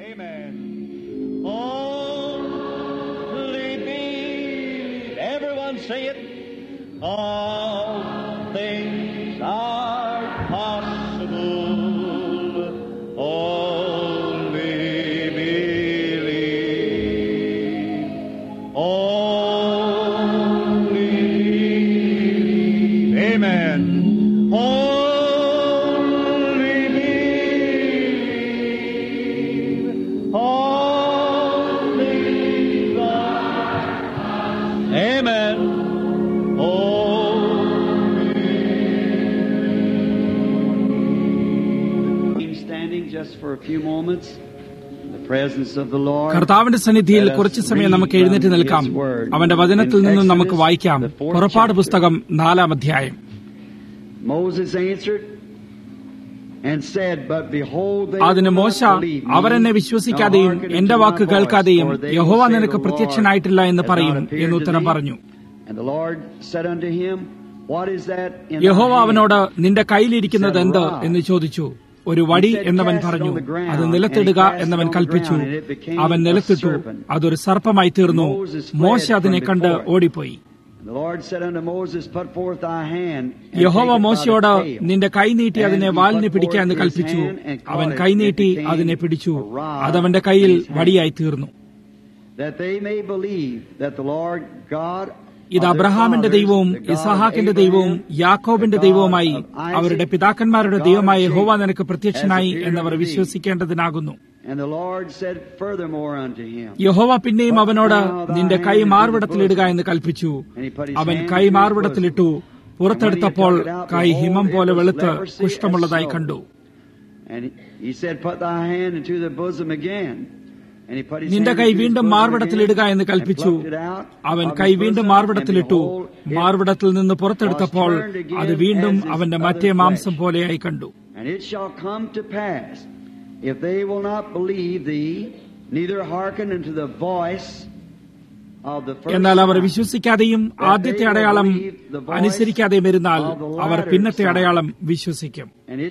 Amen. Only believe. Everyone say it. All things are possible. Only believe. Only believe. Amen. Only believe. All things are possible. Amen. കർത്താവിന്റെ സന്നിധിയിൽ കുറച്ചു സമയം നമുക്ക് എഴുന്നേറ്റ് നിൽക്കാം. അവന്റെ വചനത്തിൽ നിന്നും നമുക്ക് വായിക്കാം. പുറപ്പാട് പുസ്തകം 4-ാം അധ്യായം. അതിന് മോശ, അവരെന്നെ വിശ്വസിക്കാതെയും എന്റെ വാക്ക് കേൾക്കാതെയും യഹോവ നിനക്ക് പ്രത്യക്ഷനായിട്ടില്ല എന്ന് പറയും എന്നുത്തരം പറഞ്ഞു. യഹോവ അവനോട്, നിന്റെ കയ്യിലിരിക്കുന്നത് എന്ത് എന്ന് ചോദിച്ചു. ഒരു വടി എന്നവൻ പറഞ്ഞു. അത് നിലത്തിടുക എന്നവൻ കൽപ്പിച്ചു. അവൻ നിലത്തിട്ടു. അതൊരു സർപ്പമായി തീർന്നു. മോശ അതിനെ കണ്ട് ഓടിപ്പോയി. യഹോവ മോശയോട്, നിന്റെ കൈ നീട്ടി അതിനെ വാലിന് പിടിക്കുക എന്ന് കൽപ്പിച്ചു. അവൻ കൈ നീട്ടി അതിനെ പിടിച്ചു. അതവന്റെ കൈയിൽ വടിയായി തീർന്നു. ഇത് അബ്രഹാമിന്റെ ദൈവവും ഇസഹാക്കിന്റെ ദൈവവും യാക്കോബിന്റെ ദൈവവുമായി അവരുടെ പിതാക്കന്മാരുടെ ദൈവമായ യഹോവ നിനക്ക് പ്രത്യക്ഷനായി എന്നവർ വിശ്വസിക്കേണ്ടതിനാകുന്നു. യഹോവ പിന്നെയും അവനോട്, നിന്റെ കൈ മാർവിടത്തിലിടുക എന്ന് കൽപ്പിച്ചു. അവൻ കൈ മാർവിടത്തിലിട്ടു. പുറത്തെടുത്തപ്പോൾ കൈ ഹിമം പോലെ വെളുത്ത് കുഷ്ഠമുള്ളതായി കണ്ടു. നിന്റെ കൈ വീണ്ടും മാർവിടത്തിലിടുക എന്ന് കൽപ്പിച്ചു. അവൻ കൈ വീണ്ടും മാർവിടത്തിലിട്ടു. മാർവിടത്തിൽ നിന്ന് പുറത്തെടുത്തപ്പോൾ അത് വീണ്ടും അവന്റെ മറ്റേ മാംസം പോലെയായി കണ്ടു. എന്നാൽ അവർ വിശ്വസിക്കാതെയും ആദ്യത്തെ അടയാളം അനുസരിക്കാതെയും ഇരുന്നാൽ അവർ പിന്നത്തെ അടയാളം വിശ്വസിക്കും.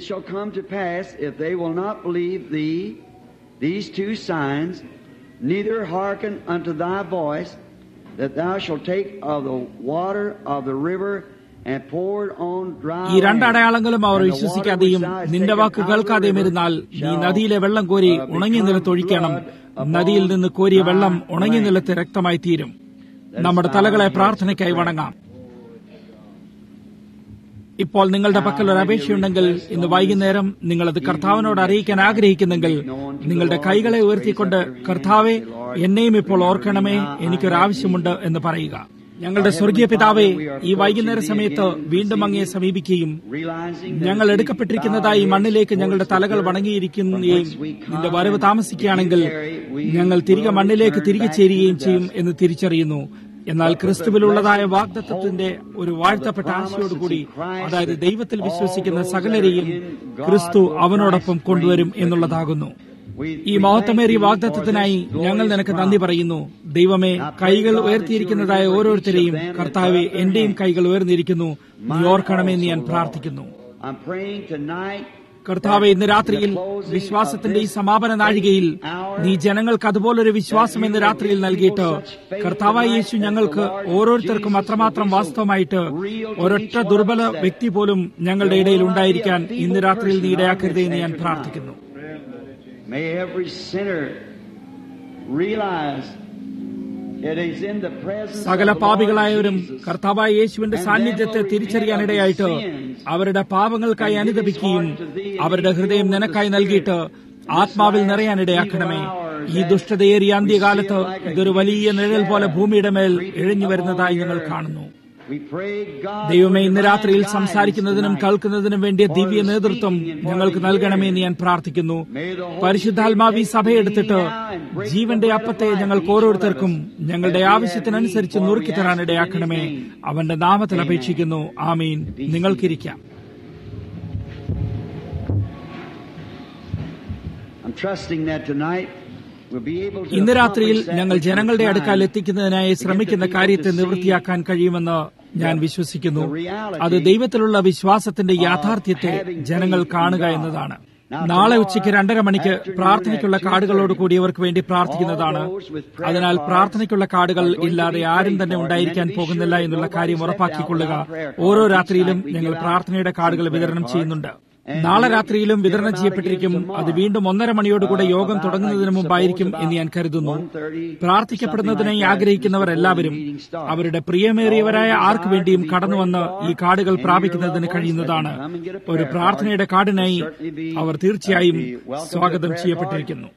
These two signs, neither hearken unto thy voice, that thou shalt take of the water of the river and pour it on dry land. ഈ രണ്ട് അടയാളങ്ങളും അവർ വിശ്വസിക്കാതെയും നിന്റെ വാക്ക് കേൾക്കാതെയും ഇരുന്നാൽ നീ നദിയിലെ വെള്ളം കോരി ഉണങ്ങിയ നിലത്തൊഴിക്കണം. നദിയിൽ നിന്ന് കോരിയ വെള്ളം ഉണങ്ങിയ നിലത്ത് രക്തമായി തീരും. നമ്മുടെ തലകളെ പ്രാർത്ഥനയ്ക്കായി വണങ്ങാം. ഇപ്പോൾ നിങ്ങളുടെ പക്കൽ ഒരു അപേക്ഷയുണ്ടെങ്കിൽ ഇന്ന് വൈകുന്നേരം നിങ്ങളത് കർത്താവിനോട് അറിയിക്കാൻ ആഗ്രഹിക്കുന്നെങ്കിൽ നിങ്ങളുടെ കൈകളെ ഉയർത്തിക്കൊണ്ട്, കർത്താവെ, എന്നെയും ഇപ്പോൾ ഓർക്കണമേ, എനിക്കൊരാവശ്യമുണ്ട് എന്ന് പറയുക. ഞങ്ങളുടെ സ്വർഗീയ പിതാവേ, ഈ വൈകുന്നേര സമയത്ത് വീണ്ടും അങ്ങയെ സമീപിക്കുകയും ഞങ്ങൾ എടുക്കപ്പെട്ടിരിക്കുന്നതായി മണ്ണിലേക്ക് ഞങ്ങളുടെ തലകൾ വണങ്ങിയിരിക്കുകയും നിന്റെ വരവ് താമസിക്കുകയാണെങ്കിൽ ഞങ്ങൾ തിരികെ മണ്ണിലേക്ക് തിരികെ ചേരുകയും ചെയ്യും എന്ന് തിരിച്ചറിയുന്നു. എന്നാൽ ക്രിസ്തുവിലുള്ളതായ വാഗ്ദത്തത്തിന്റെ ഒരു വാഴ്ത്തപ്പെട്ട ആശയോടുകൂടി, അതായത് ദൈവത്തിൽ വിശ്വസിക്കുന്ന സകലരെയും ക്രിസ്തു അവനോടൊപ്പം കൊണ്ടുവരും എന്നുള്ളതാകുന്നു. ഈ മഹത്വമേറിയ വാഗ്ദത്തത്തിനായി ഞങ്ങൾ നിനക്ക് നന്ദി പറയുന്നു. ദൈവമേ, കൈകൾ ഉയർത്തിയിരിക്കുന്നതായ ഓരോരുത്തരെയും, കർത്താവെ, എന്റെയും കൈകൾ ഉയർന്നിരിക്കുന്നു, നീ ഓർക്കണമെന്ന് ഞാൻ പ്രാർത്ഥിക്കുന്നു. കർത്താവെ, ഇന്ന് രാത്രിയിൽ വിശ്വാസത്തിന്റെ ഈ സമാപന നാഴികയിൽ നീ ജനങ്ങൾക്ക് അതുപോലൊരു വിശ്വാസം ഇന്ന് രാത്രിയിൽ നൽകിയിട്ട്, കർത്താവായ യേശു ഞങ്ങൾക്ക് ഓരോരുത്തർക്കും അത്രമാത്രം വാസ്തവമായിട്ട് ഒരൊറ്റ ദുർബല വ്യക്തി പോലും ഞങ്ങളുടെ ഇടയിൽ ഉണ്ടായിരിക്കാൻ ഇന്ന് രാത്രിയിൽ നീ ഇടയാക്കരുതേ എന്ന് ഞാൻ പ്രാർത്ഥിക്കുന്നു. സകല പാപികളായവരും കർത്താവായ യേശുവിന്റെ സാന്നിധ്യത്തെ തിരിച്ചറിയാനിടയായിട്ട് അവരുടെ പാപങ്ങൾക്കായി അനുതപിക്കുകയും അവരുടെ ഹൃദയം നിനക്കായി നൽകിയിട്ട് ആത്മാവിൽ നിറയാനിടയാക്കണമേ. ഈ ദുഷ്ടതയേറിയ അന്ത്യകാലത്ത് ഇതൊരു വലിയ നിഴൽ പോലെ ഭൂമിയുടെ മേൽ ഇഴഞ്ഞു വരുന്നതായി ഞങ്ങൾ കാണുന്നു. ദൈവമേ, ഇന്ന് രാത്രിയിൽ സംസാരിക്കുന്നതിനും കേൾക്കുന്നതിനും വേണ്ടിയ ദിവ്യ നേതൃത്വം ഞങ്ങൾക്ക് നൽകണമെന്ന് ഞാൻ പ്രാർത്ഥിക്കുന്നു. പരിശുദ്ധാത്മാവി സഭയെടുത്തിട്ട് ജീവന്റെ അപ്പത്തെ ഞങ്ങൾക്ക് ഓരോരുത്തർക്കും ഞങ്ങളുടെ ആവശ്യത്തിനനുസരിച്ച് നുറുക്കിത്തരാൻ ഇടയാക്കണമേ. അവന്റെ നാമത്തിൽ അപേക്ഷിക്കുന്നു. ആമീൻ. നിങ്ങൾക്കിരിക്കാം. ഇന്ന് രാത്രിയിൽ ഞങ്ങൾ ജനങ്ങളുടെ അടുക്കൽ എത്തിക്കുന്നതിനായി ശ്രമിക്കുന്ന കാര്യത്തെ നിവൃത്തിയാക്കാൻ കഴിയുമെന്ന് ഞാൻ വിശ്വസിക്കുന്നു. അത് ദൈവത്തിലുള്ള വിശ്വാസത്തിന്റെ യാഥാർത്ഥ്യത്തെ ജനങ്ങൾ കാണുക എന്നതാണ്. നാളെ ഉച്ചയ്ക്ക് 2:30 മണിക്ക് പ്രാർത്ഥനയ്ക്കുള്ള കാർഡുകളോട് കൂടിയവർക്ക് വേണ്ടി പ്രാർത്ഥിക്കുന്നതാണ്. അതിനാൽ പ്രാർത്ഥനയ്ക്കുള്ള കാർഡുകൾ ഇല്ലാതെ ആരും തന്നെ ഉണ്ടായിരിക്കാൻ പോകുന്നില്ല എന്നുള്ള കാര്യം ഉറപ്പാക്കിക്കൊള്ളുക. ഓരോ രാത്രിയിലും ഞങ്ങൾ പ്രാർത്ഥനയുടെ കാർഡുകൾ വിതരണം ചെയ്യുന്നുണ്ട്. നാളെ രാത്രിയിലും വിതരണം ചെയ്യപ്പെട്ടിരിക്കും. അത് വീണ്ടും 1:30 മണിയോടുകൂടെ യോഗം തുടങ്ങുന്നതിന് മുമ്പായിരിക്കും എന്ന് ഞാൻ കരുതുന്നു. പ്രാർത്ഥിക്കപ്പെടുന്നതിനായി ആഗ്രഹിക്കുന്നവർ എല്ലാവരും അവരുടെ പ്രിയമേറിയവരായ ആർക്കു വേണ്ടിയും കടന്നുവന്ന് ഈ കാർഡുകൾ പ്രാപിക്കുന്നതിന് കഴിയുന്നതാണ്. ഒരു പ്രാർത്ഥനയുടെ കാർഡിനായി അവർ തീർച്ചയായും സ്വാഗതം ചെയ്യപ്പെട്ടിരിക്കുന്നു.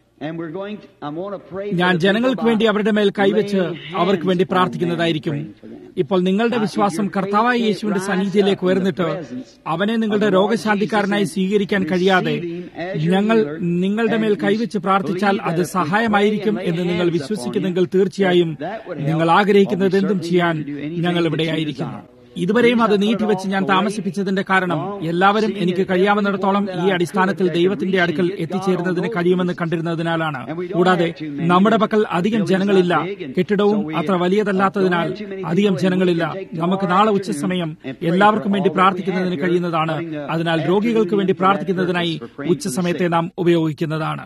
ഞാൻ ജനങ്ങൾക്ക് വേണ്ടി അവരുടെ മേൽ കൈവച്ച് അവർക്ക് വേണ്ടി പ്രാർത്ഥിക്കുന്നതായിരിക്കും. ഇപ്പോൾ നിങ്ങളുടെ വിശ്വാസം കർത്താവായ യേശുവിന്റെ സന്നിധിയിലേക്ക് ഉയർന്നിട്ട് അവനെ നിങ്ങളുടെ രോഗശാന്തിക്കാരനായി സ്വീകരിക്കാൻ കഴിയാതെ ഞങ്ങൾ നിങ്ങളുടെ മേൽ കൈവച്ച് പ്രാർത്ഥിച്ചാൽ അത് സഹായമായിരിക്കും എന്ന് നിങ്ങൾ വിശ്വസിക്കുന്നെങ്കിൽ തീർച്ചയായും നിങ്ങൾ ആഗ്രഹിക്കുന്നത് എന്തും ചെയ്യാൻ ഞങ്ങൾ ഇവിടെയായിരിക്കുന്നു. ഇതുവരെയും അത് നീട്ടിവെച്ച് ഞാൻ താമസിപ്പിച്ചതിന്റെ കാരണം എല്ലാവരും എനിക്ക് കഴിയാവുന്നിടത്തോളം ഈ അടിസ്ഥാനത്തിൽ ദൈവത്തിന്റെ അടുക്കൽ എത്തിച്ചേരുന്നതിന് കഴിയുമെന്ന് കണ്ടിരുന്നതിനാലാണ്. കൂടാതെ നമ്മുടെ പക്കൽ അധികം ജനങ്ങളില്ല. കെട്ടിടവും അത്ര വലിയതല്ലാത്തതിനാൽ അധികം ജനങ്ങളില്ല. നമുക്ക് നാളെ ഉച്ചസമയം എല്ലാവർക്കും വേണ്ടി പ്രാർത്ഥിക്കുന്നതിന് കഴിയുന്നതാണ്. അതിനാൽ രോഗികൾക്ക് വേണ്ടി പ്രാർത്ഥിക്കുന്നതിനായി ഉച്ചസമയത്തെ നാം ഉപയോഗിക്കുന്നതാണ്.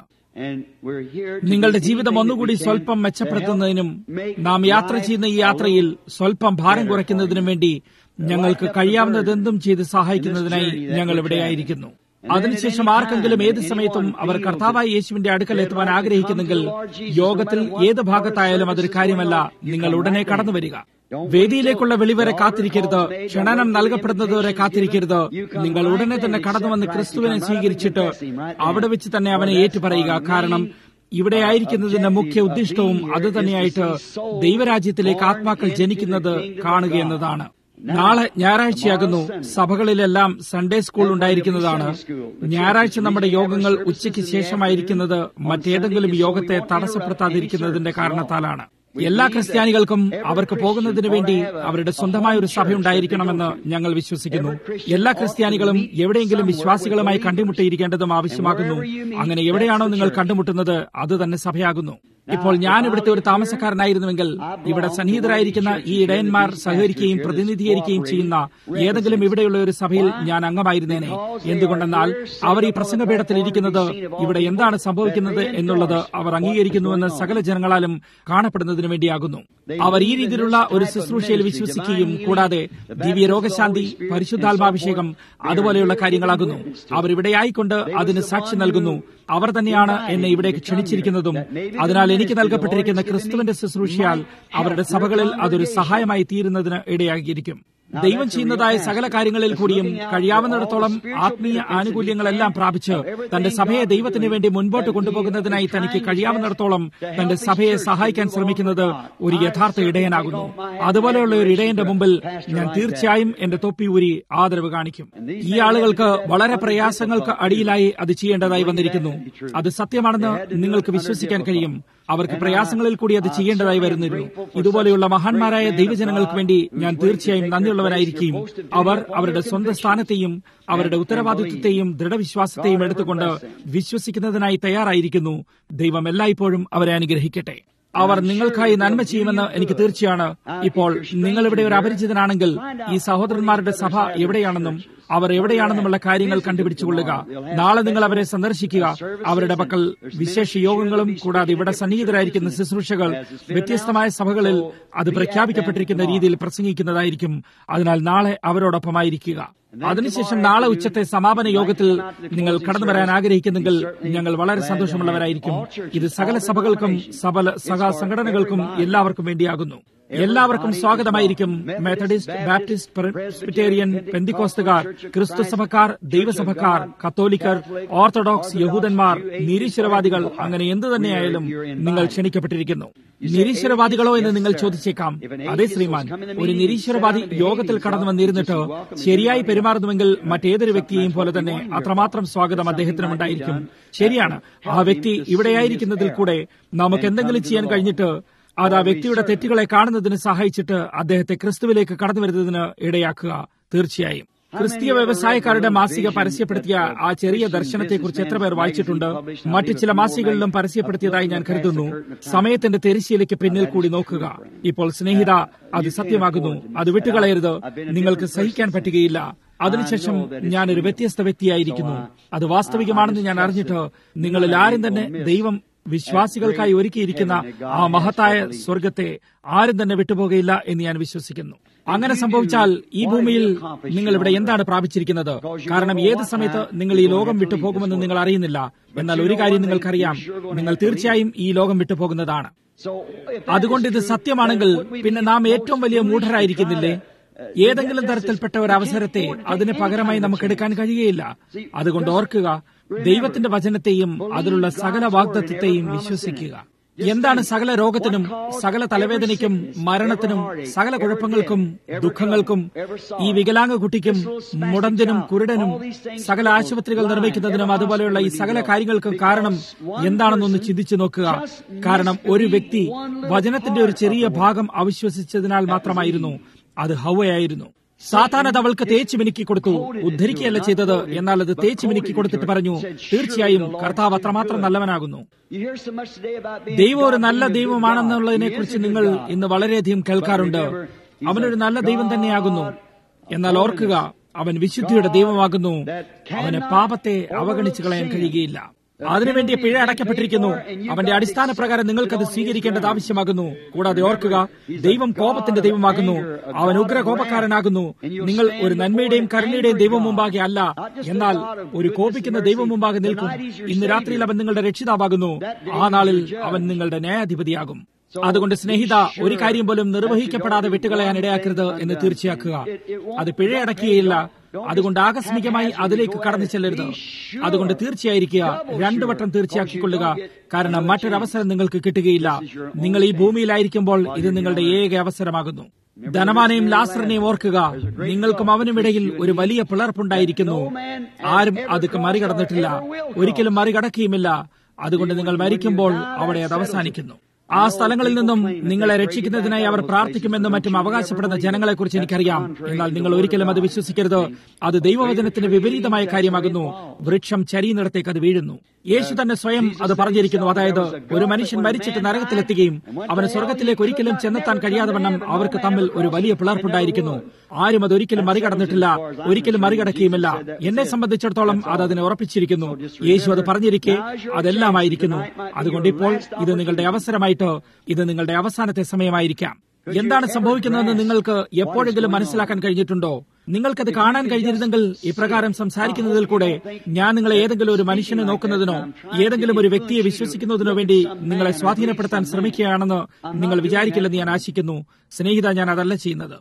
നിങ്ങളുടെ ജീവിതം ഒന്നുകൂടി സ്വല്പം മെച്ചപ്പെടുത്തുന്നതിനും നാം യാത്ര ചെയ്യുന്ന ഈ യാത്രയിൽ സ്വല്പം ഭാരം കുറയ്ക്കുന്നതിനും വേണ്ടി ഞങ്ങൾക്ക് കഴിയാവുന്നതെന്തും ചെയ്ത് സഹായിക്കുന്നതിനായി ഞങ്ങൾ ഇവിടെയായിരിക്കുന്നു. അതിനുശേഷം ആർക്കെങ്കിലും ഏത് സമയത്തും അവർ കർത്താവായ യേശുവിന്റെ അടുക്കൽ എത്തുവാൻ ആഗ്രഹിക്കുന്നെങ്കിൽ യോഗത്തിൽ ഏത് ഭാഗത്തായാലും അതൊരു കാര്യമല്ല, നിങ്ങൾ ഉടനെ കടന്നു വരിക. വേദിയിലേക്കുള്ള വിളിവരെ കാത്തിരിക്കരുത്. ക്ഷണനം നൽകപ്പെടുന്നതുവരെ കാത്തിരിക്കരുത്. നിങ്ങൾ ഉടനെ തന്നെ കടന്നുവന്ന് ക്രിസ്തുവിനെ സ്വീകരിച്ചിട്ട് അവിടെ വെച്ച് തന്നെ അവനെ ഏറ്റുപറയുക. കാരണം ഇവിടെ ആയിരിക്കുന്നതിന്റെ മുഖ്യ ഉദ്ദിഷ്ടവും അതുതന്നെയായിട്ട് ദൈവരാജ്യത്തിലേക്ക് ആത്മാക്കൾ ജനിക്കുന്നത് കാണുക എന്നതാണ്. നാളെ ഞായറാഴ്ചയാകുന്നു. സഭകളിലെല്ലാം സൺഡേ സ്കൂൾ ഉണ്ടായിരിക്കുന്നതാണ്. ഞായറാഴ്ച നമ്മുടെ യോഗങ്ങൾ ഉച്ചയ്ക്ക് ശേഷമായിരിക്കുന്നത് മറ്റേതെങ്കിലും യോഗത്തെ തടസ്സപ്പെടുത്താതിരിക്കുന്നതിന്റെ കാരണത്താലാണ്. എല്ലാ ക്രിസ്ത്യാനികൾക്കും അവർക്ക് പോകുന്നതിനു വേണ്ടി അവരുടെ സ്വന്തമായ ഒരു സഭയുണ്ടായിരിക്കണമെന്ന് ഞങ്ങൾ വിശ്വസിക്കുന്നു. എല്ലാ ക്രിസ്ത്യാനികളും എവിടെയെങ്കിലും വിശ്വാസികളുമായി കണ്ടുമുട്ടിയിരിക്കേണ്ടതും ആവശ്യമാകുന്നു. അങ്ങനെ എവിടെയാണോ നിങ്ങൾ കണ്ടുമുട്ടുന്നത് അത് തന്നെ സഭയാകുന്നു. ഇപ്പോൾ ഞാൻ ഇവിടുത്തെ ഒരു താമസക്കാരനായിരുന്നുവെങ്കിൽ ഇവിടെ സന്നിഹിതരായിരിക്കുന്ന ഈ ഇടയന്മാർ സഹകരിക്കുകയും പ്രതിനിധീകരിക്കുകയും ചെയ്യുന്ന ഏതെങ്കിലും ഇവിടെയുള്ള ഒരു സഭയിൽ ഞാൻ അംഗമായിരുന്നേനെ. എന്തുകൊണ്ടെന്നാൽ അവർ ഈ പ്രസംഗപീഠത്തിൽ ഇരിക്കുന്നത് ഇവിടെ എന്താണ് സംഭവിക്കുന്നത് എന്നുള്ളത് അവർ അംഗീകരിക്കുന്നുവെന്ന് സകല ജനങ്ങളാലും കാണപ്പെടുന്നതിന് വേണ്ടിയാകുന്നു. അവർ ഈ രീതിയിലുള്ള ഒരു ശുശ്രൂഷയിൽ വിശ്വസിക്കുകയും കൂടാതെ ദിവ്യ രോഗശാന്തി, പരിശുദ്ധാത്മാഭിഷേകം അതുപോലെയുള്ള കാര്യങ്ങളാകുന്നു. അവർ ഇവിടെയായിക്കൊണ്ട് അതിന് സാക്ഷി നൽകുന്നു. അവർ തന്നെയാണ് എന്നെ ഇവിടേക്ക് ക്ഷണിച്ചിരിക്കുന്നതും. അതിനാൽ എനിക്ക് നൽകപ്പെട്ടിരിക്കുന്ന ക്രിസ്തുവിന്റെ ശുശ്രൂഷയാൽ അവരുടെ സഭകളിൽ അതൊരു സഹായമായി തീരുന്നതിന് ഇടയാക്കിയിരിക്കും. ദൈവം ചെയ്യുന്നതായ സകല കാര്യങ്ങളിൽ കൂടിയും കഴിയാവുന്നിടത്തോളം ആത്മീയ ആനുകൂല്യങ്ങളെല്ലാം പ്രാപിച്ച് തന്റെ സഭയെ ദൈവത്തിന് വേണ്ടി മുൻപോട്ട് കൊണ്ടുപോകുന്നതിനായി തനിക്ക് കഴിയാവുന്നിടത്തോളം തന്റെ സഭയെ സഹായിക്കാൻ ശ്രമിക്കുന്നത് ഒരു യഥാർത്ഥ ഇടയനാകുന്നു. അതുപോലെയുള്ള ഒരു ഇടയന്റെ മുമ്പിൽ ഞാൻ തീർച്ചയായും എന്റെ തൊപ്പി ഊരി ആദരവ് കാണിക്കും. ഈ ആളുകൾക്ക് വളരെ പ്രയാസങ്ങൾക്ക് അടിയിലായി അത് ചെയ്യേണ്ടതായി വന്നിരിക്കുന്നു. അത് സത്യമാണെന്ന് നിങ്ങൾക്ക് വിശ്വസിക്കാൻ കഴിയും. അവർക്ക് പ്രയാസങ്ങളിൽ കൂടി അത് ചെയ്യേണ്ടതായി വരുന്നിരുന്നു. ഇതുപോലെയുള്ള മഹാന്മാരായ ദൈവജനങ്ങൾക്ക് വേണ്ടി ഞാൻ തീർച്ചയായും നന്ദിയുള്ളവരായിരിക്കും. അവർ അവരുടെ സ്വന്തം സ്ഥാനത്തെയും അവരുടെ ഉത്തരവാദിത്വത്തെയും ദൃഢവിശ്വാസത്തെയും എടുത്തുകൊണ്ട് വിശ്വസിക്കുന്നതിനായി തയ്യാറായിരിക്കുന്നു. ദൈവം എല്ലായ്പ്പോഴും അവരെ അനുഗ്രഹിക്കട്ടെ. അവർ നിങ്ങൾക്കായി നന്മ ചെയ്യുമെന്ന് എനിക്ക് തീർച്ചയാണ്. ഇപ്പോൾ നിങ്ങളിവിടെ ഒരു അപരിചിതനാണെങ്കിൽ ഈ സഹോദരന്മാരുടെ സഭ എവിടെയാണെന്നും അവർ എവിടെയാണെന്നുമുള്ള കാര്യങ്ങൾ കണ്ടുപിടിച്ചുകൊള്ളുക. നാളെ നിങ്ങൾ അവരെ സന്ദർശിക്കുക. അവരുടെ പക്കൽ വിശേഷ യോഗങ്ങളും കൂടാതെ ഇവിടെ സന്നിഹിതരായിരിക്കുന്ന ശുശ്രൂഷകൾ വ്യത്യസ്തമായ സഭകളിൽ അത് പ്രഖ്യാപിക്കപ്പെട്ടിരിക്കുന്ന രീതിയിൽ പ്രസംഗിക്കുന്നതായിരിക്കും. അതിനാൽ നാളെ അവരോടൊപ്പമായിരിക്കുക. അതിനുശേഷം നാളെ ഉച്ചത്തെ സമാപന യോഗത്തിൽ നിങ്ങൾ കടന്നു വരാൻ ആഗ്രഹിക്കുന്നെങ്കിൽ ഞങ്ങൾ വളരെ സന്തോഷമുള്ളവരായിരിക്കും. ഇത് സകല സഭകൾക്കും സംഘടനകൾക്കും എല്ലാവർക്കും വേണ്ടിയാകുന്നു. എല്ലാവർക്കും സ്വാഗതമായിരിക്കും. മെത്തഡിസ്റ്റ്, ബാപ്റ്റിസ്റ്റ്, പ്രെസ്ബിറ്റേറിയൻ, പെന്തിക്കോസ്തുകാർ, ക്രിസ്തു സഭക്കാർ, ദൈവസഭക്കാർ, കത്തോലിക്കർ, ഓർത്തഡോക്സ്, യഹൂദന്മാർ, നിരീശ്വരവാദികൾ, അങ്ങനെ എന്തു തന്നെയായാലും നിങ്ങൾ ക്ഷണിക്കപ്പെട്ടിരിക്കുന്നു. നിരീശ്വരവാദികളോ എന്ന് നിങ്ങൾ ചോദിച്ചേക്കാം. അതെ ശ്രീമാൻ, ഒരു നിരീശ്വരവാദി യോഗത്തിൽ കടന്നു വന്നിരുന്നിട്ട് ശരിയായി പെരുമാറുന്നുവെങ്കിൽ മറ്റേതൊരു വ്യക്തിയെയും പോലെ തന്നെ അത്രമാത്രം സ്വാഗതം അദ്ദേഹത്തിനും ഉണ്ടായിരിക്കും. ശരിയാണ്, ആ വ്യക്തി ഇവിടെയായിരിക്കുന്നതിൽ കൂടെ നമുക്ക് എന്തെങ്കിലും ചെയ്യാൻ കഴിഞ്ഞിട്ട് അത് ആ വ്യക്തിയുടെ തെറ്റുകളെ കാണുന്നതിന് സഹായിച്ചിട്ട് അദ്ദേഹത്തെ ക്രിസ്തുവിലേക്ക് കടന്നു വരുന്നതിന് ഇടയാക്കുക. തീർച്ചയായും ക്രിസ്തീയ വ്യവസായക്കാരുടെ മാസിക പരസ്യപ്പെടുത്തിയ ആ ചെറിയ ദർശനത്തെക്കുറിച്ച് എത്ര പേർ വായിച്ചിട്ടുണ്ട്? മറ്റു ചില മാസികകളിലും പരസ്യപ്പെടുത്തിയതായി ഞാൻ കരുതുന്നു. സമയത്തിന്റെ തെരശ്ശീലയ്ക്ക് പിന്നിൽ കൂടി നോക്കുക. ഇപ്പോൾ സ്നേഹിത, അത് സത്യമാകുന്നു. അത് വിട്ടുകളയരുത്. നിങ്ങൾക്ക് സഹിക്കാൻ പറ്റുകയില്ല. അതിനുശേഷം ഞാനൊരു വ്യത്യസ്ത വ്യക്തിയായിരിക്കുന്നു. അത് വാസ്തവികമാണെന്ന് ഞാൻ അറിഞ്ഞിട്ട് നിങ്ങളിൽ ആരും തന്നെ ദൈവം വിശ്വാസികൾക്കായി ഒരുക്കിയിരിക്കുന്ന ആ മഹത്തായ സ്വർഗത്തെ ആരും തന്നെ വിട്ടുപോകയില്ല എന്ന് ഞാൻ വിശ്വസിക്കുന്നു. അങ്ങനെ സംഭവിച്ചാൽ ഈ ഭൂമിയിൽ നിങ്ങൾ ഇവിടെ എന്താണ് പ്രാപിച്ചിരിക്കുന്നത്? കാരണം ഏത് സമയത്ത് നിങ്ങൾ ഈ ലോകം വിട്ടുപോകുമെന്ന് നിങ്ങൾ അറിയുന്നില്ല. എന്നാൽ ഒരു കാര്യം നിങ്ങൾക്കറിയാം, നിങ്ങൾ തീർച്ചയായും ഈ ലോകം വിട്ടുപോകുന്നതാണ്. അതുകൊണ്ട് ഇത് സത്യമാണെങ്കിൽ പിന്നെ നാം ഏറ്റവും വലിയ മൂഢരായിരിക്കുന്നില്ലേ? ഏതെങ്കിലും തരത്തിൽപ്പെട്ട ഒരു അവസരത്തെ അതിന് പകരമായി നമുക്ക് എടുക്കാൻ കഴിയുകയില്ല. അതുകൊണ്ട് ഓർക്കുക, ദൈവത്തിന്റെ വചനത്തെയും അതിലുള്ള സകല വാഗ്ദത്തത്തെയും വിശ്വസിക്കുക. എന്താണ് സകല രോഗത്തിനും സകല തലവേദനയ്ക്കും മരണത്തിനും സകല കുഴപ്പങ്ങൾക്കും ദുഃഖങ്ങൾക്കും ഈ വികലാംഗ കുട്ടിക്കും മുടന്തിനും കുരുടനും സകല ആശുപത്രികൾ നിർമ്മിക്കുന്നതിനും അതുപോലെയുള്ള ഈ സകല കാര്യങ്ങൾക്കും കാരണം എന്താണെന്നൊന്ന് ചിന്തിച്ചു നോക്കുക. കാരണം ഒരു വ്യക്തി വചനത്തിന്റെ ഒരു ചെറിയ ഭാഗം അവിശ്വസിച്ചതിനാൽ മാത്രമായിരുന്നു. അത് ഹവ്വയായിരുന്നു. സാത്താൻ അത് അവൾക്ക് തേച്ച് മിനുക്കി കൊടുത്തു. ഉദ്ധരിക്കുകയല്ല ചെയ്തത്, എന്നാൽ അത് തേച്ച് മിനുക്കി കൊടുത്തിട്ട് പറഞ്ഞു, തീർച്ചയായും കർത്താവ് അത്രമാത്രം നല്ലവനാകുന്നു. ദൈവം ഒരു നല്ല ദൈവമാണെന്നുള്ളതിനെ കുറിച്ച് നിങ്ങൾ ഇന്ന് വളരെയധികം കേൾക്കാറുണ്ട്. അവനൊരു നല്ല ദൈവം തന്നെയാകുന്നു. എന്നാൽ ഓർക്കുക, അവൻ വിശുദ്ധിയുടെ ദൈവമാകുന്നു. അവന് പാപത്തെ അവഗണിച്ചു കളയാൻ കഴിയുകയില്ല. അതിനുവേണ്ടി പിഴ അടയ്ക്കപ്പെട്ടിരിക്കുന്നു. അവന്റെ അടിസ്ഥാന പ്രകാരം നിങ്ങൾക്കത് സ്വീകരിക്കേണ്ടത് ആവശ്യമാകുന്നു. കൂടാതെ ഓർക്കുക, ദൈവം കോപത്തിന്റെ ദൈവമാകുന്നു. അവൻ ഉഗ്രകോപക്കാരനാകുന്നു. നിങ്ങൾ ഒരു നന്മയുടെയും കരുണയുടെയും ദൈവം മുമ്പാകെ അല്ല, എന്നാൽ ഒരു കോപിക്കുന്ന ദൈവം മുമ്പാകെ നിൽക്കും. ഇന്ന് രാത്രിയിൽ അവൻ നിങ്ങളുടെ രക്ഷിതാവാകുന്നു. ആ നാളിൽ അവൻ നിങ്ങളുടെ ന്യായാധിപതിയാകും. അതുകൊണ്ട് സ്നേഹിത, ഒരു കാര്യം പോലും നിർവഹിക്കപ്പെടാതെ വിട്ടുകളയാൻ ഇടയാക്കരുത് എന്ന് തീർച്ചയാക്കുക. അത് പിഴയടക്കുകയില്ല. അതുകൊണ്ട് ആകസ്മികമായി അതിലേക്ക് കടന്നു ചെല്ലരുത്. അതുകൊണ്ട് തീർച്ചയായിരിക്കുക, 2 വട്ടം തീർച്ചയാക്കിക്കൊള്ളുക. കാരണം മറ്റൊരവസരം നിങ്ങൾക്ക് കിട്ടുകയില്ല. നിങ്ങൾ ഈ ഭൂമിയിലായിരിക്കുമ്പോൾ ഇത് നിങ്ങളുടെ ഏക അവസരമാകുന്നു. ധനവാനെയും ലാസറിനെയും ഓർക്കുക. നിങ്ങൾക്കും അവനും ഇടയിൽ ഒരു വലിയ പിളർപ്പുണ്ടായിരിക്കുന്നു. ആരും അത് മറികടന്നിട്ടില്ല, ഒരിക്കലും മറികടക്കുകയുമില്ല. അതുകൊണ്ട് നിങ്ങൾ മരിക്കുമ്പോൾ അവിടെ അത് അവസാനിക്കുന്നു. ആ സ്ഥലങ്ങളിൽ നിന്നും നിങ്ങളെ രക്ഷിക്കുന്നതിനായി അവർ പ്രാർത്ഥിക്കുമെന്നും മറ്റും അവകാശപ്പെടുന്ന ജനങ്ങളെക്കുറിച്ച് എനിക്കറിയാം. എന്നാൽ നിങ്ങൾ ഒരിക്കലും അത് വിശ്വസിക്കരുത്. അത് ദൈവവചനത്തിന് വിപരീതമായ കാര്യമാകുന്നു. വൃക്ഷം ചരിയുന്നിടത്തേക്ക് അത് വീഴുന്നു. യേശു തന്നെ സ്വയം അത് പറഞ്ഞിരിക്കുന്നു. അതായത്, ഒരു മനുഷ്യൻ മരിച്ചിട്ട് നരകത്തിലെത്തുകയും അവന് സ്വർഗത്തിലേക്ക് ഒരിക്കലും ചെന്നെത്താൻ കഴിയാതെ വണ്ണം അവർക്ക് തമ്മിൽ ഒരു വലിയ പിളർപ്പുണ്ടായിരിക്കുന്നു. ആരും അത് ഒരിക്കലും മറികടന്നിട്ടില്ല, ഒരിക്കലും മറികടക്കുകയുമില്ല. എന്നെ സംബന്ധിച്ചിടത്തോളം അത് അതിനെ ഉറപ്പിച്ചിരിക്കുന്നു. യേശു അത് പറഞ്ഞിരിക്കെ അതെല്ലാമായിരിക്കുന്നു. അതുകൊണ്ട് ഇപ്പോൾ ഇത് നിങ്ങളുടെ അവസരമായിട്ട്, ഇത് നിങ്ങളുടെ അവസാനത്തെ സമയമായിരിക്കാം. എന്താണ് സംഭവിക്കുന്നതെന്ന് നിങ്ങൾക്ക് എപ്പോഴെങ്കിലും മനസ്സിലാക്കാൻ കഴിഞ്ഞിട്ടുണ്ടോ? നിങ്ങൾക്കത് കാണാൻ കഴിഞ്ഞിരുന്നെങ്കിൽ ഇപ്രകാരം സംസാരിക്കുന്നതിൽ കൂടെ ഞാൻ നിങ്ങളെ ഏതെങ്കിലും ഒരു മനുഷ്യനെ നോക്കുന്നതിനോ ഏതെങ്കിലും ഒരു വ്യക്തിയെ വിശ്വസിക്കുന്നതിനോ വേണ്ടി നിങ്ങളെ സ്വാധീനപ്പെടുത്താൻ ശ്രമിക്കുകയാണെന്ന് നിങ്ങൾ വിചാരിക്കില്ലെന്ന് ഞാൻ ആശിക്കുന്നു. സ്നേഹിത, ഞാൻ അതല്ല ചെയ്യുന്നത്.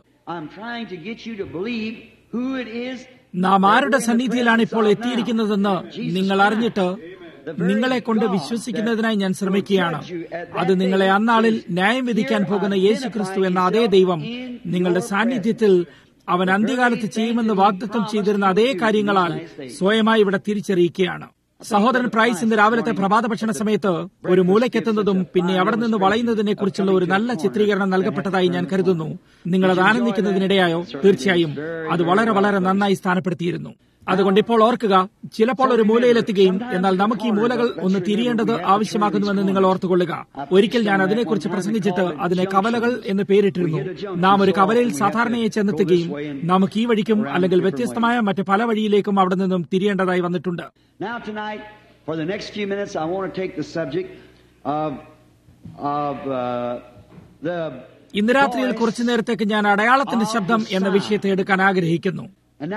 നാം ആരുടെ സന്നിധിയിലാണ് ഇപ്പോൾ എത്തിയിരിക്കുന്നതെന്ന് നിങ്ങൾ അറിഞ്ഞിട്ട് നിങ്ങളെ കൊണ്ട് വിശ്വസിക്കുന്നതിനായി ഞാൻ ശ്രമിക്കുകയാണ്. അത് നിങ്ങളെ അന്നാളിൽ ന്യായം വിധിക്കാൻ പോകുന്ന യേശുക്രിസ്തു എന്ന അതേ ദൈവം നിങ്ങളുടെ സാന്നിധ്യത്തിൽ അവൻ അന്ത്യകാലത്ത് ചെയ്യുമെന്ന് വാഗ്ദത്തം ചെയ്തിരുന്ന അതേ കാര്യങ്ങളാൽ സ്വയമായി ഇവിടെ തിരിച്ചറിയിക്കുകയാണ്. സഹോദരൻ പ്രൈസ് ഇന്ന് രാവിലത്തെ പ്രഭാത ഭക്ഷണ സമയത്ത് ഒരു മൂലയ്ക്കെത്തുന്നതും പിന്നെ അവിടെ നിന്ന് വളയുന്നതിനെ കുറിച്ചുള്ള ഒരു നല്ല ചിത്രീകരണം നൽകപ്പെട്ടതായി ഞാൻ കരുതുന്നു. നിങ്ങളത് ആനന്ദിക്കുന്നതിനിടയായോ? തീർച്ചയായും അത് വളരെ വളരെ നന്നായി സ്ഥാനപ്പെടുത്തിയിരുന്നു. അതുകൊണ്ട് ഇപ്പോൾ ഓർക്കുക, ചിലപ്പോൾ ഒരു മൂലയിലെത്തുകയും എന്നാൽ നമുക്ക് ഈ മൂലകൾ ഒന്ന് തിരിയേണ്ടത് ആവശ്യമാകുന്നുവെന്ന് നിങ്ങൾ ഓർത്തുകൊള്ളുക. ഒരിക്കൽ ഞാൻ അതിനെക്കുറിച്ച് പ്രസംഗിച്ചിട്ട് അതിനെ കവലകൾ എന്ന് പേരിട്ടിരുന്നു. നാം ഒരു കവലയിൽ സാധാരണയായി ചെന്നെത്തുകയും നമുക്ക് ഈ വഴിക്കും അല്ലെങ്കിൽ വ്യത്യസ്തമായ മറ്റ് പല വഴിയിലേക്കും അവിടെ നിന്നും തിരിയേണ്ടതായി വന്നിട്ടുണ്ട്. ഇന്ന് രാത്രിയിൽ കുറച്ചു നേരത്തേക്ക് ഞാൻ അടയാളത്തിന്റെ ശബ്ദം എന്ന വിഷയത്തെ എടുക്കാൻ ആഗ്രഹിക്കുന്നു.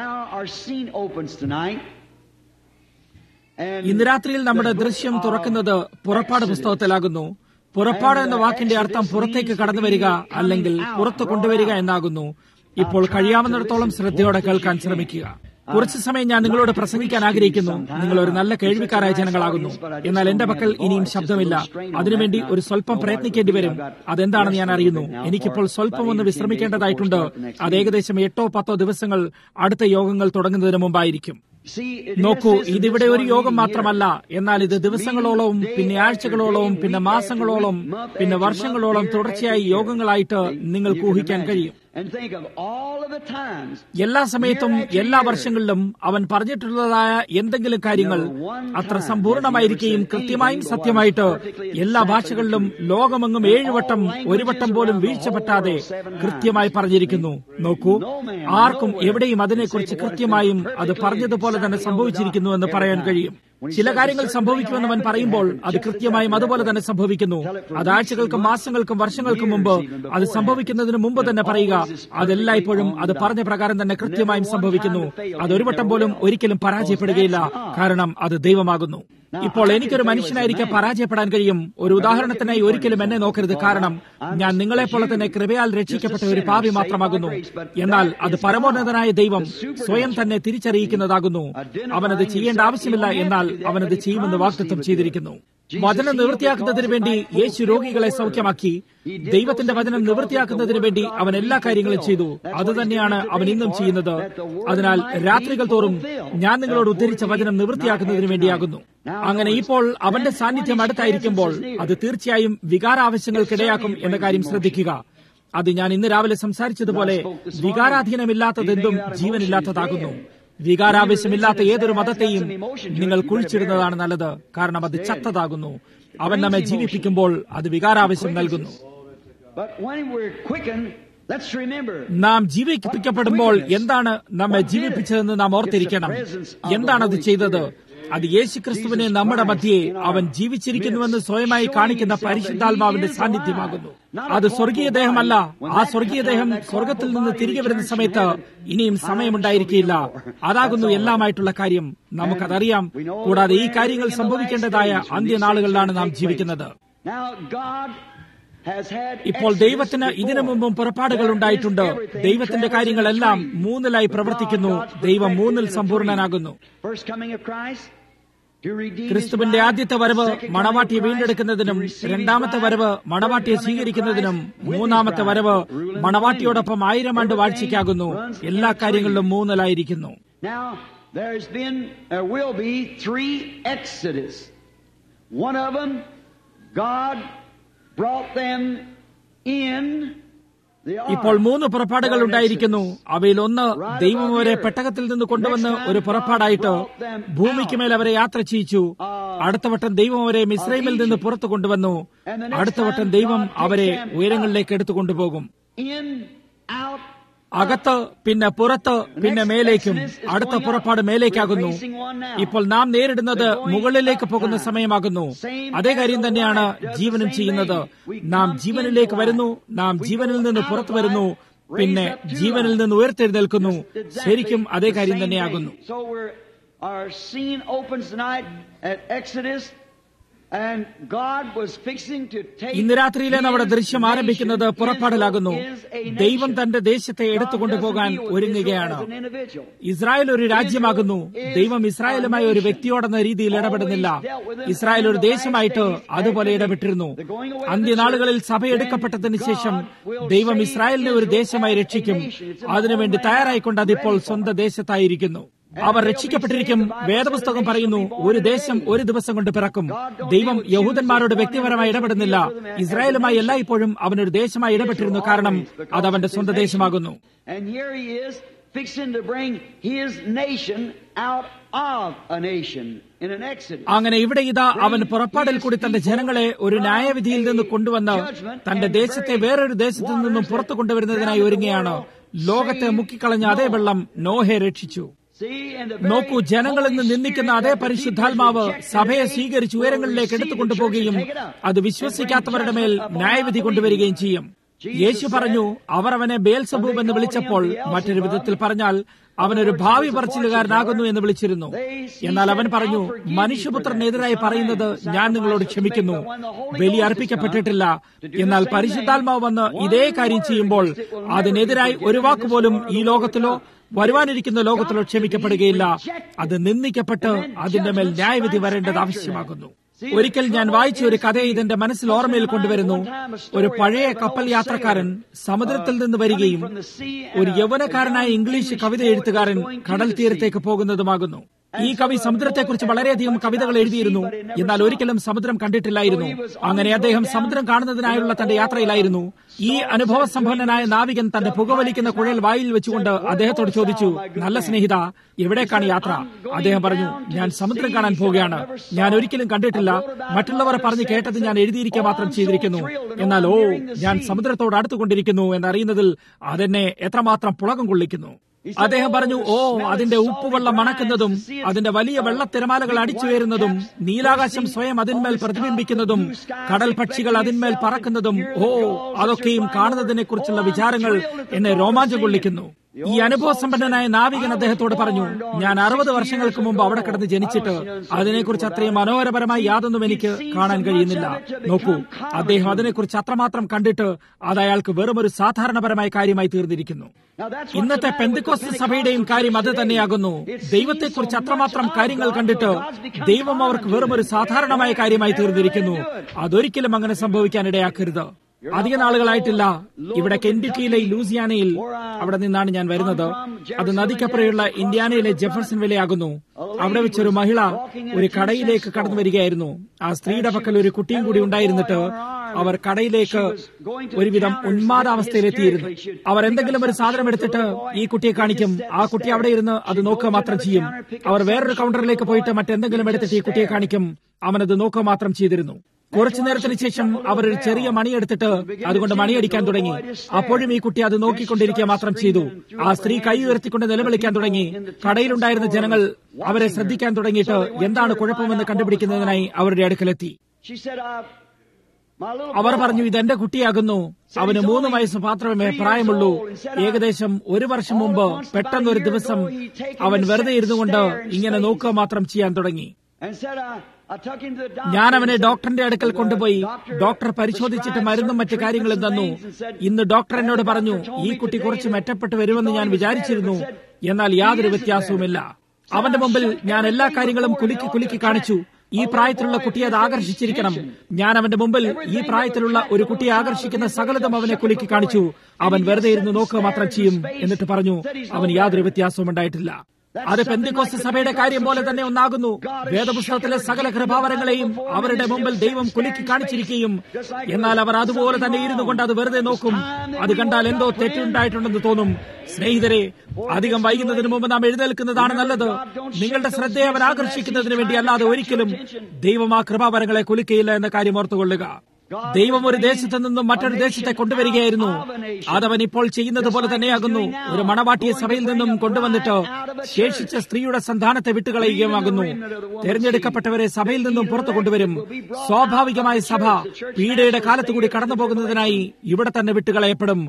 ഇന്ന് രാത്രിയിൽ നമ്മുടെ ദൃശ്യം തുറക്കുന്നത് പുറപ്പാട് പുസ്തകത്തിലാകുന്നു. പുറപ്പാട് എന്ന വാക്കിന്റെ അർത്ഥം പുറത്തേക്ക് കടന്നു വരിക അല്ലെങ്കിൽ പുറത്തു കൊണ്ടുവരിക എന്നാകുന്നു. ഇപ്പോൾ കഴിയാവുന്നിടത്തോളം ശ്രദ്ധയോടെ കേൾക്കാൻ ശ്രമിക്കുക. കുറച്ചു സമയം ഞാൻ നിങ്ങളോട് പ്രസംഗിക്കാൻ ആഗ്രഹിക്കുന്നു. നിങ്ങൾ ഒരു നല്ല കേൾവിക്കാരായ ജനങ്ങളാകുന്നു. എന്നാൽ എന്റെ പക്കൽ ഇനിയും ശബ്ദമില്ല. അതിനുവേണ്ടി ഒരു സ്വല്പം പ്രയത്നിക്കേണ്ടി വരും. അതെന്താണെന്ന് ഞാൻ അറിയുന്നു. എനിക്കിപ്പോൾ സ്വല്പം ഒന്ന് വിശ്രമിക്കേണ്ടതായിട്ടുണ്ട്. അത് ഏകദേശം 8-10 ദിവസങ്ങൾ അടുത്ത യോഗങ്ങൾ തുടങ്ങുന്നതിന് മുമ്പായിരിക്കും. നോക്കൂ, ഇതിവിടെ ഒരു യോഗം മാത്രമല്ല, എന്നാൽ ഇത് ദിവസങ്ങളോളവും പിന്നെ ആഴ്ചകളോളവും പിന്നെ മാസങ്ങളോളം പിന്നെ വർഷങ്ങളോളം തുടർച്ചയായി യോഗങ്ങളായിട്ട് നിങ്ങൾക്ക് ഊഹിക്കാൻ കഴിയും. എല്ലാ സമയത്തും എല്ലാ വർഷങ്ങളിലും അവൻ പറഞ്ഞിട്ടുള്ളതായ എന്തെങ്കിലും കാര്യങ്ങൾ അത്ര സമ്പൂർണമായിരിക്കുകയും കൃത്യമായും സത്യമായിട്ട് എല്ലാ ഭാഷകളിലും ലോകമെങ്ങും 7 വട്ടം 1 വട്ടം പോലും വീഴ്ച പറ്റാതെ കൃത്യമായി പറഞ്ഞിരിക്കുന്നു. നോക്കൂ, ആർക്കും എവിടെയും അതിനെക്കുറിച്ച് കൃത്യമായും അത് പറഞ്ഞതുപോലെ തന്നെ സംഭവിച്ചിരിക്കുന്നു എന്ന് പറയാൻ കഴിയും. ചില കാര്യങ്ങൾ സംഭവിക്കുമെന്ന് അവൻ പറയുമ്പോൾ അത് കൃത്യമായും അതുപോലെ തന്നെ സംഭവിക്കുന്നു. അത് ആഴ്ചകൾക്കും മാസങ്ങൾക്കും വർഷങ്ങൾക്കും മുമ്പ് അത് സംഭവിക്കുന്നതിന് മുമ്പ് തന്നെ പറയുക. അതെല്ലായ്പ്പോഴും അത് പറഞ്ഞ പ്രകാരം തന്നെ കൃത്യമായും സംഭവിക്കുന്നു. അത് ഒരു വട്ടം പോലും ഒരിക്കലും പരാജയപ്പെടുകയില്ല, കാരണം അത് ദൈവമാകുന്നു. ഇപ്പോൾ എനിക്കൊരു മനുഷ്യനായിരിക്കെ പരാജയപ്പെടാൻ കഴിയും. ഒരു ഉദാഹരണത്തിനായി ഒരിക്കലും എന്നെ നോക്കരുത്, കാരണം ഞാൻ നിങ്ങളെപ്പോലെ തന്നെ കൃപയാൽ രക്ഷിക്കപ്പെട്ട ഒരു പാപി മാത്രമാകുന്നു. എന്നാൽ അത് പരമോന്നതനായ ദൈവം സ്വയം തന്നെ തിരിച്ചറിയിക്കുന്നതാകുന്നു. അവനത് ചെയ്യേണ്ട ആവശ്യമില്ല, എന്നാൽ അവനത് ചെയ്യുമെന്ന് വാഗ്ദത്തം ചെയ്തിരിക്കുന്നു. വചനം നിവൃത്തിയാക്കുന്നതിന് വേണ്ടി യേശു രോഗികളെ സൗഖ്യമാക്കി. ദൈവത്തിന്റെ വചനം നിവൃത്തിയാക്കുന്നതിന് വേണ്ടി അവൻ എല്ലാ കാര്യങ്ങളും ചെയ്തു. അതുതന്നെയാണ് അവൻ ഇന്നും ചെയ്യുന്നത്. അതിനാൽ രാത്രികൾ തോറും ഞാൻ നിങ്ങളോട് ഉദ്ധരിച്ച വചനം നിവൃത്തിയാക്കുന്നതിന് വേണ്ടിയാകുന്നു. അങ്ങനെ ഇപ്പോൾ അവന്റെ സാന്നിധ്യം അടുത്തായിരിക്കുമ്പോൾ അത് തീർച്ചയായും വികാരാവശ്യങ്ങൾക്കിടയാക്കും എന്ന കാര്യം ശ്രദ്ധിക്കുക. അത് ഞാൻ ഇന്ന് രാവിലെ സംസാരിച്ചതുപോലെ വികാരാധീനമില്ലാത്തതെന്തും ജീവനില്ലാത്തതാകുന്നു. വികാരാവശ്യമില്ലാത്ത ഏതൊരു മതത്തെയും നിങ്ങൾ കുഴിച്ചിടുന്നതാണ് നല്ലത്, കാരണം അത് ചത്തതാകുന്നു. അവൻ നമ്മെ ജീവിപ്പിക്കുമ്പോൾ അത് വികാരാവശ്യം നൽകുന്നു. നാം ജീവിപ്പിക്കപ്പെടുമ്പോൾ എന്താണ് നമ്മെ ജീവിപ്പിച്ചതെന്ന് നാം ഓർത്തിരിക്കണം. എന്താണത് ചെയ്തത്? അത് യേശുക്രിസ്തുവിനെ നമ്മുടെ മധ്യേ അവൻ ജീവിച്ചിരിക്കുന്നുവെന്ന് സ്വയമായി കാണിക്കുന്ന പരിശുദ്ധാത്മാവിന്റെ സാന്നിധ്യമാകുന്നു. അത് സ്വർഗീയ ദേഹമല്ല. ആ സ്വർഗീയ ദേഹം സ്വർഗത്തിൽ നിന്ന് തിരികെ വരുന്ന സമയത്ത് ഇനിയും സമയമുണ്ടായിരിക്കില്ല. അതാകുന്നു എല്ലാമായിട്ടുള്ള കാര്യം. നമുക്കതറിയാം. കൂടാതെ ഈ കാര്യങ്ങൾ സംഭവിക്കേണ്ടതായ അന്ത്യനാളുകളിലാണ് നാം ജീവിക്കുന്നത്. ഇപ്പോൾ ദൈവത്തിന് ഇതിനു മുമ്പും പുറപ്പാടുകൾ ഉണ്ടായിട്ടുണ്ട്. ദൈവത്തിന്റെ കാര്യങ്ങളെല്ലാം 3-ലായി പ്രവർത്തിക്കുന്നു. ദൈവം 3-ൽ സമ്പൂർണനാകുന്നു. ക്രിസ്തുവിന്റെ ആദ്യത്തെ വരവ് മണവാട്ടിയെ വീണ്ടെടുക്കുന്നതിനും, രണ്ടാമത്തെ വരവ് മണവാട്ടിയെ സ്വീകരിക്കുന്നതിനും, മൂന്നാമത്തെ വരവ് മണവാട്ടിയോടൊപ്പം 1000 ആണ്ട് വാഴ്ചയ്ക്കാകുന്നു. എല്ലാ കാര്യങ്ങളിലും 3-ലായിരിക്കുന്നു. ഇപ്പോൾ 3 പുറപ്പാടുകൾ ഉണ്ടായിരിക്കുന്നു. അവയിൽ ഒന്ന്, ദൈവം അവരെ പെട്ടകത്തിൽ നിന്ന് കൊണ്ടുവന്ന് ഒരു പുറപ്പാടായിട്ട് ഭൂമിക്ക് മേൽ അവരെ യാത്ര ചെയ്യിച്ചു. അടുത്ത വട്ടം ദൈവം അവരെ മിസ്രൈമിൽ നിന്ന് പുറത്തു കൊണ്ടുവന്നു. അടുത്ത വട്ടം ദൈവം അവരെ ഉയരങ്ങളിലേക്ക് എടുത്തു കൊണ്ടുപോകും. അകത്ത്, പിന്നെ പുറത്ത്, പിന്നെ മേലേക്കും. അടുത്ത പുറപ്പാട് മേലേക്കാകുന്നു. ഇപ്പോൾ നാം നേരിടുന്നത് മുകളിലേക്ക് പോകുന്ന സമയമാകുന്നു. അതേ കാര്യം തന്നെയാണ് ജീവനും ചെയ്യുന്നത്. നാം ജീവനിലേക്ക് വരുന്നു, നാം ജീവനിൽ നിന്ന് പുറത്തു വരുന്നു, പിന്നെ ജീവനിൽ നിന്ന് ഉയർത്തെഴുന്നേൽക്കുന്നു. ശരിക്കും അതേ കാര്യം തന്നെയാകുന്നു. ഇന്ന് രാത്രിയിലെ നമ്മുടെ ദൃശ്യം ആരംഭിക്കുന്നത് പുറപ്പാടിലാകുന്നു. ദൈവം തന്റെ ദേശത്തെ എടുത്തുകൊണ്ടുപോകാൻ ഒരുങ്ങുകയാണ്. ഇസ്രായേൽ ഒരു രാജ്യമാകുന്നു. ദൈവം ഇസ്രായേലുമായി ഒരു വ്യക്തിയോടെന്ന രീതിയിൽ ഇടപെടുന്നില്ല. ഇസ്രായേൽ ഒരു ദേശമായിട്ട് അതുപോലെ ഇടപെട്ടിരുന്നു. അന്ത്യനാളുകളിൽ സഭ എടുക്കപ്പെട്ടതിന് ശേഷം ദൈവം ഇസ്രായേലിനെ ഒരു ദേശമായി രക്ഷിക്കും. അതിനുവേണ്ടി തയ്യാറായിക്കൊണ്ട് അതിപ്പോൾ സ്വന്തം ദേശത്തായിരിക്കുന്നു. അവർ രക്ഷിക്കപ്പെട്ടിരിക്കും. വേദപുസ്തകം പറയുന്നു, ഒരു ദേശം ഒരു ദിവസം കൊണ്ട് പിറക്കും. ദൈവം യഹൂദന്മാരോട് വ്യക്തിപരമായി ഇടപെടുന്നില്ല. ഇസ്രായേലുമായി എല്ലായ്പ്പോഴും അവനൊരു ദേശമായി ഇടപെട്ടിരുന്നു, കാരണം അത് അവന്റെ സ്വന്തം ദേശമാകുന്നു. അങ്ങനെ ഇവിടെ ഇതാ അവൻ പുറപ്പാടിൽ കൂടി തന്റെ ജനങ്ങളെ ഒരു ന്യായവിധിയിൽ നിന്ന് കൊണ്ടുവന്ന് തന്റെ ദേശത്തെ വേറൊരു ദേശത്തു നിന്നും പുറത്തു കൊണ്ടുവരുന്നതിനായി ഒരുങ്ങുകയാണ്. ലോകത്തെ മുക്കിക്കളഞ്ഞ അതേ വെള്ളം നോഹയെ രക്ഷിച്ചു. നോക്കൂ, ജനങ്ങളിൽ നിന്ന് നിന്ദിക്കുന്ന അതേ പരിശുദ്ധാത്മാവ് സഭയെ സ്വീകരിച്ച് ഉയരങ്ങളിലേക്ക് എടുത്തുകൊണ്ടുപോകുകയും അത് വിശ്വസിക്കാത്തവരുടെ മേൽ ന്യായവിധി കൊണ്ടുവരികയും ചെയ്യും. യേശു പറഞ്ഞു, അവർ അവനെ ബേൽസബൂബ് എന്ന് വിളിച്ചപ്പോൾ മറ്റൊരു വിധത്തിൽ പറഞ്ഞാൽ അവനൊരു ഭാവി പറച്ചിലുകാരനാകുന്നു എന്ന് വിളിച്ചിരുന്നു. എന്നാൽ അവൻ പറഞ്ഞു, മനുഷ്യപുത്രനെതിരായി പറയുന്നത് ഞാൻ നിങ്ങളോട് ക്ഷമിക്കുന്നു. ബലി അർപ്പിക്കപ്പെട്ടിട്ടില്ല. എന്നാൽ പരിശുദ്ധാത്മാവ് വന്ന് ഇതേ കാര്യം ചെയ്യുമ്പോൾ അതിനെതിരായി ഒരു വാക്കുപോലും ഈ ലോകത്തിലോ വരുവാനിരിക്കുന്ന ലോകത്തിലോ ക്ഷമിക്കപ്പെടുകയില്ല. അത് നിന്ദിക്കപ്പെട്ട് അതിന്റെ മേൽ ന്യായവിധി വരേണ്ടത് ആവശ്യമാകുന്നു. ഒരിക്കൽ ഞാൻ വായിച്ച ഒരു കഥയെ ഇതെന്റെ മനസ്സിൽ ഓർമ്മയിൽ കൊണ്ടുവരുന്നു. ഒരു പഴയ കപ്പൽ യാത്രക്കാരൻ സമുദ്രത്തിൽ നിന്ന് വരികയും ഒരു യൗവനക്കാരനായ ഇംഗ്ലീഷ് കവിത എഴുത്തുകാരൻ കടൽ തീരത്തേക്ക് പോകുന്നതുമാകുന്നു. ഈ കവി സമുദ്രത്തെക്കുറിച്ച് വളരെയധികം കവിതകൾ എഴുതിയിരുന്നു, എന്നാൽ ഒരിക്കലും സമുദ്രം കണ്ടിട്ടില്ലായിരുന്നു. അങ്ങനെ അദ്ദേഹം സമുദ്രം കാണുന്നതിനായുള്ള തന്റെ യാത്രയിലായിരുന്നു. ഈ അനുഭവ സമ്പന്നനായ നാവികൻ തന്റെ പുകവലിക്കുന്ന കുഴൽ വായിൽ വെച്ചുകൊണ്ട് അദ്ദേഹത്തോട് ചോദിച്ചു, നല്ല സ്നേഹിത, എവിടേക്കാണ് യാത്ര? അദ്ദേഹം പറഞ്ഞു, ഞാൻ സമുദ്രം കാണാൻ പോവുകയാണ്. ഞാൻ ഒരിക്കലും കണ്ടിട്ടില്ല. മറ്റുള്ളവർ പറഞ്ഞു കേട്ടത് ഞാൻ എഴുതിയിരിക്കുക മാത്രം ചെയ്തിരിക്കുന്നു. എന്നാൽ ഞാൻ സമുദ്രത്തോട് അടുത്തുകൊണ്ടിരിക്കുന്നു എന്നറിയുന്നതിൽ അതെന്നെ എത്രമാത്രം പുളകം കൊള്ളിക്കുന്നു. അദ്ദേഹം പറഞ്ഞു, അതിന്റെ ഉപ്പുവെള്ളം മണക്കുന്നതും അതിന്റെ വലിയ വെള്ളത്തിരമാലകൾ അടിച്ചുയരുന്നതും നീലാകാശം സ്വയം അതിന്മേൽ പ്രതിബിംബിക്കുന്നതും കടൽ പക്ഷികൾ അതിന്മേൽ പറക്കുന്നതും അതൊക്കെയും കാണുന്നതിനെ കുറിച്ചുള്ള വിചാരങ്ങൾ എന്നെ രോമാഞ്ചം കൊള്ളിക്കുന്നു. ഈ അനുഭവസമ്പന്നനായ നാവികൻ അദ്ദേഹത്തോട് പറഞ്ഞു, ഞാൻ 60 വർഷങ്ങൾക്ക് മുമ്പ് അവിടെ കിടന്ന് ജനിച്ചിട്ട് അതിനെക്കുറിച്ച് അത്രയും മനോഹരപരമായി യാതൊന്നും എനിക്ക് കാണാൻ കഴിയുന്നില്ല. നോക്കൂ, അദ്ദേഹം അതിനെക്കുറിച്ച് അത്രമാത്രം കണ്ടിട്ട് അത് അയാൾക്ക് വെറുമൊരു സാധാരണപരമായ കാര്യമായി തീർന്നിരിക്കുന്നു. ഇന്നത്തെ പെന്തക്കോസ്ത് സഭയുടെയും കാര്യം അത് തന്നെയാകുന്നു. ദൈവത്തെക്കുറിച്ച് അത്രമാത്രം കാര്യങ്ങൾ കണ്ടിട്ട് ദൈവം അവർക്ക് വെറുമൊരു സാധാരണമായ കാര്യമായി തീർന്നിരിക്കുന്നു. അതൊരിക്കലും അങ്ങനെ സംഭവിക്കാനിടയാക്കരുത്. അധിക നാളുകളായിട്ടില്ല, ഇവിടെ കെന്റക്കിയിലെ ലൂസിയാനയിൽ, അവിടെ നിന്നാണ് ഞാൻ വരുന്നത്. അത് നദിക്കപ്പുറയുള്ള ഇന്ത്യാനയിലെ ജെഫർസൺ വിലയാകുന്നു. അവിടെ വെച്ചൊരു മഹിള ഒരു കടയിലേക്ക് കടന്നു വരികയായിരുന്നു. ആ സ്ത്രീയുടെ പക്കൽ ഒരു കുട്ടിയും കൂടി ഉണ്ടായിരുന്നിട്ട് അവർ കടയിലേക്ക് ഒരുവിധം ഉന്മാദാവസ്ഥയിലെത്തിയിരുന്നു. അവർ എന്തെങ്കിലും ഒരു സാധനം എടുത്തിട്ട് ഈ കുട്ടിയെ കാണിക്കും. ആ കുട്ടി അവിടെ ഇരുന്ന് അത് നോക്കുക മാത്രം ചെയ്യും. അവർ വേറൊരു കൗണ്ടറിലേക്ക് പോയിട്ട് മറ്റെന്തെങ്കിലും എടുത്തിട്ട് ഈ കുട്ടിയെ കാണിക്കും. അവനത് നോക്കുക മാത്രം ചെയ്തിരുന്നു. കുറച്ചു നേരത്തിന് ശേഷം അവർ ഒരു ചെറിയ മണിയെടുത്തിട്ട് അതുകൊണ്ട് മണിയടിക്കാൻ തുടങ്ങി. അപ്പോഴും ഈ കുട്ടി അത് നോക്കിക്കൊണ്ടിരിക്കുക മാത്രം ചെയ്തു. ആ സ്ത്രീ കൈ ഉയർത്തിക്കൊണ്ട് നിലവിളിക്കാൻ തുടങ്ങി. കടയിലുണ്ടായിരുന്ന ജനങ്ങൾ അവരെ ശ്രദ്ധിക്കാൻ തുടങ്ങിയിട്ട് എന്താണ് കുഴപ്പമെന്ന് കണ്ടുപിടിക്കുന്നതിനായി അവരുടെ അടുക്കലെത്തി. അവർ പറഞ്ഞു, ഇതെന്റെ കുട്ടിയാകുന്നു. അവന് 3 വയസ്സ് മാത്രമേ പ്രായമുള്ളൂ. ഏകദേശം 1 വർഷം മുമ്പ് പെട്ടെന്നൊരു ദിവസം അവൻ വെറുതെ ഇരുന്നുകൊണ്ട് ഇങ്ങനെ നോക്കുക മാത്രം ചെയ്യാൻ തുടങ്ങി. ഞാൻ അവനെ ഡോക്ടറിന്റെ അടുക്കൽ കൊണ്ടുപോയി. ഡോക്ടർ പരിശോധിച്ചിട്ട് മരുന്നും മറ്റു കാര്യങ്ങളും തന്നു. ഇന്ന് ഡോക്ടർ എന്നോട് പറഞ്ഞു, ഈ കുട്ടി കുറച്ച് മെച്ചപ്പെട്ടു വരുമെന്ന് ഞാൻ വിചാരിച്ചിരുന്നു, എന്നാൽ യാതൊരു വ്യത്യാസവുമില്ല. അവന്റെ മുമ്പിൽ ഞാൻ എല്ലാ കാര്യങ്ങളും കുലുക്കി കാണിച്ചു. ഈ പ്രായത്തിലുള്ള കുട്ടിയെ അത് ആകർഷിച്ചിരിക്കണം. ഞാൻ അവന്റെ മുമ്പിൽ ഈ പ്രായത്തിലുള്ള ഒരു കുട്ടിയെ ആകർഷിക്കുന്ന സകലതും അവനെ കുലുക്കി കാണിച്ചു. അവൻ വെറുതെ ഇരുന്ന് നോക്കുക മാത്രം ചെയ്യും. എന്നിട്ട് പറഞ്ഞു, അവന് യാതൊരു വ്യത്യാസവും ഉണ്ടായിട്ടില്ല. അത് പെന്തക്കോസ്ത് സഭയുടെ കാര്യം പോലെ തന്നെ ഒന്നാകുന്നു. വേദപുസ്തകത്തിലെ സകല കൃപാവരങ്ങളെയും അവരുടെ മുമ്പിൽ ദൈവം കുലുക്കി കാണിച്ചിരിക്കുകയും എന്നാൽ അവർ അതുപോലെ തന്നെ ഇരുന്നു കൊണ്ട് അത് വെറുതെ നോക്കും. അത് കണ്ടാൽ എന്തോ തെറ്റുണ്ടായിട്ടുണ്ടെന്ന് തോന്നും. സ്നേഹിതരെ, അധികം വൈകുന്നതിന് മുമ്പ് നാം എഴുന്നേൽക്കുന്നതാണ് നല്ലത്. നിങ്ങളുടെ ശ്രദ്ധയെ അവൻ ആകർഷിക്കുന്നതിന് വേണ്ടി അല്ലാതെ ഒരിക്കലും ദൈവം ആ കൃപാവരങ്ങളെ കുലുക്കയില്ല എന്ന കാര്യം ഓർത്തുകൊള്ളുക. ദൈവം ഒരു ദേശത്തു നിന്നും മറ്റൊരു ദേശത്തെ കൊണ്ടുവരികയായിരുന്നു. അതവൻ ഇപ്പോൾ ചെയ്യുന്നത് പോലെ തന്നെയാകുന്നു. ഒരു മണവാട്ടിയെ സഭയിൽ നിന്നും കൊണ്ടുവന്നിട്ട് ശേഷിച്ച സ്ത്രീയുടെ സന്താനത്തെ വിട്ടുകളയുകയുമാകുന്നു. തെരഞ്ഞെടുക്കപ്പെട്ടവരെ സഭയിൽ നിന്നും പുറത്തു കൊണ്ടുവരും. സ്വാഭാവികമായ സഭ പീഡയുടെ കാലത്തുകൂടി കടന്നു പോകുന്നതിനായി ഇവിടെ തന്നെ വിട്ടുകളയപ്പെടും.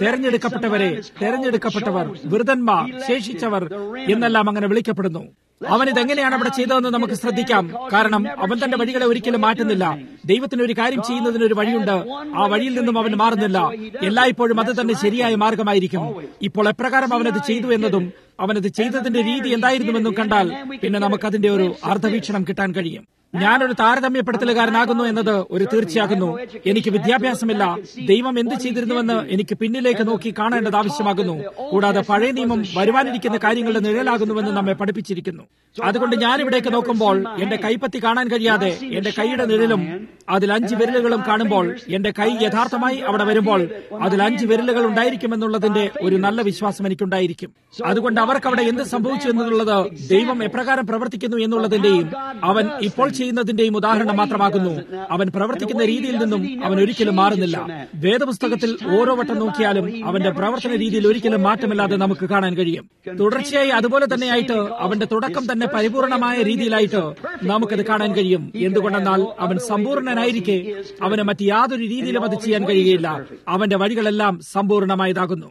തെരഞ്ഞെടുക്കപ്പെട്ടവർ, വൃതന്മാർ, ശേഷിച്ചവർ എന്നെല്ലാം അങ്ങനെ വിളിക്കപ്പെടുന്നു. അവനിതെങ്ങനെയാണ് അവിടെ ചെയ്തതെന്ന് നമുക്ക് ശ്രദ്ധിക്കാം. കാരണം അവൻ തന്റെ വഴികളെ ഒരിക്കലും മാറ്റുന്നില്ല. ദൈവത്തിന് ഒരു കാര്യം ചെയ്യുന്നതിനൊരു വഴിയുണ്ട്. ആ വഴിയിൽ നിന്നും അവൻ മാറുന്നില്ല. എല്ലായ്പ്പോഴും അത് തന്നെ ശരിയായ മാർഗമായിരിക്കും. ഇപ്പോൾ എപ്രകാരം അവനത് ചെയ്തു എന്നതും അവനത് ചെയ്തതിന്റെ രീതി എന്തായിരുന്നുവെന്നും കണ്ടാൽ പിന്നെ നമുക്കതിന്റെ ഒരു അർത്ഥവീക്ഷണം കിട്ടാൻ കഴിയും. ഞാനൊരു താരതമ്യപ്പെടുത്തലുകാരനാകുന്നു എന്നത് ഒരു തീർച്ചയാകുന്നു. എനിക്ക് വിദ്യാഭ്യാസമില്ല. ദൈവം എന്ത് ചെയ്തിരുന്നുവെന്ന് എനിക്ക് പിന്നിലേക്ക് നോക്കി കാണേണ്ടത് ആവശ്യമാകുന്നു. കൂടാതെ പഴയ നിയമം വരുവാനിരിക്കുന്ന കാര്യങ്ങളുടെ നിഴലാകുന്നുവെന്ന് നമ്മെ പഠിപ്പിച്ചിരിക്കുന്നു. അതുകൊണ്ട് ഞാനിവിടേക്ക് നോക്കുമ്പോൾ എന്റെ കൈപ്പത്തി കാണാൻ കഴിയാതെ എന്റെ കൈയുടെ നിഴലും അതിൽ 5 വിരലുകളും കാണുമ്പോൾ എന്റെ കൈ യഥാർത്ഥമായി അവിടെ വരുമ്പോൾ അതിൽ 5 വിരലുകൾ ഉണ്ടായിരിക്കുമെന്നുള്ളതിന്റെ ഒരു നല്ല വിശ്വാസം എനിക്കുണ്ടായിരിക്കും. അതുകൊണ്ട് അവർക്ക് അവിടെ എന്ത് സംഭവിച്ചു എന്നുള്ളത് ദൈവം എപ്രകാരം പ്രവർത്തിക്കുന്നു എന്നുള്ളതിന്റെയും അവൻ ഇപ്പോൾ ചെയ്യുന്നതിന്റെയും ഉദാഹരണം മാത്രമാകുന്നു. അവൻ പ്രവർത്തിക്കുന്ന രീതിയിൽ നിന്നും അവൻ ഒരിക്കലും മാറുന്നില്ല. വേദപുസ്തകത്തിൽ ഓരോ വട്ടം നോക്കിയാലും അവന്റെ പ്രവർത്തന രീതിയിൽ ഒരിക്കലും മാറ്റമില്ലാതെ നമുക്ക് കാണാൻ കഴിയും. തുടർച്ചയായി അതുപോലെ തന്നെയായിട്ട് അവന്റെ തുടക്കം തന്നെ പരിപൂർണമായ രീതിയിലായിട്ട് നമുക്കത് കാണാൻ കഴിയും. എന്തുകൊണ്ടെന്നാൽ അവൻ സമ്പൂർണനായിരിക്കെ അവന് മറ്റ് യാതൊരു രീതിയിലും അത് ചെയ്യാൻ കഴിയുകയില്ല. അവന്റെ വഴികളെല്ലാം സമ്പൂർണമായതാകുന്നു.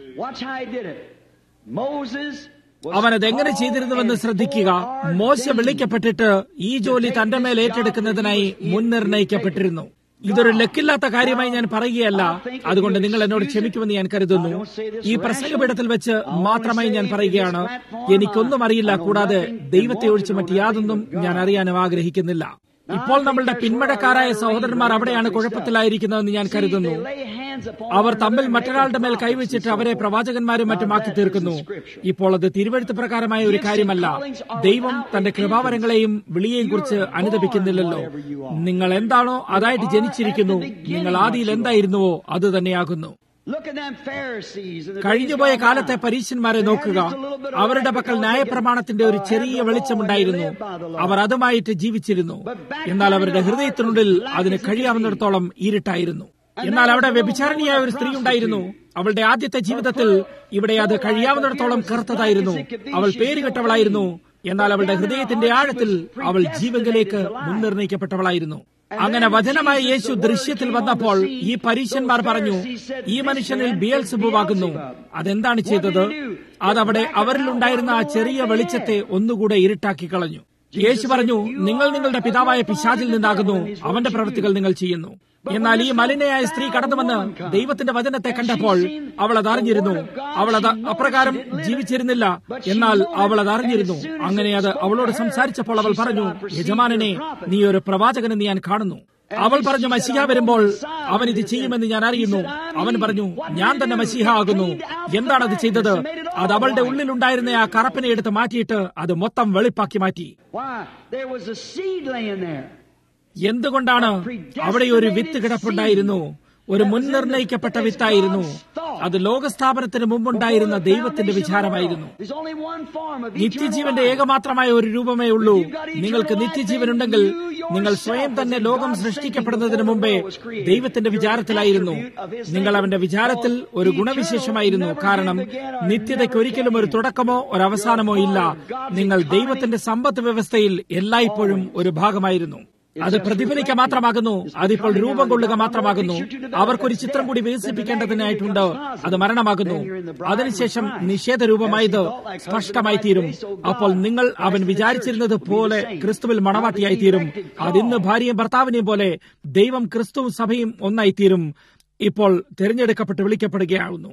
അവനതെങ്ങനെ ചെയ്തിരുന്നുവെന്ന് ശ്രദ്ധിക്കുക. മോശ വിളിക്കപ്പെട്ടിട്ട് ഈ ജോലി തന്റെ മേൽ ഏറ്റെടുക്കുന്നതിനായി മുൻനിർണയിക്കപ്പെട്ടിരുന്നു. ഇതൊരു ലക്കില്ലാത്ത കാര്യമായി ഞാൻ പറയുകയല്ല. അതുകൊണ്ട് നിങ്ങൾ എന്നോട് ക്ഷമിക്കുമെന്ന് ഞാൻ കരുതുന്നു. ഈ പ്രസംഗപീഠത്തിൽ വെച്ച് മാത്രമായി ഞാൻ പറയുകയാണ്. എനിക്കൊന്നും അറിയില്ല. കൂടാതെ ദൈവത്തെ ഒഴിച്ച് മറ്റ് യാതൊന്നും ഞാൻ അറിയാനും ആഗ്രഹിക്കുന്നില്ല. ഇപ്പോൾ നമ്മളുടെ പിന്മഴക്കാരായ സഹോദരന്മാർ അവിടെയാണ് കുഴപ്പത്തിലായിരിക്കുന്നതെന്ന് ഞാൻ കരുതുന്നു. അവർ തമ്മിൽ മറ്റൊരാളുടെ മേൽ കൈവച്ചിട്ട് അവരെ പ്രവാചകന്മാരും മറ്റുമാക്കി തീർക്കുന്നു. ഇപ്പോൾ അത് തിരുവെഴുത്ത് പ്രകാരമായ ഒരു കാര്യമല്ല. ദൈവം തന്റെ കൃപാവരങ്ങളെയും വിളിയെയും കുറിച്ച് അനുദപിക്കുന്നില്ലല്ലോ. നിങ്ങൾ എന്താണോ അതായിട്ട് ജനിച്ചിരിക്കുന്നു. നിങ്ങൾ ആദിയിൽ എന്തായിരുന്നുവോ അത് തന്നെയാകുന്നു. കഴിഞ്ഞുപോയ കാലത്തെ പരീശന്മാരെ നോക്കുക. അവരുടെ പക്കൽ ന്യായപ്രമാണത്തിന്റെ ഒരു ചെറിയ വെളിച്ചമുണ്ടായിരുന്നു. അവർ അതുമായിട്ട് ജീവിച്ചിരുന്നു. എന്നാൽ അവരുടെ ഹൃദയത്തിനുള്ളിൽ അതിന് കഴിയാവുന്നിടത്തോളം ഇരുട്ടായിരുന്നു. എന്നാൽ അവിടെ വ്യഭിചാരിണിയായ ഒരു സ്ത്രീ ഉണ്ടായിരുന്നു. അവളുടെ ആദ്യത്തെ ജീവിതത്തിൽ ഇവിടെ അത് കഴിയാവുന്നിടത്തോളം കറുത്തതായിരുന്നു. അവൾ പേരുകെട്ടവളായിരുന്നു. എന്നാൽ അവളുടെ ഹൃദയത്തിന്റെ ആഴത്തിൽ അവൾ ജീവങ്കിലേക്ക് മുൻനിർണയിക്കപ്പെട്ടവളായിരുന്നു. അങ്ങനെ വചനമായ യേശു ദൃശ്യത്തിൽ വന്നപ്പോൾ ഈ പരീശന്മാർ പറഞ്ഞു, ഈ മനുഷ്യനിൽ ബിയൽസെബൂബാകുന്നു. അതെന്താണ് ചെയ്തത്? അതവിടെ അവരിലുണ്ടായിരുന്ന ആ ചെറിയ വെളിച്ചത്തെ ഒന്നുകൂടെ ഇരുട്ടാക്കി കളഞ്ഞു. യേശു പറഞ്ഞു, നിങ്ങൾ നിങ്ങളുടെ പിതാവായ പിശാചിൽ നിന്നാകുന്നു. അവന്റെ പ്രവൃത്തികൾ നിങ്ങൾ ചെയ്യുന്നു. എന്നാൽ ഈ മലിനയായ സ്ത്രീ കടന്നുവന്ന് ദൈവത്തിന്റെ വചനത്തെ കണ്ടപ്പോൾ അവൾ അതറിഞ്ഞിരുന്നു. അവൾ അത് അപ്രകാരം ജീവിച്ചിരുന്നില്ല, എന്നാൽ അവൾ അതറിഞ്ഞിരുന്നു. അങ്ങനെ അത് അവളോട് സംസാരിച്ചപ്പോൾ അവൾ പറഞ്ഞു, യജമാനനെ, നീ ഒരു പ്രവാചകനെന്ന് ഞാൻ കാണുന്നു. അവൾ പറഞ്ഞു, മശീഹ വരുമ്പോൾ അവൻ ഇത് ചെയ്യുമെന്ന് ഞാൻ അറിയുന്നു. അവൻ പറഞ്ഞു, ഞാൻ തന്നെ മശീഹ ആകുന്നു. എന്താണത് ചെയ്തത്? അത് അവളുടെ ഉള്ളിലുണ്ടായിരുന്ന ആ കറപ്പിനെ എടുത്ത് മാറ്റിയിട്ട് അത് മൊത്തം വെളിപ്പാക്കി മാറ്റി. എന്തുകൊണ്ടാണ്? അവിടെ ഒരു വിത്ത് കിടപ്പുണ്ടായിരുന്നു. ഒരു മുൻനിർണയിക്കപ്പെട്ട വിത്തായിരുന്നു. അത് ലോകസ്ഥാപനത്തിന് മുമ്പുണ്ടായിരുന്ന ദൈവത്തിന്റെ വിചാരമായിരുന്നു. നിത്യജീവന്റെ ഏകമാത്രമായ ഒരു രൂപമേ ഉള്ളൂ. നിങ്ങൾക്ക് നിത്യജീവനുണ്ടെങ്കിൽ നിങ്ങൾ സ്വയം തന്നെ ലോകം സൃഷ്ടിക്കപ്പെടുന്നതിന് മുമ്പേ ദൈവത്തിന്റെ വിചാരത്തിലായിരുന്നു. നിങ്ങൾ അവന്റെ വിചാരത്തിൽ ഒരു ഗുണവിശേഷമായിരുന്നു. കാരണം നിത്യതയ്ക്ക് ഒരിക്കലും ഒരു തുടക്കമോ ഒരു അവസാനമോ ഇല്ല. നിങ്ങൾ ദൈവത്തിന്റെ സമ്പത്ത് വ്യവസ്ഥയിൽ എല്ലായ്പ്പോഴും ഒരു ഭാഗമായിരുന്നു. അത് പ്രതിഫലിക്കുക മാത്രമാകുന്നു. അതിപ്പോൾ രൂപം കൊള്ളുക മാത്രമാകുന്നു. അവർക്കൊരു ചിത്രം കൂടി വികസിപ്പിക്കേണ്ടതിനായിട്ടുണ്ട്. അത് മരണമാകുന്നു. അതിനുശേഷം നിഷേധരൂപമായത് സ്പഷ്ടമായി തീരും. അപ്പോൾ നിങ്ങൾ അവൻ വിചാരിച്ചിരുന്നത് പോലെ ക്രിസ്തുവിൽ മണവാട്ടിയായി തീരും. അതിന്ന് ഭാര്യയും ഭർത്താവിനെയും പോലെ ദൈവം ക്രിസ്തുവും സഭയും ഒന്നായിത്തീരും. ഇപ്പോൾ തിരഞ്ഞെടുക്കപ്പെട്ട് വിളിക്കപ്പെടുകയാകുന്നു.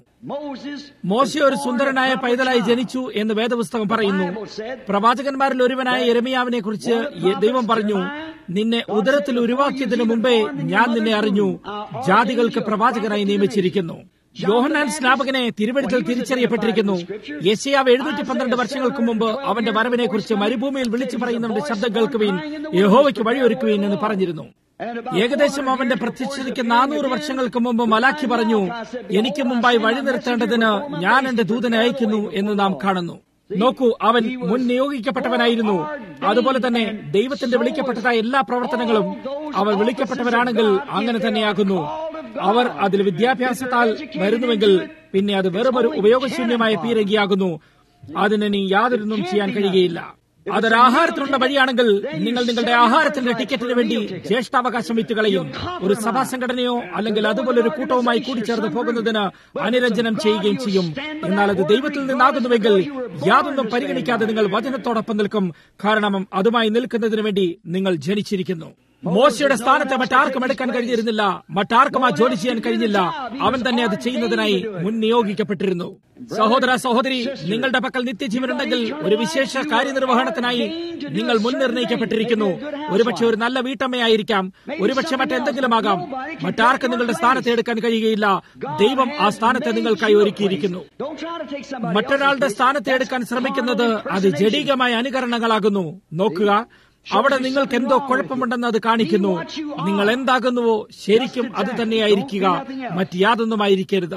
മോശെ ഒരു സുന്ദരനായ പൈതലായി ജനിച്ചു എന്ന് വേദപുസ്തകം പറയുന്നു. പ്രവാചകന്മാരിൽ ഒരുവനായ യെരമിയാവിനെ കുറിച്ച് ദൈവം പറഞ്ഞു, നിന്നെ ഉദരത്തിൽ ഉരുവാക്കിയതിനു മുമ്പേ ഞാൻ നിന്നെ അറിഞ്ഞു, ജാതികൾക്ക് പ്രവാചകനായി നിയമിച്ചിരിക്കുന്നു. യോഹന്നാൻ സ്നാപകനെ തിരുവെഴുത്തിൽ തിരിച്ചറിയപ്പെട്ടിരിക്കുന്നു. യെശയ്യാവ് 712 വർഷങ്ങൾക്ക് മുമ്പ് അവന്റെ വരവിനെ കുറിച്ച് മരുഭൂമിയിൽ വിളിച്ചു പറയുന്നവന്റെ ശബ്ദം കേൾക്കുവീൻ, യഹോവയ്ക്ക് വഴിയൊരുക്കുവീൻ എന്ന് പറഞ്ഞിരുന്നു. ഏകദേശം അവന്റെ പ്രത്യക്ഷതയ്ക്ക് 400 വർഷങ്ങൾക്ക് മുമ്പ് മലാഖി പറഞ്ഞു, എനിക്ക് മുമ്പായി വഴി നിർത്തേണ്ടതിന് ഞാൻ എന്റെ ദൂതനെ അയക്കുന്നു എന്ന് നാം കാണുന്നു. നോക്കൂ, അവൻ മുൻ നിയോഗിക്കപ്പെട്ടവനായിരുന്നു. അതുപോലെ തന്നെ ദൈവത്തിന്റെ വിളിക്കപ്പെട്ടതായ എല്ലാ പ്രവർത്തനങ്ങളും അവർ വിളിക്കപ്പെട്ടവരാണെങ്കിൽ അങ്ങനെ തന്നെയാകുന്നു. അവർ അതിൽ വിദ്യാഭ്യാസത്താൽ വരുന്നുവെങ്കിൽ പിന്നെ അത് വെറുമൊരു ഉപയോഗശൂന്യമായ പീരങ്കിയാകുന്നു. അതിനി യാതൊന്നും ചെയ്യാൻ കഴിയുകയില്ല. അതൊരു ആഹാരത്തിനുള്ള വഴിയാണെങ്കിൽ നിങ്ങൾ നിങ്ങളുടെ ആഹാരത്തിന്റെ ടിക്കറ്റിന് വേണ്ടി ജ്യേഷ്ഠാവകാശം വിറ്റുകളയും. ഒരു സഭാ സംഘടനയോ അല്ലെങ്കിൽ അതുപോലൊരു കൂട്ടവുമായി കൂടിച്ചേർന്ന് പോകുന്നതിന് അനുരഞ്ജനം ചെയ്യുകയും ചെയ്യും. എന്നാൽ അത് ദൈവത്തിൽ നിന്നാകുന്നുവെങ്കിൽ യാതൊന്നും പരിഗണിക്കാതെ നിങ്ങൾ വചനത്തോടൊപ്പം നിൽക്കും. കാരണം അതുമായി നിൽക്കുന്നതിന് വേണ്ടി നിങ്ങൾ ജനിച്ചിരിക്കുന്നു. മോശയുടെ സ്ഥാനത്തെ മറ്റാർക്കും എടുക്കാൻ കഴിഞ്ഞിരുന്നില്ല. മറ്റാർക്കും ആ ജോലി ചെയ്യാൻ കഴിഞ്ഞില്ല. അവൻ തന്നെ അത് ചെയ്യുന്നതിനായി മുൻ നിയോഗിക്കപ്പെട്ടിരുന്നു. സഹോദര സഹോദരി, നിങ്ങളുടെ പക്കൽ നിത്യജീവനുണ്ടെങ്കിൽ ഒരു വിശേഷ കാര്യനിർവഹണത്തിനായി നിങ്ങൾ മുൻനിർണയിക്കപ്പെട്ടിരിക്കുന്നു. ഒരുപക്ഷെ ഒരു നല്ല വീട്ടമ്മയായിരിക്കാം, ഒരുപക്ഷെ മറ്റെന്തെങ്കിലും ആകാം. മറ്റാർക്കും നിങ്ങളുടെ സ്ഥാനത്തെ എടുക്കാൻ കഴിയുകയില്ല. ദൈവം ആ സ്ഥാനത്തെ നിങ്ങൾക്കായി ഒരുക്കിയിരിക്കുന്നു. മറ്റൊരാളുടെ സ്ഥാനത്തെ എടുക്കാൻ ശ്രമിക്കുന്നത് അത് ജഡികമായ അനുകരണങ്ങളാകുന്നു. നോക്കുക, അവിടെ നിങ്ങൾക്ക് എന്തോ കുഴപ്പമുണ്ടെന്ന് അത് കാണിക്കുന്നു. നിങ്ങൾ എന്താകുന്നുവോ ശരിക്കും അത് തന്നെയായിരിക്കുക, മറ്റ് യാതൊന്നുമായിരിക്കരുത്.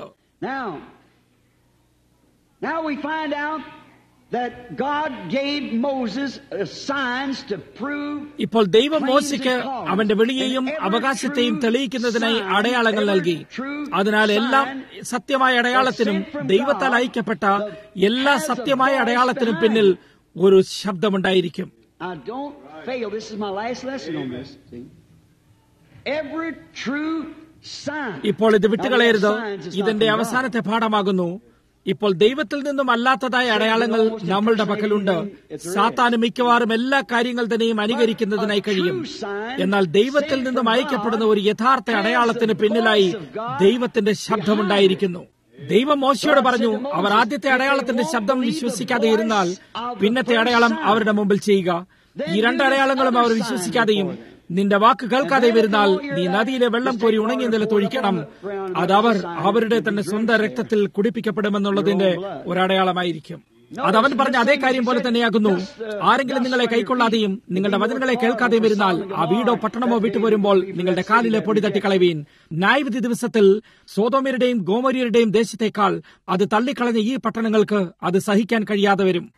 ഇപ്പോൾ ദൈവം മോശയ്ക്ക് അവന്റെ വിളിയെയും അവകാശത്തെയും തെളിയിക്കുന്നതിനായി അടയാളങ്ങൾ നൽകി. അതിനാൽ എല്ലാ സത്യമായ അടയാളത്തിനും, ദൈവത്താൽ അയക്കപ്പെട്ട എല്ലാ സത്യമായ അടയാളത്തിനും പിന്നിൽ ഒരു ശബ്ദമുണ്ടായിരിക്കും. This is my last lesson on this. See? Every true sign. ഇപ്പോൾ ഇത് വിട്ടുകളയരുത്. ഇതിന്റെ അവസാനത്തെ പാഠമാകുന്നു. ഇപ്പോൾ ദൈവത്തിൽ നിന്നും അല്ലാത്തതായ അടയാളങ്ങൾ നമ്മളുടെ പക്കലുണ്ട്. സാത്താന് മിക്കവാറും എല്ലാ കാര്യങ്ങൾ തന്നെയും അനുകരിക്കുന്നതിനായി കഴിയും. എന്നാൽ ദൈവത്തിൽ നിന്നും അയക്കപ്പെടുന്ന ഒരു യഥാർത്ഥ അടയാളത്തിന് പിന്നിലായി ദൈവത്തിന്റെ ശബ്ദമുണ്ടായിരിക്കുന്നു. ദൈവം മോശയോട് പറഞ്ഞു, അവർ ആദ്യത്തെ അടയാളത്തിന്റെ ശബ്ദം വിശ്വസിക്കാതെ ഇരുന്നാൽ പിന്നത്തെ അടയാളം അവരുടെ മുമ്പിൽ ചെയ്യുക. ഈ രണ്ട് അടയാളങ്ങളും അവർ വിശ്വസിക്കാതെയും നിന്റെ വാക്ക് കേൾക്കാതെ വരുന്നാൽ നീ നദിയിലെ വെള്ളം കോരി ഉണങ്ങിയ നിലത്തൊഴിക്കണം. അത് അവരുടെ തന്നെ സ്വന്തം രക്തത്തിൽ കുടിപ്പിക്കപ്പെടുമെന്നുള്ളതിന്റെ ഒരടയാളമായിരിക്കും. അതവൻ പറഞ്ഞ അതേ കാര്യം പോലെ തന്നെയാകുന്നു. ആരെങ്കിലും നിങ്ങളെ കൈക്കൊള്ളാതെയും നിങ്ങളുടെ വചനങ്ങളെ കേൾക്കാതെയും വരുന്നാൽ ആ വീടോ പട്ടണമോ വിട്ടുപോരുമ്പോൾ നിങ്ങളുടെ കാലിലെ പൊടി തട്ടിക്കളവീൻ. ന്യായവിധി ദിവസത്തിൽ സോദോമ്യരുടെയും ഗോമോര്യരുടെയും ദേശത്തേക്കാൾ അത് തള്ളിക്കളഞ്ഞ ഈ പട്ടണങ്ങൾക്ക് അത് സഹിക്കാൻ കഴിയാതെ വരും.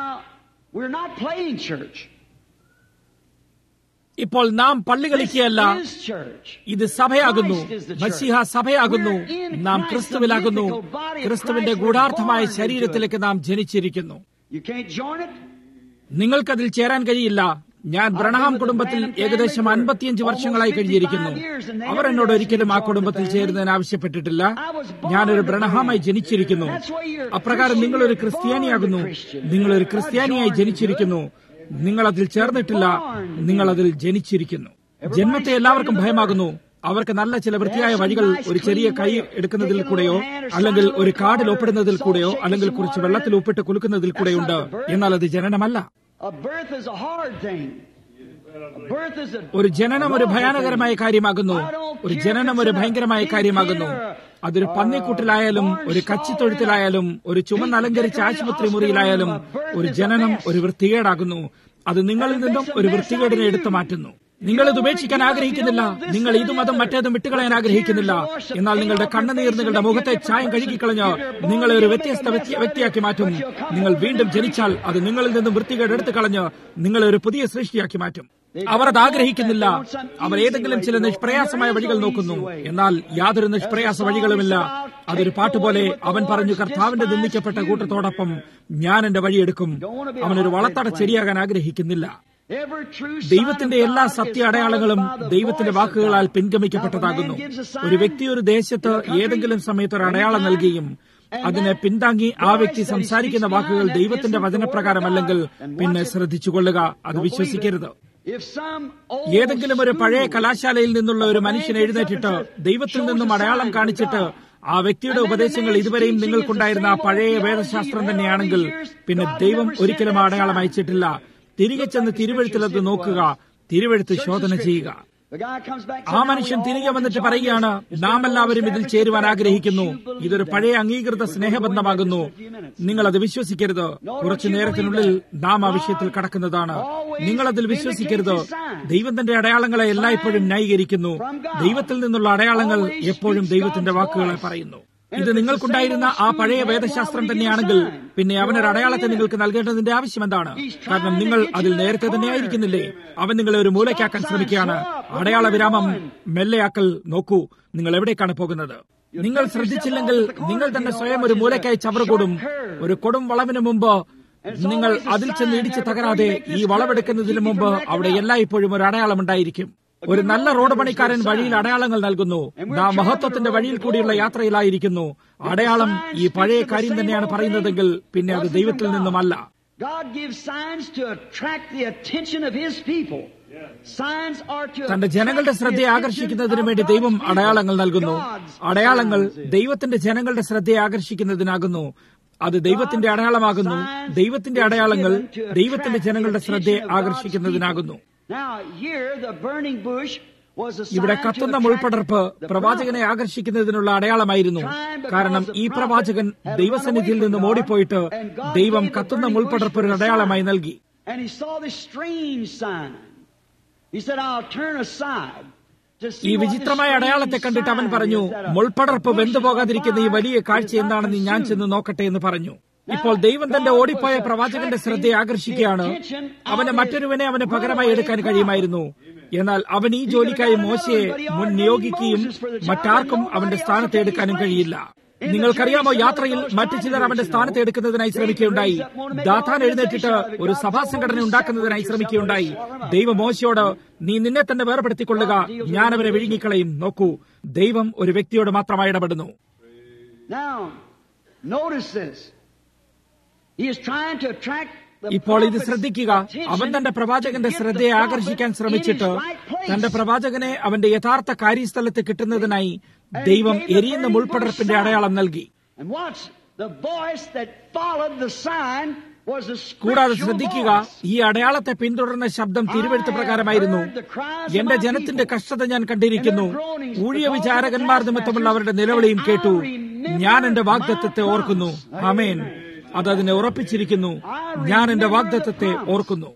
ഇപ്പോൾ നാം പള്ളി കളിക്കുകയല്ല, ഇത് സഭയാകുന്നു. മശീഹ സഭയാകുന്നു. നാം ക്രിസ്തുവിലാകുന്നു. ക്രിസ്തുവിന്റെ ഗൂഢാർത്ഥമായ ശരീരത്തിലേക്ക് നാം ജനിച്ചിരിക്കുന്നു. നിങ്ങൾക്കതിൽ ചേരാൻ കഴിയില്ല. ഞാൻ ബ്രണഹാം കുടുംബത്തിൽ ഏകദേശം 55 വർഷങ്ങളായി കഴിഞ്ഞിരിക്കുന്നു. അവർ എന്നോട് ഒരിക്കലും ആ കുടുംബത്തിൽ ചേരുന്നതിന് ആവശ്യപ്പെട്ടിട്ടില്ല. ഞാനൊരു ബ്രണഹാമായി ജനിച്ചിരിക്കുന്നു. അപ്രകാരം നിങ്ങളൊരു ക്രിസ്ത്യാനിയാകുന്നു. നിങ്ങളൊരു ക്രിസ്ത്യാനിയായി ജനിച്ചിരിക്കുന്നു. നിങ്ങളതിൽ ചേർന്നിട്ടില്ല, നിങ്ങളതിൽ ജനിച്ചിരിക്കുന്നു. ജന്മത്തെ എല്ലാവർക്കും ഭയമാകുന്നു. അവർക്ക് നല്ല ചില വൃത്തിയായ വഴികൾ, ഒരു ചെറിയ കൈ എടുക്കുന്നതിൽ കൂടെയോ അല്ലെങ്കിൽ ഒരു കാർഡിൽ ഒപ്പിടുന്നതിൽ കൂടെയോ അല്ലെങ്കിൽ കുറച്ച് വെള്ളത്തിൽ ഉപ്പിട്ട് കുലുക്കുന്നതിൽ കൂടെയുണ്ട്. എന്നാൽ അത് ജനനമല്ല. ഒരു ജനനം ഒരു ഭയാനകരമായ കാര്യമാകുന്നു. ഒരു ജനനം ഒരു ഭയങ്കരമായ കാര്യമാകുന്നു. അതൊരു പന്നിക്കൂട്ടിലായാലും ഒരു കച്ചിത്തൊഴുത്തിലായാലും ഒരു ചുമന്നലങ്കരിച്ച ആശുപത്രി മുറിയിലായാലും ഒരു ജനനം ഒരു വൃത്തികേടാകുന്നു. അത് നിങ്ങളിൽ നിന്നും ഒരു വൃത്തികേടിനെ എടുത്തു മാറ്റുന്നു. നിങ്ങൾ ഇത് ഉപേക്ഷിക്കാൻ ആഗ്രഹിക്കുന്നില്ല. നിങ്ങൾ ഇതും അതും മറ്റേതും വിട്ടുകളയാൻ ആഗ്രഹിക്കുന്നില്ല. എന്നാൽ നിങ്ങളുടെ കണ്ണുനീർ നിങ്ങളുടെ മുഖത്തെ ചായം കഴുകിക്കളഞ്ഞ് നിങ്ങളെ ഒരു വ്യത്യസ്ത വ്യക്തിയാക്കി മാറ്റും. നിങ്ങൾ വീണ്ടും ജനിച്ചാൽ അത് നിങ്ങളിൽ നിന്നും വൃത്തികേട് എടുത്തു കളഞ്ഞ് നിങ്ങളെ ഒരു പുതിയ സൃഷ്ടിയാക്കി മാറ്റും. അവർ അത് ആഗ്രഹിക്കുന്നില്ല. അവർ ഏതെങ്കിലും ചില നിഷ്പ്രയാസമായ വഴികൾ നോക്കുന്നു. എന്നാൽ യാതൊരു നിഷ്പ്രയാസ വഴികളുമില്ല. അതൊരു പാട്ടുപോലെ അവൻ പറഞ്ഞു, കർത്താവിന്റെ നിന്ദിക്കപ്പെട്ട കൂട്ടത്തോടൊപ്പം ഞാൻ എന്റെ വഴിയെടുക്കും. അവനൊരു വളത്തട ചെടിയാകാൻ ആഗ്രഹിക്കുന്നില്ല. ദൈവത്തിന്റെ എല്ലാ സത്യ അടയാളങ്ങളും ദൈവത്തിന്റെ വാക്കുകളാൽ പിൻഗമിക്കപ്പെട്ടതാകുന്നു. ഒരു വ്യക്തി ഒരു ദേശത്ത് ഏതെങ്കിലും സമയത്ത് ഒരു അടയാളം നൽകുകയും അതിനെ പിന്താങ്ങി ആ വ്യക്തി സംസാരിക്കുന്ന വാക്കുകൾ ദൈവത്തിന്റെ വചനപ്രകാരമല്ലെങ്കിൽ പിന്നെ ശ്രദ്ധിച്ചുകൊള്ളുക, അത് വിശ്വസിക്കരുത്. ഏതെങ്കിലും ഒരു പഴയ കലാശാലയിൽ നിന്നുള്ള ഒരു മനുഷ്യൻ എഴുന്നേറ്റിട്ട് ദൈവത്തിൽ നിന്നും അടയാളം കാണിച്ചിട്ട് ആ വ്യക്തിയുടെ ഉപദേശങ്ങൾ ഇതുവരെയും നിങ്ങൾക്കുണ്ടായിരുന്ന ആ പഴയ വേദശാസ്ത്രം തന്നെയാണെങ്കിൽ പിന്നെ ദൈവം ഒരിക്കലും ആ അടയാളം അയച്ചിട്ടില്ല. തിരികെ ചെന്ന് തിരുവെഴുത്തിലത് നോക്കുക, തിരുവെഴുത്ത് ശോധന ചെയ്യുക. ആ മനുഷ്യൻ തിരികെ വന്നിട്ട് പറയുകയാണ്, നാം എല്ലാവരും ഇതിൽ ചേരുവാൻ ആഗ്രഹിക്കുന്നു. ഇതൊരു പഴയ അംഗീകൃത സ്നേഹബന്ധമാകുന്നു. നിങ്ങളത് വിശ്വസിക്കരുത്. കുറച്ചു നേരത്തിനുള്ളിൽ നാം ആ വിഷയത്തിൽ കടക്കുന്നതാണ്. നിങ്ങളതിൽ വിശ്വസിക്കരുത്. ദൈവം തന്റെ അടയാളങ്ങളെ എല്ലായ്പ്പോഴും ന്യായീകരിക്കുന്നു. ദൈവത്തിൽ നിന്നുള്ള അടയാളങ്ങൾ എപ്പോഴും ദൈവത്തിന്റെ വാക്കുകളെ പറയുന്നു. ഇത് നിങ്ങൾക്കുണ്ടായിരുന്ന ആ പഴയ വേദശാസ്ത്രം തന്നെയാണെങ്കിൽ പിന്നെ അവനൊരു അടയാളത്തെ നിങ്ങൾക്ക് നൽകേണ്ടതിന്റെ ആവശ്യം എന്താണ്? കാരണം നിങ്ങൾ അതിൽ നേരത്തെ തന്നെ ആയിരിക്കുന്നില്ലേ? അവൻ നിങ്ങളെ ഒരു മൂലയ്ക്കാക്കാൻ ശ്രമിക്കുകയാണ്. അടയാള വിരാമം മെല്ലെയാക്കൽ നോക്കൂ, നിങ്ങൾ എവിടേക്കാണ് പോകുന്നത്? നിങ്ങൾ ശ്രദ്ധിച്ചില്ലെങ്കിൽ നിങ്ങൾ തന്നെ സ്വയം ഒരു മൂലയ്ക്കായി ചവറുകൂടും. ഒരു കൊടും വളവിന് മുമ്പ് നിങ്ങൾ അതിൽ ചെന്ന് ഇടിച്ച് തകരാതെ ഈ വളവെടുക്കുന്നതിന് മുമ്പ് അവിടെ എല്ലായ്പ്പോഴും ഒരു അടയാളം ഉണ്ടായിരിക്കും. ഒരു നല്ല റോഡ് പണിക്കാരൻ വഴിയിൽ അടയാളങ്ങൾ നൽകുന്നു. നാം മഹത്വത്തിന്റെ വഴിയിൽ കൂടിയുള്ള യാത്രയിലായിരിക്കുന്നു. അടയാളം ഈ പഴയ കാര്യം തന്നെയാണ് പറയുന്നതെങ്കിൽ പിന്നെ അത് ദൈവത്തിൽ നിന്നുമല്ല. തന്റെ ജനങ്ങളുടെ ശ്രദ്ധയെ ആകർഷിക്കുന്നതിന് വേണ്ടി ദൈവം അടയാളങ്ങൾ നൽകുന്നു. അടയാളങ്ങൾ ദൈവത്തിന്റെ ജനങ്ങളുടെ ശ്രദ്ധയെ ആകർഷിക്കുന്നതിനാകുന്നു. അത് ദൈവത്തിന്റെ അടയാളമാകുന്നു. ദൈവത്തിന്റെ അടയാളങ്ങൾ ദൈവത്തിന്റെ ജനങ്ങളുടെ ശ്രദ്ധയെ ആകർഷിക്കുന്നതിനാകുന്നു. ഇവിടെ കത്തുന്ന മുൾപടർപ്പ് പ്രവാചകനെ ആകർഷിക്കുന്നതിനുള്ള അടയാളമായിരുന്നു. കാരണം ഈ പ്രവാചകൻ ദൈവസന്നിധിയിൽ നിന്നും ഓടിപ്പോയിട്ട് ദൈവം കത്തുന്ന മുൾപടർപ്പ് ഒരു അടയാളമായി നൽകി. ഈ വിചിത്രമായ അടയാളത്തെ കണ്ടിട്ട് അവൻ പറഞ്ഞു, മുൾപടർപ്പ് വെന്തുപോകാതിരിക്കുന്ന ഈ വലിയ കാഴ്ച എന്താണെന്ന് ഞാൻ ചെന്ന് നോക്കട്ടെ എന്ന് പറഞ്ഞു. ഇപ്പോൾ ദൈവം തന്റെ ഓടിപ്പോയ പ്രവാചകന്റെ ശ്രദ്ധയെ ആകർഷിക്കുകയാണ്. അവന് മറ്റൊരുവനെ അവന് പകരമായി എടുക്കാൻ കഴിയുമായിരുന്നു. എന്നാൽ അവൻ ഈ ജോലിക്കായി മോശയെ മുൻ നിയോഗിക്കുകയും മറ്റാർക്കും അവന്റെ സ്ഥാനത്തെ എടുക്കാനും കഴിയില്ല. നിങ്ങൾക്കറിയാമോ, യാത്രയിൽ മറ്റു ചിലർ അവന്റെ സ്ഥാനത്ത് എടുക്കുന്നതിനായി ശ്രമിക്കുകയുണ്ടായി. ദാഥാൻ എഴുന്നേറ്റിട്ട് ഒരു സഭാ സംഘടന ഉണ്ടാക്കുന്നതിനായി ശ്രമിക്കുകയുണ്ടായി. ദൈവം മോശയോട്, നീ നിന്നെ തന്നെ വേർപെടുത്തിക്കൊള്ളുക, ഞാൻ അവരെ വിഴുങ്ങിക്കളയും. നോക്കൂ, ദൈവം ഒരു വ്യക്തിയോട് മാത്രമായി ഇടപെടുന്നു. ഇപ്പോൾ ഇത് ശ്രദ്ധിക്കുക. അവൻ തന്റെ പ്രവാചകന്റെ ശ്രദ്ധയെ ആകർഷിക്കാൻ ശ്രമിച്ചിട്ട് തന്റെ പ്രവാചകനെ അവന്റെ യഥാർത്ഥ കാര്യസ്ഥലത്ത് കിട്ടുന്നതിനായി ദൈവം എരിയുന്ന മുൾപടർപ്പിന്റെ അടയാളം നൽകി. കൂടാതെ ശ്രദ്ധിക്കുക, ഈ അടയാളത്തെ പിന്തുടർന്ന ശബ്ദം തിരുവെഴുത്ത് പ്രകാരമായിരുന്നു. എന്റെ ജനത്തിന്റെ കഷ്ടത ഞാൻ കണ്ടിരിക്കുന്നു, ഊഴിയ വിചാരകന്മാർ നിമിത്തമുള്ള അവരുടെ നിലവിളിയും കേട്ടു. ഞാൻ എന്റെ വാഗ്ദത്തത്തെ ഓർക്കുന്നു. ആമേൻ. അതതിനെ ഉറപ്പിച്ചിരിക്കുന്നു. ഞാൻ എന്റെ വാഗ്ദത്തത്തെ ഓർക്കുന്നു.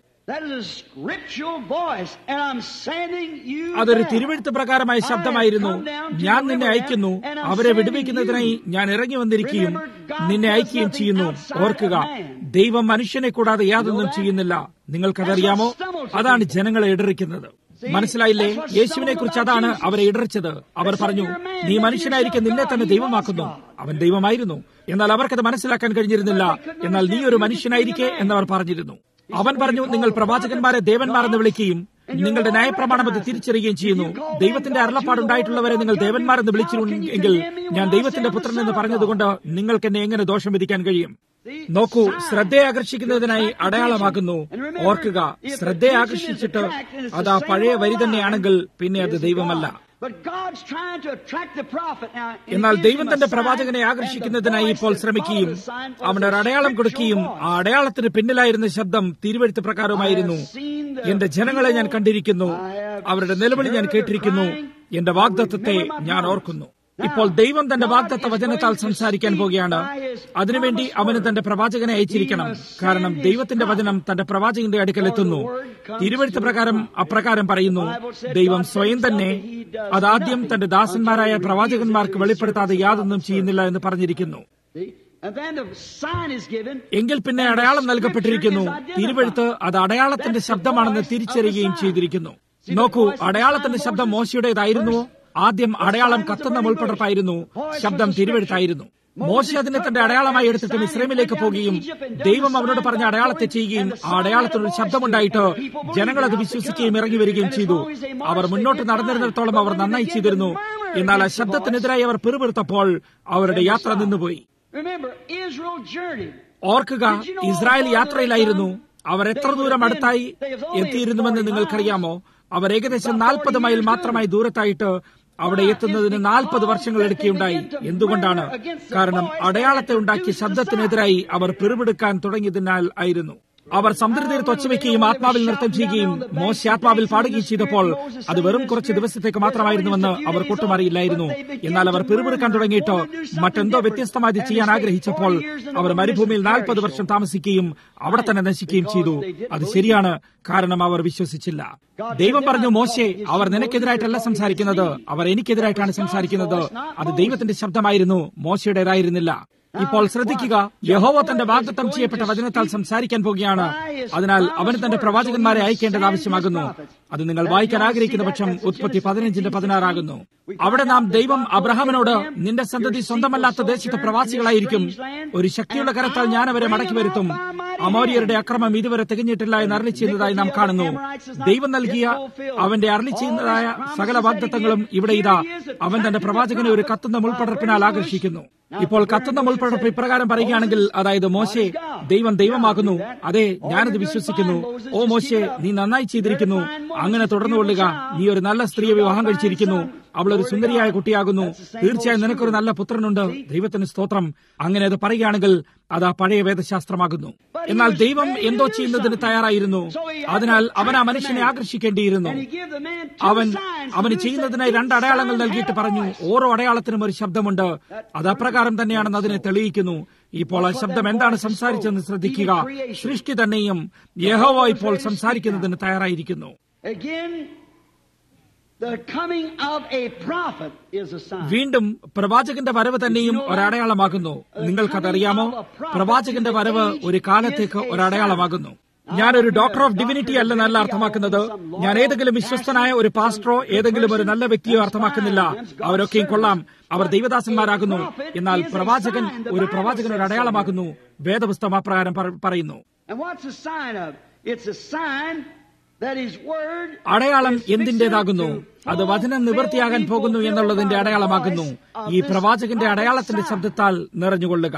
അതൊരു തിരുവെഴുത്ത് പ്രകാരമായ ശബ്ദമായിരുന്നു. ഞാൻ നിന്നെ അയക്കുന്നു, അവരെ വിടുവിക്കുന്നതിനായി ഞാൻ ഇറങ്ങി വന്നിരിക്കുകയും നിന്നെ അയക്കുകയും ചെയ്യുന്നു. ഓർക്കുക, ദൈവം മനുഷ്യനെ കൂടാതെ യാതൊന്നും ചെയ്യുന്നില്ല. നിങ്ങൾക്കതറിയാമോ? അതാണ് ജനങ്ങളെ ഇടറിക്കുന്നത്. മനസ്സിലായില്ലേ? യേശുവിനെ കുറിച്ച് അതാണ് അവരെ ഇടറിച്ചത്. അവർ പറഞ്ഞു, നീ മനുഷ്യനായിരിക്കെ നിന്നെ തന്നെ ദൈവമാക്കുന്നു. അവൻ ദൈവമായിരുന്നു, എന്നാൽ അവർക്കത് മനസ്സിലാക്കാൻ കഴിഞ്ഞിരുന്നില്ല. എന്നാൽ നീ ഒരു മനുഷ്യനായിരിക്കെ എന്നവർ പറഞ്ഞിരുന്നു. അവൻ പറഞ്ഞു, നിങ്ങൾ പ്രവാചകന്മാരെ ദേവന്മാരെന്ന് വിളിക്കുകയും നിങ്ങളുടെ ന്യായപ്രമാണം അത് തിരിച്ചറിയുകയും ചെയ്യുന്നു. ദൈവത്തിന്റെ അരുളപ്പാടുണ്ടായിട്ടുള്ളവരെ നിങ്ങൾ ദേവന്മാരെന്ന് വിളിച്ചിരുന്നെങ്കിൽ ഞാൻ ദൈവത്തിന്റെ പുത്രൻ എന്ന് പറഞ്ഞതുകൊണ്ട് നിങ്ങൾക്ക് എന്നെ എങ്ങനെ ദോഷം വിധിക്കാൻ കഴിയും? നോക്കൂ, ശ്രദ്ധയെ ആകർഷിക്കുന്നതിനായി അടയാളമാകുന്നു. ഓർക്കുക, ശ്രദ്ധയെ ആകർഷിച്ചിട്ട് അത് ആ പഴയ വരി തന്നെയാണെങ്കിൽ പിന്നെ അത് ദൈവമല്ല. എന്നാൽ ദൈവം തന്റെ പ്രവാചകനെ ആകർഷിക്കുന്നതിനായി ഇപ്പോൾ ശ്രമിക്കുകയും അവന് ഒരു അടയാളം കൊടുക്കുകയും ആ അടയാളത്തിന് പിന്നിലായിരുന്ന ശബ്ദം തിരുവെഴുത്ത് പ്രകാരമായിരുന്നു. എന്റെ ജനങ്ങളെ ഞാൻ കണ്ടിരിക്കുന്നു, അവരുടെ നിലവിളി ഞാൻ കേട്ടിരിക്കുന്നു, എന്റെ വാഗ്ദത്തത്തെ ഞാൻ ഓർക്കുന്നു. ഇപ്പോൾ ദൈവം തന്റെ വാഗ്ദത്ത വചനത്താൽ സംസാരിക്കാൻ പോകുകയാണ്. അതിനുവേണ്ടി അവന് തന്റെ പ്രവാചകനെ അയച്ചിരിക്കണം. കാരണം ദൈവത്തിന്റെ വചനം തന്റെ പ്രവാചകന്റെ അടുക്കൽ എത്തുന്നു. തിരുവെഴുത്ത് പ്രകാരം അപ്രകാരം പറയുന്നു. ദൈവം സ്വയം തന്നെ അതാദ്യം തന്റെ ദാസന്മാരായ പ്രവാചകന്മാർക്ക് വെളിപ്പെടുത്താതെ യാതൊന്നും ചെയ്യുന്നില്ല എന്ന് പറഞ്ഞിരിക്കുന്നു. എങ്കിൽ പിന്നെ അടയാളം നൽകപ്പെട്ടിരിക്കുന്നു. തിരുവെഴുത്ത് അത് അടയാളത്തിന്റെ ശബ്ദമാണെന്ന് തിരിച്ചറിയുകയും ചെയ്തിരിക്കുന്നു. നോക്കൂ, അടയാളത്തിന്റെ ശബ്ദം മോശയുടേതായിരുന്നുവോ? ആദ്യം അടയാളം കത്തുന്ന മുൾപ്പടർപ്പായിരുന്നു, ശബ്ദം തിരുവെഴുത്തായിരുന്നു. മോശ അതിനെ തന്റെ അടയാളമായി എടുത്തിട്ട് മിസ്രൈമിലേക്ക് പോകുകയും ദൈവം അവനോട് പറഞ്ഞ അടയാളത്തെ ചെയ്യുകയും ആ അടയാളത്തിനൊരു ശബ്ദമുണ്ടായിട്ട് ജനങ്ങൾ അത് വിശ്വസിക്കുകയും ഇറങ്ങി വരികയും ചെയ്തു. അവർ മുന്നോട്ട് നടന്നിരുന്നിടത്തോളം അവർ നന്നായി ചെയ്തിരുന്നു. എന്നാൽ ആ ശബ്ദത്തിനെതിരായി അവർ പിറുപിറുത്തപ്പോൾ അവരുടെ യാത്ര നിന്നുപോയി. ഓർക്കുക, ഇസ്രായേൽ യാത്രയിലായിരുന്നു. അവർ എത്ര ദൂരം അടുത്തായി എത്തിയിരുന്നുവെന്ന് നിങ്ങൾക്കറിയാമോ? അവർ ഏകദേശം 40 മൈൽ മാത്രമായി ദൂരത്തായിട്ട് അവിടെ എത്തുന്നതിന് 40 വർഷങ്ങൾ എടുക്കുകയുണ്ടായി. എന്തുകൊണ്ടാണ്? കാരണം അടയാളത്തെ ഉണ്ടാക്കിയ ശബ്ദത്തിനെതിരായി അവർ പിറുപിടുക്കാൻ തുടങ്ങിയതിനാൽ ആയിരുന്നു. അവർ സമുദ്രതീരത്ത് ഒച്ചവെക്കുകയും ആത്മാവിൽ നൃത്തം ചെയ്യുകയും മോശ ആത്മാവിൽ പാടുകയും ചെയ്തപ്പോൾ അത് വെറും കുറച്ച് ദിവസത്തേക്ക് മാത്രമായിരുന്നുവെന്ന് അവർ ഒട്ടും അറിയില്ലായിരുന്നു. എന്നാൽ അവർ പിറുപിറുക്കാൻ തുടങ്ങിയിട്ട് മറ്റെന്തോ വ്യത്യസ്തമായി ചെയ്യാൻ ആഗ്രഹിച്ചപ്പോൾ അവർ മരുഭൂമിയിൽ 40 വർഷം താമസിക്കുകയും അവിടെ തന്നെ നശിക്കുകയും ചെയ്തു. അത് ശരിയാണ്, കാരണം അവർ വിശ്വസിച്ചില്ല. ദൈവം പറഞ്ഞു, മോശെ, അവർ നിനക്കെതിരായിട്ടല്ല സംസാരിക്കുന്നത്, അവർ എനിക്കെതിരായിട്ടാണ് സംസാരിക്കുന്നത്. അത് ദൈവത്തിന്റെ ശബ്ദമായിരുന്നു, മോശയുടേതായിരുന്നില്ല. ഇപ്പോൾ ശ്രദ്ധിക്കുക, യഹോവ തന്റെ വാഗ്ദത്തം ചെയ്യപ്പെട്ട വചനത്താൽ സംസാരിക്കാൻ പോകുകയാണ്. അതിനാൽ അവന് തന്റെ പ്രവാചകന്മാരെ അയക്കേണ്ടത് ആവശ്യമാകുന്നു. അത് നിങ്ങൾ വായിക്കാൻ ആഗ്രഹിക്കുന്ന പക്ഷം ഉൽപ്പത്തി 15:16 ആകുന്നു. അവിടെ നാം ദൈവം അബ്രഹാമിനോട്, നിന്റെ സന്തതി സ്വന്തമല്ലാത്ത ദേശത്ത് പ്രവാസികളായിരിക്കും, ഒരു ശക്തിയുള്ള കരത്താൽ ഞാൻ അവരെ മടക്കി വരുത്തും, അമോര്യരുടെ അക്രമം ഇതുവരെ തികഞ്ഞിട്ടില്ല എന്ന് അരുളി ചെയ്യുന്നതായി നാം കാണുന്നു. ദൈവം നൽകിയ അവന്റെ അരുളി ചെയ്യുന്നതായ സകല വാഗ്ദത്തങ്ങളും ഇവിടെ ഇതാ അവൻ തന്റെ പ്രവാചകനെ ഒരു കത്തുന്ന മുൾപടർപ്പിനാൽ ആകർഷിക്കുന്നു. ഇപ്പോൾ കത്തുന്ന മുൾപടർപ്പ് ഇപ്രകാരം പറയുകയാണെങ്കിൽ, അതായത് മോശെ, ദൈവം ദൈവമാകുന്നു. അതെ, ഞാനത് വിശ്വസിക്കുന്നു. ഓ മോശെ, നീ നന്നായി ചെയ്തിരിക്കുന്നു. അങ്ങനെ തുടർന്നുകൊള്ളുക. നീ ഒരു നല്ല സ്ത്രീയെ വിവാഹം കഴിച്ചിരിക്കുന്നു. അവൾ ഒരു സുന്ദരിയായ കുട്ടിയാകുന്നു. തീർച്ചയായും നിനക്കൊരു നല്ല പുത്രനുണ്ട്. ദൈവത്തിന് സ്തോത്രം. അങ്ങനെ അത് പറയുകയാണെങ്കിൽ അത് ആ പഴയ വേദശാസ്ത്രമാകുന്നു. എന്നാൽ ദൈവം എന്തോ ചെയ്യുന്നതിന് തയ്യാറായിരുന്നു. അതിനാൽ അവൻ ആ മനുഷ്യനെ ആകർഷിക്കേണ്ടിയിരുന്നു. അവന് ചെയ്യുന്നതിനായി 2 അടയാളങ്ങൾ നൽകിയിട്ട് പറഞ്ഞു, ഓരോ അടയാളത്തിനും ഒരു ശബ്ദമുണ്ട്. അത് അപ്രകാരം തന്നെയാണെന്ന് അതിനെ തെളിയിക്കുന്നു. ഇപ്പോൾ ആ ശബ്ദം എന്താണ് സംസാരിച്ചെന്ന് ശ്രദ്ധിക്കുക. സൃഷ്ടി തന്നെയും യഹോവ ഇപ്പോൾ സംസാരിക്കുന്നതിന് തയ്യാറായിരിക്കുന്നു. വീണ്ടും പ്രവാചകന്റെ വരവ് തന്നെയും ഒരടയാളമാകുന്നു. നിങ്ങൾക്കതറിയാമോ? പ്രവാചകന്റെ വരവ് ഒരു കാലത്തേക്ക് ഒരടയാളമാകുന്നു. ഞാനൊരു ഡോക്ടർ ഓഫ് ഡിവിനിറ്റി അല്ലെന്നല്ല അർത്ഥമാക്കുന്നത്. ഞാൻ ഏതെങ്കിലും വിശ്വസ്തനായ ഒരു പാസ്റ്ററോ ഏതെങ്കിലും ഒരു നല്ല വ്യക്തിയോ അർത്ഥമാക്കുന്നില്ല. അവരൊക്കെയും കൊള്ളാം, അവർ ദൈവദാസന്മാരാകുന്നു. എന്നാൽ പ്രവാചകൻ ഒരു അടയാളമാകുന്നു. വേദപുസ്തകം അപ്രകാരം പറയുന്നു. അടയാളം എന്തിന്റേതാകുന്നു? അത് വചനം നിവൃത്തിയാകാൻ പോകുന്നു എന്നുള്ളതിന്റെ അടയാളമാകുന്നു. ഈ പ്രവാചകന്റെ അടയാളത്തിന്റെ ശബ്ദത്താൽ നിറഞ്ഞുകൊള്ളുക.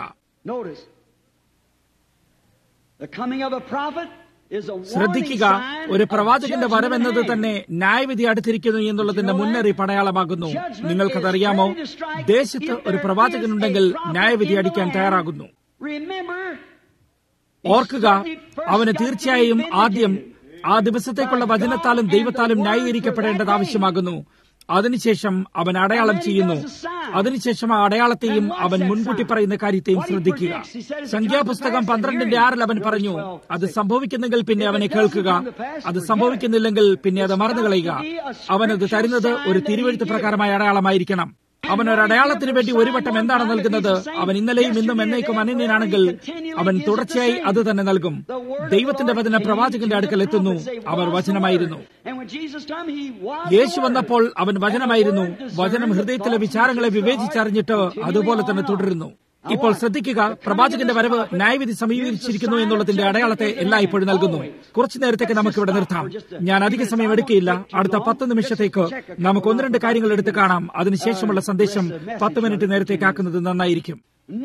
ശ്രദ്ധിക്കുക, ഒരു പ്രവാചകന്റെ വരവെന്നത് തന്നെ ന്യായവിധി അടുത്തിരിക്കുന്നു എന്നുള്ളതിന്റെ മുന്നറിയിപ്പ് അടയാളമാകുന്നു. നിങ്ങൾക്കതറിയാമോ? ദേശത്ത് ഒരു പ്രവാചകനുണ്ടെങ്കിൽ ന്യായവിധി അടിക്കാൻ തയ്യാറാകുന്നു. ഓർക്കുക, അവന് തീർച്ചയായും ആദ്യം ആ ദിവസത്തേക്കുള്ള വചനത്താലും ദൈവത്താലും ന്യായീകരിക്കപ്പെടേണ്ടത് ആവശ്യമാകുന്നു. അതിനുശേഷം അവൻ അടയാളം ചെയ്യുന്നു. അതിനുശേഷം ആ അടയാളത്തെയും അവൻ മുൻകൂട്ടി പറയുന്ന കാര്യത്തെയും ശ്രദ്ധിക്കുക. സംഖ്യാപുസ്തകം 12:6 അവൻ പറഞ്ഞു, അത് സംഭവിക്കുന്നെങ്കിൽ പിന്നെ അവനെ കേൾക്കുക, അത് സംഭവിക്കുന്നില്ലെങ്കിൽ പിന്നെ അത് മറന്നുകളയുക. അവനത് തരുന്നത് ഒരു തിരുവെഴുത്ത് പ്രകാരമായ അടയാളമായിരിക്കണം. അവൻ ഒരു അടയാളത്തിന് വേണ്ടി ഒരു വട്ടം എന്താണ് നൽകുന്നത്? അവൻ ഇന്നലെയും ഇന്നും എന്നേക്കും അനന്യനാണെങ്കിൽ അവൻ തുടർച്ചയായി അത് തന്നെ നൽകും. ദൈവത്തിന്റെ വചനം പ്രവാചകന്റെ അടുക്കൽ എത്തുന്നു. അവർ വചനമായിരുന്നു. യേശു വന്നപ്പോൾ അവൻ വചനമായിരുന്നു. വചനം ഹൃദയത്തിലെ വിചാരങ്ങളെ വിവേചിച്ചറിഞ്ഞിട്ട് അതുപോലെ തന്നെ തുടരുന്നു. ഇപ്പോൾ ശ്രദ്ധിക്കുക, പ്രവാചകന്റെ വരവ് ന്യായവിധി സമീപിച്ചിരിക്കുന്നു എന്നുള്ളതിന്റെ അടയാളത്തെ എല്ലായ്പ്പോഴും നൽകുന്നു. കുറച്ചു നേരത്തേക്ക് നമുക്കിവിടെ നിർത്താം. ഞാൻ അധിക സമയം എടുക്കുകയില്ല. അടുത്ത 10 നിമിഷത്തേക്ക് നമുക്ക് 1-2 കാര്യങ്ങൾ എടുത്ത് കാണാം. അതിനുശേഷമുള്ള സന്ദേശം 10 മിനിറ്റ് നേരത്തേക്കാക്കുന്നത് നന്നായിരിക്കും.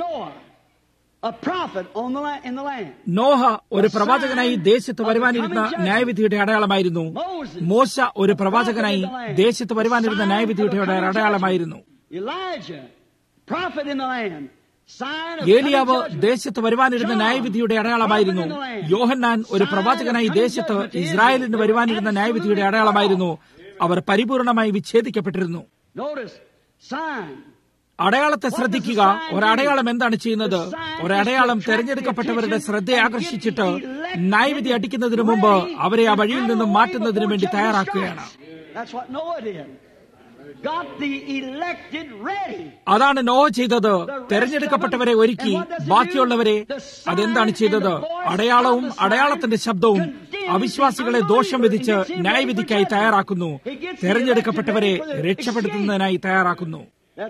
നോഹ ഒരു പ്രവാചകനായി ദേശത്ത് വരുവാനിരുന്ന ന്യായവിധിയുടെ അടയാളമായിരുന്നു. മോശ ഒരു പ്രവാചകനായി ദേശത്ത് വരുവാനിരുന്ന ന്യായവിധിയുടെ അടയാളമായിരുന്നു. ഏലിയാവ് ദേശത്ത് വരുവാനിരുന്ന ന്യായവിധിയുടെ അടയാളമായിരുന്നു. യോഹന്നാൻ ഒരു പ്രവാചകനായി ദേശത്ത് ഇസ്രായേലിന് വരുവാനിരുന്ന ന്യായവിധിയുടെ അടയാളമായിരുന്നു. അവർ പരിപൂർണമായി വിച്ഛേദിക്കപ്പെട്ടിരുന്നു. അടയാളത്തെ ശ്രദ്ധിക്കുക. ഒരടയാളം എന്താണ് ചെയ്യുന്നത്? ഒരടയാളം തെരഞ്ഞെടുക്കപ്പെട്ടവരുടെ ശ്രദ്ധയെ ആകർഷിച്ചിട്ട് ന്യായവിധി അടിക്കുന്നതിനു മുമ്പ് അവരെ ആ വഴിയിൽ നിന്നും മാറ്റുന്നതിനു വേണ്ടി തയ്യാറാക്കുകയാണ്. അതാണ് നോഹ ചെയ്തത്. തെരഞ്ഞെടുക്കപ്പെട്ടവരെ ഒരുക്കി. ബാക്കിയുള്ളവരെ അതെന്താണ് ചെയ്തത്? അടയാളവും അടയാളത്തിന്റെ ശബ്ദവും അവിശ്വാസികളെ ദോഷം വിധിച്ച് ന്യായവിധിക്കായി തയ്യാറാക്കുന്നു. തെരഞ്ഞെടുക്കപ്പെട്ടവരെ രക്ഷപ്പെടുത്തുന്നതിനായി തയ്യാറാക്കുന്നു.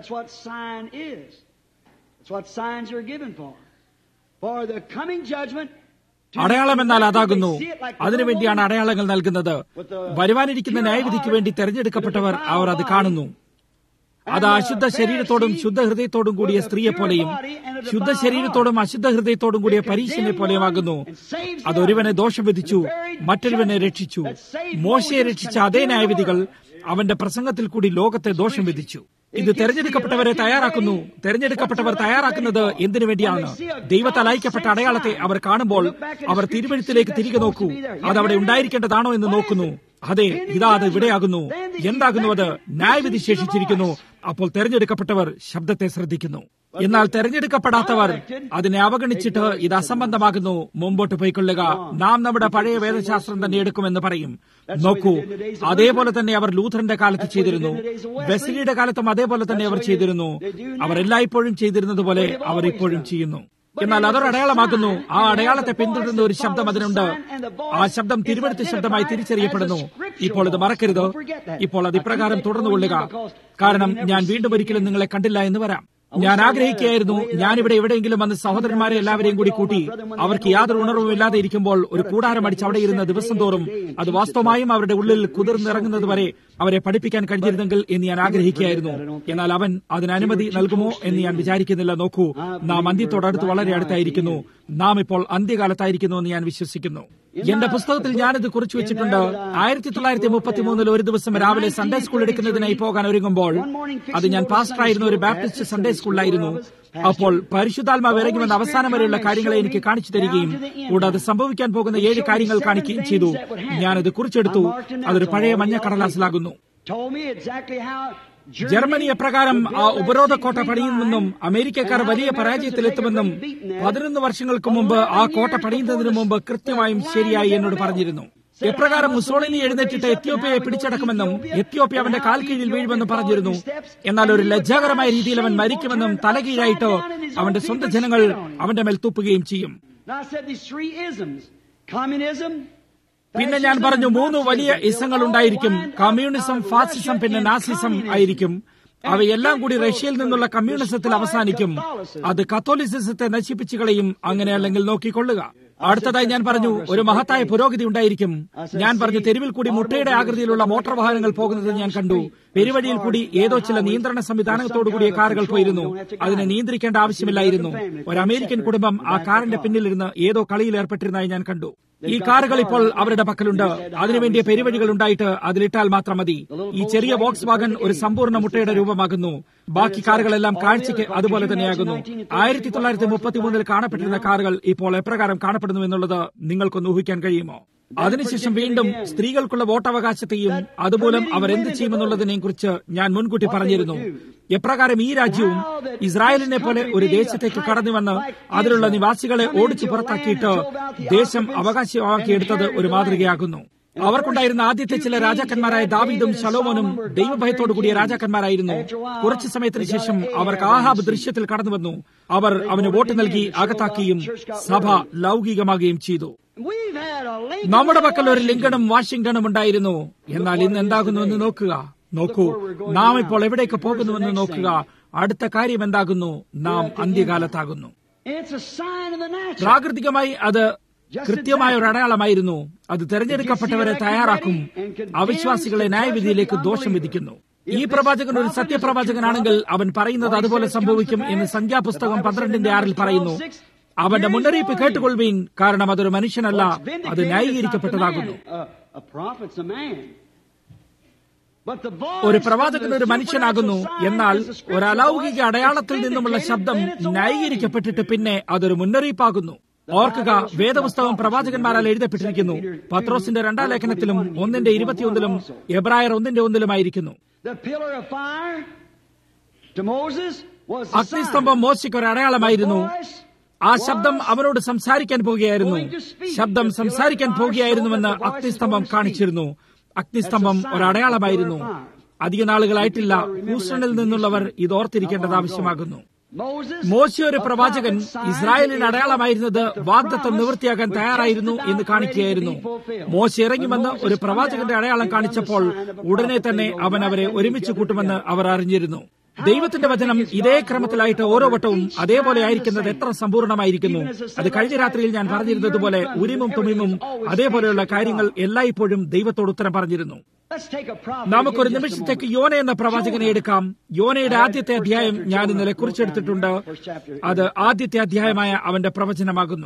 അടയാളം എന്നാൽ അതാകുന്നു. അതിനുവേണ്ടിയാണ് അടയാളങ്ങൾ നൽകുന്നത്. വരുവാനിരിക്കുന്ന ന്യായവിധിക്ക് വേണ്ടി തെരഞ്ഞെടുക്കപ്പെട്ടവർ അവർ അത് കാണുന്നു. അത് അശുദ്ധ ശരീരത്തോടും ശുദ്ധ ഹൃദയത്തോടും കൂടിയ സ്ത്രീയെപ്പോലെയും ശുദ്ധ ശരീരത്തോടും അശുദ്ധ ഹൃദയത്തോടും കൂടിയ പരീശനെ പോലെയുമാകുന്നു. അതൊരുവനെ ദോഷം വിധിച്ചു, മറ്റൊരുവനെ രക്ഷിച്ചു. മോശയെ രക്ഷിച്ച അതേ ന്യായവിധികൾ അവന്റെ പ്രസംഗത്തിൽ കൂടി ലോകത്തെ ദോഷം വിധിച്ചു. ഇത് തെരഞ്ഞെടുക്കപ്പെട്ടവരെ തയ്യാറാക്കുന്നു. തെരഞ്ഞെടുക്കപ്പെട്ടവർ തയ്യാറാക്കുന്നത് എന്തിനു വേണ്ടിയാണ്? ദൈവത്താൽ അയക്കപ്പെട്ട അടയാളത്തെ അവർ കാണുമ്പോൾ അവർ തിരുവെഴുത്തിലേക്ക് തിരികെ നോക്കൂ. അതവിടെ ഉണ്ടായിരിക്കേണ്ടതാണോ എന്ന് നോക്കുന്നു. അതെ, ഇതാ അത് ഇവിടെയാകുന്നു. എന്താകുന്നു അത്? ന്യായവിധി ശേഷിച്ചിരിക്കുന്നു. അപ്പോൾ തെരഞ്ഞെടുക്കപ്പെട്ടവർ ശബ്ദത്തെ ശ്രദ്ധിക്കുന്നു. എന്നാൽ തെരഞ്ഞെടുക്കപ്പെടാത്തവർ അതിനെ അവഗണിച്ചിട്ട് ഇത് അസംബന്ധമാകുന്നു, മുമ്പോട്ട് പോയിക്കൊള്ളുക, നാം നമ്മുടെ പഴയ വേദശാസ്ത്രം തന്നെ എടുക്കുമെന്ന് പറയും. നോക്കൂ, അതേപോലെ തന്നെ അവർ ലൂഥറിന്റെ കാലത്ത് ചെയ്തിരുന്നു. വെസ്ലിയുടെ കാലത്തും അതേപോലെ തന്നെ അവർ ചെയ്തിരുന്നു. അവർ എല്ലായ്പ്പോഴും ചെയ്തിരുന്നത് പോലെ അവർ ഇപ്പോഴും ചെയ്യുന്നു. എന്നാൽ അതൊരു അടയാളമാകുന്നു. ആ അടയാളത്തെ പിന്തുടരുന്ന ഒരു ശബ്ദം അതിനുണ്ട്. ആ ശബ്ദം തിരുവെഴുത്ത് ശബ്ദമായി തിരിച്ചറിയപ്പെടുന്നു. ഇപ്പോൾ ഇത് മറക്കരുത്. ഇപ്പോൾ അത് ഇപ്രകാരം തുടർന്നുകൊള്ളുക. കാരണം ഞാൻ വീണ്ടും ഒരിക്കലും നിങ്ങളെ കണ്ടില്ല എന്ന് വരാം. ഞാൻ ആഗ്രഹിക്കുകയായിരുന്നു, ഞാനിവിടെ എവിടെയെങ്കിലും വന്ന് സഹോദരന്മാരെ എല്ലാവരെയും കൂടി കൂട്ടി അവർക്ക് യാതൊരു ഉണർവും ഇല്ലാതെ ഇരിക്കുമ്പോൾ ഒരു കൂടാരം അടിച്ച് അവിടെ ഇരുന്ന ദിവസം തോറും അത് വാസ്തവമായും അവരുടെ ഉള്ളിൽ കുതിർന്നിറങ്ങുന്നത് വരെ അവരെ പഠിപ്പിക്കാൻ കഴിഞ്ഞിരുന്നെങ്കിൽ എന്ന് ഞാൻ ആഗ്രഹിക്കുകയായിരുന്നു. എന്നാൽ അവൻ അതിന് അനുമതി നൽകുമോ എന്ന് ഞാൻ വിചാരിക്കുന്നില്ല. നോക്കൂ, നാം അന്ത്യത്തോടടുത്ത് വളരെ അടുത്തായിരിക്കുന്നു. നാം ഇപ്പോൾ അന്ത്യകാലത്തായിരിക്കുന്നു എന്ന് ഞാൻ വിശ്വസിക്കുന്നു. എന്റെ പുസ്തകത്തിൽ ഞാനിത് കുറിച്ചു വെച്ചിട്ടുണ്ട്. 1933 ഒരു ദിവസം രാവിലെ സൺഡേ സ്കൂൾ എടുക്കുന്നതിനായി പോകാൻ ഒരുങ്ങുമ്പോൾ, അത് ഞാൻ പാസ്റ്ററായിരുന്ന ഒരു ബാപ്റ്റിസ്റ്റ് സൺഡേ സ്കൂളിലായിരുന്നു. അപ്പോൾ പരിശുദ്ധാത്മാവ് ഇറങ്ങുമെന്ന അവസാനം വരെയുള്ള കാര്യങ്ങളെ എനിക്ക് കാണിച്ചു തരികയും കൂടാതെ സംഭവിക്കാൻ പോകുന്ന 7 കാര്യങ്ങൾ കാണിക്കുകയും ചെയ്തു. ഞാനത് കുറിച്ചെടുത്തു. അതൊരു പഴയ മഞ്ഞ കടലാസിലാകുന്നു. ജർമ്മനി എപ്രകാരം ആ ഉപരോധ കോട്ട പണിയുമെന്നും അമേരിക്കക്കാർ വലിയ പരാജയത്തിലെത്തുമെന്നും 11 വർഷങ്ങൾക്ക് മുമ്പ് ആ കോട്ട പണിയുന്നതിന് മുമ്പ് കൃത്യമായും ശരിയായി എന്നോട് പറഞ്ഞിരുന്നു. എപ്രകാരം മുസോളിനി എഴുന്നേറ്റിട്ട് എത്യോപ്യയെ പിടിച്ചടക്കുമെന്നും എത്യോപ്യ അവന്റെ കാൽ കീഴിൽ വീഴുമെന്നും പറഞ്ഞിരുന്നു. എന്നാൽ ഒരു ലജ്ജാകരമായ രീതിയിൽ അവൻ മരിക്കുമെന്നും തലകീഴായിട്ട് അവന്റെ സ്വന്തം ജനങ്ങൾ അവന്റെ മേൽ തുപ്പുകയും ചെയ്യും. പിന്നെ ഞാൻ പറഞ്ഞു, 3 വലിയ ഇസങ്ങൾ ഉണ്ടായിരിക്കും. കമ്മ്യൂണിസം, ഫാസിസം, പിന്നെ നാസിസം ആയിരിക്കും. അവയെല്ലാം കൂടി റഷ്യയിൽ നിന്നുള്ള കമ്മ്യൂണിസത്തിൽ അവസാനിക്കും. അത് കത്തോലിസിസത്തെ നശിപ്പിച്ചു കളയും. അങ്ങനെ അല്ലെങ്കിൽ നോക്കിക്കൊള്ളുക. അടുത്തതായി ഞാൻ പറഞ്ഞു, ഒരു മഹത്തായ പുരോഗതി ഉണ്ടായിരിക്കും. ഞാൻ പറഞ്ഞു, തെരുവിൽ കൂടി മുട്ടയുടെ ആകൃതിയിലുള്ള മോട്ടോർ വാഹനങ്ങൾ പോകുന്നത് ഞാൻ കണ്ടു. പെരുവഴിയിൽ കൂടി ഏതോ ചില നിയന്ത്രണ സംവിധാനത്തോടുകൂടിയ കാറുകൾ പോയിരുന്നു. അതിനെ നിയന്ത്രിക്കേണ്ട ആവശ്യമില്ലായിരുന്നു. ഒരു അമേരിക്കൻ കുടുംബം ആ കാറിന്റെ പിന്നിലിരുന്ന് ഏതോ കളിയിൽ ഏർപ്പെട്ടിരുന്നതായി ഞാൻ കണ്ടു. ഈ കാറുകൾ ഇപ്പോൾ അവരുടെ പക്കലുണ്ട്. അതിനുവേണ്ടിയ പെരുവഴികൾ ഉണ്ടായിട്ട് അതിലിട്ടാൽ മാത്രം മതി. ഈ ചെറിയ വോക്സ് വാഗൺ ഒരു സമ്പൂർണ്ണ മുട്ടയുടെ രൂപമാകുന്നു. ബാക്കി കാറുകളെല്ലാം കാഴ്ചയ്ക്ക് അതുപോലെ തന്നെയാകുന്നു. 1933 കാണപ്പെട്ടിരുന്ന കാറുകൾ ഇപ്പോൾ എപ്രകാരം കാണപ്പെടുന്നു എന്നുള്ളത് നിങ്ങൾക്കൊന്ന് ഊഹിക്കാൻ കഴിയുമോ? അതിനുശേഷം വീണ്ടും സ്ത്രീകൾക്കുള്ള വോട്ടവകാശത്തെയും അതുമൂലം അവർ എന്ത് ചെയ്യുമെന്നുള്ളതിനെ കുറിച്ച് ഞാൻ മുൻകൂട്ടി പറഞ്ഞിരുന്നു. എപ്രകാരം ഈ രാജ്യവും ഇസ്രായേലിനെ പോലെ ഒരു ദേശത്തേക്ക് കടന്നുവന്ന് അതിലുള്ള നിവാസികളെ ഓടിച്ചു പുറത്താക്കിയിട്ട് ദേശം അവകാശമാക്കിയെടുത്തത് ഒരു മാതൃകയാകുന്നു. അവർക്കുണ്ടായിരുന്ന ആദ്യത്തെ ചില രാജാക്കന്മാരായ ദാവീദും ശലോമോനും ദൈവഭയത്തോടു കൂടിയ രാജാക്കന്മാരായിരുന്നു. കുറച്ചു സമയത്തിന് ശേഷം അവർക്ക് ആഹാബ് ദൃശ്യത്തിൽ കടന്നുവന്നു. അവർ അവന് വോട്ട് നൽകി അകത്താക്കുകയും സഭ ലൗകികമാകുകയും ചെയ്തു. നമ്മുടെ പക്കൽ ഒരു ലിങ്കണും വാഷിംഗ്ടണും ഉണ്ടായിരുന്നു. എന്നാൽ ഇന്ന് എന്താകുന്നുവെന്ന് നോക്കൂ. നാം ഇപ്പോൾ എവിടേക്ക് പോകുന്നുവെന്ന് നോക്കുക. അടുത്ത കാര്യം എന്താകുന്നു? നാം അന്ത്യകാലത്താകുന്നു. പ്രാകൃതികമായി അത് കൃത്യമായ ഒരു അടയാളമായിരുന്നു. അത് തെരഞ്ഞെടുക്കപ്പെട്ടവരെ തയ്യാറാക്കും, അവിശ്വാസികളെ ന്യായവിധിയിലേക്ക് ദോഷം വിധിക്കുന്നു. ഈ പ്രവാചകൻ ഒരു സത്യപ്രവാചകനാണെങ്കിൽ അവൻ പറയുന്നത് അതുപോലെ സംഭവിക്കും എന്ന് സംഖ്യാപുസ്തകം 12:6 പറയുന്നു. അവന്റെ മുന്നറിയിപ്പ് കേട്ടുകൊള്ളുവീൻ, കാരണം അതൊരു മനുഷ്യനല്ല, അത് ന്യായീകരിക്കപ്പെട്ടതാകുന്നു. ഒരു പ്രവാചകൻ ഒരു മനുഷ്യനാകുന്നു, എന്നാൽ ഒരു അലൗകിക അടയാളത്തിൽ നിന്നുമുള്ള ശബ്ദം ന്യായീകരിക്കപ്പെട്ടിട്ട് പിന്നെ അതൊരു മുന്നറിയിപ്പാകുന്നു. ഓർക്കുക, വേദപുസ്തകം പ്രവാചകന്മാരാൽ എഴുതപ്പെട്ടിരിക്കുന്നു. പത്രോസിന്റെ 2-ാം ലേഖനത്തിലും 1:21 എബ്രായർ 1:1 അഗ്നിസ്തംഭം മോശയ്ക്ക് ഒരു അടയാളമായിരുന്നു. ആ ശബ്ദം അവനോട് സംസാരിക്കാൻ പോകുകയായിരുന്നു. ശബ്ദം സംസാരിക്കാൻ പോകുകയായിരുന്നുവെന്ന് അഗ്നിസ്തംഭം കാണിച്ചിരുന്നു. അഗ്നിസ്തംഭം ഒരടയാളമായിരുന്നു. അധിക നാളുകളായിട്ടില്ല ഹൂസ്റ്റണിൽ നിന്നുള്ളവർ ഇത് ഓർത്തിരിക്കേണ്ടത് ആവശ്യമാകുന്നു. മോശ ഒരു പ്രവാചകൻ ഇസ്രായേലിന് അടയാളമായിരുന്നത് വാഗ്ദത്തം നിവൃത്തിയാകാൻ തയ്യാറായിരുന്നു എന്ന് കാണിക്കുകയായിരുന്നു. മോശ ഇറങ്ങിവന്ന് ഒരു പ്രവാചകന്റെ അടയാളം കാണിച്ചപ്പോൾ ഉടനെ തന്നെ അവൻ അവരെ ഒരുമിച്ച് കൂട്ടുമെന്ന് അവർ അറിഞ്ഞിരുന്നു. ദൈവത്തിന്റെ വചനം ഇതേ ക്രമത്തിലായിട്ട് ഓരോ വട്ടവും അതേപോലെ ആയിരിക്കുന്നത് എത്ര സമ്പൂർണമായിരിക്കുന്നു. അത് കഴിഞ്ഞ രാത്രിയിൽ ഞാൻ പറഞ്ഞിരുന്നതുപോലെ ഉരിമും തുമിമും അതേപോലെയുള്ള കാര്യങ്ങൾ എല്ലായ്പ്പോഴും ദൈവത്തോട് ഉത്തരം പറഞ്ഞിരുന്നു. നമുക്കൊരു നിമിഷത്തേക്ക് യോന എന്ന പ്രവാചകനെ എടുക്കാം. യോനയുടെ ആദ്യത്തെ അധ്യായം ഞാൻ ഇന്നലെ കുറിച്ചെടുത്തിട്ടുണ്ട്. അത് ആദ്യത്തെ അധ്യായമായ അവന്റെ പ്രവചനമാകുന്നു.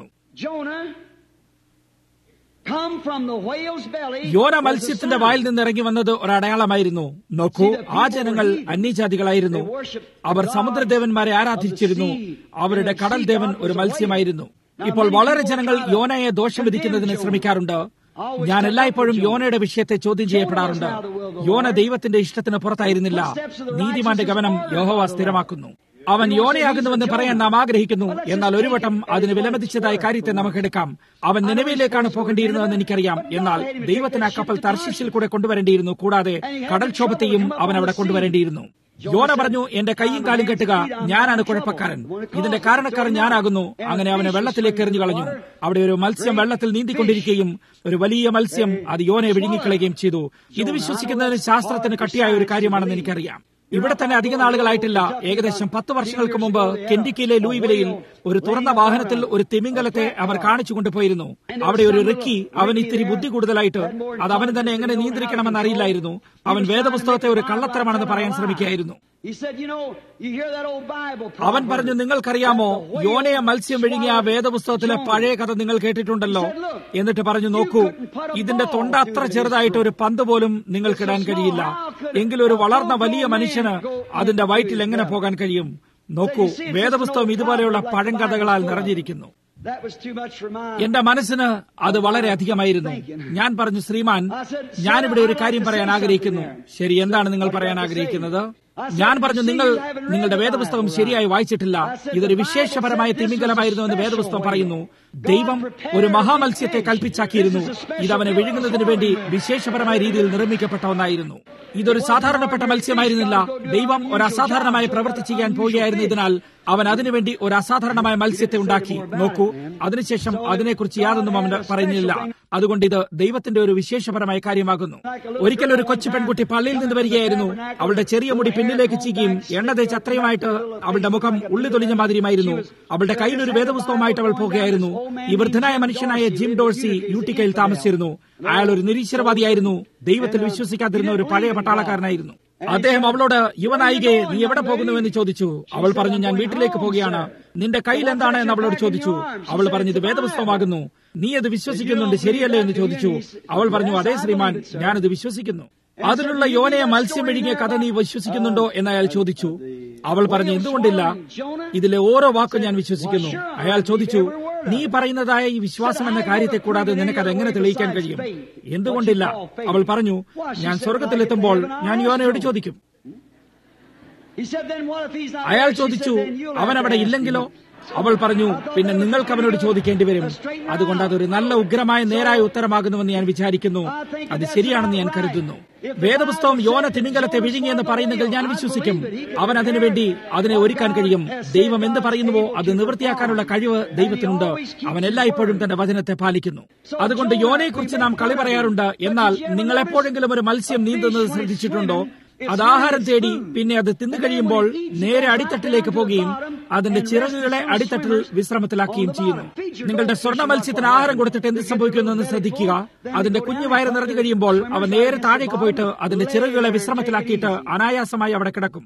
യോന മത്സ്യത്തിന്റെ വായിൽ നിന്ന് ഇറങ്ങി വന്നത് ഒരടയാളമായിരുന്നു. നോക്കൂ, ആ ജനങ്ങൾ അന്യജാതികളായിരുന്നു. അവർ സമുദ്രദേവന്മാരെ ആരാധിച്ചിരുന്നു. അവരുടെ കടൽ ദേവൻ ഒരു മത്സ്യമായിരുന്നു. ഇപ്പോൾ വളരെ ജനങ്ങൾ യോനയെ ദോഷം വിധിക്കുന്നതിന് ശ്രമിക്കാറുണ്ട്. ഞാൻ എല്ലായ്പ്പോഴും യോനയുടെ വിഷയത്തെ ചോദ്യം ചെയ്യപ്പെടാറുണ്ട്. യോന ദൈവത്തിന്റെ ഇഷ്ടത്തിന് പുറത്തായിരുന്നില്ല. നീതിമാന്റെ ഗമനം യഹോവ സ്ഥിരമാക്കുന്നു. അവൻ യോനയാകുന്നുവെന്ന് പറയാൻ നാം ആഗ്രഹിക്കുന്നു. എന്നാൽ ഒരു വട്ടം അതിന് വിലമതിച്ചതായ കാര്യത്തെ നമുക്കെടുക്കാം. അവൻ നിനവയിലേക്കാണ് പോകേണ്ടിയിരുന്നതെന്ന് എനിക്കറിയാം. എന്നാൽ ദൈവത്തിന് ആ കപ്പൽ തർശീശിൽ കൂടെ കൊണ്ടുവരേണ്ടിയിരുന്നു. കൂടാതെ കടൽക്ഷോഭത്തെയും അവൻ അവിടെ കൊണ്ടുവരേണ്ടിയിരുന്നു. യോന പറഞ്ഞു, എന്റെ കൈയും കാലും കെട്ടുക, ഞാനാണ് കുഴപ്പക്കാരൻ, ഇതിന്റെ കാരണക്കാരൻ ഞാനാകുന്നു. അങ്ങനെ അവനെ വെള്ളത്തിലേക്ക് എറിഞ്ഞു കളഞ്ഞു. അവിടെ ഒരു മത്സ്യം വെള്ളത്തിൽ നീന്തിക്കൊണ്ടിരിക്കുകയും ഒരു വലിയ മത്സ്യം അത് യോനയെ വിഴുങ്ങിക്കളയുകയും ചെയ്തു. ഇത് വിശ്വസിക്കുന്നതിന് ശാസ്ത്രത്തിന് കട്ടിയായ ഒരു കാര്യമാണെന്ന് എനിക്കറിയാം. ഇവിടെ തന്നെ അധിക നാളുകളായിട്ടില്ല, ഏകദേശം 10 വർഷങ്ങൾക്ക് മുമ്പ് കെന്റിക്കിയിലെ ലൂയിവിലയിൽ ഒരു തുറന്ന വാഹനത്തിൽ ഒരു തിമിംഗലത്തെ അവർ കാണിച്ചു കൊണ്ടുപോയിരുന്നു. അവിടെ ഒരു റിക്കി, അവൻ ഇത്തിരി ബുദ്ധി കൂടുതലായിട്ട് അത് അവന് തന്നെ എങ്ങനെ നിയന്ത്രിക്കണമെന്ന് അറിയില്ലായിരുന്നു. അവൻ വേദപുസ്തകത്തെ ഒരു കള്ളത്തരമാണെന്ന് പറയാൻ ശ്രമിക്കുകയായിരുന്നു. അവൻ പറഞ്ഞു, നിങ്ങൾക്കറിയാമോ, യോനയെ മത്സ്യം വിഴുങ്ങിയ ആ വേദപുസ്തകത്തിലെ പഴയ കഥ നിങ്ങൾ കേട്ടിട്ടുണ്ടല്ലോ. എന്നിട്ട് പറഞ്ഞു, നോക്കൂ, ഇതിന്റെ തൊണ്ട അത്ര ചെറുതായിട്ട് ഒരു പന്ത് പോലും നിങ്ങൾക്കിടാൻ കഴിയില്ല. എങ്കിലും ഒരു വളർന്ന വലിയ മനുഷ്യന് അതിന്റെ വയറ്റിൽ എങ്ങനെ പോകാൻ കഴിയും? നോക്കൂ, വേദപുസ്തകം ഇതുപോലെയുള്ള പഴങ്കഥകളാൽ നിറഞ്ഞിരിക്കുന്നു. എന്റെ മനസ്സിന് അത് വളരെ അധികമായിരുന്നു. ഞാൻ പറഞ്ഞു, ശ്രീമാൻ, ഞാനിവിടെ ഒരു കാര്യം പറയാൻ ആഗ്രഹിക്കുന്നു. ശരി, എന്താണ് നിങ്ങൾ പറയാൻ ആഗ്രഹിക്കുന്നത്? ഞാൻ പറഞ്ഞു, നിങ്ങളുടെ വേദപുസ്തകം ശരിയായി വായിച്ചിട്ടില്ല. ഇതൊരു വിശേഷപരമായ തിമിംഗലമായിരുന്നു എന്ന് വേദപുസ്തകം പറയുന്നു. ദൈവം ഒരു മഹാമത്സ്യത്തെ കൽപ്പിച്ചാക്കിയിരുന്നു. ഇതവനെ വിഴുങ്ങുന്നതിന് വേണ്ടി വിശേഷപരമായ രീതിയിൽ നിർമ്മിക്കപ്പെട്ട ഒന്നായിരുന്നു. ഇതൊരു സാധാരണപ്പെട്ട മത്സ്യമായിരുന്നില്ല. ദൈവം ഒരു അസാധാരണമായ പ്രവൃത്തി ചെയ്യാൻ പോവുകയായിരുന്നതിനാൽ അവൻ അതിനുവേണ്ടി ഒരു അസാധാരണമായ മത്സ്യത്തെ ഉണ്ടാക്കി. നോക്കൂ, അതിനുശേഷം അതിനെക്കുറിച്ച് യാതൊന്നും അവൻ പറയുന്നില്ല. അതുകൊണ്ട് ഇത് ദൈവത്തിന്റെ ഒരു വിശേഷപരമായ കാര്യമാകുന്നു. ഒരിക്കൽ ഒരു കൊച്ചു പെൺകുട്ടി പള്ളിയിൽ നിന്ന് വരികയായിരുന്നു. അവളുടെ ചെറിയ മുടി പിന്നിലേക്ക് ചീകിയും എണ്ണ തേച്ച് അത്രയുമായിട്ട് അവളുടെ മുഖം ഉള്ളി തൊലിഞ്ഞ മാതിരിയുമായിരുന്നു. അവളുടെ കയ്യിൽ ഒരു വേദപുസ്തകമായിട്ട് അവൾ പോകുകയായിരുന്നു. ഈ വൃദ്ധനായ മനുഷ്യനായ ജിം ഡോഴ്സി യൂട്ടിക്കയിൽ താമസിച്ചിരുന്നു. അയാൾ ഒരു നിരീശ്വരവാദിയായിരുന്നു. ദൈവത്തിൽ വിശ്വസിക്കാതിരുന്ന ഒരു പഴയ പട്ടാളക്കാരനായിരുന്നു. അദ്ദേഹം അവളോട്, യുവനായികയെ, നീ എവിടെ പോകുന്നുവെന്ന് ചോദിച്ചു. അവൾ പറഞ്ഞു, ഞാൻ വീട്ടിലേക്ക് പോകുകയാണ്. നിന്റെ കയ്യിൽ എന്താണ് എന്ന് അവളോട് ചോദിച്ചു. അവൾ പറഞ്ഞു, ഇത് വേദപുസ്തകമാകുന്നു. നീ അത് വിശ്വസിക്കുന്നുണ്ട് ശരിയല്ലേ എന്ന് ചോദിച്ചു. അവൾ പറഞ്ഞു, അതെ ശ്രീമാൻ, ഞാനത് വിശ്വസിക്കുന്നു. അതിലുള്ള യോനയെ മത്സ്യം വിഴുങ്ങിയ കഥ നീ വിശ്വസിക്കുന്നുണ്ടോ എന്ന് അയാൾ ചോദിച്ചു. അവൾ പറഞ്ഞു, എന്തുകൊണ്ടില്ല, ഇതിലെ ഓരോ വാക്കും ഞാൻ വിശ്വസിക്കുന്നു. അയാൾ ചോദിച്ചു, നീ പറയുന്നതായ ഈ വിശ്വാസം എന്ന കാര്യത്തെ കൂടാതെ നിനക്കത് എങ്ങനെ തെളിയിക്കാൻ കഴിയും? എന്തുകൊണ്ടില്ല? അവൾ പറഞ്ഞു, ഞാൻ സ്വർഗത്തിലെത്തുമ്പോൾ ഞാൻ യോനയോട് ചോദിക്കും. അയാൾ ചോദിച്ചു, അവൻ അവിടെ ഇല്ലെങ്കിലോ? അവൾ പറഞ്ഞു, പിന്നെ നിങ്ങൾക്ക് അവനോട് ചോദിക്കേണ്ടി വരും. അതുകൊണ്ട് അതൊരു നല്ല ഉഗ്രമായ നേരായ ഉത്തരമാകുന്നുവെന്ന് ഞാൻ വിചാരിക്കുന്നു. അത് ശരിയാണെന്ന് ഞാൻ കരുതുന്നു. വേദപുസ്തകം യോന തിമിംഗലത്തെ വിഴുങ്ങിയെന്ന് പറയുന്നെങ്കിൽ ഞാൻ വിശ്വസിക്കും. അവൻ അതിനുവേണ്ടി അതിനെ ഒരുക്കാൻ കഴിയും. ദൈവം എന്ത് പറയുന്നുവോ അത് നിവൃത്തിയാക്കാനുള്ള കഴിവ് ദൈവത്തിനുണ്ട്. അവൻ എല്ലായ്പ്പോഴും തന്റെ വചനത്തെ പാലിക്കുന്നു. അതുകൊണ്ട് യോനയെക്കുറിച്ച് നാം കളി പറയാറുണ്ട്. എന്നാൽ നിങ്ങൾ എപ്പോഴെങ്കിലും ഒരു മത്സ്യം നീന്തുന്നത് ശ്രദ്ധിച്ചിട്ടുണ്ടോ? അത് ആഹാരം തേടി പിന്നെ അത് തിന്നു കഴിയുമ്പോൾ നേരെ അടിത്തട്ടിലേക്ക് പോകുകയും അതിന്റെ ചിറകുകളെ അടിത്തട്ടിൽ വിശ്രമത്തിലാക്കുകയും ചെയ്യുന്നു. നിങ്ങളുടെ സ്വർണ്ണ മത്സ്യത്തിന് ആഹാരം കൊടുത്തിട്ട് എന്ത് സംഭവിക്കുമെന്ന് ശ്രദ്ധിക്കുക. അതിന്റെ കുഞ്ഞു വയറ് നിറഞ്ഞു കഴിയുമ്പോൾ അവ നേരെ താഴേക്ക് പോയിട്ട് അതിന്റെ ചിറകുകളെ വിശ്രമത്തിലാക്കിയിട്ട് അനായാസമായി അവിടെ കിടക്കും.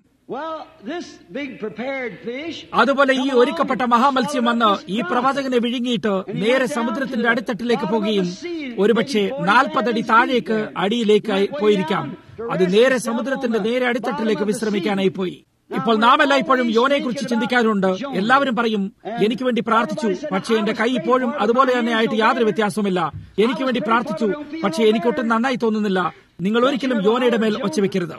അതുപോലെ ഈ ഒരുക്കപ്പെട്ട മഹാമത്സ്യം വന്ന് ഈ പ്രവാചകനെ വിഴുങ്ങിയിട്ട് നേരെ സമുദ്രത്തിന്റെ അടിത്തട്ടിലേക്ക് പോകുകയും ഒരുപക്ഷെ 40 അടി താഴേക്ക് അടിയിലേക്ക് പോയിരിക്കാം. അത് നേരെ സമുദ്രത്തിന്റെ നേരെ അടിത്തട്ടിലേക്ക് വിശ്രമിക്കാനായി പോയി. ഇപ്പോൾ നാം എല്ലായ്പ്പോഴും യോനയെക്കുറിച്ച് ചിന്തിക്കാറുണ്ട്. എല്ലാവരും പറയും, എനിക്ക് വേണ്ടി പ്രാർത്ഥിച്ചു, പക്ഷേ എന്റെ കൈ ഇപ്പോഴും അതുപോലെ തന്നെ ആയിട്ട് യാതൊരു വ്യത്യാസവുമില്ല. എനിക്ക് വേണ്ടി പ്രാർത്ഥിച്ചു, പക്ഷേ എനിക്കൊട്ടും നന്നായി തോന്നുന്നില്ല. നിങ്ങൾ ഒരിക്കലും യോനയുടെ മേൽ ഒച്ചവെക്കരുത്.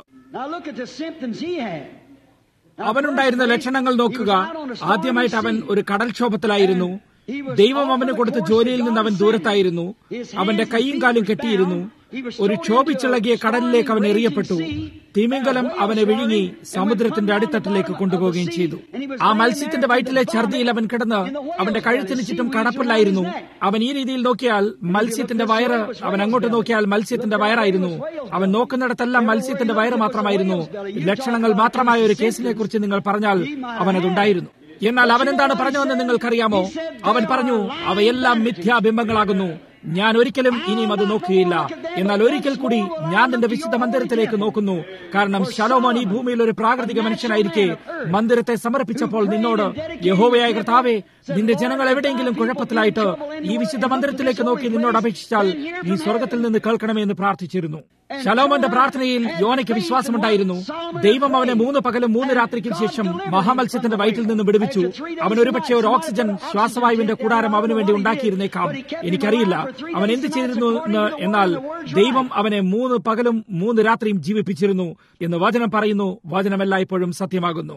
അവനുണ്ടായിരുന്ന ലക്ഷണങ്ങൾ നോക്കുക. ആദ്യമായിട്ട് അവൻ ഒരു കടൽക്ഷോഭത്തിലായിരുന്നു. ദൈവം അവന് കൊടുത്ത ജോലിയിൽ നിന്ന് അവൻ ദൂരത്തായിരുന്നു. അവന്റെ കൈയും കാലും കെട്ടിയിരുന്നു. ഒരു ക്ഷോഭിച്ചിളകിയ കടലിലേക്ക് അവൻ എറിയപ്പെട്ടു. തിമിംഗലം അവനെ വിഴുങ്ങി സമുദ്രത്തിന്റെ അടിത്തട്ടിലേക്ക് കൊണ്ടുപോവുകയും ചെയ്തു. ആ മത്സ്യത്തിന്റെ വയറ്റിലെ ഛർദിയിൽ അവൻ കിടന്ന് അവന്റെ കഴുത്തിന് ചുറ്റും കടപ്പില്ലായിരുന്നു. അവൻ ഈ രീതിയിൽ നോക്കിയാൽ മത്സ്യത്തിന്റെ വയറ്, അവൻ അങ്ങോട്ട് നോക്കിയാൽ മത്സ്യത്തിന്റെ വയറായിരുന്നു. അവൻ നോക്കുന്നിടത്തെല്ലാം മത്സ്യത്തിന്റെ വയറ് മാത്രമായിരുന്നു. ലക്ഷണങ്ങൾ മാത്രമായ ഒരു കേസിനെ കുറിച്ച് നിങ്ങൾ പറഞ്ഞാൽ അവനതുണ്ടായിരുന്നു. എന്നാൽ അവൻ എന്താണ് പറഞ്ഞതെന്ന് നിങ്ങൾക്കറിയാമോ? അവൻ പറഞ്ഞു, അവയെല്ലാം മിഥ്യാബിംബങ്ങളാകുന്നു. ഞാൻ ഒരിക്കലും ഇനിയും അത് നോക്കുകയില്ല. എന്നാൽ ഒരിക്കൽ കൂടി ഞാൻ നിന്റെ വിശുദ്ധ മന്ദിരത്തിലേക്ക് നോക്കുന്നു. കാരണം ശലോമോൻ ഈ ഭൂമിയിൽ ഒരു പ്രാകൃതിക മനുഷ്യനായിരിക്കെ മന്ദിരത്തെ സമർപ്പിച്ചപ്പോൾ നിന്നോട്, യഹോവയായ കർത്താവേ, നിന്റെ ജനങ്ങൾ എവിടെയെങ്കിലും കുഴപ്പത്തിലായിട്ട് ഈ വിശുദ്ധ മന്ദിരത്തിലേക്ക് നോക്കി നിന്നോട് അപേക്ഷിച്ചാൽ നീ സ്വർഗത്തിൽ നിന്ന് കേൾക്കണമേ എന്ന് പ്രാർത്ഥിച്ചിരുന്നു. ശലോമോന്റെ പ്രാർത്ഥനയിൽ യോനയ്ക്ക് വിശ്വാസമുണ്ടായിരുന്നു. ദൈവം അവനെ 3 പകലും 3 രാത്രിക്കും ശേഷം മഹാമത്സ്യത്തിന്റെ വയറ്റിൽ നിന്ന് വിടുവിച്ചു. അവൻ ഒരുപക്ഷെ ഒരു ഓക്സിജൻ ശ്വാസവായുവിന്റെ കൂടാരം അവന് വേണ്ടി ഉണ്ടാക്കിയിരുന്നേക്കാം. എനിക്കറിയില്ല അവൻ എന്ത് ചെയ്തിരുന്നു എന്ന്. എന്നാൽ ദൈവം അവനെ 3 പകലും 3 രാത്രിയും ജീവിപ്പിച്ചിരുന്നു എന്ന് വചനം പറയുന്നു. വചനമെല്ലായ്പ്പോഴും സത്യമാകുന്നു.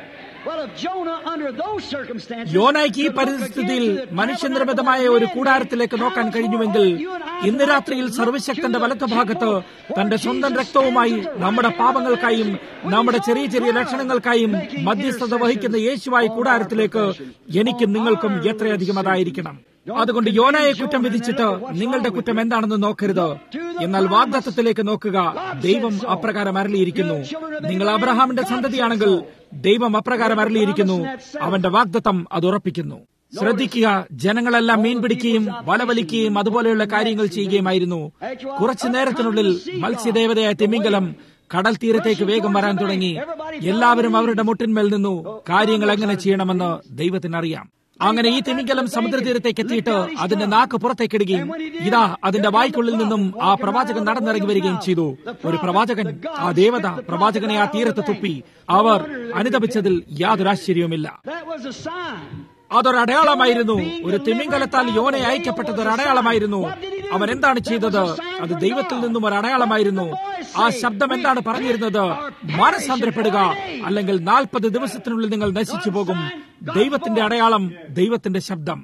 യോനായ്ക്ക് ഈ പരിസ്ഥിതിയിൽ മനുഷ്യനിർമ്മിതമായ ഒരു കൂടാരത്തിലേക്ക് നോക്കാൻ കഴിഞ്ഞുവെങ്കിൽ ഇന്ന് രാത്രിയിൽ സർവശക്തന്റെ വലത്തുഭാഗത്ത് തന്റെ സ്വന്തം രക്തവുമായി നമ്മുടെ പാപങ്ങൾക്കായും നമ്മുടെ ചെറിയ ചെറിയ ലക്ഷണങ്ങൾക്കായും മധ്യസ്ഥത വഹിക്കുന്ന യേശുവായ കൂടാരത്തിലേക്ക് എനിക്കും നിങ്ങൾക്കും എത്രയധികം അതായിരിക്കണം. അതുകൊണ്ട് യോനായെ കുറ്റം വിധിച്ചിട്ട് നിങ്ങളുടെ കുറ്റം എന്താണെന്ന് നോക്കരുത്. എന്നാൽ വാഗ്ദത്തത്തിലേക്ക് നോക്കുക. ദൈവം അപ്രകാരം അരുളിയിരിക്കുന്നു. നിങ്ങൾ അബ്രഹാമിന്റെ സന്തതിയാണെങ്കിൽ ദൈവം അപ്രകാരം അരുളിയിരിക്കുന്നു. അവന്റെ വാഗ്ദത്തം അത് ഉറപ്പിക്കുന്നു. ശ്രദ്ധിക്കുക, ജനങ്ങളെല്ലാം മീൻ പിടിക്കുകയും വലവലിക്കുകയും അതുപോലെയുള്ള കാര്യങ്ങൾ ചെയ്യുകയുമായിരുന്നു. കുറച്ചു നേരത്തിനുള്ളിൽ മത്സ്യദേവതയായ തിമിംഗലം കടൽ തീരത്തേക്ക് വേഗം വരാൻ തുടങ്ങി. എല്ലാവരും അവരുടെ മുട്ടിന്മേൽ നിന്നു. കാര്യങ്ങൾ എങ്ങനെ ചെയ്യണമെന്ന് ദൈവത്തിനറിയാം. അങ്ങനെ ഈ തിമിംഗലം സമുദ്രതീരത്തേക്ക് എത്തിയിട്ട് അതിന്റെ നാക്ക് പുറത്തേക്കിടുകയും ഇതാ അതിന്റെ വായ്ക്കുള്ളിൽ നിന്നും ആ പ്രവാചകൻ നടന്നിറങ്ങി വരികയും ചെയ്തു. ഒരു പ്രവാചകൻ, ആ ദേവത പ്രവാചകനെ ആ തീരത്ത് തുപ്പി. അവർ അനുതപിച്ചതിൽ യാതൊരു ആശ്ചര്യവുമില്ല. അതൊരടയാളമായിരുന്നു. ഒരു തിമിംഗലത്താൽ യോനെ അയക്കപ്പെട്ടത് ഒരടയാളമായിരുന്നു. അവൻ എന്താണ് ചെയ്തത്? അത് ദൈവത്തിൽ നിന്നും ഒരു അടയാളമായിരുന്നു. ആ ശബ്ദം എന്താണ് പറഞ്ഞിരുന്നത്? മാനസാന്തരപ്പെടുക, അല്ലെങ്കിൽ 40 ദിവസത്തിനുള്ളിൽ നിങ്ങൾ നശിച്ചു പോകും. ദൈവത്തിന്റെ അടയാളം, ദൈവത്തിന്റെ ശബ്ദം.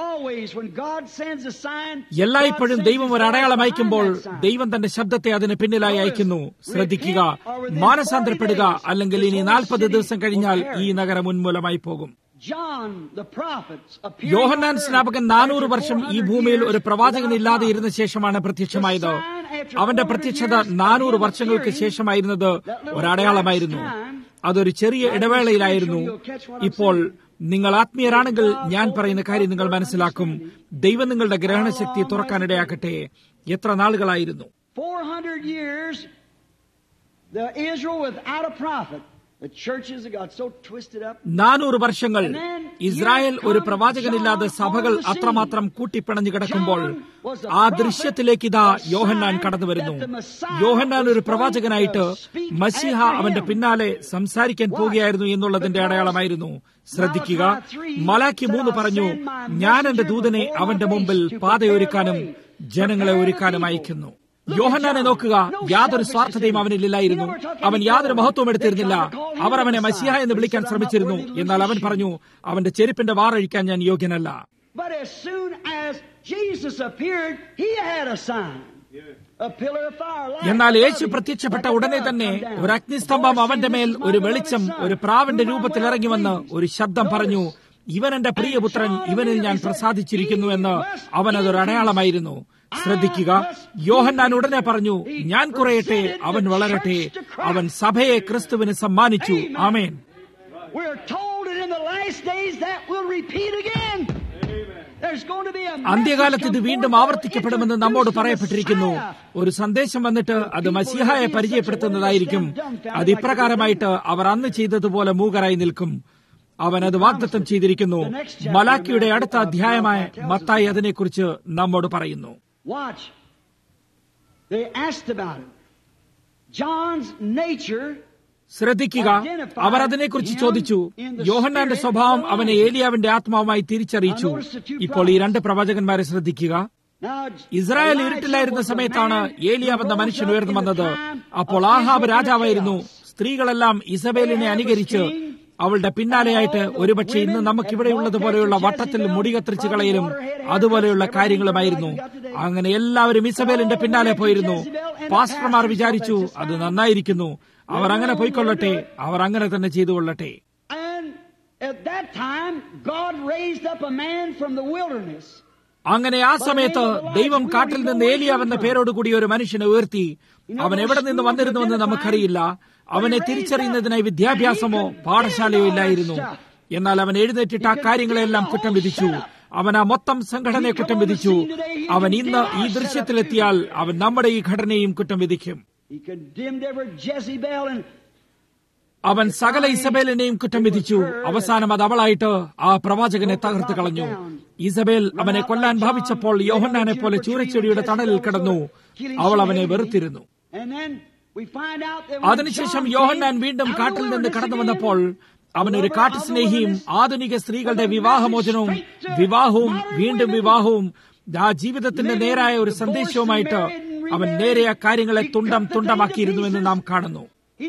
എല്ലായ്പ്പോഴും ദൈവം ഒരു അടയാളം അയക്കുമ്പോൾ ദൈവം തന്റെ ശബ്ദത്തെ അതിന് പിന്നിലായി അയക്കുന്നു. ശ്രദ്ധിക്കുക, മാനസാന്തരപ്പെടുക, അല്ലെങ്കിൽ ഇനി 40 ദിവസം കഴിഞ്ഞാൽ ഈ നഗരം ഉന്മൂലമായി പോകും. യോഹന്നാൻ സ്നാപകൻ 400 വർഷം ഈ ഭൂമിയിൽ ഒരു പ്രവാചകനില്ലാതെ ഇരുന്ന ശേഷമാണ് പ്രത്യക്ഷമായത്. അവന്റെ പ്രത്യക്ഷത 400 വർഷങ്ങൾക്ക് ശേഷമായിരുന്നത് ഒരടയാളമായിരുന്നു. അതൊരു ചെറിയ ഇടവേളയിലായിരുന്നു. ഇപ്പോൾ നിങ്ങൾ ആത്മീയരാണെങ്കിൽ ഞാൻ പറയുന്ന കാര്യം നിങ്ങൾ മനസ്സിലാക്കും. ദൈവം നിങ്ങളുടെ ഗ്രഹണശക്തി തുറക്കാനിടയാക്കട്ടെ. എത്ര നാളുകളായിരുന്നു? The Israel without a prophet. The churches have got so twisted up. 400 വർഷങ്ങൾ ഇസ്രായേൽ ഒരു പ്രവാചകനില്ലാതെ സഭകൾ അത്രമാത്രം കൂട്ടിപ്പിണഞ്ഞു കിടക്കുമ്പോൾ ആ ദൃശ്യത്തിലേക്ക് ഇതാ യോഹന്നാൻ കടന്നു വരുന്നു. യോഹന്നാൻ ഒരു പ്രവാചകനായിട്ട് മശീഹ അവന്റെ പിന്നാലെ സംസാരിക്കാൻ പോകുകയായിരുന്നു എന്നുള്ളതിന്റെ അടയാളമായിരുന്നു. ശ്രദ്ധിക്കുക, മലാക്കി 3 പറഞ്ഞു, ഞാൻ എന്റെ ദൂതനെ അവന്റെ മുമ്പിൽ പാതയൊരുക്കാനും ജനങ്ങളെ ഒരുക്കാനും അയക്കുന്നു. യോഹന്നാനെ നോക്കുക, യാതൊരു സ്വാർത്ഥതയും അവനിലില്ലായിരുന്നു. അവൻ യാതൊരു മഹത്വവും എടുത്തിരുന്നില്ല. അവർ അവനെ മശിഹ എന്ന് വിളിക്കാൻ ശ്രമിച്ചിരുന്നു. എന്നാൽ അവൻ പറഞ്ഞു, അവന്റെ ചെരുപ്പിന്റെ വാറഴിക്കാൻ ഞാൻ യോഗ്യനല്ല. എന്നാൽ യേശു പ്രത്യക്ഷപ്പെട്ട ഉടനെ തന്നെ ഒരു അഗ്നിസ്തംഭം അവന്റെ മേൽ, ഒരു വെളിച്ചം ഒരു പ്രാവിന്റെ രൂപത്തിൽ ഇറങ്ങി വന്ന് ഒരു ശബ്ദം പറഞ്ഞു, ഇവൻ എന്റെ പ്രിയപുത്രൻ, ഇവനിൽ ഞാൻ പ്രസാദിച്ചിരിക്കുന്നു എന്ന്. അവനതൊരു അടയാളമായിരുന്നു. ശ്രദ്ധിക്കുക, യോഹന്നാൻ ഉടനെ പറഞ്ഞു, ഞാൻ കുറയട്ടെ, അവൻ വളരട്ടെ. അവൻ സഭയെ ക്രിസ്തുവിന് സമ്മാനിച്ചു. ആമേൻ. അന്ത്യകാലത്ത് ഇത് വീണ്ടും ആവർത്തിക്കപ്പെടുമെന്ന് നമ്മോട് പറയപ്പെട്ടിരിക്കുന്നു. ഒരു സന്ദേശം വന്നിട്ട് അത് മശീഹയെ പരിചയപ്പെടുത്തുന്നതായിരിക്കും. അത് ഇപ്രകാരമായിട്ട് അവർ അന്ന് ചെയ്തതുപോലെ മൂകരായി നിൽക്കും. അവൻ അത് വാഗ്ദത്തം ചെയ്തിരിക്കുന്നു. മലാക്കിയുടെ അടുത്ത അധ്യായമായ മത്തായി അതിനെക്കുറിച്ച് നമ്മോട് പറയുന്നു. ശ്രദ്ധിക്കുക, അവർ അതിനെക്കുറിച്ച് ചോദിച്ചു. യോഹന്നാന്റെ സ്വഭാവം അവനെ ഏലിയാവിന്റെ ആത്മാവുമായി തിരിച്ചറിയിച്ചു. ഇപ്പോൾ ഈ 2 പ്രവാചകന്മാരെ ശ്രദ്ധിക്കുക. ഇസ്രായേൽ ഇരുട്ടിലായിരുന്ന സമയത്താണ് ഏലിയാവ് എന്ന മനുഷ്യൻ ഉയർന്നു വന്നത്. അപ്പോൾ ആഹാബ് രാജാവായിരുന്നു. സ്ത്രീകളെല്ലാം ഇസബേലിനെ അനുകരിച്ച് അവളുടെ പിന്നാലെയായിട്ട് ഒരുപക്ഷെ ഇന്ന് നമുക്കിവിടെയുള്ളതുപോലെയുള്ള വട്ടത്തിൽ മുടി കത്തിരിച്ചു കളയലും അതുപോലെയുള്ള കാര്യങ്ങളുമായിരുന്നു. അങ്ങനെ എല്ലാവരും ഇസബേലിന്റെ പിന്നാലെ പോയിരുന്നു. പാസ്റ്റർമാർ വിചാരിച്ചു, അത് നന്നായിരിക്കുന്നു, അവർ അങ്ങനെ പോയിക്കൊള്ളട്ടെ, അവർ അങ്ങനെ തന്നെ ചെയ്തുകൊള്ളട്ടെ. അങ്ങനെ ആ സമയത്ത് ദൈവം കാട്ടിൽ നിന്ന് ഏലിയാവെന്ന പേരോടുകൂടി ഒരു മനുഷ്യനെ ഉയർത്തി. അവൻ എവിടെ നിന്ന് വന്നിരുന്നുവെന്ന് നമുക്കറിയില്ല. അവനെ തിരിച്ചറിയുന്നതിനായി വിദ്യാഭ്യാസമോ പാഠശാലയോ ഇല്ലായിരുന്നു. എന്നാൽ അവൻ എഴുന്നേറ്റിട്ട് ആ കാര്യങ്ങളെല്ലാം കുറ്റം വിധിച്ചു. അവൻ ആ മൊത്തം സംഘടനയെ കുറ്റം വിധിച്ചു. അവൻ ഇന്ന് ഈ ദൃശ്യത്തിലെത്തിയാൽ അവൻ നമ്മുടെ ഈ ഘടനയും കുറ്റം വിധിക്കും. അവൻ സകല ഇസബേലിനെയും കുറ്റം വിധിച്ചു. അവസാനം അത് അവളായിട്ട് ആ പ്രവാചകനെ തകർത്ത് കളഞ്ഞു. ഇസബേൽ അവനെ കൊല്ലാൻ ഭാവിച്ചപ്പോൾ യോഹന്നാനെ പോലെ ചൂരച്ചെടിയുടെ തണലിൽ കിടന്നു. അവൾ അവനെ വെറുത്തിരുന്നു. അതിനുശേഷം യോഹന്നാൻ വീണ്ടും കാട്ടിൽ നിന്ന് കടന്നു വന്നപ്പോൾ അവനൊരു കാട്ടുസ്നേഹിയും ആധുനിക സ്ത്രീകളുടെ വിവാഹമോചനവും വിവാഹവും വീണ്ടും വിവാഹവും ആ ജീവിതത്തിന്റെ നേരായ ഒരു സന്ദേശവുമായിട്ട് അവൻ നേരെ ആ കാര്യങ്ങളെ തുണ്ടം തുണ്ടമാക്കിയിരുന്നുവെന്ന് നാം കാണുന്നു.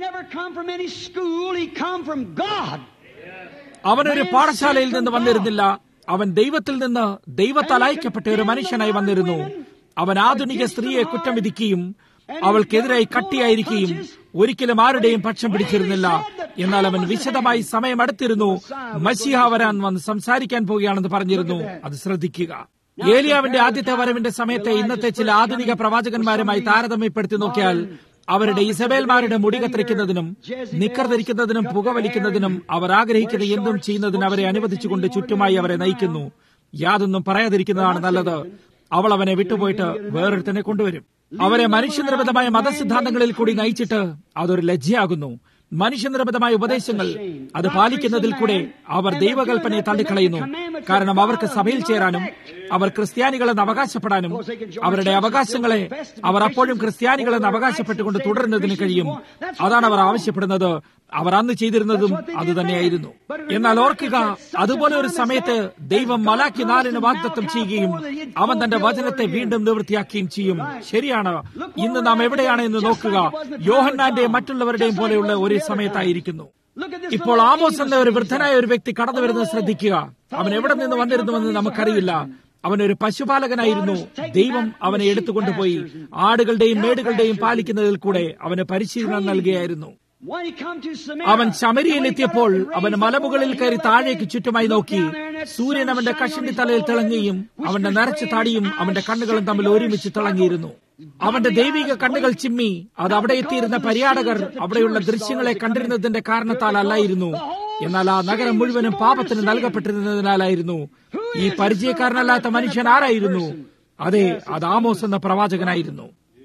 അവനൊരു പാഠശാലയിൽ നിന്ന് വന്നിരുന്നില്ല. അവൻ ദൈവത്തിൽ നിന്ന് ദൈവത്താൽ അയക്കപ്പെട്ട ഒരു മനുഷ്യനായി വന്നിരുന്നു. അവൻ ആധുനിക സ്ത്രീയെ കുറ്റം വിധിക്കുകയും അവൾക്കെതിരായി കട്ടിയായിരിക്കുകയും ഒരിക്കലും ആരുടെയും പക്ഷം പിടിച്ചിരുന്നില്ല. എന്നാൽ അവൻ വിശദമായി സമയം അടുത്തിരുന്നു. മശീഹ വരാൻ വന്ന് സംസാരിക്കാൻ പോവുകയാണെന്ന് പറഞ്ഞിരുന്നു. അത് ശ്രദ്ധിക്കുക. ഏലിയാവിന്റെ ആദ്യത്തെ വരവിന്റെ സമയത്തെ ഇന്നത്തെ ചില ആധുനിക പ്രവാചകന്മാരുമായി താരതമ്യപ്പെടുത്തി നോക്കിയാൽ അവരുടെ ഇസബേൽമാരുടെ മുടി കത്തിരിക്കുന്നതിനും നിക്കർ ധരിക്കുന്നതിനും പുകവലിക്കുന്നതിനും അവർ ആഗ്രഹിക്കുന്ന എന്തും ചെയ്യുന്നതിന് അവരെ അനുവദിച്ചുകൊണ്ട് ചുറ്റുമായി അവരെ നയിക്കുന്നു. യാതൊന്നും പറയാതിരിക്കുന്നതാണ് നല്ലത്. അവൾ അവനെ വിട്ടുപോയിട്ട് വേറൊരുത്തനെ കൊണ്ടുവരും. അവരെ മനുഷ്യനിർമ്മിതമായ മതസിദ്ധാന്തങ്ങളിൽ കൂടി നയിച്ചിട്ട് അതൊരു ലജ്ജയാകുന്നു. മനുഷ്യനിർമ്മിതമായ ഉപദേശങ്ങൾ അത് പാലിക്കുന്നതിൽ കൂടെ അവർ ദൈവകൽപ്പനയെ തള്ളിക്കളയുന്നു. കാരണം അവർക്ക് സഭയിൽ ചേരാനും അവർ ക്രിസ്ത്യാനികളെന്ന് അവകാശപ്പെടാനും അവരുടെ അവകാശങ്ങളെ അവർ അപ്പോഴും ക്രിസ്ത്യാനികളെന്ന് അവകാശപ്പെട്ടുകൊണ്ട് തുടരുന്നതിന് കഴിയും. അതാണ് അവർ ആവശ്യപ്പെടുന്നത്. അവർ അന്ന് ചെയ്തിരുന്നതും അതുതന്നെയായിരുന്നു. എന്നാൽ ഓർക്കുക, അതുപോലെ ഒരു സമയത്ത് ദൈവം മലാക്കി 4 വാഗ്ദത്തം ചെയ്യുകയും അവൻ തന്റെ വചനത്തെ വീണ്ടും നിവൃത്തിയാക്കുകയും ചെയ്യും. ശരിയാണ്. ഇന്ന് നാം എവിടെയാണ് എന്ന് നോക്കുക. യോഹന്നാന്റെയും മറ്റുള്ളവരുടെയും പോലെയുള്ള ഒരു സമയത്തായിരിക്കുന്നു. ഇപ്പോൾ ആമോസ് എന്ന ഒരു വൃദ്ധനായ ഒരു വ്യക്തി കടന്നു വരുന്നത് ശ്രദ്ധിക്കുക. അവൻ എവിടെ നിന്ന് വന്നിരുന്നുവെന്ന് നമുക്കറിയില്ല. അവനൊരു പശുപാലകനായിരുന്നു. ദൈവം അവനെ എടുത്തുകൊണ്ടുപോയി ആടുകളുടെയും മേടുകളുടെയും പാലിക്കുന്നതിൽ കൂടെ അവന് പരിശീലനം നൽകുകയായിരുന്നു. അവൻ ശമരിയിലെത്തിയപ്പോൾ അവൻ മലമുകളിൽ കയറി താഴേക്ക് ചുറ്റുമായി നോക്കി. സൂര്യൻ അവന്റെ കഷണ്ടി തലയിൽ തിളങ്ങുകയും അവന്റെ നരച്ച താടിയും അവന്റെ കണ്ണുകളും തമ്മിൽ ഒരുമിച്ച് തിളങ്ങിയിരുന്നു. അവന്റെ ദൈവിക കണ്ണുകൾ ചിമ്മി. അത് അവിടെ എത്തിയിരുന്ന പര്യാടകർ അവിടെയുള്ള ദൃശ്യങ്ങളെ കണ്ടിരുന്നതിന്റെ കാരണത്താൽ അല്ലായിരുന്നു. എന്നാൽ ആ നഗരം മുഴുവനും പാപത്തിന് നൽകപ്പെട്ടിരുന്നതിനാലായിരുന്നു. ഈ പരിചയക്കാരനല്ലാത്ത മനുഷ്യൻ ആരായിരുന്നു? അതെ, അത് ആമോസ് എന്ന പ്രവാചകനായിരുന്നു.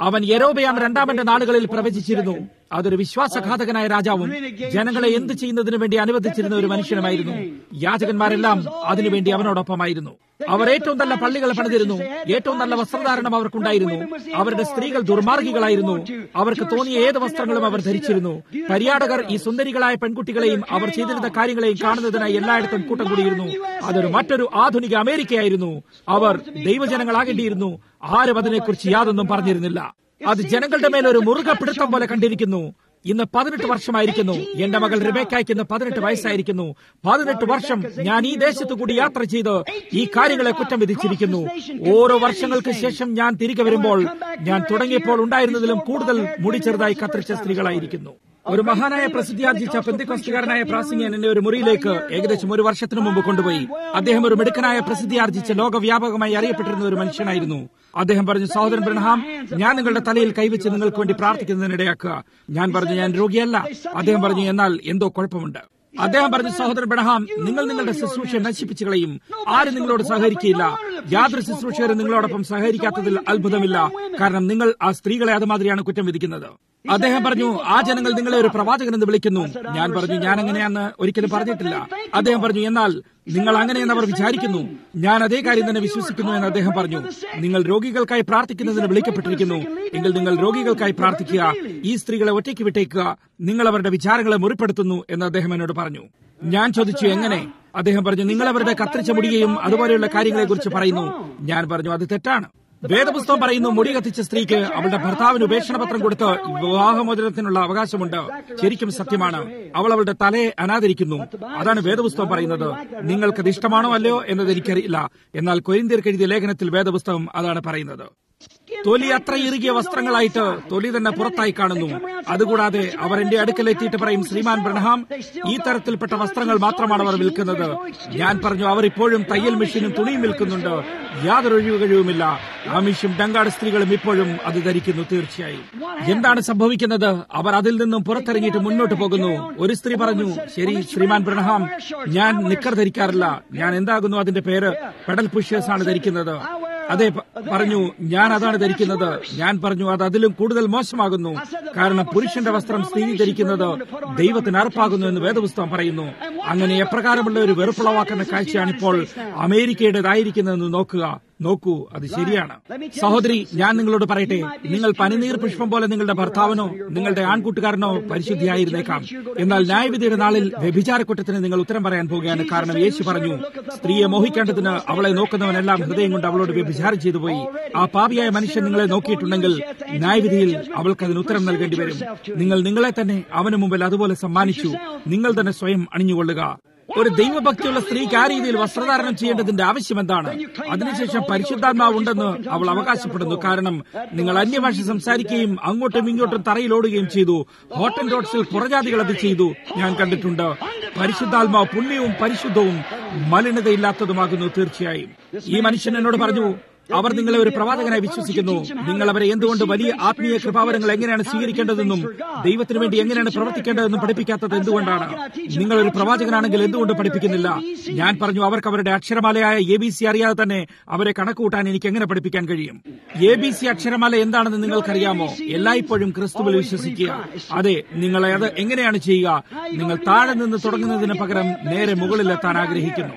അവൻ യെരോബെയാം രണ്ടാമന്റെ നാളുകളിൽ പ്രവചിച്ചിരുന്നു. അതൊരു വിശ്വാസഘാതകനായ രാജാവും ജനങ്ങളെ എന്ത് ചെയ്യുന്നതിനു വേണ്ടി അനുവദിച്ചിരുന്ന ഒരു മനുഷ്യനുമായിരുന്നു. യാചകന്മാരെല്ലാം അതിനുവേണ്ടി അവനോടൊപ്പമായിരുന്നു. അവർ ഏറ്റവും നല്ല പള്ളികൾ പണിതിരുന്നു. ഏറ്റവും നല്ല വസ്ത്രധാരണം അവർക്കുണ്ടായിരുന്നു. അവരുടെ സ്ത്രീകൾ ദുർമാർഗികളായിരുന്നു. അവർക്ക് തോന്നിയ ഏത് വസ്ത്രങ്ങളും അവർ ധരിച്ചിരുന്നു. പര്യാടകർ ഈ സുന്ദരികളായ പെൺകുട്ടികളെയും അവർ ചെയ്തിരുന്ന കാര്യങ്ങളെയും കാണുന്നതിനായി എല്ലായിടത്തും കൂട്ടം കൂടിയിരുന്നു. അതൊരു മറ്റൊരു ആധുനിക അമേരിക്കയായിരുന്നു. അവർ ദൈവജനങ്ങളാകേണ്ടിയിരുന്നു. ആരും അതിനെക്കുറിച്ച് യാതൊന്നും പറഞ്ഞിരുന്നില്ല. അത് ജനങ്ങളുടെ മേലൊരു മുറുകെ പിടുത്തം പോലെ കണ്ടിരിക്കുന്നു. ഇന്ന് 18 വർഷമായിരിക്കുന്നു. എന്റെ മകൾ റിബേക്കായ്ക്ക് ഇന്ന് 18 വയസ്സായിരിക്കുന്നു. 18 വർഷം ഞാൻ ഈ ദേശത്തു കൂടി യാത്ര ചെയ്ത് ഈ കാര്യങ്ങളെ കുറ്റം വിധിച്ചിരിക്കുന്നു. ഓരോ വർഷങ്ങൾക്ക് ശേഷം ഞാൻ തിരികെ വരുമ്പോൾ ഞാൻ തുടങ്ങിയപ്പോൾ ഉണ്ടായിരുന്നതിലും കൂടുതൽ മുടി ചെറുതായി കത്തിരിച്ച സ്ത്രീകളായിരിക്കുന്നു. ഒരു മഹാനായ പ്രസിദ്ധിയാർജിച്ച പെന്തക്കോസ്തുകാരനായ പ്രാസംഗികൻ എന്നെ ഒരു മുറിയിലേക്ക് ഏകദേശം 1 വർഷത്തിനു മുമ്പ് കൊണ്ടുപോയി. അദ്ദേഹം ഒരു മിടുക്കനായ പ്രസിദ്ധിയാർജിച്ച ലോകവ്യാപകമായി അറിയപ്പെട്ടിരുന്ന ഒരു മനുഷ്യനായിരുന്നു. അദ്ദേഹം പറഞ്ഞു, സഹോദരൻ ബ്രൻഹാം, ഞാൻ നിങ്ങളുടെ തലയിൽ കൈവച്ച് നിങ്ങൾക്ക് വേണ്ടി പ്രാർത്ഥിക്കുന്നതിനിടയാക്കുക. ഞാൻ പറഞ്ഞു, ഞാൻ രോഗിയല്ല. അദ്ദേഹം പറഞ്ഞു, എന്നാൽ എന്തോ കുഴപ്പമുണ്ട്. അദ്ദേഹം പറഞ്ഞു, സഹോദരൻ ബ്രൻഹാം, നിങ്ങൾ നിങ്ങളുടെ ശുശ്രൂഷയെ നശിപ്പിച്ചു കളയും. ആരും നിങ്ങളോട് സഹകരിക്കില്ല. യാതൊരു ശുശ്രൂഷകരും നിങ്ങളോടൊപ്പം സഹകരിക്കാത്തതിൽ അത്ഭുതമില്ല. കാരണം നിങ്ങൾ ആ സ്ത്രീകളെ അതുമാതിരിയാണ് കുറ്റം വിധിക്കുന്നത്. അദ്ദേഹം പറഞ്ഞു, ആ ജനങ്ങൾ നിങ്ങളെ ഒരു പ്രവാചകനെന്ന് വിളിക്കുന്നു. ഞാൻ പറഞ്ഞു, ഞാൻ അങ്ങനെയാന്ന് ഒരിക്കലും പറഞ്ഞിട്ടില്ല. അദ്ദേഹം പറഞ്ഞു, എന്നാൽ നിങ്ങൾ അങ്ങനെയെന്ന് അവർ വിചാരിക്കുന്നു. ഞാൻ അതേ കാര്യം തന്നെ വിശ്വസിക്കുന്നു എന്ന് അദ്ദേഹം പറഞ്ഞു. നിങ്ങൾ രോഗികൾക്കായി പ്രാർത്ഥിക്കുന്നതിന് വിളിക്കപ്പെട്ടിരിക്കുന്നു എങ്കിൽ നിങ്ങൾ രോഗികൾക്കായി പ്രാർത്ഥിക്കുക. ഈ സ്ത്രീകളെ ഒറ്റയ്ക്ക് വിട്ടേക്കുക. നിങ്ങൾ അവരുടെ വിചാരങ്ങളെ മുറിപ്പെടുത്തുന്നു എന്ന് അദ്ദേഹം എന്നോട് പറഞ്ഞു. ഞാൻ ചോദിച്ചു, എങ്ങനെ? അദ്ദേഹം പറഞ്ഞു, നിങ്ങൾ അവരുടെ കത്തിരിച്ച മുടിയെയും അതുപോലെയുള്ള കാര്യങ്ങളെക്കുറിച്ച് പറയുന്നു. ഞാൻ പറഞ്ഞു, അത് തെറ്റാണ്. വേദപുസ്തകം പറയുന്നു, മുടി കത്തിച്ച സ്ത്രീക്ക് അവളുടെ ഭർത്താവിന് ഉപേക്ഷണപത്രം കൊടുത്ത് വിവാഹമോചനത്തിനുള്ള അവകാശമുണ്ട്. ശരിക്കും സത്യമാണ്. അവൾ അവളുടെ തലയെ അനാദരിക്കുന്നു. അതാണ് വേദപുസ്തകം പറയുന്നത്. നിങ്ങൾക്കത് ഇഷ്ടമാണോ അല്ലയോ എന്നത് എനിക്കറിയില്ല. എന്നാൽ കൊരിന്ത്യർക്ക് എഴുതിയ ലേഖനത്തിൽ വേദപുസ്തകം അതാണ് പറയുന്നത്. തൊലി അത്ര ഇറുകിയ വസ്ത്രങ്ങളായിട്ട് തൊലി തന്നെ പുറത്തായി കാണുന്നു. അതുകൂടാതെ അവർ എന്റെ അടുക്കലെത്തിയിട്ട് പറയും, ശ്രീമാൻ ബ്രൻഹാം, ഈ തരത്തിൽപ്പെട്ട വസ്ത്രങ്ങൾ മാത്രമാണ് അവർ വിൽക്കുന്നത്. ഞാൻ പറഞ്ഞു, അവർ ഇപ്പോഴും തയ്യൽ മെഷീനും തുണിയും വിൽക്കുന്നുണ്ട്. യാതൊരു ഒഴിവുകഴിവുമില്ല. ആമിഷും ഡങ്കാട് സ്ത്രീകളും ഇപ്പോഴും അത് ധരിക്കുന്നു. തീർച്ചയായും എന്താണ് സംഭവിക്കുന്നത്? അവർ അതിൽ നിന്നും പുറത്തിറങ്ങിയിട്ട് മുന്നോട്ട് പോകുന്നു. ഒരു സ്ത്രീ പറഞ്ഞു, ശരി ശ്രീമാൻ ബ്രൻഹാം, ഞാൻ നിക്കർ ധരിക്കാറില്ല. ഞാൻ എന്താകുന്നു അതിന്റെ പേര്? പെഡൽ പുഷേഴ്സ് ആണ് ധരിക്കുന്നത്. അതെ പറഞ്ഞു, ഞാൻ അതാണ് ധരിക്കുന്നത്. ഞാൻ പറഞ്ഞു, അത് അതിലും കൂടുതൽ മോശമാകുന്നു. കാരണം പുരുഷന്റെ വസ്ത്രം സ്ത്രീ ധരിക്കുന്നത് ദൈവത്തിന് അർപ്പാകുന്നു എന്ന് വേദപുസ്തകം പറയുന്നു. അങ്ങനെ എപ്രകാരമുള്ള ഒരു വെറുപ്പുളവാക്കുന്ന കാഴ്ചയാണ് ഇപ്പോൾ അമേരിക്കയുടേതായിരിക്കുന്നതെന്ന് നോക്കൂ, അത് ശരിയാണ്. സഹോദരി, ഞാൻ നിങ്ങളോട് പറയട്ടെ, നിങ്ങൾ പനിനീർ പുഷ്പം പോലെ നിങ്ങളുടെ ഭർത്താവിനോ നിങ്ങളുടെ ആൺകൂട്ടുകാരനോ പരിശുദ്ധിയായിരുന്നേക്കാം. എന്നാൽ ന്യായവിധിയുടെ നാളിൽ വ്യഭിചാരക്കുറ്റത്തിന് നിങ്ങൾ ഉത്തരം പറയാൻ പോകുകയാണ്. കാരണം യേശു പറഞ്ഞു, സ്ത്രീയെ മോഹിക്കേണ്ടതിന് അവളെ നോക്കുന്നവനെല്ലാം ഹൃദയം കൊണ്ട് അവളോട് വ്യഭിചാരം ചെയ്തു പോയി. ആ പാപിയായ മനുഷ്യൻ നിങ്ങളെ നോക്കിയിട്ടുണ്ടെങ്കിൽ ന്യായവിധിയിൽ അവൾക്ക് അതിന് ഉത്തരം നൽകേണ്ടി വരും. നിങ്ങൾ നിങ്ങളെ തന്നെ അവന് മുമ്പിൽ അതുപോലെ സമ്മാനിച്ചു. നിങ്ങൾ തന്നെ സ്വയം അണിഞ്ഞുകൊള്ളുക. ഒരു ദൈവഭക്തിയുള്ള സ്ത്രീക്ക് ആ രീതിയിൽ വസ്ത്രധാരണം ചെയ്യേണ്ടതിന്റെ ആവശ്യം എന്താണ്? അതിനുശേഷം പരിശുദ്ധാത്മാവുണ്ടെന്ന് അവൾ അവകാശപ്പെടുന്നു. കാരണം നിങ്ങൾ അന്യഭാഷ സംസാരിക്കുകയും അങ്ങോട്ടും ഇങ്ങോട്ടും തറയിലോടുകയും ചെയ്തു. ഹോട്ടൽ റോഡ്സിൽ പുറജാതികൾ അത് ചെയ്തു. ഞാൻ കണ്ടിട്ടുണ്ട്. പരിശുദ്ധാത്മാവ് പുണ്യവും പരിശുദ്ധവും മലിനതയില്ലാത്തതുമാകുന്നു. തീർച്ചയായും ഈ മനുഷ്യൻ എന്നോട് പറഞ്ഞു, അവർ നിങ്ങളെ ഒരു പ്രവാചകനായി വിശ്വസിക്കുന്നു. നിങ്ങൾ അവരെ എന്തുകൊണ്ട് വലിയ ആത്മീയ കൃപാവരങ്ങൾ എങ്ങനെയാണ് സ്വീകരിക്കേണ്ടതെന്നും ദൈവത്തിനു വേണ്ടി എങ്ങനെയാണ് പ്രവർത്തിക്കേണ്ടതെന്നും പഠിപ്പിക്കാത്തത് എന്തുകൊണ്ടാണ്? നിങ്ങൾ ഒരു പ്രവാചകനാണെങ്കിൽ എന്തുകൊണ്ട് പഠിപ്പിക്കുന്നില്ല? ഞാൻ പറഞ്ഞു, അവർക്ക് അവരുടെ അക്ഷരമാലയായ ABC അറിയാതെ തന്നെ അവരെ കണക്കുകൂട്ടാൻ എനിക്ക് എങ്ങനെ പഠിപ്പിക്കാൻ കഴിയും? ABC അക്ഷരമാല എന്താണെന്ന് നിങ്ങൾക്കറിയാമോ? എല്ലായ്പ്പോഴും ക്രിസ്തുവിൽ വിശ്വസിക്കുക. അതെ, നിങ്ങൾ അത് എങ്ങനെയാണ് ചെയ്യുക? നിങ്ങൾ താഴെ നിന്ന് തുടങ്ങുന്നതിന് പകരം നേരെ മുകളിലെത്താൻ ആഗ്രഹിക്കുന്നു.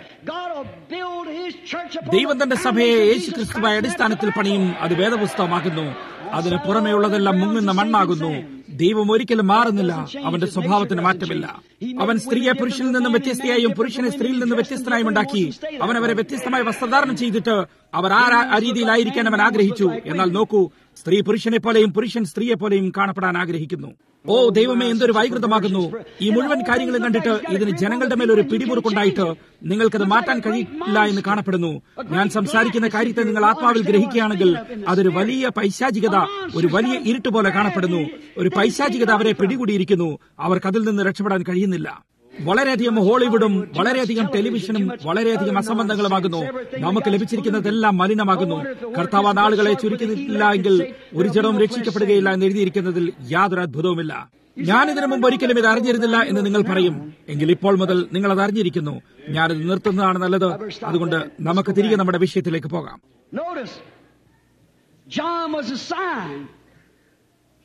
ദൈവം തന്റെ സഭയെ യേശു ക്രിസ്തുവായ അടിസ്ഥാനത്തിൽ പണിയും. അത് വേദപുസ്തകമാകുന്നു. അതിന് പുറമേ ഉള്ളതെല്ലാം മുങ്ങുന്ന മണ്ണാകുന്നു. ദൈവം ഒരിക്കലും മാറുന്നില്ല. അവന്റെ സ്വഭാവത്തിന് മാറ്റമില്ല. അവൻ സ്ത്രീയെ പുരുഷനിൽ നിന്നും വ്യത്യസ്തയായും പുരുഷനെ സ്ത്രീയിൽ നിന്ന് വ്യത്യസ്തനായും ഉണ്ടാക്കി. അവൻ അവരെ വ്യത്യസ്തമായി വസ്ത്രധാരണം ചെയ്തിട്ട് അവർ ആ രീതിയിലായിരിക്കാൻ അവൻ ആഗ്രഹിച്ചു. എന്നാൽ നോക്കൂ, സ്ത്രീ പുരുഷനെ പോലെയും പുരുഷൻ സ്ത്രീയെ പോലെയും കാണപ്പെടാൻ ആഗ്രഹിക്കുന്നു. ഓ ദൈവമേ, എന്തൊരു വൈകൃതമാകുന്നു! ഈ മുഴുവൻ കാര്യങ്ങളും കണ്ടിട്ട് ഇതിന് ജനങ്ങളുടെ മേലൊരു പിടിമുറുക്കുണ്ടായിട്ട് നിങ്ങൾക്കത് മാറ്റാൻ കഴിയില്ല എന്ന് കാണപ്പെടുന്നു. ഞാൻ സംസാരിക്കുന്ന കാര്യത്തെ നിങ്ങൾ ആത്മാവിൽ ഗ്രഹിക്കുകയാണെങ്കിൽ അതൊരു വലിയ പൈശാചികത, ഒരു വലിയ ഇരുട്ട് പോലെ കാണപ്പെടുന്നു. ഒരു പൈശാചികത അവരെ പിടികൂടിയിരിക്കുന്നു. അവർക്ക് അതിൽ നിന്ന് രക്ഷപ്പെടാൻ കഴിയുന്നില്ല. വളരെയധികം ഹോളിവുഡും വളരെയധികം ടെലിവിഷനും വളരെയധികം അസംബന്ധങ്ങളുമാകുന്നു. നമുക്ക് ലഭിച്ചിരിക്കുന്നതെല്ലാം മലിനമാകുന്നു. കർത്താവ് നാളുകളെ ചുരുക്കുന്നില്ല എങ്കിൽ ഒരു ജഡവും രക്ഷിക്കപ്പെടുകയില്ല എന്ന് എഴുതിയിരിക്കുന്നതിൽ യാതൊരു അത്ഭുതവുമില്ല. ഞാനിതിനു മുമ്പ് ഒരിക്കലും ഇത് അറിഞ്ഞിരുന്നില്ല എന്ന് നിങ്ങൾ പറയും. എങ്കിൽ ഇപ്പോൾ മുതൽ നിങ്ങൾ അത് അറിഞ്ഞിരിക്കുന്നു. ഞാനിത് നിർത്തുന്നതാണ് നല്ലത്. അതുകൊണ്ട് നമുക്ക് തിരികെ നമ്മുടെ വിഷയത്തിലേക്ക് പോകാം.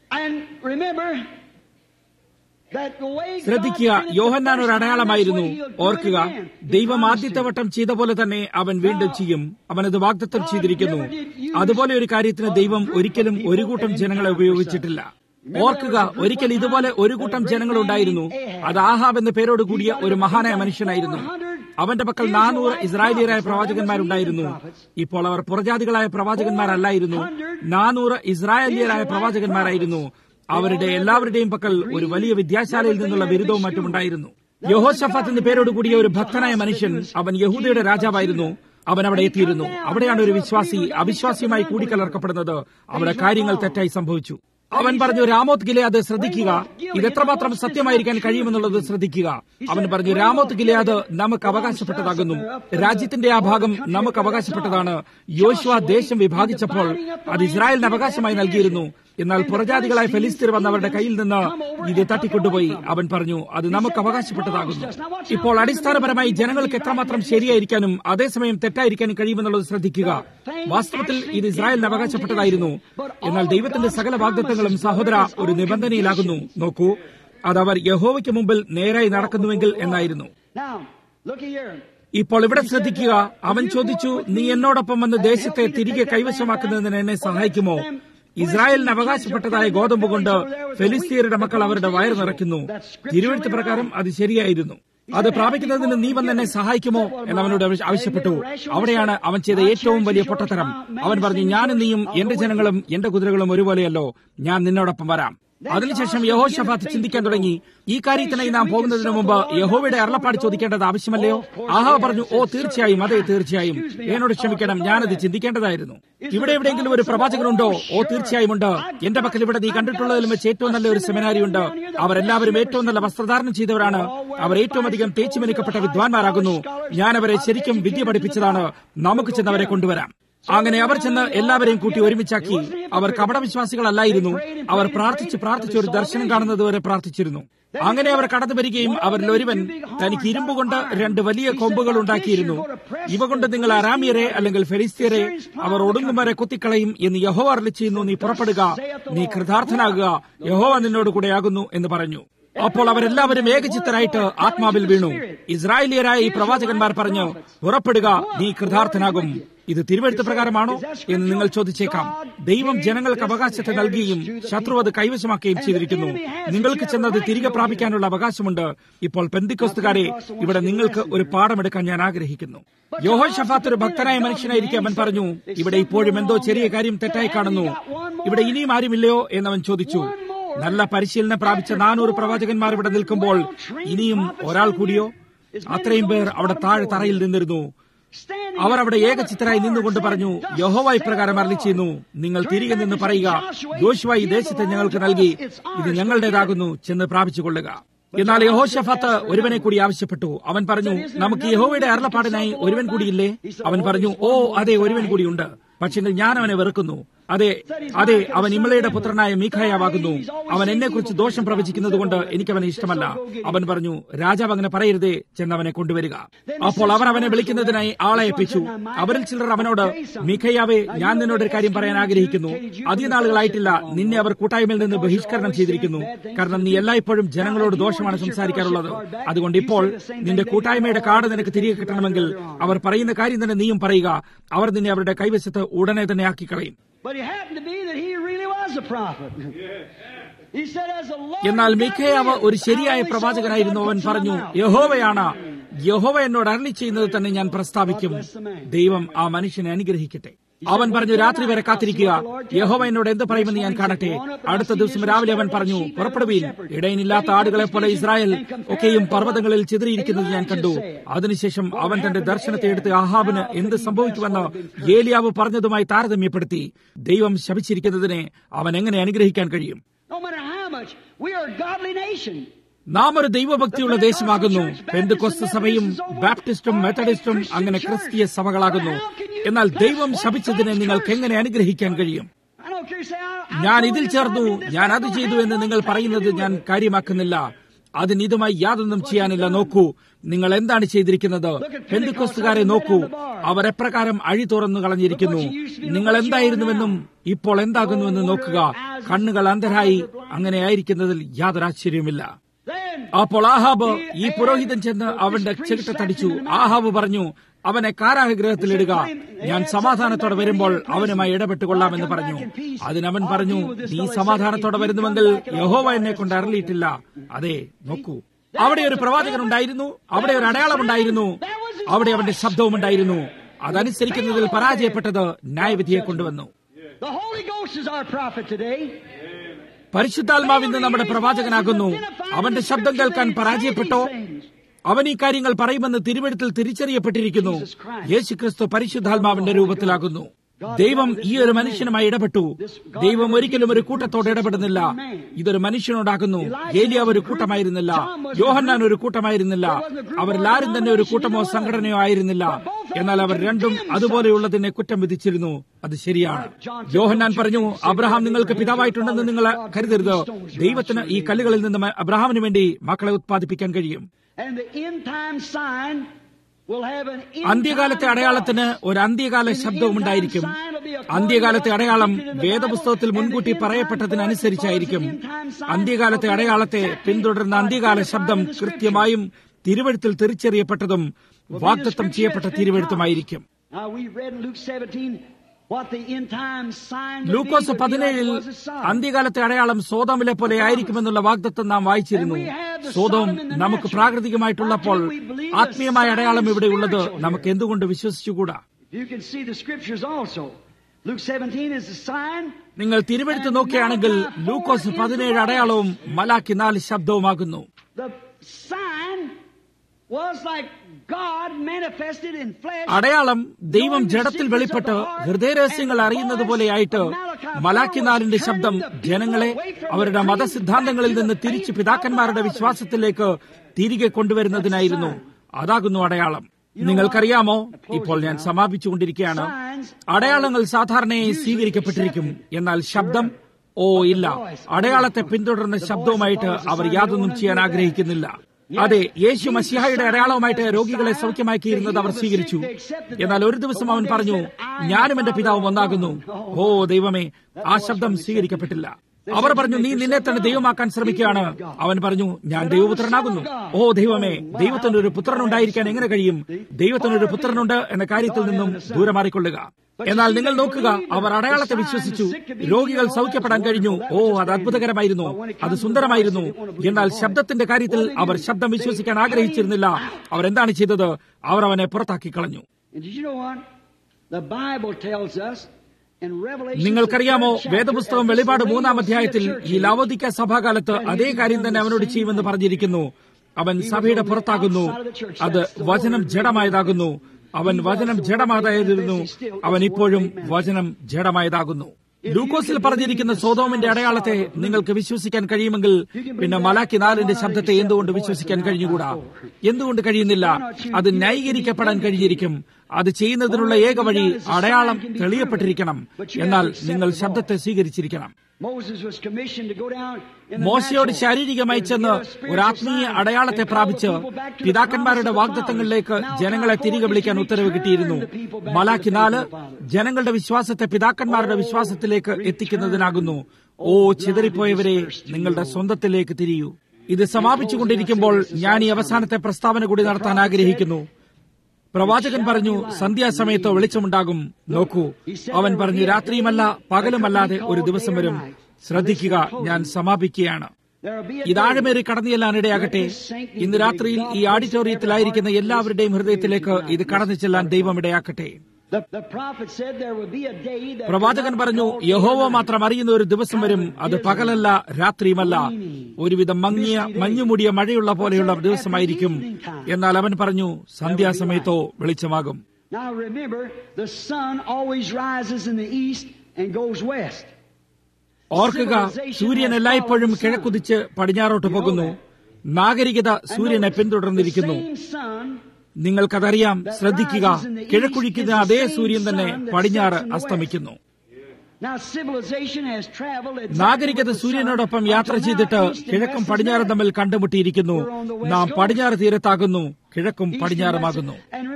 ശ്രദ്ധിക്കുക, യോഹന്നാൻ ഒരു അടയാളമായിരുന്നു. ഓർക്കുക, ദൈവം ആദ്യത്തെ വട്ടം ചെയ്ത പോലെ തന്നെ അവൻ വീണ്ടും ചെയ്യും. അവനത് വാഗ്ദത്തം ചെയ്തിരിക്കുന്നു. അതുപോലെ ഒരു കാര്യത്തിന് ദൈവം ഒരിക്കലും ഒരു കൂട്ടം ജനങ്ങളെ ഉപയോഗിച്ചിട്ടില്ല. ഓർക്കുക, ഒരിക്കൽ ഇതുപോലെ ഒരു കൂട്ടം ജനങ്ങളുണ്ടായിരുന്നു. അത് ആഹാബ് എന്ന പേരോട് കൂടിയ ഒരു മഹാനായ മനുഷ്യനായിരുന്നു. അവന്റെ പക്കൽ 400 ഇസ്രായേലിയരായ പ്രവാചകന്മാരുണ്ടായിരുന്നു. ഇപ്പോൾ അവർ പുറജാതികളായ പ്രവാചകന്മാരല്ലായിരുന്നു, 400 ഇസ്രായേലിയരായ പ്രവാചകന്മാരായിരുന്നു. അവരുടെ എല്ലാവരുടെയും പക്കൽ ഒരു വലിയ വിദ്യാശാലയിൽ നിന്നുള്ള ബിരുദവും മറ്റുമുണ്ടായിരുന്നു. യഹോശഫാത്ത് എന്ന പേരോട് കൂടിയ ഒരു ഭക്തനായ മനുഷ്യൻ, അവൻ യഹൂദയുടെ രാജാവായിരുന്നു. അവൻ അവിടെ എത്തിയിരുന്നു. അവിടെയാണ് ഒരു വിശ്വാസി അവിശ്വാസിയുമായി കൂടിക്കലർക്കപ്പെടുന്നത്. അവിടെ കാര്യങ്ങൾ തെറ്റായി സംഭവിച്ചു. അവൻ പറഞ്ഞു, രാമോത്ത് ഗിലെയാദ് ശ്രദ്ധിക്കുക, ഇതെത്രമാത്രം സത്യമായിരിക്കാൻ കഴിയുമെന്നുള്ളത് ശ്രദ്ധിക്കുക. അവൻ പറഞ്ഞു, രാമോത്ത് ഗിലെയാദ് നമുക്ക് അവകാശപ്പെട്ടതാകുന്നു. രാജ്യത്തിന്റെ ആ ഭാഗം നമുക്ക് അവകാശപ്പെട്ടതാണ്. യോശുവ ദേശം വിഭാഗിച്ചപ്പോൾ അത് ഇസ്രായേലിന് അവകാശമായി നൽകിയിരുന്നു. എന്നാൽ പുറജാതികളായ ഫെലിസ്തീർ വന്നവരുടെ കയ്യിൽ നിന്ന് ഇത് തട്ടിക്കൊണ്ടുപോയി. അവൻ പറഞ്ഞു, അത് നമുക്ക് അവകാശപ്പെട്ടതാകുന്നു. ഇപ്പോൾ അടിസ്ഥാനപരമായി ജനങ്ങൾക്ക് എത്രമാത്രം ശരിയായിരിക്കാനും അതേസമയം തെറ്റായിരിക്കാനും കഴിയുമെന്നുള്ളത് ശ്രദ്ധിക്കുക. വാസ്തവത്തിൽ ഇത് ഇസ്രായേലിന് അവകാശപ്പെട്ടതായിരുന്നു. എന്നാൽ ദൈവത്തിന്റെ സകല വാഗ്ദത്തങ്ങളും സഹോദര ഒരു നിബന്ധനയിലാകുന്നു. നോക്കൂ, അതവർ യഹോവയ്ക്ക് മുമ്പിൽ നേരായി നടക്കുന്നുവെങ്കിൽ എന്നായിരുന്നു. ഇപ്പോൾ ഇവിടെ ശ്രദ്ധിക്കുക. അവൻ ചോദിച്ചു, നീ എന്നോടൊപ്പം വന്ന് ദേശത്തെ തിരികെ കൈവശമാക്കുന്നതിന് എന്നെ സഹായിക്കുമോ? ഇസ്രായേലിന് അവകാശപ്പെട്ടതായ ഗോതമ്പ് കൊണ്ട് ഫെലിസ്തീയരുടെ മക്കൾ അവരുടെ വയർ നിറയ്ക്കുന്നു. തിരുവെഴുത്ത് പ്രകാരം അത് ശരിയായിരുന്നു. അത് പ്രാപിക്കുന്നതിന് നീ വന്ന് എന്നെ സഹായിക്കുമോ എന്നവനോട് ആവശ്യപ്പെട്ടു. അവിടെയാണ് അവൻ ചെയ്ത ഏറ്റവും വലിയ പൊട്ടത്തരം. അവൻ പറഞ്ഞു, ഞാനും നീയും എന്റെ ജനങ്ങളും എന്റെ കുതിരകളും ഒരുപോലെയല്ലോ, ഞാൻ നിന്നോടൊപ്പം വരാം. അതിനുശേഷം യഹോശഫാത്ത് ചിന്തിക്കാൻ തുടങ്ങി, ഈ കാര്യത്തിനായി നാം പോകുന്നതിന് മുമ്പ് യഹോവയുടെ അരുളപ്പാട് ചോദിക്കേണ്ടത് ആവശ്യമല്ലയോ? ആഹാ പറഞ്ഞു, ഓ തീർച്ചയായും, അതെ തീർച്ചയായും, എന്നോട് ക്ഷമിക്കണം, ഞാനത് ചിന്തിക്കേണ്ടതായിരുന്നു. ഇവിടെ എവിടെയെങ്കിലും ഒരു പ്രവാചകനുണ്ടോ? ഓ തീർച്ചയായും ഉണ്ട്. എന്റെ പക്കൽ ഇവിടെ നീ കണ്ടിട്ടുള്ളതിലും വെച്ച് ഏറ്റവും നല്ല ഒരു സെമിനാരി ഉണ്ട്. അവരെല്ലാവരും ഏറ്റവും നല്ല വസ്ത്രധാരണം ചെയ്തവരാണ്. അവർ ഏറ്റവും അധികം തേച്ചുമിനിക്കപ്പെട്ട വിദ്വാൻമാരാകുന്നു. ഞാൻ അവരെ ശരിക്കും വിദ്യ പഠിപ്പിച്ചതാണ്. നമുക്ക് ചെന്നവരെ കൊണ്ടുവരാം. അങ്ങനെ അവർ ചെന്ന് എല്ലാവരെയും കൂട്ടി ഒരുമിച്ചാക്കി. അവർ കപടവിശ്വാസികളല്ലായിരുന്നു. അവർ പ്രാർത്ഥിച്ച് ഒരു ദർശനം കാണുന്നതുവരെ പ്രാർത്ഥിച്ചിരുന്നു. അങ്ങനെ അവർ കടന്നു വരികയും അവരിൽ ഒരുവൻ തനിക്ക് ഇരുമ്പ് കൊണ്ട് 2 വലിയ കൊമ്പുകൾ ഉണ്ടാക്കിയിരുന്നു. ഇവ കൊണ്ട് നിങ്ങൾ അരാമിയരെ അല്ലെങ്കിൽ ഫെലിസ്തീയരെ അവർ ഒടുങ്ങും വരെ കുത്തിക്കളയും എന്ന് യഹോവ അരുളിച്ചെയ്യുന്നു. നീ പുറപ്പെടുക, നീ കൃതാർത്ഥനാകുക, യഹോവ നിന്നോട് കൂടെയാകുന്നു എന്ന് പറഞ്ഞു. അപ്പോൾ അവരെല്ലാവരും ഏകചിത്തരായിട്ട് ആത്മാവിൽ വീണു. ഇസ്രായേലിയരായ ഈ പ്രവാചകന്മാർ പറഞ്ഞു, പുറപ്പെടുക, നീ കൃതാർത്ഥനാകും. ഇത് തിരുവെഴുത്ത് പ്രകാരമാണോ എന്ന് നിങ്ങൾ ചോദിച്ചേക്കാം. ദൈവം ജനങ്ങൾക്ക് അവകാശത്തെ നൽകുകയും ശത്രു അത് കൈവശമാക്കുകയും ചെയ്തിരിക്കുന്നു. നിങ്ങൾക്ക് ചെന്നത് തിരികെ പ്രാപിക്കാനുള്ള അവകാശമുണ്ട്. ഇപ്പോൾ പെന്തിക്കോസ്തുകാരെ, ഇവിടെ നിങ്ങൾക്ക് ഒരു പാഠമെടുക്കാൻ ഞാൻ ആഗ്രഹിക്കുന്നു. യഹോശഫാത്ത് ഒരു ഭക്തനായ മനുഷ്യനായിരിക്കും. അവൻ പറഞ്ഞു, ഇവിടെ ഇപ്പോഴും എന്തോ ചെറിയ കാര്യം തെറ്റായി കാണുന്നു. ഇവിടെ ഇനിയും ആരുമില്ലയോ എന്നവൻ ചോദിച്ചു. നല്ല പരിശീലനം പ്രാപിച്ച 400 പ്രവാചകന്മാർ ഇവിടെ നിൽക്കുമ്പോൾ ഇനിയും ഒരാൾ കൂടിയോ? അത്രയും പേർ അവിടെ താഴെ തറയിൽ നിന്നിരുന്നു. അവർ അവിടെ ഏകചിത്തരായി നിന്നുകൊണ്ട് പറഞ്ഞു, യഹോവ ഇപ്രകാരം അരുളിച്ചെയ്യുന്നു, നിങ്ങൾ തിരികെ നിന്ന് പറയുക, യോശുവ ഈ ദേശത്തെ ഞങ്ങൾക്ക് നൽകി, ഇത് ഞങ്ങളുടേതാകുന്നു, ചെന്ന് പ്രാപിച്ചുകൊള്ളുക. എന്നാൽ യഹോശഫാത്ത് ഒരുവനെ കൂടി ആവശ്യപ്പെട്ടു. അവൻ പറഞ്ഞു, നമുക്ക് യഹോവയുടെ അരുളപ്പാടിനായി ഒരുവൻ കൂടിയില്ലേ? അവൻ പറഞ്ഞു, ഓ അതെ, ഒരുവൻ കൂടിയുണ്ട്. പക്ഷെ ഞാൻ അവനെ വെറുക്കുന്നു. അതെ, അവൻ ഇമ്ലയുടെ പുത്രനായ മീഖായാവാകുന്നു. അവൻ എന്നെക്കുറിച്ച് ദോഷം പ്രവചിക്കുന്നത് കൊണ്ട് എനിക്കവനെ ഇഷ്ടമല്ല. അവൻ പറഞ്ഞു, രാജാവ് അങ്ങനെ പറയരുതേ, ചെന്നവനെ കൊണ്ടുവരിക. അപ്പോൾ അവർ അവനെ വിളിക്കുന്നതിനായി ആളെ ഏൽപ്പിച്ചു. അവരിൽ ചിലർ അവനോട്, മീഖായാവേ, ഞാൻ നിന്നോട് ഒരു കാര്യം പറയാൻ ആഗ്രഹിക്കുന്നു. അധിക നാളുകളായിട്ടില്ല നിന്നെ അവർ കൂട്ടായ്മയിൽ നിന്ന് ബഹിഷ്കരണം ചെയ്തിരിക്കുന്നു. കാരണം നീ എല്ലായ്പ്പോഴും ജനങ്ങളോട് ദോഷമാണ് സംസാരിക്കാറുള്ളത്. അതുകൊണ്ട് ഇപ്പോൾ നിന്റെ കൂട്ടായ്മയുടെ കാർഡ് നിനക്ക് തിരികെ കിട്ടണമെങ്കിൽ അവർ പറയുന്ന കാര്യം തന്നെ നീയും പറയുക. അവർ നിന്നെ അവരുടെ കൈവശത്ത് ഉടനെ തന്നെ ആക്കിക്കളയും. എന്നാൽ മീഖായാവ് ഒരു ശരിയായ പ്രവാചകനായിരുന്നു. അവൻ പറഞ്ഞു, യഹോവ എന്നോട് അരുളി ചെയ്യുന്നത് തന്നെ ഞാൻ പ്രസ്താവിക്കും. ദൈവം ആ മനുഷ്യനെ അനുഗ്രഹിക്കട്ടെ. അവൻ പറഞ്ഞു, രാത്രി വരെ കാത്തിരിക്കുക, യഹോവ എന്നോട് എന്ത് പറയുമെന്ന് ഞാൻ കാണട്ടെ. അടുത്ത ദിവസം രാവിലെ അവൻ പറഞ്ഞു, പുറപ്പെടുവീൻ, ഇടയനില്ലാത്ത ആടുകളെ പോലെ ഇസ്രായേൽ ഒക്കെയും പർവ്വതങ്ങളിൽ ചിതറിയിരിക്കുന്നത് ഞാൻ കണ്ടു. അതിനുശേഷം അവൻ തന്റെ ദർശനത്തെ എടുത്ത് ആഹാബിന് എന്ത് സംഭവിക്കുമെന്ന് ഏലിയാവ് പറഞ്ഞതുമായി താരതമ്യപ്പെടുത്തി. ദൈവം ശപിച്ചിരിക്കുന്നതിനെ അവൻ എങ്ങനെ അനുഗ്രഹിക്കാൻ കഴിയും? നാം ഒരു ദൈവഭക്തിയുള്ള ദേശമാകുന്നു. പെന്തക്കോസ്ത് സഭയും ബാപ്റ്റിസ്റ്റും മെത്തഡിസ്റ്റും അങ്ങനെ ക്രിസ്തീയ സഭകളാകുന്നു. എന്നാൽ ദൈവം ശപിച്ചതിനെ നിങ്ങൾക്ക് എങ്ങനെ അനുഗ്രഹിക്കാൻ കഴിയും? ഞാൻ ഇതിൽ ചേർന്നു, ഞാൻ അത് ചെയ്തു എന്ന് നിങ്ങൾ പറയുന്നത് ഞാൻ കാര്യമാക്കുന്നില്ല. അതിന് ഇതുമായി യാതൊന്നും ചെയ്യാനില്ല. നോക്കൂ, നിങ്ങൾ എന്താണ് ചെയ്തിരിക്കുന്നത്. പെന്തക്കോസ്തുകാരെ നോക്കൂ, അവർ എപ്രകാരം അഴി തുറന്നു കളഞ്ഞിരിക്കുന്നു. നിങ്ങൾ എന്തായിരുന്നുവെന്നും ഇപ്പോൾ എന്താകുന്നുവെന്നും നോക്കുക. കണ്ണുകൾ അന്ധരായി അങ്ങനെ ആയിരിക്കുന്നതിൽ യാതൊരു ആശ്ചര്യവുമില്ല. അപ്പോൾ ആഹാബ്, ഈ പുരോഹിതൻ ചെന്ന് അവന്റെ ചെകിട്ടത്തടിച്ചു. ആഹാബ് പറഞ്ഞു, അവനെ കാരാഗൃഹത്തിലിടുക, ഞാൻ സമാധാനത്തോടെ വരുമ്പോൾ അവനുമായി ഇടപെട്ടുകൊള്ളാമെന്ന് പറഞ്ഞു. അതിനവൻ പറഞ്ഞു, നീ സമാധാനത്തോടെ വരുന്നുവെങ്കിൽ യഹോവ എന്നെ കൊണ്ട് അരുളിയിട്ടില്ല. അതെ, നോക്കൂ, അവിടെ ഒരു പ്രവാചകൻ ഉണ്ടായിരുന്നു, അവിടെ ഒരു അടയാളമുണ്ടായിരുന്നു, അവിടെ അവന്റെ ശബ്ദവും ഉണ്ടായിരുന്നു. അതനുസരിക്കുന്നതിൽ പരാജയപ്പെട്ടത് ന്യായവിധിയെ കൊണ്ടുവന്നു. പരിശുദ്ധാത്മാവ് ഇന്ന് നമ്മുടെ പ്രവാചകനാകുന്നു. അവന്റെ ശബ്ദം കേൾക്കാൻ പരാജയപ്പെട്ടോ? അവൻ ഈ കാര്യങ്ങൾ പറയുമെന്ന് തിരുവെഴുത്തിൽ തിരിച്ചറിയപ്പെട്ടിരിക്കുന്നു. യേശുക്രിസ്തു പരിശുദ്ധാത്മാവിന്റെ രൂപത്തിലാകുന്നു. ദൈവം ഈ ഒരു മനുഷ്യനുമായി ഇടപെട്ടു. ദൈവം ഒരിക്കലും ഒരു കൂട്ടത്തോട് ഇടപെടുന്നില്ല. ഇതൊരു മനുഷ്യനോടാകുന്നു. ഏലിയാവ് ഒരു കൂട്ടമായിരുന്നില്ല, യോഹന്നാൻ ഒരു കൂട്ടമായിരുന്നില്ല, അവരിലാരും തന്നെ ഒരു കൂട്ടമോ സംഘടനയോ ആയിരുന്നില്ല. എന്നാൽ അവർ രണ്ടും അതുപോലെയുള്ളതിനെ കുറ്റം വിധിച്ചിരുന്നു. അത് ശരിയാണ്. യോഹന്നാൻ പറഞ്ഞു, അബ്രഹാം നിങ്ങൾക്ക് പിതാവായിട്ടുണ്ടെന്ന് നിങ്ങൾ കരുതരുത്. ദൈവത്തിന് ഈ കല്ലുകളിൽ നിന്ന് അബ്രഹാമിന് വേണ്ടി മക്കളെ ഉത്പാദിപ്പിക്കാൻ കഴിയും. അന്ത്യകാലത്തെ അടയാളത്തിന് ഒരു അന്ത്യകാല ശബ്ദവും ഉണ്ടായിരിക്കും. അന്ത്യകാലത്തെ അടയാളം വേദപുസ്തകത്തിൽ മുൻകൂട്ടി പറയപ്പെട്ടതിനനുസരിച്ചായിരിക്കും. അന്ത്യകാലത്തെ അടയാളത്തെ പിന്തുടർന്ന അന്ത്യകാല ശബ്ദം കൃത്യമായും തിരുവെഴുത്തിൽ തിരിച്ചറിയപ്പെട്ടതും വാഗ്ദത്തം ചെയ്യപ്പെട്ട തിരുവെഴുത്തുമായിരിക്കും. ലൂക്കോസ് 17 അന്ത്യകാലത്തെ അടയാളം സോതോമിലെ പോലെ ആയിരിക്കുമെന്നുള്ള വാഗ്ദത്തം നാം വായിച്ചിരുന്നു. സോതോം നമുക്ക് പ്രാകൃതികമായിട്ടുള്ളപ്പോൾ ആത്മീയമായ അടയാളം ഇവിടെയുള്ളത് നമുക്ക് എന്തുകൊണ്ട് വിശ്വസിച്ചുകൂടാ? നിങ്ങൾ തിരുവെഴുത്ത് നോക്കുകയാണെങ്കിൽ ലൂക്കോസ് 17 അടയാളവും മലാക്കി 4 ശബ്ദവുമാകുന്നു. അടയാളം ദൈവം ജഡത്തിൽ വെളിപ്പെട്ട് ഹൃദയരഹസ്യങ്ങൾ അറിയുന്നത് പോലെയായിട്ട് മലാക്കി 4ന്റെ ശബ്ദം ജനങ്ങളെ അവരുടെ മതസിദ്ധാന്തങ്ങളിൽ നിന്ന് തിരിച്ച് പിതാക്കന്മാരുടെ വിശ്വാസത്തിലേക്ക് തിരികെ കൊണ്ടുവരുന്നതിനായിരുന്നു. അതാകുന്നു അടയാളം. നിങ്ങൾക്കറിയാമോ, ഇപ്പോൾ ഞാൻ സമാപിച്ചുകൊണ്ടിരിക്കുകയാണ്. അടയാളങ്ങൾ സാധാരണയായി സ്വീകരിക്കപ്പെട്ടിരിക്കും, എന്നാൽ ശബ്ദം ഇല്ല. അടയാളത്തെ പിന്തുടർന്ന ശബ്ദവുമായിട്ട് അവർ യാതൊന്നും ചെയ്യാൻ ആഗ്രഹിക്കുന്നില്ല. അതെ, യേശു മശിഹായുടെ അടയാളവുമായിട്ട് രോഗികളെ സൗഖ്യമാക്കിയിരുന്നത് അവർ സ്വീകരിച്ചു. എന്നാൽ ഒരു ദിവസം അവൻ പറഞ്ഞു, ഞാനും എന്റെ പിതാവും ഒന്നാകുന്നു. ദൈവമേ, ആ ശബ്ദം സ്വീകരിക്കപ്പെട്ടില്ല. അവർ പറഞ്ഞു, നീ നിന്നെ തന്നെ ദൈവമാക്കാൻ ശ്രമിക്കുകയാണ്. അവൻ പറഞ്ഞു, ഞാൻ ദൈവപുത്രനാകുന്നു. ദൈവമേ, ദൈവത്തിനൊരു പുത്രനുണ്ടായിരിക്കാൻ എങ്ങനെ കഴിയും? ദൈവത്തിനൊരു പുത്രനുണ്ട് എന്ന കാര്യത്തിൽ നിന്നും ദൂരെ മാറിക്കൊള്ളുക. എന്നാൽ നിങ്ങൾ നോക്കുക, അവർ അടയാളത്തെ വിശ്വസിച്ചു. രോഗികൾ സൗഖ്യപ്പെടാൻ കഴിഞ്ഞു. അത് അത്ഭുതകരമായിരുന്നു, അത് സുന്ദരമായിരുന്നു. എന്നാൽ ശബ്ദത്തിന്റെ കാര്യത്തിൽ അവർ ശബ്ദം വിശ്വസിക്കാൻ ആഗ്രഹിച്ചിരുന്നില്ല. അവർ എന്താണ് ചെയ്തത്? അവർ അവനെ പുറത്താക്കി കളഞ്ഞു. നിങ്ങൾക്കറിയാമോ, വേദപുസ്തകം വെളിപാട് 3-ാം അധ്യായത്തിൽ ഈ ലവോദിക്ക സഭാകാലത്ത് അതേ കാര്യം തന്നെ അവനോട് ചെയ്യുമെന്ന് പറഞ്ഞിരിക്കുന്നു. അവൻ സഭയുടെ പുറത്താകുന്നു. അത് വചനം ജഡമായതാകുന്നു. അവൻ വചനം ജഡമായതായിരുന്നു. അവൻ ഇപ്പോഴും വചനം ജഡമായതാകുന്നു. ലൂക്കോസിൽ പറഞ്ഞിരിക്കുന്ന സോതോമിന്റെ അടയാളത്തെ നിങ്ങൾക്ക് വിശ്വസിക്കാൻ കഴിയുമെങ്കിൽ പിന്നെ മലാക്കി 4ന്റെ ശബ്ദത്തെ എന്തുകൊണ്ട് വിശ്വസിക്കാൻ കഴിഞ്ഞുകൂടാ? എന്തുകൊണ്ട് കഴിയുന്നില്ല? അത് ന്യായീകരിക്കപ്പെടാൻ കഴിഞ്ഞിരിക്കും. അത് ചെയ്യുന്നതിനുള്ള ഏക വഴി അടയാളം തെളിയപ്പെട്ടിരിക്കണം. എന്നാൽ നിങ്ങൾ ശബ്ദത്തെ സ്വീകരിച്ചിരിക്കണം. മോശയോട് ശാരീരികമായി ചെന്ന് ഒരു ആത്മീയ അടയാളത്തെ പ്രാപിച്ച് പിതാക്കന്മാരുടെ വാഗ്ദത്തങ്ങളിലേക്ക് ജനങ്ങളെ തിരികെ വിളിക്കാൻ ഉത്തരവ് കിട്ടിയിരുന്നു. മലാക്കി 4 ജനങ്ങളുടെ വിശ്വാസത്തെ പിതാക്കന്മാരുടെ വിശ്വാസത്തിലേക്ക് എത്തിക്കുന്നതിനാകുന്നു. ചിതറിപ്പോയവരെ, നിങ്ങളുടെ സ്വന്തത്തിലേക്ക് തിരിയൂ. ഇത് സമാപിച്ചുകൊണ്ടിരിക്കുമ്പോൾ ഞാൻ ഈ അവസാനത്തെ പ്രസ്താവന കൂടി നടത്താൻ ആഗ്രഹിക്കുന്നു. പ്രവാചകൻ പറഞ്ഞു, സന്ധ്യാസമയത്ത് വെളിച്ചമുണ്ടാകും. നോക്കൂ, അവൻ പറഞ്ഞു, രാത്രിയുമല്ല പകലുമല്ലാതെ ഒരു ദിവസം വരും. ശ്രദ്ധിക്കുക, ഞാൻ സമാപിക്കുകയാണ്. ഇതാഴമേറി കടന്നുചെല്ലാനിടയാകട്ടെ. ഇന്ന് രാത്രിയിൽ ഈ ഓഡിറ്റോറിയത്തിലായിരിക്കുന്ന എല്ലാവരുടെയും ഹൃദയത്തിലേക്ക് ഇത് കടന്നു ചെല്ലാൻ ദൈവം ഇടയാക്കട്ടെ. പ്രവാചകൻ പറഞ്ഞു, യഹോവ മാത്രം അറിയുന്ന ഒരു ദിവസം വരും. അത് പകലല്ല രാത്രിയുമല്ല, ഒരുവിധം മഞ്ഞുമൂടിയ മഴയുള്ള പോലെയുള്ള ദിവസമായിരിക്കും. എന്നാൽ അവൻ പറഞ്ഞു, സന്ധ്യാസമയത്തോ വെളിച്ചമാകും. ഓർക്കുക, സൂര്യൻ എല്ലായ്പ്പോഴും കിഴക്കുതിച്ച് പടിഞ്ഞാറോട്ട് പോകുന്നു. നാഗരികത സൂര്യനെ പിന്തുടർന്നിരിക്കുന്നു. നിങ്ങൾക്കതറിയാം. ശ്രദ്ധിക്കുക, കിഴക്കുഴിക്കുന്ന അതേ സൂര്യൻ തന്നെ പടിഞ്ഞാറ് അസ്തമിക്കുന്നു. നാഗരികത സൂര്യനോടൊപ്പം യാത്ര ചെയ്തിട്ട് കിഴക്കും പടിഞ്ഞാറും തമ്മിൽ കണ്ടുമുട്ടിയിരിക്കുന്നു. നാം പടിഞ്ഞാറ് തീരത്താകുന്നു, കിഴക്കും പടിഞ്ഞാറുമാകുന്നു.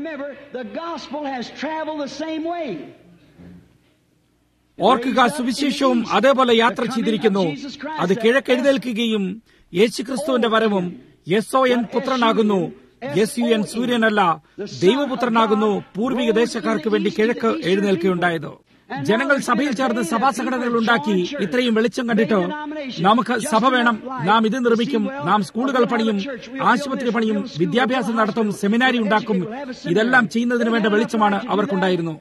ഓർക്കുക, സുവിശേഷവും അതേപോലെ യാത്ര ചെയ്തിരിക്കുന്നു. അത് കിഴക്കെഴുന്നേൽക്കുകയും യേശുക്രിസ്തുവിന്റെ വരവും SON പുത്രനാകുന്നു, SUN സൂര്യനല്ല, ദൈവപുത്രനാകുന്നു, പൂർവിക ദേശക്കാർക്ക് വേണ്ടി കിഴക്ക് എഴുന്നേൽക്കുകയുണ്ടായത്. ജനങ്ങൾ സഭയിൽ ചേർന്ന് സഭാ സംഘടനകൾ ഉണ്ടാക്കി ഇത്രയും വെളിച്ചം കണ്ടിട്ട് നമുക്ക് സഭ വേണം, നാം ഇത് നിർമ്മിക്കും, നാം സ്കൂളുകൾ പണിയും, ആശുപത്രി പണിയും, വിദ്യാഭ്യാസം നടത്തും, സെമിനാരി ഉണ്ടാക്കും. ഇതെല്ലാം ചെയ്യുന്നതിന് വേണ്ട വെളിച്ചമാണ് അവർക്കുണ്ടായിരുന്നു.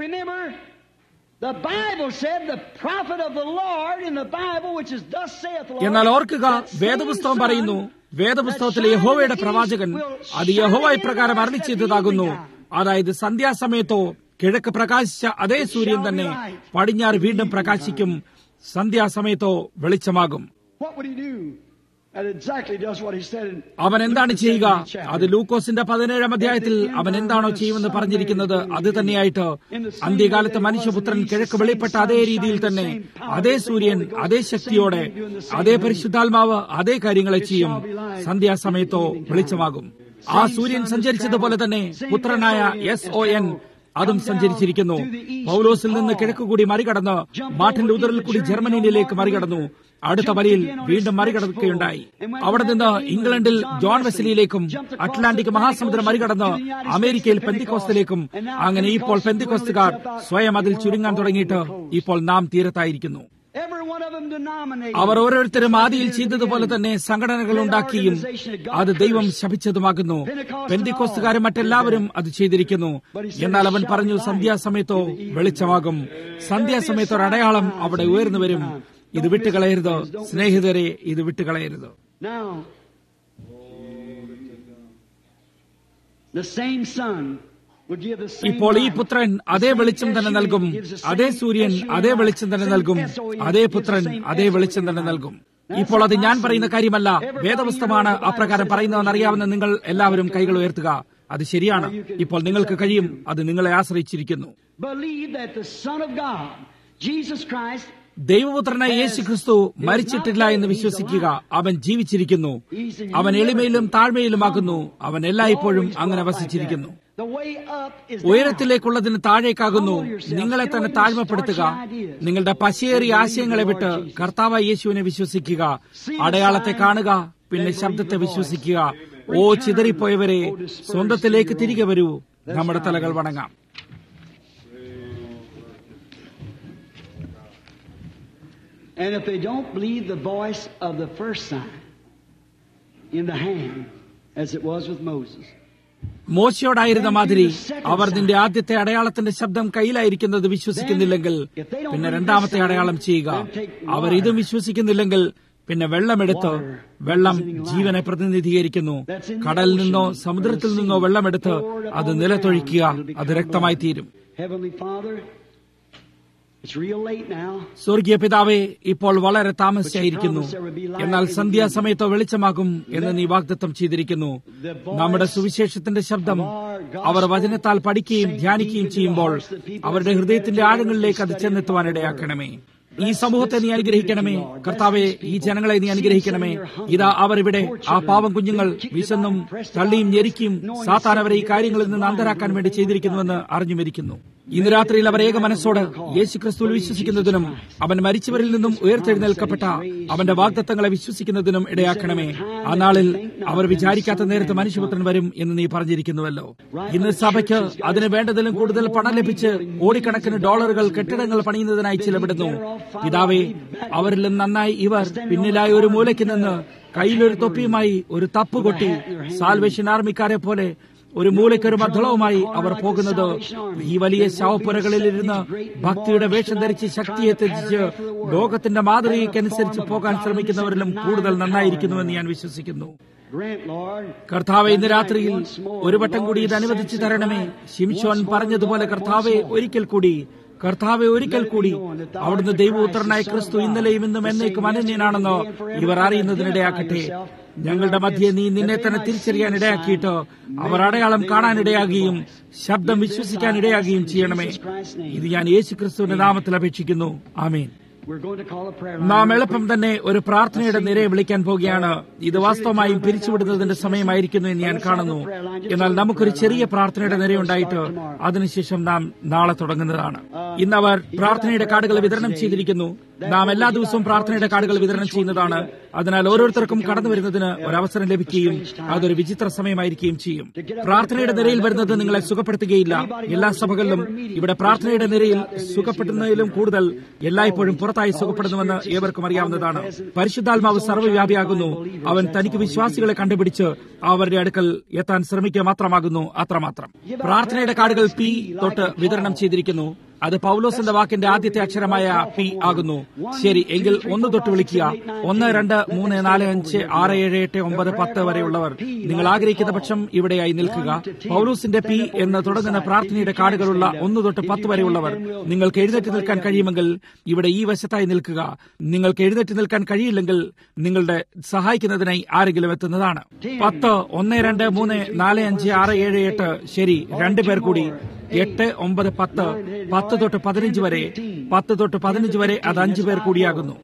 എന്നാൽ ഓർക്കുക, വേദപുസ്തകം പറയുന്നു, വേദപുസ്തകത്തിലെ യഹോവയുടെ പ്രവാചകൻ അത് യഹോവ ഇപ്രകാരം അരുളിച്ചെയ്തതാകുന്നു. അതായത് സന്ധ്യാസമയത്തോ കിഴക്ക് പ്രകാശിച്ച അതേ സൂര്യൻ തന്നെ പടിഞ്ഞാറ് വീണ്ടും പ്രകാശിക്കും, സന്ധ്യാസമയത്തോ വെളിച്ചമാകും. അവൻ എന്താണ് ചെയ്യുക? അത് ലൂക്കോസിന്റെ 17-ാം അധ്യായത്തിൽ അവൻ എന്താണോ ചെയ്യുമെന്ന് പറഞ്ഞിരിക്കുന്നത് അത് തന്നെയായിട്ട് അന്ത്യകാലത്ത് മനുഷ്യപുത്രൻ കിഴക്ക് വെളിപ്പെട്ട അതേ രീതിയിൽ തന്നെ, അതേ സൂര്യൻ അതേ ശക്തിയോടെ, അതേ പരിശുദ്ധാത്മാവ് അതേ കാര്യങ്ങളെ ചെയ്യും, സന്ധ്യാസമയത്തോ വെളിച്ചമാകും. ആ സൂര്യൻ സഞ്ചരിച്ചതുപോലെ തന്നെ പുത്രനായ SON അതും സഞ്ചരിച്ചിരിക്കുന്നു. പൗലോസിൽ നിന്ന് കിഴക്കുകൂടി മറികടന്ന് മാർട്ടിൻ ലൂതറിൽ കൂടി ജർമ്മനിയിലേക്ക് മറികടന്നു. അടുത്ത വരിയിൽ വീണ്ടും മറികടക്കുകയുണ്ടായി. അവിടെ നിന്ന് ഇംഗ്ലണ്ടിൽ ജോൺ വെസ്ലിയിലേക്കും അറ്റ്ലാന്റിക് മഹാസമുദ്രം മറികടന്ന് അമേരിക്കയിൽ പെന്തിക്കോസ്തിലേക്കും, അങ്ങനെ ഇപ്പോൾ പെന്തിക്കോസ്തുകാർ സ്വയം അതിൽ ചുരുങ്ങാൻ തുടങ്ങിയിട്ട് ഇപ്പോൾ നാം തീരത്തായിരിക്കുന്നു. അവർ ഓരോരുത്തരും ആദിയിൽ ചെയ്തതുപോലെ തന്നെ സംഘടനകൾ ഉണ്ടാക്കിയും അത് ദൈവം ശപിച്ചതുമാകുന്നു. പെന്തിക്കോസ്തുകാരും മറ്റെല്ലാവരും അത് ചെയ്തിരിക്കുന്നു. എന്നാൽ അവൻ പറഞ്ഞു, സന്ധ്യാസമയത്തോ വെളിച്ചമാകും, സന്ധ്യാസമയത്തോ ഒരു അടയാളം അവിടെ ഉയർന്നു വരും. ഇത് വിട്ടുകളയരുത് സ്നേഹിതരെ, ഇത് വിട്ടുകളയരുത്. ഇപ്പോൾ ഈ പുത്രൻ അതേ വെളിച്ചം തന്നെ നൽകും, അതേ സൂര്യൻ അതേ വെളിച്ചം തന്നെ നൽകും, അതേ പുത്രൻ അതേ വെളിച്ചം തന്നെ നൽകും. ഇപ്പോൾ അത് ഞാൻ പറയുന്ന കാര്യമല്ല, വേദപുസ്തകമാണ് അപ്രകാരം പറയുന്നതെന്ന് അറിയാവുന്ന നിങ്ങൾ എല്ലാവരും കൈകൾ ഉയർത്തുക. അത് ശരിയാണ്. ഇപ്പോൾ നിങ്ങൾക്ക് കഴിയും, അത് നിങ്ങളെ ആശ്രയിച്ചിരിക്കുന്നു. ദൈവപുത്രനായ യേശുക്രിസ്തു മരിച്ചിട്ടില്ല എന്ന് വിശ്വസിക്കുക. അവൻ ജീവിച്ചിരിക്കുന്നു. അവൻ എളിമയിലും താഴ്മയിലുമാകുന്നു. അവൻ എല്ലായ്പ്പോഴും അങ്ങനെ വസിച്ചിരിക്കുന്നു. ഉയരത്തിലേക്കുള്ളതിന് താഴേക്കാകുന്നു. നിങ്ങളെ തന്നെ താഴ്മപ്പെടുത്തുക. നിങ്ങളുടെ പശയേറിയ ആശയങ്ങളെ വിട്ട് കർത്താവായ യേശുവിനെ വിശ്വസിക്കുക. അടയാളത്തെ കാണുക, പിന്നെ ശബ്ദത്തെ വിശ്വസിക്കുക. ഓ ചിതറിപ്പോയവരെ, സ്വന്തത്തിലേക്ക് തിരികെ വരൂ. നമ്മുടെ തലകൾ വണങ്ങാം. And if they don't believe the voice of the first sign in the hand, as it was with Moses, മോശയോടായിരുന്ന മാതിരി അവർ നിന്റെ ആദ്യത്തെ അടയാളത്തിന്റെ ശബ്ദം കയ്യിലായിരിക്കുന്നത് വിശ്വസിക്കുന്നില്ലെങ്കിൽ പിന്നെ രണ്ടാമത്തെ അടയാളം ചെയ്യുക. അവർ ഇതും വിശ്വസിക്കുന്നില്ലെങ്കിൽ പിന്നെ വെള്ളമെടുത്ത്, വെള്ളം ജീവനെ പ്രതിനിധീകരിക്കുന്നു, കടലിൽ നിന്നോ സമുദ്രത്തിൽ നിന്നോ വെള്ളമെടുത്ത് അത് നിലത്തൊഴിക്കുക, അത് രക്തമായി തീരും. സ്വർഗീയ പിതാവേ, ഇപ്പോൾ വളരെ താമസിച്ചായിരിക്കുന്നു, എന്നാൽ സന്ധ്യാസമയത്തോ വെളിച്ചമാകും എന്ന് നീ വാഗ്ദത്തം ചെയ്തിരിക്കുന്നു. നമ്മുടെ സുവിശേഷത്തിന്റെ ശബ്ദം അവർ വചനത്താൽ പഠിക്കുകയും ധ്യാനിക്കുകയും ചെയ്യുമ്പോൾ അവരുടെ ഹൃദയത്തിന്റെ ആഴങ്ങളിലേക്ക് അത് ചെന്നെത്തുവാനിടയാക്കണമേ. ഈ സമൂഹത്തെ നീ അനുഗ്രഹിക്കണമേ കർത്താവെ. ഈ ജനങ്ങളെ നീ അനുഗ്രഹിക്കണമേ. ഇതാ അവർ ഇവിടെ, ആ പാവം കുഞ്ഞുങ്ങൾ വിശന്നും തള്ളിയും ഞെരുക്കിയും സാത്താൻ അവരെ ഈ കാര്യങ്ങളിൽ നിന്ന് അന്തരാക്കാൻ വേണ്ടി ചെയ്തിരിക്കുന്നുവെന്ന് അറിഞ്ഞുമിരിക്കുന്നു. ഇന്ന് രാത്രിയിൽ അവർ ഏക മനസ്സോട് യേശുക്രിസ്തുവിൽ വിശ്വസിക്കുന്നതിനും അവൻ മരിച്ചവരിൽ നിന്നും ഉയർത്തെഴുന്നേൽക്കപ്പെട്ട അവന്റെ വാഗ്ദത്തങ്ങളെ വിശ്വസിക്കുന്നതിനും ഇടയാക്കണമേ. ആ നാളിൽ അവർ വിചാരിക്കാത്ത നേരത്ത് മനുഷ്യപുത്രൻ വരും എന്ന് നീ പറഞ്ഞിരിക്കുന്നുവല്ലോ. ഇന്ന് സഭയ്ക്ക് അതിന് വേണ്ടതിലും കൂടുതൽ പണം ലഭിച്ച് കോടിക്കണക്കിന് ഡോളറുകൾ കെട്ടിടങ്ങൾ പണിയുന്നതിനായി ചിലവിടുന്നു. പിതാവേ, അവരിലും നന്നായി ഇവർ പിന്നിലായ ഒരു മൂലയ്ക്ക് നിന്ന് കയ്യിലൊരു തൊപ്പിയുമായി ഒരു തപ്പ് കൊട്ടി സാൽവേഷൻ ആർമിക്കാരെ പോലെ ഒരു മൂലയ്ക്കൊരു മദ്ദളവുമായി അവർ പോകുന്നത് ഈ വലിയ ശവപ്പുരകളിലിരുന്ന് ഭക്തിയുടെ വേഷം ധരിച്ച് ശക്തിയെ ത്യജിച്ച് ലോകത്തിന്റെ മാതൃകയ്ക്കനുസരിച്ച് പോകാൻ ശ്രമിക്കുന്നവരിലും കൂടുതൽ നന്നായിരിക്കുന്നുവെന്ന് ഞാൻ വിശ്വസിക്കുന്നു. കർത്താവെ, ഇന്ന് രാത്രിയിൽ ഒരു വട്ടം കൂടി ഇത് അനുവദിച്ചു തരണമേ. ശിംശോൻ പറഞ്ഞതുപോലെ കർത്താവെ ഒരിക്കൽ കൂടി, കർത്താവെ ഒരിക്കൽ കൂടി അവിടുന്ന് ദൈവപുത്രനായ ക്രിസ്തു ഇന്നലെയും ഇന്നും എന്നേക്കും അനന്യനാണെന്ന് ഇവർ അറിയുന്നതിനിടയാക്കട്ടെ. ഞങ്ങളുടെ മധ്യേ നീ നിന്നെ തന്നെ തിരിച്ചറിയാൻ ഇടയാക്കിയിട്ട് അവർ അടയാളം കാണാനിടയാകുകയും ശബ്ദം വിശ്വസിക്കാൻ ഇടയാകുകയും ചെയ്യണമേ. ഇത് ഞാൻ യേശുക്രിസ്തുവിന്റെ നാമത്തിൽ അപേക്ഷിക്കുന്നു. ആമേൻ. നാം എളുപ്പം തന്നെ ഒരു പ്രാർത്ഥനയുടെ നിരയെ വിളിക്കാൻ പോകുകയാണ്. ഇത് വാസ്തവമായും പിരിച്ചുവിടുന്നതിന്റെ സമയമായിരിക്കുന്നു എന്ന് ഞാൻ കാണുന്നു. എന്നാൽ നമുക്കൊരു ചെറിയ പ്രാർത്ഥനയുടെ നിരയുണ്ടായിട്ട് അതിനുശേഷം നാം നാളെ തുടങ്ങുന്നതാണ്. ഇന്ന് അവർ പ്രാർത്ഥനയുടെ കാർഡുകൾ വിതരണം ചെയ്തിരിക്കുന്നു. നാം എല്ലാ ദിവസവും പ്രാർത്ഥനയുടെ കാർഡുകൾ വിതരണം ചെയ്യുന്നതാണ്. അതിനാൽ ഓരോരുത്തർക്കും കടന്നു വരുന്നതിന് ഒരവസരം ലഭിക്കുകയും അതൊരു വിചിത്ര സമയമായിരിക്കുകയും ചെയ്യും. പ്രാർത്ഥനയുടെ നിരയിൽ വരുന്നത് നിങ്ങളെ സുഖപ്പെടുത്തുകയില്ല. എല്ലാ സഭകളിലും ഇവിടെ പ്രാർത്ഥനയുടെ നിരയിൽ സുഖപ്പെടുന്നതിലും കൂടുതൽ എല്ലായ്പ്പോഴും പുറത്തായി സുഖപ്പെടുന്നുവെന്ന് ഏവർക്കും അറിയാവുന്നതാണ്. പരിശുദ്ധാത്മാവ് സർവ്വവ്യാപിയാകുന്നു. അവൻ തനിക്ക് വിശ്വാസികളെ കണ്ടുപിടിച്ച് അവരുടെ അടുക്കൽ എത്താൻ ശ്രമിക്കുക മാത്രമാകുന്നു. അത്രമാത്രം. പ്രാർത്ഥനയുടെ കാർഡുകൾ P തൊട്ട് വിതരണം ചെയ്തിരിക്കുന്നു. അത് പൗലോസിന്റെ വാക്കിന്റെ ആദ്യത്തെ അക്ഷരമായ P ആകുന്നു. ശരി, എങ്കിൽ 1 തൊട്ട് വിളിക്കുക. 1, 2, 3, 4, 5, 6, 7, 8, 9, 10 വരെയുള്ളവർ നിങ്ങൾ ആഗ്രഹിക്കുന്ന പക്ഷം ഇവിടെയായി നിൽക്കുക. പൗലോസിന്റെ P എന്ന് തുടങ്ങുന്ന പ്രാർത്ഥനയുടെ കാർഡുകളുള്ള 1 തൊട്ട് 10 വരെയുള്ളവർ നിങ്ങൾക്ക് എഴുന്നേറ്റ് നിൽക്കാൻ കഴിയുമെങ്കിൽ ഇവിടെ ഈ വശത്തായി നിൽക്കുക. നിങ്ങൾക്ക് എഴുന്നേറ്റ് നിൽക്കാൻ കഴിയില്ലെങ്കിൽ നിങ്ങളുടെ സഹായിക്കുന്നതിനായി ആരെങ്കിലും എത്തുന്നതാണ്. 10, 1, 2, 3, 4, 5, 6, 7, 8. ശരി, 2 പേർ കൂടി. 8, 9, 10, 10 തൊട്ട് 15 വരെ. 10 തൊട്ട് 15 വരെ അത് 5 പേർ കൂടിയാകുന്നു.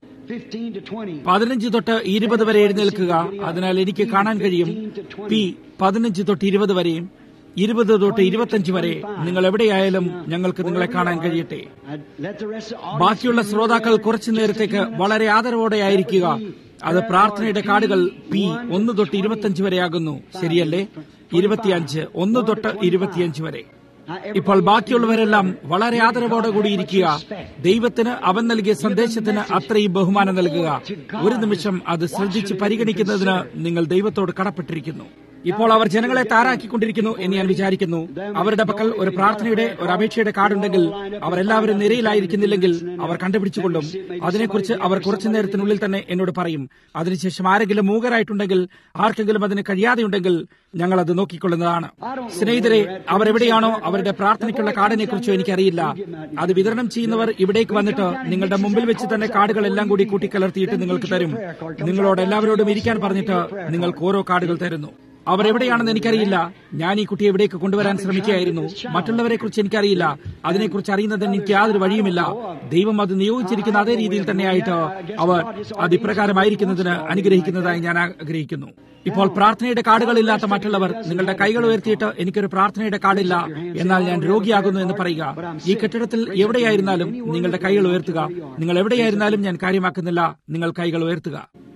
15 തൊട്ട് 20 വരെ എഴുന്നേൽക്കുക. അതിനാൽ എനിക്ക് കാണാൻ കഴിയും P 15 തൊട്ട് 20 വരെയും 20 തൊട്ട് 25 വരെ. നിങ്ങൾ എവിടെയായാലും ഞങ്ങൾക്ക് നിങ്ങളെ കാണാൻ കഴിയട്ടെ. ബാക്കിയുള്ള ശ്രോതാക്കൾ കുറച്ചു നേരത്തേക്ക് വളരെ ആദരവോടെ ആയിരിക്കുക. അത് പ്രാർത്ഥനയുടെ കാർഡുകൾ P 1 തൊട്ട് 25 വരെയാകുന്നു. ശരിയല്ലേ? 25, 1 തൊട്ട് 25 വരെ. ഇപ്പോൾ ബാക്കിയുള്ളവരെല്ലാം വളരെ ആദരവോടെ കൂടിയിരിക്കുക. ദൈവത്തിന് അവൻ നൽകിയ സന്ദേശത്തിന് അത്രയും ബഹുമാനം നൽകുക. ഒരു നിമിഷം അത് ശ്രദ്ധിച്ച് പരിഗണിക്കുന്നതിന് നിങ്ങൾ ദൈവത്തോട് കടപ്പെട്ടിരിക്കുന്നു. ഇപ്പോൾ അവർ ജനങ്ങളെ താരാക്കിക്കൊണ്ടിരിക്കുന്നു എന്ന് ഞാൻ വിചാരിക്കുന്നു. അവരുടെ പക്കൽ ഒരു പ്രാർത്ഥനയുടെ ഒരു അപേക്ഷയുടെ കാർഡുണ്ടെങ്കിൽ അവരെല്ലാവരും നിരയിലായിരിക്കുന്നില്ലെങ്കിൽ അവർ കണ്ടുപിടിച്ചുകൊള്ളും. അതിനെക്കുറിച്ച് അവർ കുറച്ചു നേരത്തിനുള്ളിൽ തന്നെ എന്നോട് പറയും. അതിനുശേഷം ആരെങ്കിലും മൂകരായിട്ടുണ്ടെങ്കിൽ, ആർക്കെങ്കിലും അതിന് കഴിയാതെയുണ്ടെങ്കിൽ ഞങ്ങൾ അത് നോക്കിക്കൊള്ളുന്നതാണ്. സ്നേഹിതരെ, അവരെവിടെയാണോ അവരുടെ പ്രാർത്ഥനയ്ക്കുള്ള കാർഡിനെ കുറിച്ചോ എനിക്കറിയില്ല. അത് വിതരണം ചെയ്യുന്നവർ ഇവിടേക്ക് വന്നിട്ട് നിങ്ങളുടെ മുമ്പിൽ വെച്ച് തന്നെ കാർഡുകളെല്ലാം കൂടി കൂട്ടിക്കലർത്തിയിട്ട് നിങ്ങൾക്ക് തരും. നിങ്ങളോട് എല്ലാവരോടും ഇരിക്കാൻ പറഞ്ഞിട്ട് നിങ്ങൾക്ക് ഓരോ കാർഡുകൾ തരുന്നു. അവരെവിടെയാണെന്ന് എനിക്കറിയില്ല. ഞാൻ ഈ കുട്ടിയെ ഇവിടേക്ക് കൊണ്ടുവരാൻ ശ്രമിക്കുകയായിരുന്നു. മറ്റുള്ളവരെ കുറിച്ച് എനിക്കറിയില്ല. അതിനെക്കുറിച്ച് അറിയുന്നതിന് എനിക്ക് യാതൊരു വഴിയുമില്ല. ദൈവം അത് നിയോഗിച്ചിരിക്കുന്ന അതേ രീതിയിൽ തന്നെയായിട്ട് അവർ അത് ഇപ്രകാരമായിരിക്കുന്നതിന് അനുഗ്രഹിക്കുന്നതായി ഞാൻ ആഗ്രഹിക്കുന്നു. ഇപ്പോൾ പ്രാർത്ഥനയുടെ കാർഡുകളില്ലാത്ത മറ്റുള്ളവർ നിങ്ങളുടെ കൈകൾ ഉയർത്തിയിട്ട് എനിക്കൊരു പ്രാർത്ഥനയുടെ കാർഡില്ല, എന്നാൽ ഞാൻ രോഗിയാകുന്നു എന്ന് പറയുക. ഈ കെട്ടിടത്തിൽ എവിടെയായിരുന്നാലും നിങ്ങളുടെ കൈകൾ ഉയർത്തുക. നിങ്ങൾ എവിടെയായിരുന്നാലും ഞാൻ കാര്യമാക്കുന്നില്ല. നിങ്ങൾ കൈകൾ ഉയർത്തുക.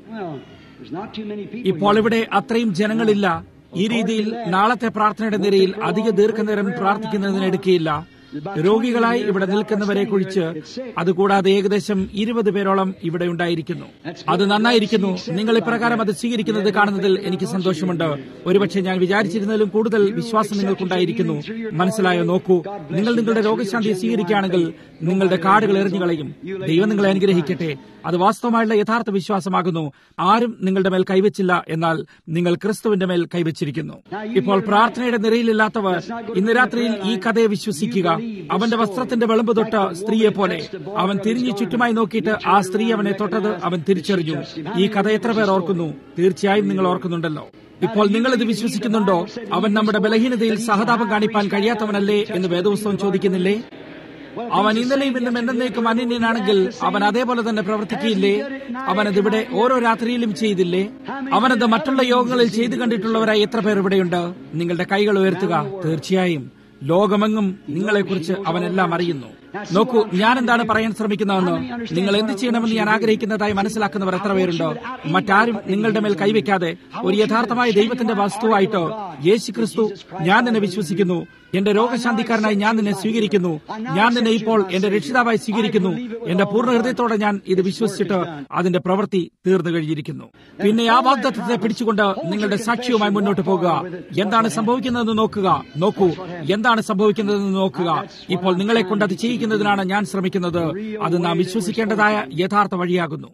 ഇപ്പോൾ ഇവിടെ അത്രയും ജനങ്ങളില്ല. ഈ രീതിയിൽ നാളത്തെ പ്രാർത്ഥനയുടെ നിരയിൽ അധിക ദീർഘനേരം പ്രാർത്ഥിക്കുന്നതിന് എടുക്കുകയില്ല. രോഗികളായി ഇവിടെ നിൽക്കുന്നവരെ കുറിച്ച് അതുകൂടാതെ ഏകദേശം 20 പേരോളം ഇവിടെ ഉണ്ടായിരിക്കുന്നു. അത് നന്നായിരിക്കുന്നു. നിങ്ങൾ ഇപ്രകാരം അത് സ്വീകരിക്കുന്നത് കാണുന്നതിൽ എനിക്ക് സന്തോഷമുണ്ട്. ഒരുപക്ഷെ ഞാൻ വിചാരിച്ചിരുന്നതിലും കൂടുതൽ വിശ്വാസം നിങ്ങൾക്കുണ്ടായിരിക്കുന്നു. മനസ്സിലായോ? നോക്കൂ, നിങ്ങൾ നിങ്ങളുടെ രോഗശാന്തി സ്വീകരിക്കുകയാണെങ്കിൽ നിങ്ങളുടെ കാർഡുകൾ എറിഞ്ഞുകളയും. ദൈവം നിങ്ങളെ അനുഗ്രഹിക്കട്ടെ. അത് വാസ്തവമായുള്ള യഥാർത്ഥ വിശ്വാസമാകുന്നു. ആരും നിങ്ങളുടെ മേൽ കൈവച്ചില്ല, എന്നാൽ നിങ്ങൾ ക്രിസ്തുവിന്റെ മേൽ കൈവച്ചിരിക്കുന്നു. ഇപ്പോൾ പ്രാർത്ഥനയുടെ നിരയിലില്ലാത്തവർ ഇന്ന് രാത്രിയിൽ ഈ കഥയെ വിശ്വസിക്കുക. അവന്റെ വസ്ത്രത്തിന്റെ വെളുമ്പ് തൊട്ട സ്ത്രീയെ പോലെ അവൻ തിരിഞ്ഞു ചുറ്റുമായി നോക്കിയിട്ട് ആ സ്ത്രീ അവനെ തൊട്ടത് അവൻ തിരിച്ചറിഞ്ഞു. ഈ കഥ എത്ര പേർ ഓർക്കുന്നു? തീർച്ചയായും നിങ്ങൾ ഓർക്കുന്നുണ്ടല്ലോ. ഇപ്പോൾ നിങ്ങളിത് വിശ്വസിക്കുന്നുണ്ടോ? അവൻ നമ്മുടെ ബലഹീനതയിൽ സഹതാപം കാണിപ്പാൻ കഴിയാത്തവനല്ലേ എന്ന് വേദപുസ്തകം ചോദിക്കുന്നില്ലേ? അവൻ ഇന്നലെയും ഇന്നും എന്നേക്കും അനന്യനാണെങ്കിൽ അവൻ അതേപോലെ തന്നെ പ്രവർത്തിക്കില്ലേ? അവനത് ഇവിടെ ഓരോ രാത്രിയിലും ചെയ്തില്ലേ? അവനത് മറ്റുള്ള യോഗങ്ങളിൽ ചെയ്തു കണ്ടിട്ടുള്ളവരായി എത്ര പേർ ഇവിടെയുണ്ട്? നിങ്ങളുടെ കൈകൾ ഉയർത്തുക. തീർച്ചയായും ലോകമെങ്ങും നിങ്ങളെക്കുറിച്ച് അവനെല്ലാം അറിയുന്നു. നോക്കൂ, ഞാൻ എന്താണ് പറയാൻ ശ്രമിക്കുന്നതെന്ന്. നിങ്ങൾ എന്ത് ചെയ്യണമെന്ന് ഞാൻ ആഗ്രഹിക്കുന്നതായി മനസ്സിലാക്കുന്നവർ എത്ര പേരുണ്ട്? മറ്റാരും നിങ്ങളുടെ മേൽ കൈവയ്ക്കാതെ ഒരു യഥാർത്ഥമായ ദൈവത്തിന്റെ വസ്തുവായിട്ട് യേശുക്രിസ്തു, ഞാൻ നിന്നെ വിശ്വസിക്കുന്നു, എന്റെ രോഗശാന്തിക്കാരനായി ഞാൻ നിന്നെ സ്വീകരിക്കുന്നു, ഞാൻ നിന്നെ ഇപ്പോൾ എന്റെ രക്ഷിതാവായി സ്വീകരിക്കുന്നു, എന്റെ പൂർണ്ണ ഹൃദയത്തോടെ ഞാൻ ഇത് വിശ്വസിച്ചിട്ട് അതിന്റെ പ്രവൃത്തി തീർന്നു കഴിഞ്ഞിരിക്കുന്നു. പിന്നെ ആ വാഗ്ദത്തത്തെ പിടിച്ചുകൊണ്ട് നിങ്ങളുടെ സാക്ഷ്യവുമായി മുന്നോട്ട് പോകുക. എന്താണ് സംഭവിക്കുന്നതെന്ന് നോക്കുക. നോക്കൂ, എന്താണ് സംഭവിക്കുന്നതെന്ന് നോക്കുക. ഇപ്പോൾ നിങ്ങളെ കൊണ്ട് അത് ചെയ്യിക്കുന്നതിനാണ് ഞാൻ ശ്രമിക്കുന്നത്. അത് നാം വിശ്വസിക്കേണ്ടതായ യഥാർത്ഥ വഴിയാകുന്നു.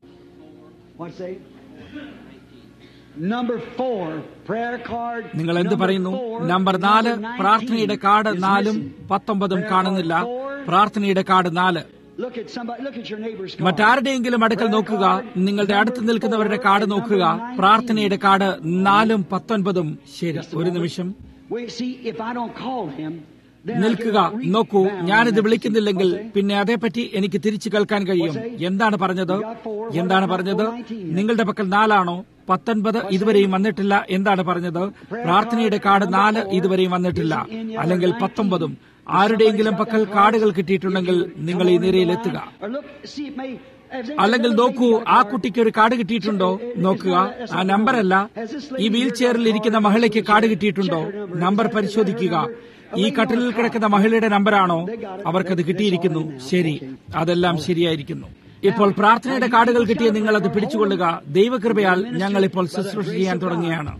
നിങ്ങൾ എന്ത് പറയുന്നു? നമ്പർ 4, പ്രാർത്ഥനയുടെ കാർഡ് 4-19 കാണുന്നില്ല. പ്രാർത്ഥനയുടെ കാർഡ് 4. മറ്റാരുടെയെങ്കിലും അടുക്കൽ നോക്കുക, നിങ്ങളുടെ അടുത്ത് നിൽക്കുന്നവരുടെ കാർഡ് നോക്കുക, പ്രാർത്ഥനയുടെ കാർഡ് 4ഉം 19ഉം. ശരി, ഒരു നിമിഷം നിൽക്കുക, നോക്കൂ. ഞാനിത് വിളിക്കുന്നില്ലെങ്കിൽ പിന്നെ അതേപ്പറ്റി എനിക്ക് തിരിച്ചു കേൾക്കാൻ കഴിയും. എന്താണ് പറഞ്ഞത്? നിങ്ങളുടെ പക്കൽ 4 19 ഇതുവരെയും വന്നിട്ടില്ല. എന്താണ് പറഞ്ഞത്? പ്രാർത്ഥനയുടെ കാർഡ് 4 ഇതുവരെയും വന്നിട്ടില്ല, അല്ലെങ്കിൽ 19ഉം. ആരുടെയെങ്കിലും പക്കൽ കാർഡുകൾ കിട്ടിയിട്ടുണ്ടെങ്കിൽ നിങ്ങൾ ഈ നിരയിലെത്തുക. അല്ലെങ്കിൽ നോക്കൂ, ആ കുട്ടിക്ക് ഒരു കാർഡ് കിട്ടിയിട്ടുണ്ടോ? നോക്കുക, ആ നമ്പറല്ല. ഈ വീൽ ചെയറിൽ ഇരിക്കുന്ന മഹിളയ്ക്ക് കാർഡ് കിട്ടിയിട്ടുണ്ടോ? നമ്പർ പരിശോധിക്കുക. ഈ കട്ടിലിൽ കിടക്കുന്ന മഹിളയുടെ നമ്പറാണോ? അവർക്കത് കിട്ടിയിരിക്കുന്നു. ശരി, അതെല്ലാം ശരിയായിരിക്കുന്നു. ഇപ്പോൾ പ്രാർത്ഥനയുടെ കാർഡുകൾ കിട്ടിയ നിങ്ങൾ അത് പിടിച്ചുകൊള്ളുക. ദൈവകൃപയാൽ ഞങ്ങൾ ഇപ്പോൾ ശുശ്രൂഷ ചെയ്യാൻ തുടങ്ങിയാണ്.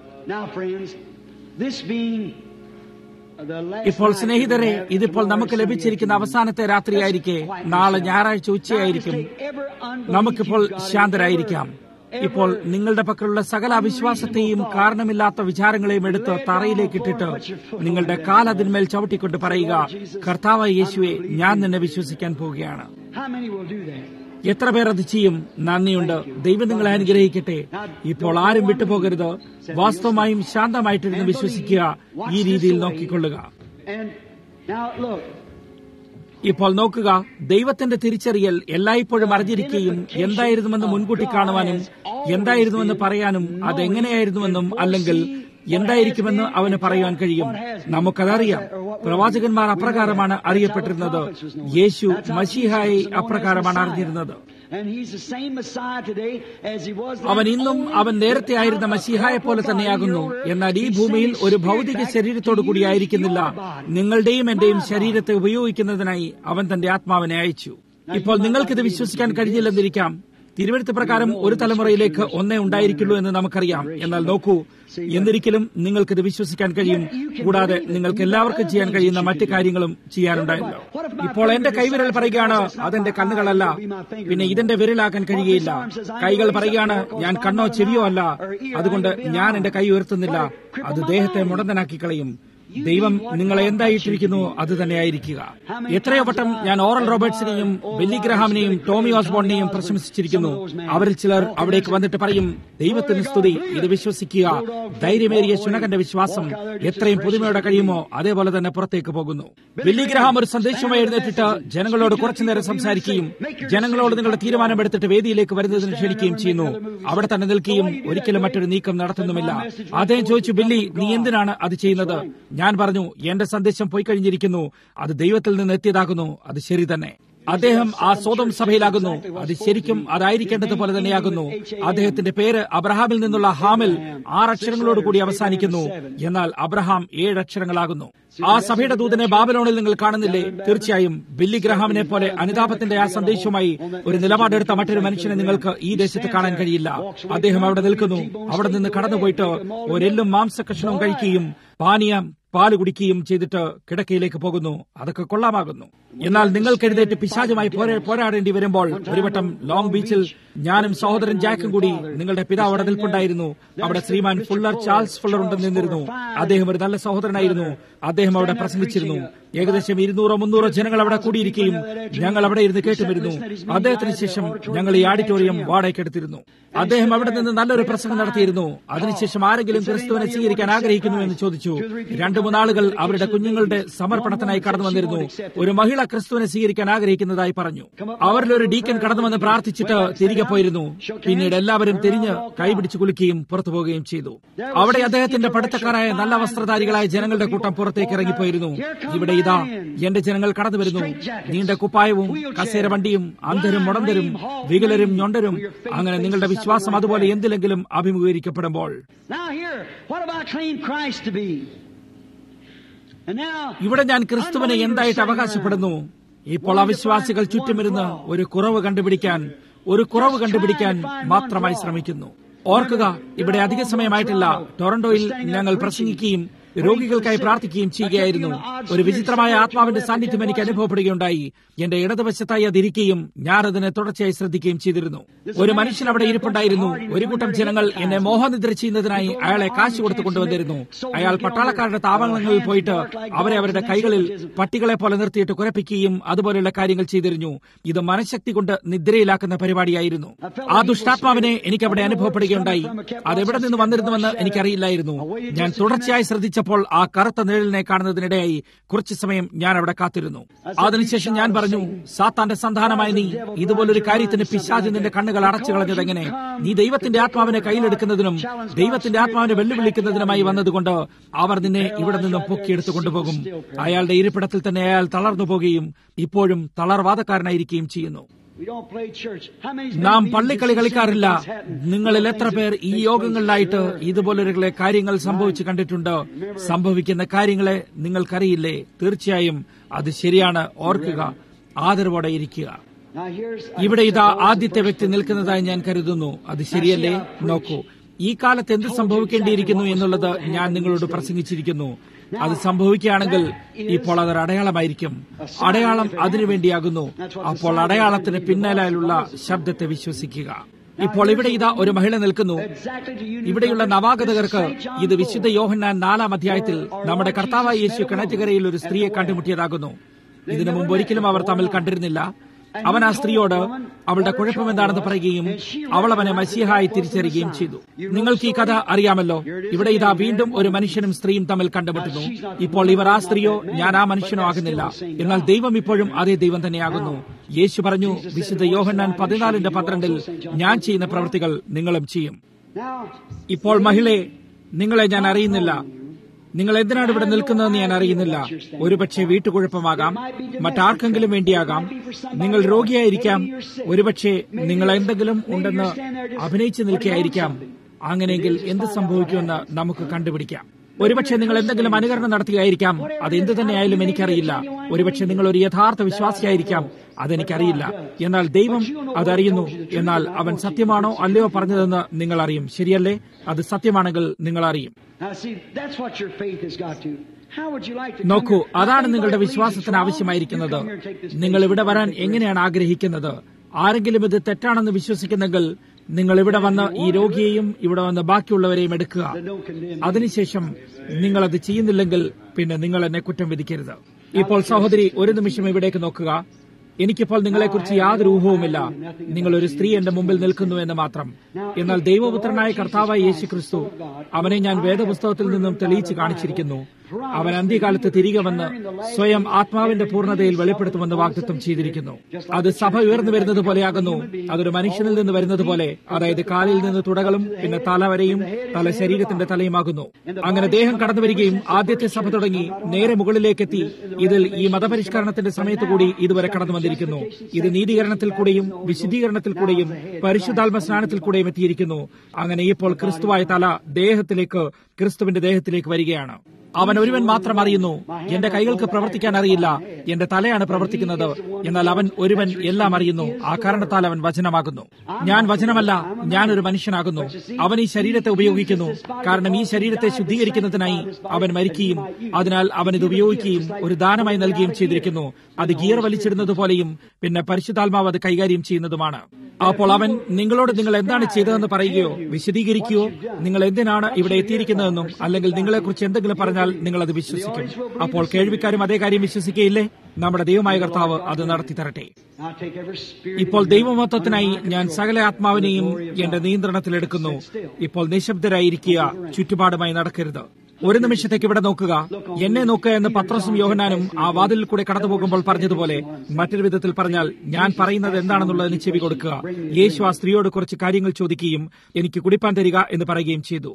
ഇപ്പോൾ സ്നേഹിതരെ, ഇതിപ്പോൾ നമുക്ക് ലഭിച്ചിരിക്കുന്ന അവസാനത്തെ രാത്രിയായിരിക്കെ നാളെ ഞായറാഴ്ച ഉച്ചയായിരിക്കും. നമുക്കിപ്പോൾ ശാന്തരായിരിക്കാം. ഇപ്പോൾ നിങ്ങളുടെ പക്കലുള്ള സകല അവിശ്വാസത്തെയും കാരണമില്ലാത്ത വിചാരങ്ങളെയും എടുത്ത് തറയിലേക്ക് ഇട്ടിട്ട് നിങ്ങളുടെ കാൽ അതിന്മേൽ ചവിട്ടിക്കൊണ്ട് പറയുക, കർത്താവായ യേശുവെ, ഞാൻ നിന്നെ വിശ്വസിക്കാൻ പോവുകയാണ്. എത്ര പേർ അത് ചെയ്യും? നന്ദിയുണ്ട്. ദൈവം നിങ്ങളെ അനുഗ്രഹിക്കട്ടെ. ഇപ്പോൾ ആരും വിട്ടുപോകരുത്. വാസ്തവമായും ശാന്തമായിട്ടിരുന്ന് വിശ്വസിക്കുക. ഈ രീതിയിൽ നോക്കിക്കൊള്ളുക. ഇപ്പോൾ നോക്കുക, ദൈവത്തിന്റെ തിരിച്ചറിയൽ എല്ലായ്പ്പോഴും അറിഞ്ഞിരിക്കുകയും എന്തായിരുന്നുവെന്ന് മുൻകൂട്ടി കാണുവാനും എന്തായിരുന്നുവെന്ന് പറയാനും അതെങ്ങനെയായിരുന്നുവെന്നും അല്ലെങ്കിൽ എന്തായിരിക്കുമെന്ന് അവന് പറയാൻ കഴിയും. നമുക്കതറിയാം. പ്രവാചകന്മാർ അപ്രകാരമാണ് അറിയപ്പെട്ടിരുന്നത്. യേശു മശീഹായെ അപ്രകാരമാണ് അറിഞ്ഞിരുന്നത്. അവൻ ഇന്നും അവൻ നേരത്തെ ആയിരുന്ന മശീഹായെ പോലെ തന്നെയാകുന്നു. എന്നാൽ ഈ ഭൂമിയിൽ ഒരു ഭൗതിക ശരീരത്തോടു കൂടി ആയിരിക്കുന്നില്ല. നിങ്ങളുടെയും എന്റെയും ശരീരത്തെ ഉപയോഗിക്കുന്നതിനായി അവൻ തന്റെ ആത്മാവിനെ അയച്ചു. ഇപ്പോൾ നിങ്ങൾക്കിത് വിശ്വസിക്കാൻ കഴിഞ്ഞില്ലെന്നിരിക്കാം. തിരുവെഴുത്ത് പ്രകാരം ഒരു തലമുറയിലേക്ക് ഒന്നേ ഉണ്ടായിരിക്കുള്ളൂ എന്ന് നമുക്കറിയാം. എന്നാൽ നോക്കൂ, എന്നിരിക്കലും നിങ്ങൾക്കിത് വിശ്വസിക്കാൻ കഴിയും. കൂടാതെ നിങ്ങൾക്ക് എല്ലാവർക്കും ചെയ്യാൻ കഴിയുന്ന മറ്റു കാര്യങ്ങളും ചെയ്യാനുണ്ടായല്ലോ. ഇപ്പോൾ എന്റെ കൈവിരൽ പറയുകയാണ്, അതെന്റെ കണ്ണുകളല്ല, പിന്നെ ഇതെന്റെ വിരലാക്കാൻ കഴിയുകയില്ല. കൈകൾ പറയുകയാണ്, ഞാൻ കണ്ണോ ചെവിയോ അല്ല, അതുകൊണ്ട് ഞാൻ എന്റെ കൈ ഉയർത്തുന്നില്ല. അത് ദേഹത്തെ മുടന്തനാക്കി കളയും. ദൈവം നിങ്ങളെ എന്തായിട്ടിരിക്കുന്നു അത് തന്നെയായിരിക്കുക. എത്രയോ വട്ടം ഞാൻ ഓറൽ റോബർട്ട്സിനെയും ബില്ലി ഗ്രഹാമിനെയും ടോമി ഓസ്ബോണിനെയും പ്രശംസിച്ചിരിക്കുന്നു. അവരിൽ ചിലർ അവിടേക്ക് വന്നിട്ട് പറയും, ദൈവത്തിന് സ്തുതി, ഇത് വിശ്വസിക്കുക. ധൈര്യമേറിയ ശുനകന്റെ വിശ്വാസം എത്രയും പുതുമയോടെ കഴിയുമോ അതേപോലെ തന്നെ പുറത്തേക്ക് പോകുന്നു. ബില്ലി ഗ്രഹാം ഒരു സന്ദേശമായി എഴുന്നേറ്റിട്ട് ജനങ്ങളോട് കുറച്ചുനേരം സംസാരിക്കുകയും ജനങ്ങളോട് നിങ്ങളുടെ തീരുമാനമെടുത്തിട്ട് വേദിയിലേക്ക് വരുന്നതിന് ക്ഷണിക്കുകയും ചെയ്യുന്നു. അവിടെ തന്നെ നിൽക്കുകയും ഒരിക്കലും മറ്റൊരു നീക്കം നടത്തുന്നുമില്ല. അദ്ദേഹം ചോദിച്ചു, ബില്ലി, നീ എന്തിനാണ് അത് ചെയ്യുന്നത്? ഞാൻ പറഞ്ഞു, എന്റെ സന്ദേശം പോയി കഴിഞ്ഞിരിക്കുന്നു. അത് ദൈവത്തിൽ നിന്ന് എത്തിയതാകുന്നു. അത് ശരി തന്നെ. അദ്ദേഹം ആ സ്വതം സഭയിലാകുന്നു. അത് ശരിക്കും അതായിരിക്കേണ്ടതുപോലെ തന്നെയാകുന്നു. അദ്ദേഹത്തിന്റെ പേര് അബ്രഹാമിൽ നിന്നുള്ള ഹാമിൽ 6 അക്ഷരങ്ങളോട് കൂടി അവസാനിക്കുന്നു. എന്നാൽ അബ്രഹാം 7 അക്ഷരങ്ങളാകുന്നു. ആ സഭയുടെ ദൂതനെ ബാബിലോണിൽ നിങ്ങൾ കാണുന്നില്ലേ? തീർച്ചയായും ബില്ലി ഗ്രഹാമിനെ പോലെ അനുതാപത്തിന്റെ ആ സന്ദേശവുമായി ഒരു നിലപാടെടുത്ത മറ്റൊരു മനുഷ്യനെ നിങ്ങൾക്ക് ഈ ദേശത്ത് കാണാൻ കഴിയില്ല. അദ്ദേഹം അവിടെ നിൽക്കുന്നു. അവിടെ നിന്ന് കടന്നുപോയിട്ട് ഒരെല്ലും മാംസകഷ്ണവും കഴിക്കുകയും പാല് കുടിക്കുകയും ചെയ്തിട്ട് കിടക്കയിലേക്ക് പോകുന്നു. അതൊക്കെ കൊള്ളാമാകുന്നു. എന്നാൽ നിങ്ങൾക്ക് എഴുന്നേറ്റ് പിശാചുമായി പോരാടേണ്ടി വരുമ്പോൾ, ഒരു വട്ടം ലോങ് ബീച്ചിൽ ഞാനും സഹോദരൻ ജാക്കും കൂടി, നിങ്ങളുടെ പിതാവ് അവിടെ നിൽപ്പുണ്ടായിരുന്നു. അവിടെ ശ്രീമാൻ ചാൾസ് ഫുള്ളർ ഉണ്ടെന്ന് നിന്നിരുന്നു. അദ്ദേഹം ഒരു നല്ല സഹോദരനായിരുന്നു. അദ്ദേഹം അവിടെ പ്രസംഗിച്ചിരുന്നു. ഏകദേശം 200-300 ജനങ്ങൾ അവിടെ കൂടിയിരിക്കുകയും ഞങ്ങൾ അവിടെ ഇരുന്ന് കേട്ടുവരുന്നു. അദ്ദേഹത്തിന് ശേഷം ഞങ്ങൾ ഈ ഓഡിറ്റോറിയം വാടകയ്ക്കെടുത്തിരുന്നു. അദ്ദേഹം അവിടെ നിന്ന് നല്ലൊരു പ്രസംഗം നടത്തിയിരുന്നു. അതിനുശേഷം ആരെങ്കിലും ക്രിസ്തുവിനെ സ്വീകരിക്കാൻ ആഗ്രഹിക്കുന്നു എന്ന് ചോദിച്ചു. 2-3 ആളുകൾ അവരുടെ കുഞ്ഞുങ്ങളുടെ സമർപ്പണത്തിനായി കടന്നു വന്നിരുന്നു. ഒരു മഹിള ക്രിസ്തുവിനെ സ്വീകരിക്കാൻ ആഗ്രഹിക്കുന്നതായി പറഞ്ഞു. അവരിലൊരു ഡീക്കൻ കടന്നുവന്ന് പ്രാർത്ഥിച്ചിട്ട് തിരികെ പോയിരുന്നു. പിന്നീട് എല്ലാവരും തിരിഞ്ഞ് കൈപിടിച്ചു കുലുക്കുകയും പുറത്തു പോവുകയും ചെയ്തു. അവിടെ അദ്ദേഹത്തിന്റെ പഠിത്തക്കാരായ നല്ല വസ്ത്രധാരികളായ ജനങ്ങളുടെ കൂട്ടം പുറത്തേക്ക് ഇറങ്ങിപ്പോയിരുന്നു. ഇവിടെ ഇതാ എന്റെ ജനങ്ങൾ കടന്നു വരുന്നു. നീണ്ട കുപ്പായവും കസേര വണ്ടിയും, അന്ധരും മുടന്തരും, വികലരും ഞൊണ്ടരും, അങ്ങനെ നിങ്ങളുടെ വിശ്വാസം അതുപോലെ എന്തിലെങ്കിലും അഭിമുഖീകരിക്കപ്പെടുമ്പോൾ, ഇവിടെ ഞാൻ ക്രിസ്തുവിനെ എന്തായിട്ട് അവകാശപ്പെടുന്നു. ഇപ്പോൾ അവിശ്വാസികൾ ചുറ്റുമിരുന്ന് ഒരു കുറവ് കണ്ടുപിടിക്കാൻ മാത്രമായി ശ്രമിക്കുന്നു. ഓർക്കുക, ഇവിടെ അധിക സമയമായിട്ടില്ല. ടൊറന്റോയിൽ ഞങ്ങൾ പ്രസംഗിക്കുകയും രോഗികൾക്കായി പ്രാർത്ഥിക്കുകയും ചെയ്യുകയായിരുന്നു. ഒരു വിചിത്രമായ ആത്മാവിന്റെ സാന്നിധ്യം എനിക്ക് അനുഭവപ്പെടുകയുണ്ടായി. എന്റെ ഇടതുവശത്തായി അതിരിക്കുകയും ഞാൻ അതിനെ തുടർച്ചയായി ശ്രദ്ധിക്കുകയും ചെയ്തിരുന്നു. ഒരു മനുഷ്യൻ അവിടെ ഇരിപ്പുണ്ടായിരുന്നു. ഒരു കൂട്ടം ജനങ്ങൾ എന്നെ മോഹനിദ്ര ചെയ്യുന്നതിനായി അയാളെ കാശ് കൊടുത്തു കൊണ്ടുവന്നിരുന്നു. അയാൾ പട്ടാളക്കാരുടെ താവളങ്ങളിൽ പോയിട്ട് അവരെ അവരുടെ കൈകളിൽ പട്ടികളെ പോലെ നിർത്തിയിട്ട് കുരപ്പിക്കുകയും അതുപോലെയുള്ള കാര്യങ്ങൾ ചെയ്തിരുന്നു. ഇത് മനഃശക്തി കൊണ്ട് നിദ്രയിലാക്കുന്ന പരിപാടിയായിരുന്നു. ആ ദുഷ്ടാത്മാവിനെ എനിക്ക് അവിടെ അനുഭവപ്പെടുകയുണ്ടായി. അതെവിടെ നിന്ന് വന്നിരുന്നുവെന്ന് എനിക്കറിയില്ലായിരുന്നു. ഞാൻ തുടർച്ചയായി ശ്രദ്ധിച്ചപ്പോൾ ആ കറുത്ത നിഴലിനെ കാണുന്നതിനിടെയായി കുറച്ചു സമയം ഞാൻ അവിടെ കാത്തിരുന്നു. അതിനുശേഷം ഞാൻ പറഞ്ഞു, സാത്താന്റെ സന്താനമായ നീ ഇതുപോലൊരു കാര്യത്തിന് പിശാച് നിന്റെ കണ്ണുകൾ അടച്ചു കളഞ്ഞതെങ്ങനെ? നീ ദൈവത്തിന്റെ ആത്മാവിനെ കയ്യിലെടുക്കുന്നതിനും ദൈവത്തിന്റെ ആത്മാവിനെ വെല്ലുവിളിക്കുന്നതിനുമായി വന്നതുകൊണ്ട് അവർ നിന്നെ ഇവിടെ നിന്നും പൊക്കിയെടുത്തു കൊണ്ടുപോകും. അയാളുടെ ഇരിപ്പിടത്തിൽ തന്നെ അയാൾ തളർന്നു പോകുകയും ഇപ്പോഴും തളർവാദക്കാരനായിരിക്കുകയും ചെയ്യുന്നു. നാം പള്ളിക്കളി കളിക്കാറില്ല. നിങ്ങളിൽ എത്ര പേർ ഈ യോഗങ്ങളിലായിട്ട് ഇതുപോലുള്ള കാര്യങ്ങൾ സംഭവിച്ചു കണ്ടിട്ടുണ്ട്? സംഭവിക്കുന്ന കാര്യങ്ങളെ നിങ്ങൾക്കറിയില്ലേ? തീർച്ചയായും അത് ശരിയാണ്. ഓർക്കുക, ആദരവോടെ ഇരിക്കുക. ഇവിടെ ഇതാ ആദ്യത്തെ വ്യക്തി നിൽക്കുന്നതായി ഞാൻ കരുതുന്നു. അത് ശരിയല്ലേ? നോക്കൂ, ഈ കാലത്ത് എന്ത് സംഭവിക്കേണ്ടിയിരിക്കുന്നു എന്നുള്ളത് ഞാൻ നിങ്ങളോട് പ്രസംഗിച്ചിരിക്കുന്നു. അത് സംഭവിക്കുകയാണെങ്കിൽ ഇപ്പോൾ അതൊരു അടയാളമായിരിക്കും. അടയാളം അതിനുവേണ്ടിയാകുന്നു. അപ്പോൾ അടയാളത്തിന് പിന്നാലെയുള്ള ശബ്ദത്തെ വിശ്വസിക്കുക. ഇപ്പോൾ ഇവിടെ ഇതാ ഒരു മഹിള നിൽക്കുന്നു. ഇവിടെയുള്ള നവാഗതകർക്ക് ഇത് വിശുദ്ധ യോഹന്നാൻ 4-ാം അധ്യായത്തിൽ നമ്മുടെ കർത്താവായ യേശു കിണറ്റുകരയിൽ ഒരു സ്ത്രീയെ കണ്ടുമുട്ടിയതാകുന്നു. ഇതിനു മുമ്പ് ഒരിക്കലും അവർ തമ്മിൽ കണ്ടിരുന്നില്ല. അവൻ ആ സ്ത്രീയോട് അവളുടെ കുഴപ്പം എന്താണെന്ന് പറയുകയും അവൾ അവനെ മസീഹായി തിരിച്ചറിയുകയും ചെയ്തു. നിങ്ങൾക്ക് ഈ കഥ അറിയാമല്ലോ. ഇവിടെ ഇതാ വീണ്ടും ഒരു മനുഷ്യനും സ്ത്രീയും തമ്മിൽ കണ്ടുമുട്ടുന്നു. ഇപ്പോൾ ഇവർ ആ സ്ത്രീയോ ഞാൻ ആ മനുഷ്യനോ ആകുന്നില്ല. എന്നാൽ ദൈവം ഇപ്പോഴും അതേ ദൈവം തന്നെയാകുന്നു. യേശു പറഞ്ഞു, വിശുദ്ധ യോഹന്നാൻ 14:12 ഞാൻ ചെയ്യുന്ന പ്രവൃത്തികൾ നിങ്ങളും ചെയ്യും. ഇപ്പോൾ മഹിളെ, നിങ്ങളെ ഞാൻ അറിയുന്നില്ല. നിങ്ങൾ എന്തിനാണ് ഇവിടെ നിൽക്കുന്നതെന്ന് ഞാൻ അറിയുന്നില്ല. ഒരുപക്ഷെ വീട്ടുകുഴപ്പമാകാം, മറ്റാർക്കെങ്കിലും വേണ്ടിയാകാം. നിങ്ങൾ രോഗിയായിരിക്കാം. ഒരുപക്ഷെ നിങ്ങൾ എന്തെങ്കിലും ഉണ്ടെന്ന് അഭിനയിച്ചു നിൽക്കുകയായിരിക്കാം. അങ്ങനെയെങ്കിൽ എന്ത് സംഭവിക്കുമെന്ന് നമുക്ക് കണ്ടുപിടിക്കാം. ഒരുപക്ഷെ നിങ്ങൾ എന്തെങ്കിലും അനുകരണം നടത്തുകയായിരിക്കാം. അതെന്തു തന്നെയായാലും എനിക്കറിയില്ല. ഒരുപക്ഷെ നിങ്ങൾ ഒരു യഥാർത്ഥ വിശ്വാസിയായിരിക്കാം. അതെനിക്കറിയില്ല. എന്നാൽ ദൈവം അതറിയുന്നു. എന്നാൽ അവൻ സത്യമാണോ അല്ലയോ പറഞ്ഞതെന്ന് നിങ്ങൾ അറിയും. ശരിയല്ലേ? അത് സത്യമാണെങ്കിൽ നിങ്ങൾ അറിയും. നോക്കൂ, അതാണ് നിങ്ങളുടെ വിശ്വാസത്തിന് ആവശ്യമായിരിക്കുന്നത്. നിങ്ങൾ ഇവിടെ വരാൻ എങ്ങനെയാണ് ആഗ്രഹിക്കുന്നത്? ആരെങ്കിലും ഇത് തെറ്റാണെന്ന് വിശ്വസിക്കുന്നെങ്കിൽ നിങ്ങൾ ഇവിടെ വന്ന് ഈ രോഗിയെയും ഇവിടെ വന്ന് ബാക്കിയുള്ളവരെയും എടുക്കുക. അതിനുശേഷം നിങ്ങളത് ചെയ്യുന്നില്ലെങ്കിൽ പിന്നെ നിങ്ങൾ എന്നെ കുറ്റം വിധിക്കരുത്. ഇപ്പോൾ സഹോദരി, ഒരു നിമിഷം ഇവിടേക്ക് നോക്കുക. എനിക്കിപ്പോൾ നിങ്ങളെക്കുറിച്ച് യാതൊരു ഊഹവുമില്ല. നിങ്ങൾ ഒരു സ്ത്രീ എന്റെ മുമ്പിൽ നിൽക്കുന്നു എന്ന് മാത്രം. എന്നാൽ ദൈവപുത്രനായ കർത്താവായ യേശു ക്രിസ്തു, അവനെ ഞാൻ വേദപുസ്തകത്തിൽ നിന്നും തെളിയിച്ച് കാണിച്ചിരിക്കുന്നു. അവൻ അന്ത്യകാലത്ത് തിരികെ വന്ന് സ്വയം ആത്മാവിന്റെ പൂർണ്ണതയിൽ വെളിപ്പെടുത്തുമെന്ന് വാഗ്ദത്തം ചെയ്തിരിക്കുന്നു. അത് സഭ ഉയർന്നു വരുന്നത് പോലെയാകുന്നു. അതൊരു മനുഷ്യനിൽ നിന്ന് വരുന്നത് പോലെ, അതായത് കാലിൽ നിന്ന് തുടകളും പിന്നെ തല വരെയും തല ശരീരത്തിന്റെ തലയുമാകുന്നു. അങ്ങനെ ദേഹം കടന്നു വരികയും ആദ്യത്തെ സഭ തുടങ്ങി നേരെ മുകളിലേക്കെത്തി. ഇതിൽ ഈ മതപരിഷ്കരണത്തിന്റെ സമയത്ത് കൂടി ഇതുവരെ കടന്നു വന്നിരിക്കുന്നു. ഇത് നീതീകരണത്തിൽ കൂടെയും വിശുദ്ധീകരണത്തിൽ കൂടെയും പരിശുദ്ധാത്മ സ്നാനത്തിൽ കൂടെയും എത്തിയിരിക്കുന്നു. അങ്ങനെ ഇപ്പോൾ ക്രിസ്തുവായ തല ദേഹത്തിലേക്ക്, ക്രിസ്തുവിന്റെ ദേഹത്തിലേക്ക് വരികയാണ്. അവൻ ഒരുവൻ മാത്രം അറിയുന്നു. എന്റെ കൈകൾക്ക് പ്രവർത്തിക്കാൻ അറിയില്ല, എന്റെ തലയാണ് പ്രവർത്തിക്കുന്നത്. എന്നാൽ അവൻ ഒരുവൻ എല്ലാം അറിയുന്നു. ആ കാരണത്താൽ അവൻ വചനമാകുന്നു. ഞാൻ വചനമല്ല, ഞാനൊരു മനുഷ്യനാകുന്നു. അവൻ ഈ ശരീരത്തെ ഉപയോഗിക്കുന്നു. കാരണം ഈ ശരീരത്തെ ശുദ്ധീകരിക്കുന്നതിനായി അവൻ മരിക്കുകയും അതിനാൽ അവൻ ഇത് ഉപയോഗിക്കുകയും ഒരു ദാനമായി നൽകുകയും ചെയ്തിരിക്കുന്നു. അത് ഗിയർ വലിച്ചിടുന്നത് പോലെയും പിന്നെ പരിശുദ്ധാത്മാവ് അത് കൈകാര്യം ചെയ്യുന്നതുമാണ്. അപ്പോൾ അവൻ നിങ്ങളോട് നിങ്ങൾ എന്താണ് ചെയ്തതെന്ന് പറയുകയോ വിശദീകരിക്കുകയോ നിങ്ങൾ എന്തിനാണ് ഇവിടെ എത്തിയിരിക്കുന്നതെന്നും അല്ലെങ്കിൽ നിങ്ങളെക്കുറിച്ച് എന്തെങ്കിലും പറഞ്ഞാൽ നിങ്ങൾ അത് വിശ്വസിക്കും. അപ്പോൾ കേൾവിക്കാരും അതേ കാര്യം വിശ്വസിക്കുകയില്ലേ? നമ്മുടെ ദൈവമായ കർത്താവ് അത് നടത്തി തരട്ടെ. ഇപ്പോൾ ദൈവമഹത്വത്തിനായി ഞാൻ സകല ആത്മാവിനെയും എന്റെ നിയന്ത്രണത്തിലെടുക്കുന്നു. ഇപ്പോൾ നിശബ്ദരായിരിക്കുക, ചുറ്റുപാടുമായി നടക്കരുത്. ഒരു നിമിഷത്തേക്ക് ഇവിടെ നോക്കുക. എന്നെ നോക്കുക എന്ന് പത്രോസും യോഹന്നാനും ആ വാതിലിൽ കൂടെ കടന്നുപോകുമ്പോൾ പറഞ്ഞതുപോലെ, മറ്റൊരു വിധത്തിൽ പറഞ്ഞാൽ ഞാൻ പറയുന്നത് എന്താണെന്നുള്ളതിന് ചെവി കൊടുക്കുക. യേശു ആ സ്ത്രീയോട് കുറച്ച് കാര്യങ്ങൾ ചോദിക്കുകയും എനിക്ക് കുടിപ്പാൻ തരിക എന്ന് പറയുകയും ചെയ്തു.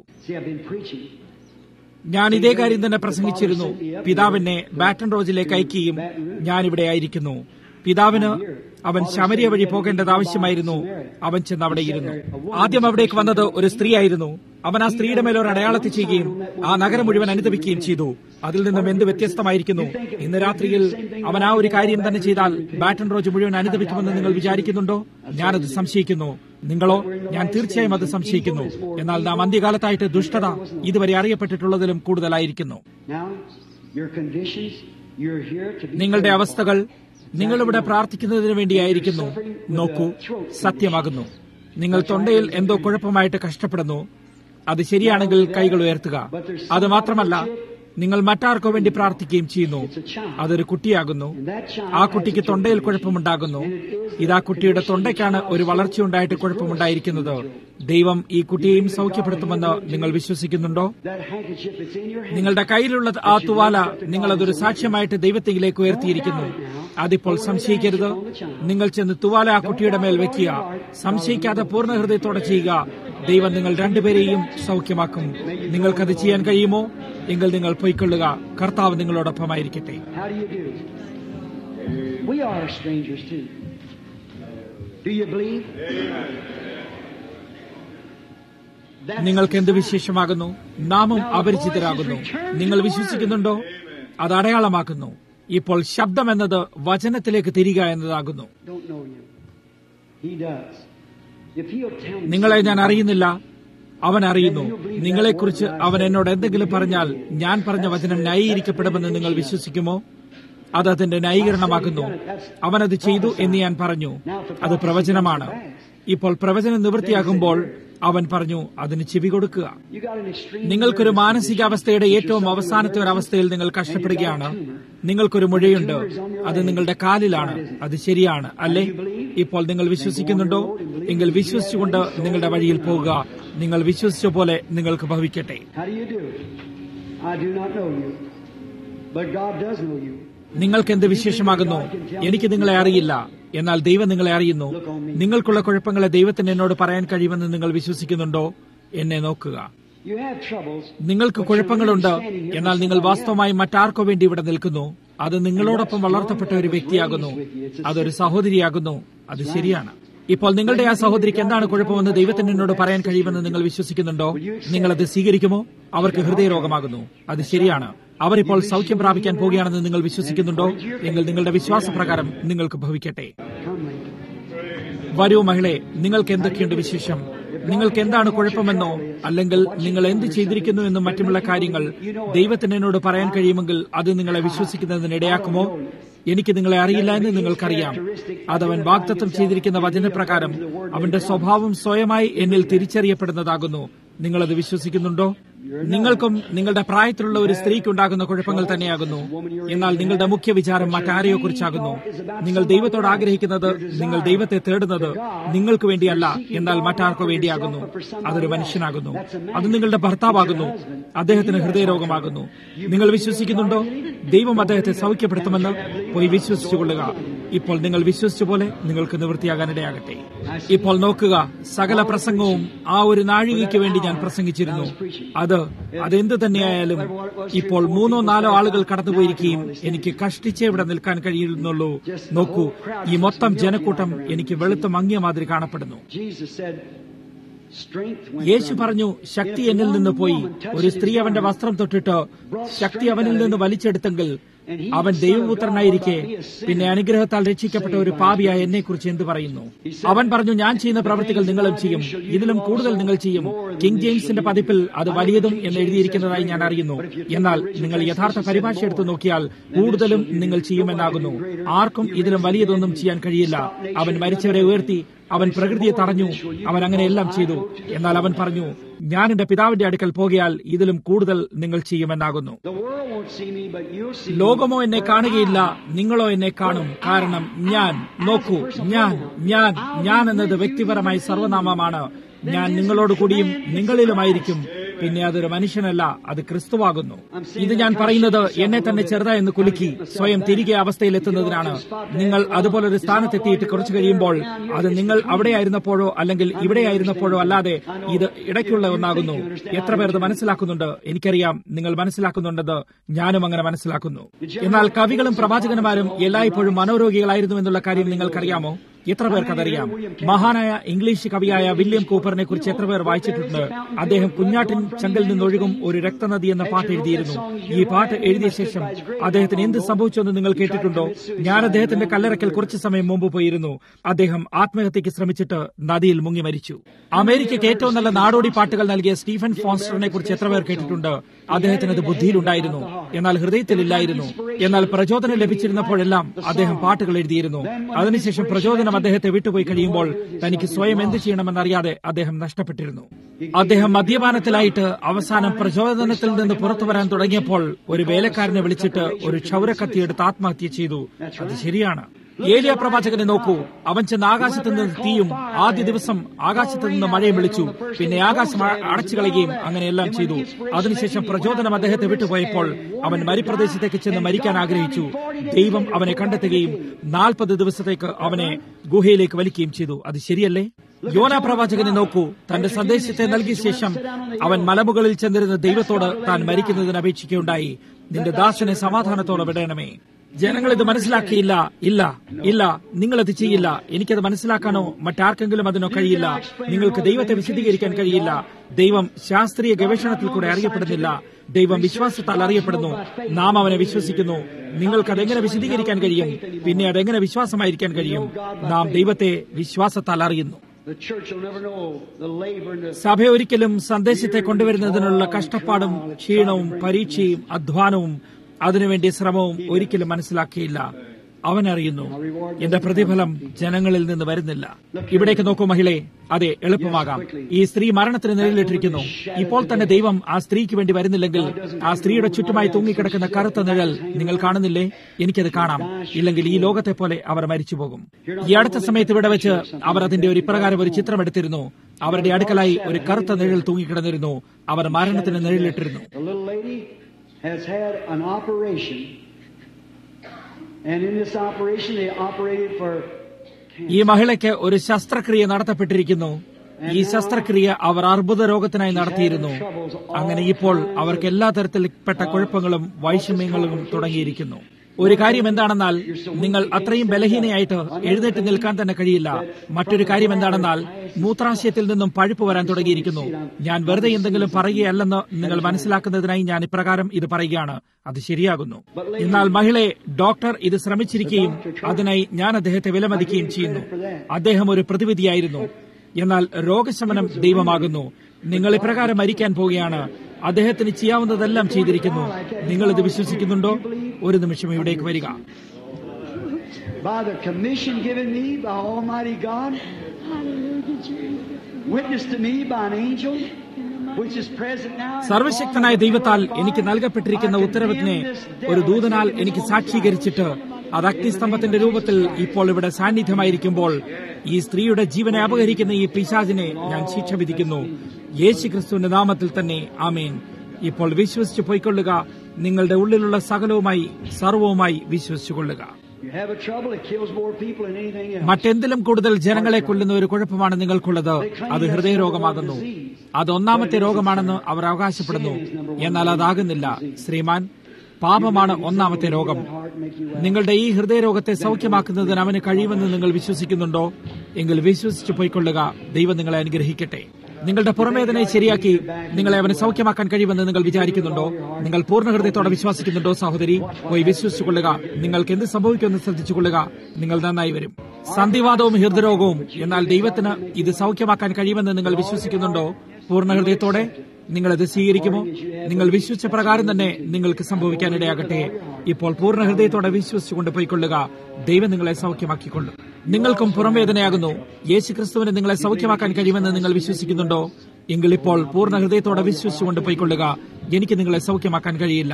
ഞാൻ ഇതേ കാര്യം തന്നെ പ്രസംഗിച്ചിരുന്നു. പിതാവിനെ ബാറ്റൺ റോജിലേക്ക് അയക്കുകയും ഞാനിവിടെ ആയിരിക്കുന്നു. പിതാവിന് അവൻ ശമരിയ വഴി പോകേണ്ടത് ആവശ്യമായിരുന്നു. അവൻ ചെന്ന് അവിടെ ഇരുന്നു. ആദ്യം അവിടേക്ക് വന്നത് ഒരു സ്ത്രീയായിരുന്നു. അവൻ ആ സ്ത്രീയുടെ മേൽ ഒരു അടയാളത്തിൽ ചെയ്യുകയും ആ നഗരം മുഴുവൻ അനുദപിക്കുകയും ചെയ്തു. അതിൽ നിന്നും എന്ത് വ്യത്യസ്തമായിരിക്കുന്നു? ഇന്ന് രാത്രിയിൽ അവൻ ആ ഒരു കാര്യം തന്നെ ചെയ്താൽ ബാറ്റൺ റോജ് മുഴുവൻ അനുദപിക്കുമെന്ന് നിങ്ങൾ വിചാരിക്കുന്നുണ്ടോ? ഞാനത് സംശയിക്കുന്നു. നിങ്ങളോ? ഞാൻ തീർച്ചയായും അത് സംശയിക്കുന്നു. എന്നാൽ നാം അന്ത്യകാലത്തായിട്ട് ദുഷ്ടത ഇതുവരെ അറിയപ്പെട്ടിട്ടുള്ളതിലും കൂടുതലായിരിക്കുന്നു. നിങ്ങളുടെ അവസ്ഥകൾ നിങ്ങളിവിടെ പ്രാർത്ഥിക്കുന്നതിന് വേണ്ടിയായിരിക്കുന്നു. നോക്കൂ, സത്യമാകുന്നു. നിങ്ങൾ തൊണ്ടയിൽ എന്തോ കുഴപ്പമായിട്ട് കഷ്ടപ്പെടുന്നു. അത് ശരിയാണെങ്കിൽ കൈകൾ ഉയർത്തുക. അത് മാത്രമല്ല, നിങ്ങൾ മറ്റാർക്കോ വേണ്ടി പ്രാർത്ഥിക്കുകയും ചെയ്യുന്നു. അതൊരു കുട്ടിയാകുന്നു. ആ കുട്ടിക്ക് തൊണ്ടയിൽ കുഴപ്പമുണ്ടാകുന്നു. ഇതാ കുട്ടിയുടെ തൊണ്ടയ്ക്കാണ് ഒരു വളർച്ചയുണ്ടായിട്ട് കുഴപ്പമുണ്ടായിരിക്കുന്നത്. ദൈവം ഈ കുട്ടിയെയും സൗഖ്യപ്പെടുത്തുമെന്ന് നിങ്ങൾ വിശ്വസിക്കുന്നുണ്ടോ? നിങ്ങളുടെ കയ്യിലുള്ള ആ തുവാല നിങ്ങളതൊരു സാക്ഷ്യമായിട്ട് ദൈവത്തിലേക്ക് ഉയർത്തിയിരിക്കുന്നു. അതിപ്പോൾ സംശയിക്കരുത്. നിങ്ങൾ ചെന്ന് തുവാല ആ കുട്ടിയുടെ മേൽ വെക്കുക. സംശയിക്കാതെ പൂർണ്ണ ഹൃദയത്തോടെ ചെയ്യുക. ദൈവം നിങ്ങൾ രണ്ടുപേരെയും സൗഖ്യമാക്കും. നിങ്ങൾക്കത് ചെയ്യാൻ കഴിയുമോ? എങ്കിൽ നിങ്ങൾ പൊയ്ക്കൊള്ളുക. കർത്താവ് നിങ്ങളോടൊപ്പമായിരിക്കട്ടെ. നിങ്ങൾക്ക് എന്ത് വിശേഷമാകുന്നു? നാമും അപരിചിതരാകുന്നു. നിങ്ങൾ വിശ്വസിക്കുന്നുണ്ടോ? അത് അടയാളമാക്കുന്നു. ഇപ്പോൾ ശബ്ദം എന്നത് വചനത്തിലേക്ക് തിരിക എന്നതാകുന്നു. നിങ്ങളെ ഞാൻ അറിയുന്നില്ല, അവൻ അറിയുന്നു. നിങ്ങളെക്കുറിച്ച് അവൻ എന്നോട് എന്തെങ്കിലും പറഞ്ഞാൽ ഞാൻ പറഞ്ഞ വചനം ന്യായീകരിക്കപ്പെടുമെന്ന് നിങ്ങൾ വിശ്വസിക്കുമോ? അത് അതിന്റെ ന്യായീകരണമാകുന്നു. അവനത് ചെയ്തു എന്ന് ഞാൻ പറഞ്ഞു. അത് പ്രവചനമാണ്. ഇപ്പോൾ പ്രവചനം നിവൃത്തിയാകുമ്പോൾ അവൻ പറഞ്ഞു, അതിന് ചെവി കൊടുക്കുക. നിങ്ങൾക്കൊരു മാനസികാവസ്ഥയുടെ ഏറ്റവും അവസാനത്തെ ഒരു അവസ്ഥയിൽ നിങ്ങൾ കഷ്ടപ്പെടുകയാണ്. നിങ്ങൾക്കൊരു മുഴയുണ്ട്. അത് നിങ്ങളുടെ കാലിലാണ്. അത് ശരിയാണ്, അല്ലേ? ഇപ്പോൾ നിങ്ങൾ വിശ്വസിക്കുന്നുണ്ടോ? എങ്കിൽ വിശ്വസിച്ചുകൊണ്ട് നിങ്ങളുടെ വഴിയിൽ പോകുക. നിങ്ങൾ വിശ്വസിച്ച പോലെ നിങ്ങൾക്ക് ഭവിക്കട്ടെ. നിങ്ങൾക്ക് എന്ത് വിശേഷമാകുന്നു? എനിക്ക് നിങ്ങളെ അറിയില്ല, എന്നാൽ ദൈവം നിങ്ങളെ അറിയുന്നു. നിങ്ങൾക്കുള്ള കുഴപ്പങ്ങളെ ദൈവത്തിന് എന്നോട് പറയാൻ കഴിയുമെന്ന് നിങ്ങൾ വിശ്വസിക്കുന്നുണ്ടോ? എന്നെ നോക്കുക. നിങ്ങൾക്ക് കുഴപ്പങ്ങളുണ്ട്, എന്നാൽ നിങ്ങൾ വാസ്തവമായി മറ്റാർക്കോ വേണ്ടി ഇവിടെ നിൽക്കുന്നു. അത് നിങ്ങളോടൊപ്പം വളർത്തപ്പെട്ട ഒരു വ്യക്തിയാകുന്നു. അതൊരു സഹോദരിയാകുന്നു. അത് ശരിയാണ്. ഇപ്പോൾ നിങ്ങളുടെ ആ സഹോദരിക്ക് എന്താണ് കുഴപ്പമെന്ന് ദൈവത്തിന് എന്നോട് പറയാൻ കഴിയുമെന്ന് നിങ്ങൾ വിശ്വസിക്കുന്നുണ്ടോ? നിങ്ങളത് സ്വീകരിക്കുമോ? അവർക്ക് ഹൃദയരോഗമാകുന്നു. അത് ശരിയാണ്. അവരിപ്പോൾ സൗഖ്യം പ്രാപിക്കാൻ പോകുകയാണെന്ന് നിങ്ങൾ വിശ്വസിക്കുന്നുണ്ടോ? എങ്കിൽ നിങ്ങളുടെ വിശ്വാസപ്രകാരം നിങ്ങൾക്ക് ഭവിക്കട്ടെ. വരൂ മഹിളെ, നിങ്ങൾക്ക് എന്തൊക്കെയുണ്ട് വിശേഷം? നിങ്ങൾക്ക് എന്താണ് കുഴപ്പമെന്നോ അല്ലെങ്കിൽ നിങ്ങൾ എന്ത് ചെയ്തിരിക്കുന്നു എന്നും മറ്റുമുള്ള കാര്യങ്ങൾ ദൈവത്തിന് എന്നോട് പറയാൻ കഴിയുമെങ്കിൽ അത് നിങ്ങളെ വിശ്വസിക്കുന്നതിനിടയാക്കുമോ? എനിക്ക് നിങ്ങളെ അറിയില്ല എന്ന് നിങ്ങൾക്കറിയാം. അതവൻ വാഗ്ദത്തം ചെയ്തിരിക്കുന്ന വചനപ്രകാരം അവന്റെ സ്വഭാവം സ്വയമായി എന്നിൽ തിരിച്ചറിയപ്പെടുന്നതാകുന്നു. നിങ്ങളത് വിശ്വസിക്കുന്നുണ്ടോ? നിങ്ങൾക്കും നിങ്ങളുടെ പ്രായത്തിലുള്ള ഒരു സ്ത്രീക്കുണ്ടാകുന്ന കുഴപ്പങ്ങൾ തന്നെയാകുന്നു. എന്നാൽ നിങ്ങളുടെ മുഖ്യ വിചാരം മറ്റാരെയോ കുറിച്ചാകുന്നു. നിങ്ങൾ ദൈവത്തോട് ആഗ്രഹിക്കുന്നത്, നിങ്ങൾ ദൈവത്തെ തേടുന്നത് നിങ്ങൾക്ക് വേണ്ടിയല്ല, എന്നാൽ മറ്റാർക്കോ വേണ്ടിയാകുന്നു. അതൊരു മനുഷ്യനാകുന്നു. അത് നിങ്ങളുടെ ഭർത്താവാകുന്നു. അദ്ദേഹത്തിന് ഹൃദയരോഗമാകുന്നു. നിങ്ങൾ വിശ്വസിക്കുന്നുണ്ടോ? ദൈവം അദ്ദേഹത്തെ സൗഖ്യപ്പെടുത്തുമെന്ന് പോയി വിശ്വസിച്ചുകൊള്ളുക. ഇപ്പോൾ നിങ്ങൾ വിശ്വസിച്ച പോലെ നിങ്ങൾക്ക് നിവൃത്തിയാകാനിടയാകട്ടെ. ഇപ്പോൾ നോക്കുക, സകല പ്രസംഗവും ആ ഒരു നാഴികയ്ക്ക് വേണ്ടി ഞാൻ പ്രസംഗിച്ചിരുന്നു. അതെന്ത് തന്നെയായാലും ഇപ്പോൾ 3-4 ആളുകൾ കടന്നുപോയിരിക്കുകയും എനിക്ക് കഷ്ടിച്ചേ ഇവിടെ നിൽക്കാൻ കഴിയുന്നുള്ളൂ. നോക്കൂ, ഈ മൊത്തം ജനക്കൂട്ടം എനിക്ക് വെളുത്ത മങ്ങിയ മാതിരി കാണപ്പെടുന്നു. യേശു പറഞ്ഞു, ശക്തി എന്നിൽ നിന്ന് പോയി. ഒരു സ്ത്രീ അവന്റെ വസ്ത്രം തൊട്ടിട്ട് ശക്തി അവനിൽ നിന്ന് വലിച്ചെടുത്തെങ്കിൽ അവൻ ദൈവപുത്രനായിരിക്കെ പിന്നെ അനുഗ്രഹത്താൽ രക്ഷിക്കപ്പെട്ട ഒരു പാപിയായ എന്നെ കുറിച്ച് എന്ത് പറയുന്നു? അവൻ പറഞ്ഞു, ഞാൻ ചെയ്യുന്ന പ്രവൃത്തികൾ നിങ്ങളും ചെയ്യും, ഇതിലും കൂടുതൽ നിങ്ങൾ ചെയ്യും. കിങ് ജെയിംസിന്റെ പതിപ്പിൽ അത് വലിയതും എന്ന് എഴുതിയിരിക്കുന്നതായി ഞാൻ അറിയുന്നു. എന്നാൽ നിങ്ങൾ യഥാർത്ഥ പരിഭാഷ എടുത്തു നോക്കിയാൽ കൂടുതലും നിങ്ങൾ ചെയ്യുമെന്നാകുന്നു. ആർക്കും ഇതിലും വലിയതൊന്നും ചെയ്യാൻ കഴിയില്ല. അവൻ മരിച്ചവരെ ഉയർത്തി, അവൻ പ്രകൃതിയെ തടഞ്ഞു, അവൻ അങ്ങനെയെല്ലാം ചെയ്തു. എന്നാൽ അവൻ പറഞ്ഞു, ഞാൻ എന്റെ പിതാവിന്റെ അടുക്കൽ പോകിയാൽ ഇതിലും കൂടുതൽ നിങ്ങൾ ചെയ്യുമെന്നാകുന്നു. ലോകമോ എന്നെ കാണുകയില്ല, നിങ്ങളോ എന്നെ കാണും. കാരണം ഞാൻ, നോക്കൂ, ഞാൻ എന്നത് വ്യക്തിപരമായി സർവനാമമാണ്. ഞാൻ നിങ്ങളോട് കൂടിയും നിങ്ങളിലുമായിരിക്കും. പിന്നെ അതൊരു മനുഷ്യനല്ല, അത് ക്രിസ്തുവാകുന്നു. ഇത് ഞാൻ പറയുന്നത് എന്നെ തന്നെ ചെറുതായെന്ന് കുലുക്കി സ്വയം തിരികെ അവസ്ഥയിലെത്തുന്നതിനാണ്. നിങ്ങൾ അതുപോലൊരു സ്ഥാനത്തെത്തിയിട്ട് കുറച്ചു കഴിയുമ്പോൾ അത് നിങ്ങൾ അവിടെയായിരുന്നപ്പോഴോ അല്ലെങ്കിൽ ഇവിടെയായിരുന്നപ്പോഴോ അല്ലാതെ ഇത് ഇടയ്ക്കുള്ള ഒന്നാകുന്നു. എത്ര പേർ ഇത് മനസ്സിലാക്കുന്നുണ്ട്? എനിക്കറിയാം നിങ്ങൾ മനസ്സിലാക്കുന്നുണ്ടെന്ന് ഞാനും അങ്ങനെ മനസ്സിലാക്കുന്നു. എന്നാൽ കവികളും പ്രവാചകന്മാരും എല്ലായ്പ്പോഴും മനോരോഗികളായിരുന്നു എന്നുള്ള കാര്യം നിങ്ങൾക്കറിയാമോ? എത്ര പേർക്ക് അതറിയാം? മഹാനായ ഇംഗ്ലീഷ് കവിയായ വില്യം കൂപ്പറിനെ കുറിച്ച് എത്ര പേർ വായിച്ചിട്ടുണ്ട്? അദ്ദേഹം കുഞ്ഞാട്ടിൻ ചങ്കിൽ നിന്നൊഴുകും ഒരു രക്തനദി എന്ന പാട്ട് എഴുതിയിരുന്നു. ഈ പാട്ട് എഴുതിയ ശേഷം അദ്ദേഹത്തിന് എന്ത് സംഭവിച്ചുവെന്ന് നിങ്ങൾ കേട്ടിട്ടുണ്ടോ? ഞാൻ അദ്ദേഹത്തിന്റെ കല്ലറയ്ക്കൽ കുറച്ചു സമയം മുമ്പ് പോയിരുന്നു. അദ്ദേഹം ആത്മഹത്യക്ക് ശ്രമിച്ചിട്ട് നദിയിൽ മുങ്ങി മരിച്ചു. അമേരിക്കയ്ക്ക് ഏറ്റവും നല്ല നാടോടി പാട്ടുകൾ നൽകിയ സ്റ്റീഫൻ ഫോൺസ്റ്ററിനെ കുറിച്ച് എത്ര പേർ കേട്ടിട്ടുണ്ട്? അദ്ദേഹത്തിന് അത് ബുദ്ധിയിലുണ്ടായിരുന്നു, എന്നാൽ ഹൃദയത്തിലില്ലായിരുന്നു. എന്നാൽ പ്രചോദനം ലഭിച്ചിരുന്നപ്പോഴെല്ലാം അദ്ദേഹം പാട്ടുകൾ എഴുതിയിരുന്നു. അതിനുശേഷം പ്രചോദനം അദ്ദേഹത്തെ വിട്ടുപോയി കഴിയുമ്പോൾ തനിക്ക് സ്വയം എന്ത് ചെയ്യണമെന്നറിയാതെ അദ്ദേഹം നഷ്ടപ്പെട്ടിരുന്നു. അദ്ദേഹം മദ്യപാനത്തിലായിട്ട് അവസാനം പ്രചോദനത്തിൽ നിന്ന് പുറത്തു വരാൻ തുടങ്ങിയപ്പോൾ ഒരു വേലക്കാരനെ വിളിച്ചിട്ട് ഒരു ക്ഷൗരക്കത്തിയെടുത്ത് ആത്മഹത്യ ചെയ്തു. അത് ശരിയാണ്. ഏലിയ പ്രവാചകനെ നോക്കൂ. അവൻ ചെന്ന് ആകാശത്ത് നിന്ന് തീയും ആദ്യ ദിവസം ആകാശത്ത് നിന്ന് മഴയും വിളിച്ചു. പിന്നെ ആകാശം അടച്ചു കളയുകയും അങ്ങനെയെല്ലാം ചെയ്തു. അതിനുശേഷം പ്രചോദനം അദ്ദേഹത്തെ വിട്ടുപോയപ്പോൾ അവൻ മരുപ്രദേശത്തേക്ക് ചെന്ന് മരിക്കാൻ ആഗ്രഹിച്ചു. ദൈവം അവനെ കണ്ടെത്തുകയും 40 ദിവസത്തേക്ക് അവനെ ഗുഹയിലേക്ക് വലിക്കുകയും ചെയ്തു. അത് ശരിയല്ലേ? യോനാ പ്രവാചകനെ നോക്കൂ. തന്റെ സന്ദേശത്തെ നൽകിയ ശേഷം അവൻ മലമുകളിൽ ചെന്നിരുന്ന ദൈവത്തോട് താൻ മരിക്കുന്നതിന് അപേക്ഷിക്കുകയുണ്ടായി. നിന്റെ ദാസനെ സമാധാനത്തോടെ വിടണമേ. ജനങ്ങൾ ഇത് മനസ്സിലാക്കിയില്ല. ഇല്ല ഇല്ല, നിങ്ങളത് ചെയ്യില്ല. എനിക്കത് മനസ്സിലാക്കാനോ മറ്റാർക്കെങ്കിലും അതിനോ കഴിയില്ല. നിങ്ങൾക്ക് ദൈവത്തെ വിശദീകരിക്കാൻ കഴിയില്ല. ദൈവം ശാസ്ത്രീയ ഗവേഷണത്തിൽ കൂടെ അറിയപ്പെടുന്നില്ല. ദൈവം വിശ്വാസത്താൽ അറിയപ്പെടുന്നു. നാം അവനെ വിശ്വസിക്കുന്നു. നിങ്ങൾക്ക് അതെങ്ങനെ വിശദീകരിക്കാൻ കഴിയും? പിന്നെ അതെങ്ങനെ വിശ്വാസമായിരിക്കാൻ കഴിയും? നാം ദൈവത്തെ വിശ്വാസത്താൽ അറിയുന്നു. സഭ ഒരിക്കലും സന്ദേശത്തെ കൊണ്ടുവരുന്നതിനുള്ള കഷ്ടപ്പാടും ക്ഷീണവും പരീക്ഷയും അധ്വാനവും അതിനുവേണ്ടി ശ്രമവും ഒരിക്കലും മനസ്സിലാക്കിയില്ല. അവനറിയുന്നു എന്റെ പ്രതിഫലം ജനങ്ങളിൽ നിന്ന് വരുന്നില്ല. ഇവിടേക്ക് നോക്കൂ മഹിളെ. അതെ, എളുപ്പമാകാം. ഈ സ്ത്രീ മരണത്തിന് നിഴലിട്ടിരിക്കുന്നു. ഇപ്പോൾ തന്നെ ദൈവം ആ സ്ത്രീക്ക് വേണ്ടി വരുന്നില്ലെങ്കിൽ ആ സ്ത്രീയുടെ ചുറ്റുമായി തൂങ്ങിക്കിടക്കുന്ന കറുത്ത നിഴൽ നിങ്ങൾ കാണുന്നില്ലേ? എനിക്കത് കാണാം. ഇല്ലെങ്കിൽ ഈ ലോകത്തെ പോലെ അവർ മരിച്ചുപോകും. ഈ അടുത്ത സമയത്ത് ഇവിടെ വെച്ച് അവർ അതിന്റെ ഒരു ഇപ്രകാരം ഒരു ചിത്രം എടുത്തിരുന്നു. അവരുടെ അടുക്കലായി ഒരു കറുത്ത നിഴൽ തൂങ്ങിക്കിടന്നിരുന്നു. അവർ മരണത്തിന് നിഴലിട്ടിരുന്നു. Has had an operation, and in this operation they operated for cancer. ഈ മഹിളയ്ക്ക് ഒരു ശസ്ത്രക്രിയ നടത്തപ്പെട്ടിരിക്കുന്നു. ഈ ശസ്ത്രക്രിയ അവർ അർബുദ രോഗത്തിനായി നടത്തിയിരുന്നു. അങ്ങനെ ഇപ്പോൾ അവർക്ക് എല്ലാ തരത്തിൽപ്പെട്ട കുഴപ്പങ്ങളും വൈഷമ്യങ്ങളും തുടങ്ങിയിരിക്കുന്നു. ഒരു കാര്യം എന്താണെന്നാൽ നിങ്ങൾ അത്രയും ബലഹീനയായിട്ട് എഴുന്നേറ്റ് നിൽക്കാൻ തന്നെ കഴിയില്ല. മറ്റൊരു കാര്യം എന്താണെന്നാൽ മൂത്രാശയത്തിൽ നിന്നും പഴുപ്പ് വരാൻ തുടങ്ങിയിരിക്കുന്നു. ഞാൻ വെറുതെ എന്തെങ്കിലും പറയുകയല്ലെന്ന് നിങ്ങൾ മനസ്സിലാക്കുന്നതിനായി ഞാൻ ഇപ്രകാരം ഇത് പറയുകയാണ്. അത് ശരിയാകുന്നു. എന്നാൽ മഹിളെ, ഡോക്ടർ ഇത് ശ്രമിച്ചിരിക്കുകയും അതിനായി ഞാൻ അദ്ദേഹത്തെ വിലമതിക്കുകയും ചെയ്യുന്നു. അദ്ദേഹം ഒരു പ്രതിവിധിയായിരുന്നു. എന്നാൽ രോഗശമനം ദൈവമാകുന്നു. നിങ്ങൾ ഇപ്രകാരം മരിക്കാൻ പോവുകയാണ്. അദ്ദേഹത്തിന് ചെയ്യാവുന്നതെല്ലാം ചെയ്തിരിക്കുന്നു. നിങ്ങൾ ഇത് വിശ്വസിക്കുന്നുണ്ടോ? ഒരു നിമിഷം ഇവിടേക്ക് വരിക. By the commission given me by Almighty God, witnessed to me by an angel, which is present now. സർവശക്തനായ ദൈവത്താൽ എനിക്ക് നൽകപ്പെട്ടിരിക്കുന്ന ഉത്തരവിനെ ഒരു ദൂതനാൽ എനിക്ക് സാക്ഷീകരിച്ചിട്ട് അത് അഗ്നിസ്തംഭത്തിന്റെ രൂപത്തിൽ ഇപ്പോൾ ഇവിടെ സാന്നിധ്യമായിരിക്കുമ്പോൾ ഈ സ്ത്രീയുടെ ജീവനെ അപഹരിക്കുന്ന ഈ പിശാചിനെ ഞാൻ ശിക്ഷ വിധിക്കുന്നു. യേശുക്രിസ്തുവിന്റെ നാമത്തിൽ തന്നെ ആമേൻ. ഇപ്പോൾ വിശ്വസിച്ചു പോയിക്കൊള്ളുക. നിങ്ങളുടെ ഉള്ളിലുള്ള സകലവുമായി സർവവുമായി വിശ്വസിച്ചുകൊള്ളുക. മറ്റെന്തിലും കൂടുതൽ ജനങ്ങളെ കൊല്ലുന്ന ഒരു കുഴപ്പമാണ് നിങ്ങൾക്കുള്ളത്. അത് ഹൃദയരോഗമാകുന്നു. അത് ഒന്നാമത്തെ രോഗമാണെന്ന് അവർ അവകാശപ്പെടുന്നു. എന്നാൽ അതാകുന്നില്ല ശ്രീമാൻ. പാപമാണ് ഒന്നാമത്തെ രോഗം. നിങ്ങളുടെ ഈ ഹൃദയരോഗത്തെ സൗഖ്യമാക്കുന്നതിന് അവന് കഴിയുമെന്ന് നിങ്ങൾ വിശ്വസിക്കുന്നുണ്ടോ? എങ്കിൽ വിശ്വസിച്ചു പോയിക്കൊള്ളുക. ദൈവം നിങ്ങളെ അനുഗ്രഹിക്കട്ടെ. നിങ്ങളുടെ പുറമേതനെ ശരിയാക്കി നിങ്ങളെ അവന് സൗഖ്യമാക്കാൻ കഴിയുമെന്ന് നിങ്ങൾ വിചാരിക്കുന്നുണ്ടോ? നിങ്ങൾ പൂർണ്ണ ഹൃദയത്തോടെ വിശ്വസിക്കുന്നുണ്ടോ? സഹോദരി, പോയി വിശ്വസിച്ചുകൊള്ളുക. നിങ്ങൾക്ക് എന്ത് സംഭവിക്കുമെന്ന് ശ്രദ്ധിച്ചുകൊള്ളുക. നിങ്ങൾ നന്നായി വരും. സന്ധിവാദവും ഹൃദയരോഗവും. എന്നാൽ ദൈവത്തിന് ഇത് സൗഖ്യമാക്കാൻ കഴിയുമെന്ന് നിങ്ങൾ വിശ്വസിക്കുന്നുണ്ടോ? പൂർണ്ണ ഹൃദയത്തോടെ നിങ്ങളത് സ്വീകരിക്കുമോ? നിങ്ങൾ വിശ്വസിച്ച പ്രകാരം തന്നെ നിങ്ങൾക്ക് സംഭവിക്കാനിടയാകട്ടെ. ഇപ്പോൾ പൂർണ്ണ ഹൃദയത്തോടെ വിശ്വസിച്ചുകൊണ്ട് പോയിക്കൊള്ളുക. ദൈവം നിങ്ങളെ സൗഖ്യമാക്കിക്കൊള്ളും. നിങ്ങൾക്കും പുറംവേദനയാകുന്നു. യേശുക്രിസ്തുവിന് നിങ്ങളെ സൗഖ്യമാക്കാൻ കഴിയുമെന്ന് നിങ്ങൾ വിശ്വസിക്കുന്നുണ്ടോ? എങ്കിൽ ഇപ്പോൾ പൂർണ്ണ ഹൃദയത്തോടെ വിശ്വസിച്ചുകൊണ്ട് പോയിക്കൊള്ളുക. എനിക്ക് നിങ്ങളെ സൗഖ്യമാക്കാൻ കഴിയില്ല.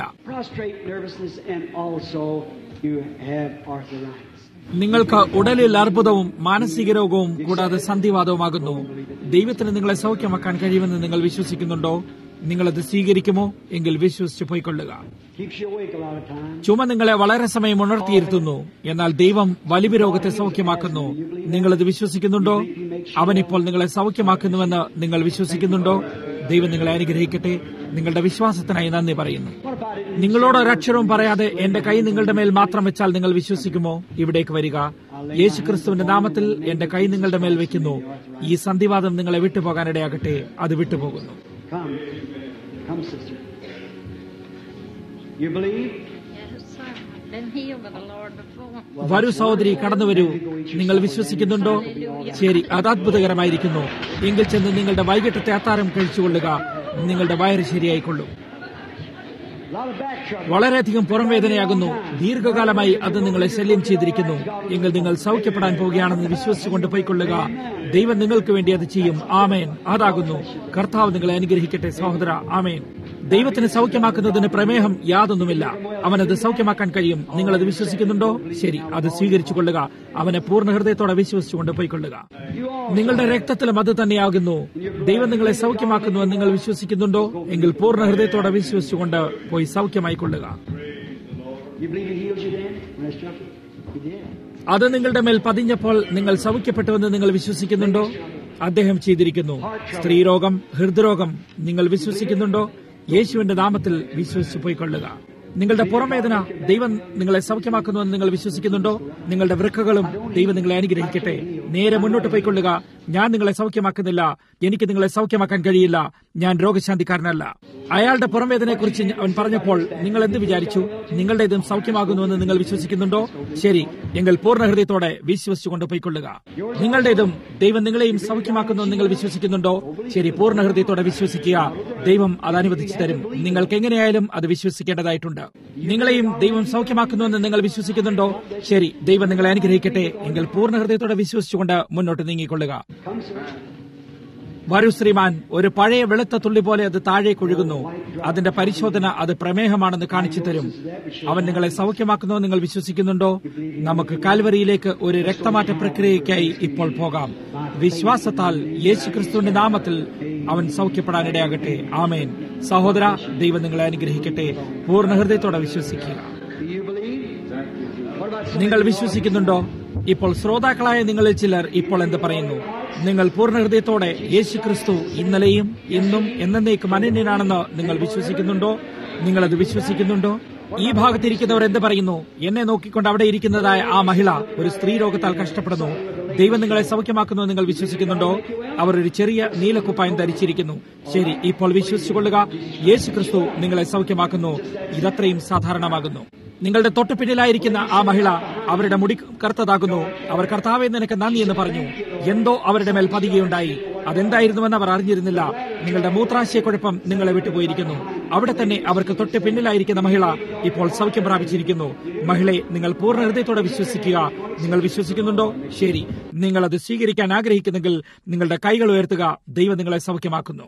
നിങ്ങൾക്ക് ഉടലിൽ അർബുദവും മാനസിക രോഗവും കൂടാതെ സന്ധിവാദവുമാകുന്നു. ദൈവത്തിന് നിങ്ങളെ സൗഖ്യമാക്കാൻ കഴിയുമെന്ന് നിങ്ങൾ വിശ്വസിക്കുന്നുണ്ടോ? നിങ്ങളത് സ്വീകരിക്കുമോ? എങ്കിൽ വിശ്വസിച്ച് പോയിക്കൊള്ളുക. ചുമ നിങ്ങളെ വളരെ സമയം ഉണർത്തിയിരുത്തുന്നു. എന്നാൽ ദൈവം വലിയ രോഗത്തെ സൗഖ്യമാക്കുന്നു. നിങ്ങളത് വിശ്വസിക്കുന്നുണ്ടോ? അവനിപ്പോൾ നിങ്ങളെ സൗഖ്യമാക്കുന്നുവെന്ന് നിങ്ങൾ വിശ്വസിക്കുന്നുണ്ടോ? ദൈവം നിങ്ങളെ അനുഗ്രഹിക്കട്ടെ. നിങ്ങളുടെ വിശ്വാസത്തിനായി നന്ദി പറയുന്നു. നിങ്ങളോട് ഒരക്ഷരവും പറയാതെ എന്റെ കൈ നിങ്ങളുടെ മേൽ മാത്രം വെച്ചാൽ നിങ്ങൾ വിശ്വസിക്കുമോ? ഇവിടേക്ക് വരിക. യേശുക്രിസ്തുവിന്റെ നാമത്തിൽ എന്റെ കൈ നിങ്ങളുടെ മേൽ വയ്ക്കുന്നു. ഈ സന്ധിവാദം നിങ്ങളെ വിട്ടുപോകാനിടയാകട്ടെ. അത് വിട്ടുപോകുന്നു. Come, sister. You believe? വരൂ സഹോദരി, കടന്നുവരൂ. നിങ്ങൾ വിശ്വസിക്കുന്നുണ്ടോ? ശരി, അത് അത്ഭുതകരമായിരിക്കുന്നു. എങ്കിൽ ചെന്ന് നിങ്ങളുടെ വൈകിട്ടത്തെ അത്താരം കഴിച്ചുകൊള്ളുക. നിങ്ങളുടെ വയറ് ശരിയായിക്കൊള്ളും. വളരെയധികം പുറംവേദനയാകുന്നു. ദീർഘകാലമായി അത് നിങ്ങളെ ശല്യം ചെയ്തിരിക്കുന്നു. എങ്കിൽ നിങ്ങൾ സൗഖ്യപ്പെടാൻ പോവുകയാണെന്ന് വിശ്വസിച്ചുകൊണ്ട് പോയിക്കൊള്ളുക. ദൈവം നിങ്ങൾക്ക് വേണ്ടി അത് ചെയ്യും. ആമേൻ. അതാകുന്നു. കർത്താവ് നിങ്ങളെ അനുഗ്രഹിക്കട്ടെ സഹോദര. ആമേൻ. ദൈവത്തിന് സൗഖ്യമാക്കുന്നതിന് പ്രമേഹം യാതൊന്നുമില്ല. അവനത് സൗഖ്യമാക്കാൻ കഴിയും. നിങ്ങളത് വിശ്വസിക്കുന്നുണ്ടോ? ശരി, അത് സ്വീകരിച്ചു കൊള്ളുക. അവനെ പൂർണ്ണ ഹൃദയത്തോടെ വിശ്വസിച്ചുകൊണ്ട് പോയിക്കൊള്ളുക. നിങ്ങളുടെ രക്തത്തിലും അത് തന്നെയാകുന്നു. ദൈവം നിങ്ങളെ സൗഖ്യമാക്കുന്നുവെന്ന് നിങ്ങൾ വിശ്വസിക്കുന്നുണ്ടോ? എങ്കിൽ പൂർണ്ണ ഹൃദയത്തോടെ വിശ്വസിച്ചുകൊണ്ട് പോയി സൗഖ്യമായിക്കൊള്ളുക. അത് നിങ്ങളുടെ മേൽ പതിഞ്ഞപ്പോൾ നിങ്ങൾ സൗഖ്യപ്പെട്ടുവെന്ന് നിങ്ങൾ വിശ്വസിക്കുന്നുണ്ടോ? അദ്ദേഹം ചെയ്തിരിക്കുന്നു. സ്ത്രീരോഗം, ഹൃദ്രോഗം നിങ്ങൾ വിശ്വസിക്കുന്നുണ്ടോ? യേശുവിന്റെ നാമത്തിൽ വിശ്വസിച്ചു പോയിക്കൊള്ളുക. നിങ്ങളുടെ പുറംവേദന ദൈവം നിങ്ങളെ സൗഖ്യമാക്കുന്നുവെന്ന് നിങ്ങൾ വിശ്വസിക്കുന്നുണ്ടോ? നിങ്ങളുടെ വൃക്കകളും ദൈവം നിങ്ങളെ അനുഗ്രഹിക്കട്ടെ. നേരെ മുന്നോട്ട് പോയിക്കൊള്ളുക. ഞാൻ നിങ്ങളെ സൗഖ്യമാക്കുന്നില്ല. എനിക്ക് നിങ്ങളെ സൗഖ്യമാക്കാൻ കഴിയില്ല. ഞാൻ രോഗശാന്തിക്കാരനല്ല. അയാളുടെ പുറംവേദനയെക്കുറിച്ച് അവൻ പറഞ്ഞപ്പോൾ നിങ്ങൾ എന്ത് വിചാരിച്ചു? നിങ്ങളുടെ ഇതും സൗഖ്യമാകുന്നുവെന്ന് നിങ്ങൾ വിശ്വസിക്കുന്നുണ്ടോ? ശരി, എങ്കിൽ പൂർണ്ണ ഹൃദയത്തോടെ വിശ്വസിച്ചുകൊണ്ട് പോയിക്കൊള്ളുക. നിങ്ങളുടെ ഇതും ദൈവം നിങ്ങളെയും സൗഖ്യമാക്കുന്നുവെന്ന് നിങ്ങൾ വിശ്വസിക്കുന്നുണ്ടോ? ശരി, പൂർണ്ണ ഹൃദയത്തോടെ വിശ്വസിക്കുക. ദൈവം അത് അനുവദിച്ചു തരും. നിങ്ങൾക്ക് എങ്ങനെയായാലും അത് വിശ്വസിക്കേണ്ടതായിട്ടുണ്ട്. നിങ്ങളെയും ദൈവം സൗഖ്യമാക്കുന്നുവെന്ന് നിങ്ങൾ വിശ്വസിക്കുന്നുണ്ടോ? ശരി, ദൈവം നിങ്ങളെ അനുഗ്രഹിക്കട്ടെ. എങ്കിൽ പൂർണ്ണ ഹൃദയത്തോടെ വിശ്വസിച്ചുകൊണ്ട് മുന്നോട്ട് നീങ്ങിക്കൊള്ളുക. വരൂ ശ്രീമാൻ. ഒരു പഴയ വെളുത്ത തുള്ളി പോലെ അത് താഴേക്കൊഴുകുന്നു. അതിന്റെ പരിശോധന അത് പ്രമേഹമാണെന്ന് കാണിച്ചു തരും. അവൻ നിങ്ങളെ സൗഖ്യമാക്കുന്നുവെന്ന് നിങ്ങൾ വിശ്വസിക്കുന്നുണ്ടോ? നമുക്ക് കാൽവരിയിലേക്ക് ഒരു രക്തമാറ്റ പ്രക്രിയയ്ക്കായി ഇപ്പോൾ പോകാം. വിശ്വാസത്താൽ യേശുക്രിസ്തുവിന്റെ നാമത്തിൽ അവൻ സൗഖ്യപ്പെടാനിടയാകട്ടെ. ആമേൻ. സഹോദര, ദൈവം നിങ്ങളെ അനുഗ്രഹിക്കട്ടെ. പൂർണ്ണ ഹൃദയത്തോടെ വിശ്വസിക്കുക. നിങ്ങൾ വിശ്വസിക്കുന്നുണ്ടോ? ഇപ്പോൾ ശ്രോതാക്കളായ നിങ്ങളിൽ ചിലർ ഇപ്പോൾ എന്ത് പറയുന്നു? നിങ്ങൾ പൂർണ്ണ ഹൃദയത്തോടെ യേശുക്രിസ്തു ഇന്നലെയും ഇന്നും എന്നേക്കും അനന്യനാണെന്ന് നിങ്ങൾ വിശ്വസിക്കുന്നുണ്ടോ? നിങ്ങളത് വിശ്വസിക്കുന്നുണ്ടോ? ഈ ഭാഗത്തിരിക്കുന്നവർ എന്ത് പറയുന്നു? എന്നെ നോക്കിക്കൊണ്ട് അവിടെ ഇരിക്കുന്നതായ ആ മഹിള ഒരു സ്ത്രീ രോഗത്താൽ കഷ്ടപ്പെടുന്നു. ദൈവം നിങ്ങളെ സൗഖ്യമാക്കുന്നു നിങ്ങൾ വിശ്വസിക്കുന്നുണ്ടോ? അവർ ഒരു ചെറിയ നീലക്കുപ്പായം ധരിച്ചിരിക്കുന്നു. ശരി, ഇപ്പോൾ വിശ്വസിച്ചുകൊള്ളുക. യേശുക്രിസ്തു നിങ്ങളെ സൗഖ്യമാക്കുന്നു. ഇതത്രയും സാധാരണമാകുന്നു. നിങ്ങളുടെ തൊട്ടുപിന്നിലായിരിക്കുന്ന ആ മഹിള, അവരുടെ മുടി കറുത്തതാകുന്നു. അവർ കർത്താവേ നിനക്ക് നന്ദി എന്ന് പറഞ്ഞു. എന്തോ അവരുടെ മേൽ പതികയുണ്ടായി. അതെന്തായിരുന്നുവെന്ന് അവർ അറിഞ്ഞിരുന്നില്ല. നിങ്ങളുടെ മൂത്രാശയക്കുഴപ്പം നിങ്ങളെ വിട്ടുപോയിരിക്കുന്നു. അവിടെ തന്നെ അവർക്ക് തൊട്ട് പിന്നിലായിരിക്കുന്ന മഹിള ഇപ്പോൾ സൗഖ്യം പ്രാപിച്ചിരിക്കുന്നു. മഹിളെ, നിങ്ങൾ പൂർണ്ണ ഹൃദയത്തോടെ വിശ്വസിക്കുക. നിങ്ങൾ വിശ്വസിക്കുന്നുണ്ടോ? ശരി, നിങ്ങൾ അത് സ്വീകരിക്കാൻ ആഗ്രഹിക്കുന്നെങ്കിൽ നിങ്ങളുടെ കൈകൾ ഉയർത്തുക. ദൈവം നിങ്ങളെ സൗഖ്യമാക്കുന്നു.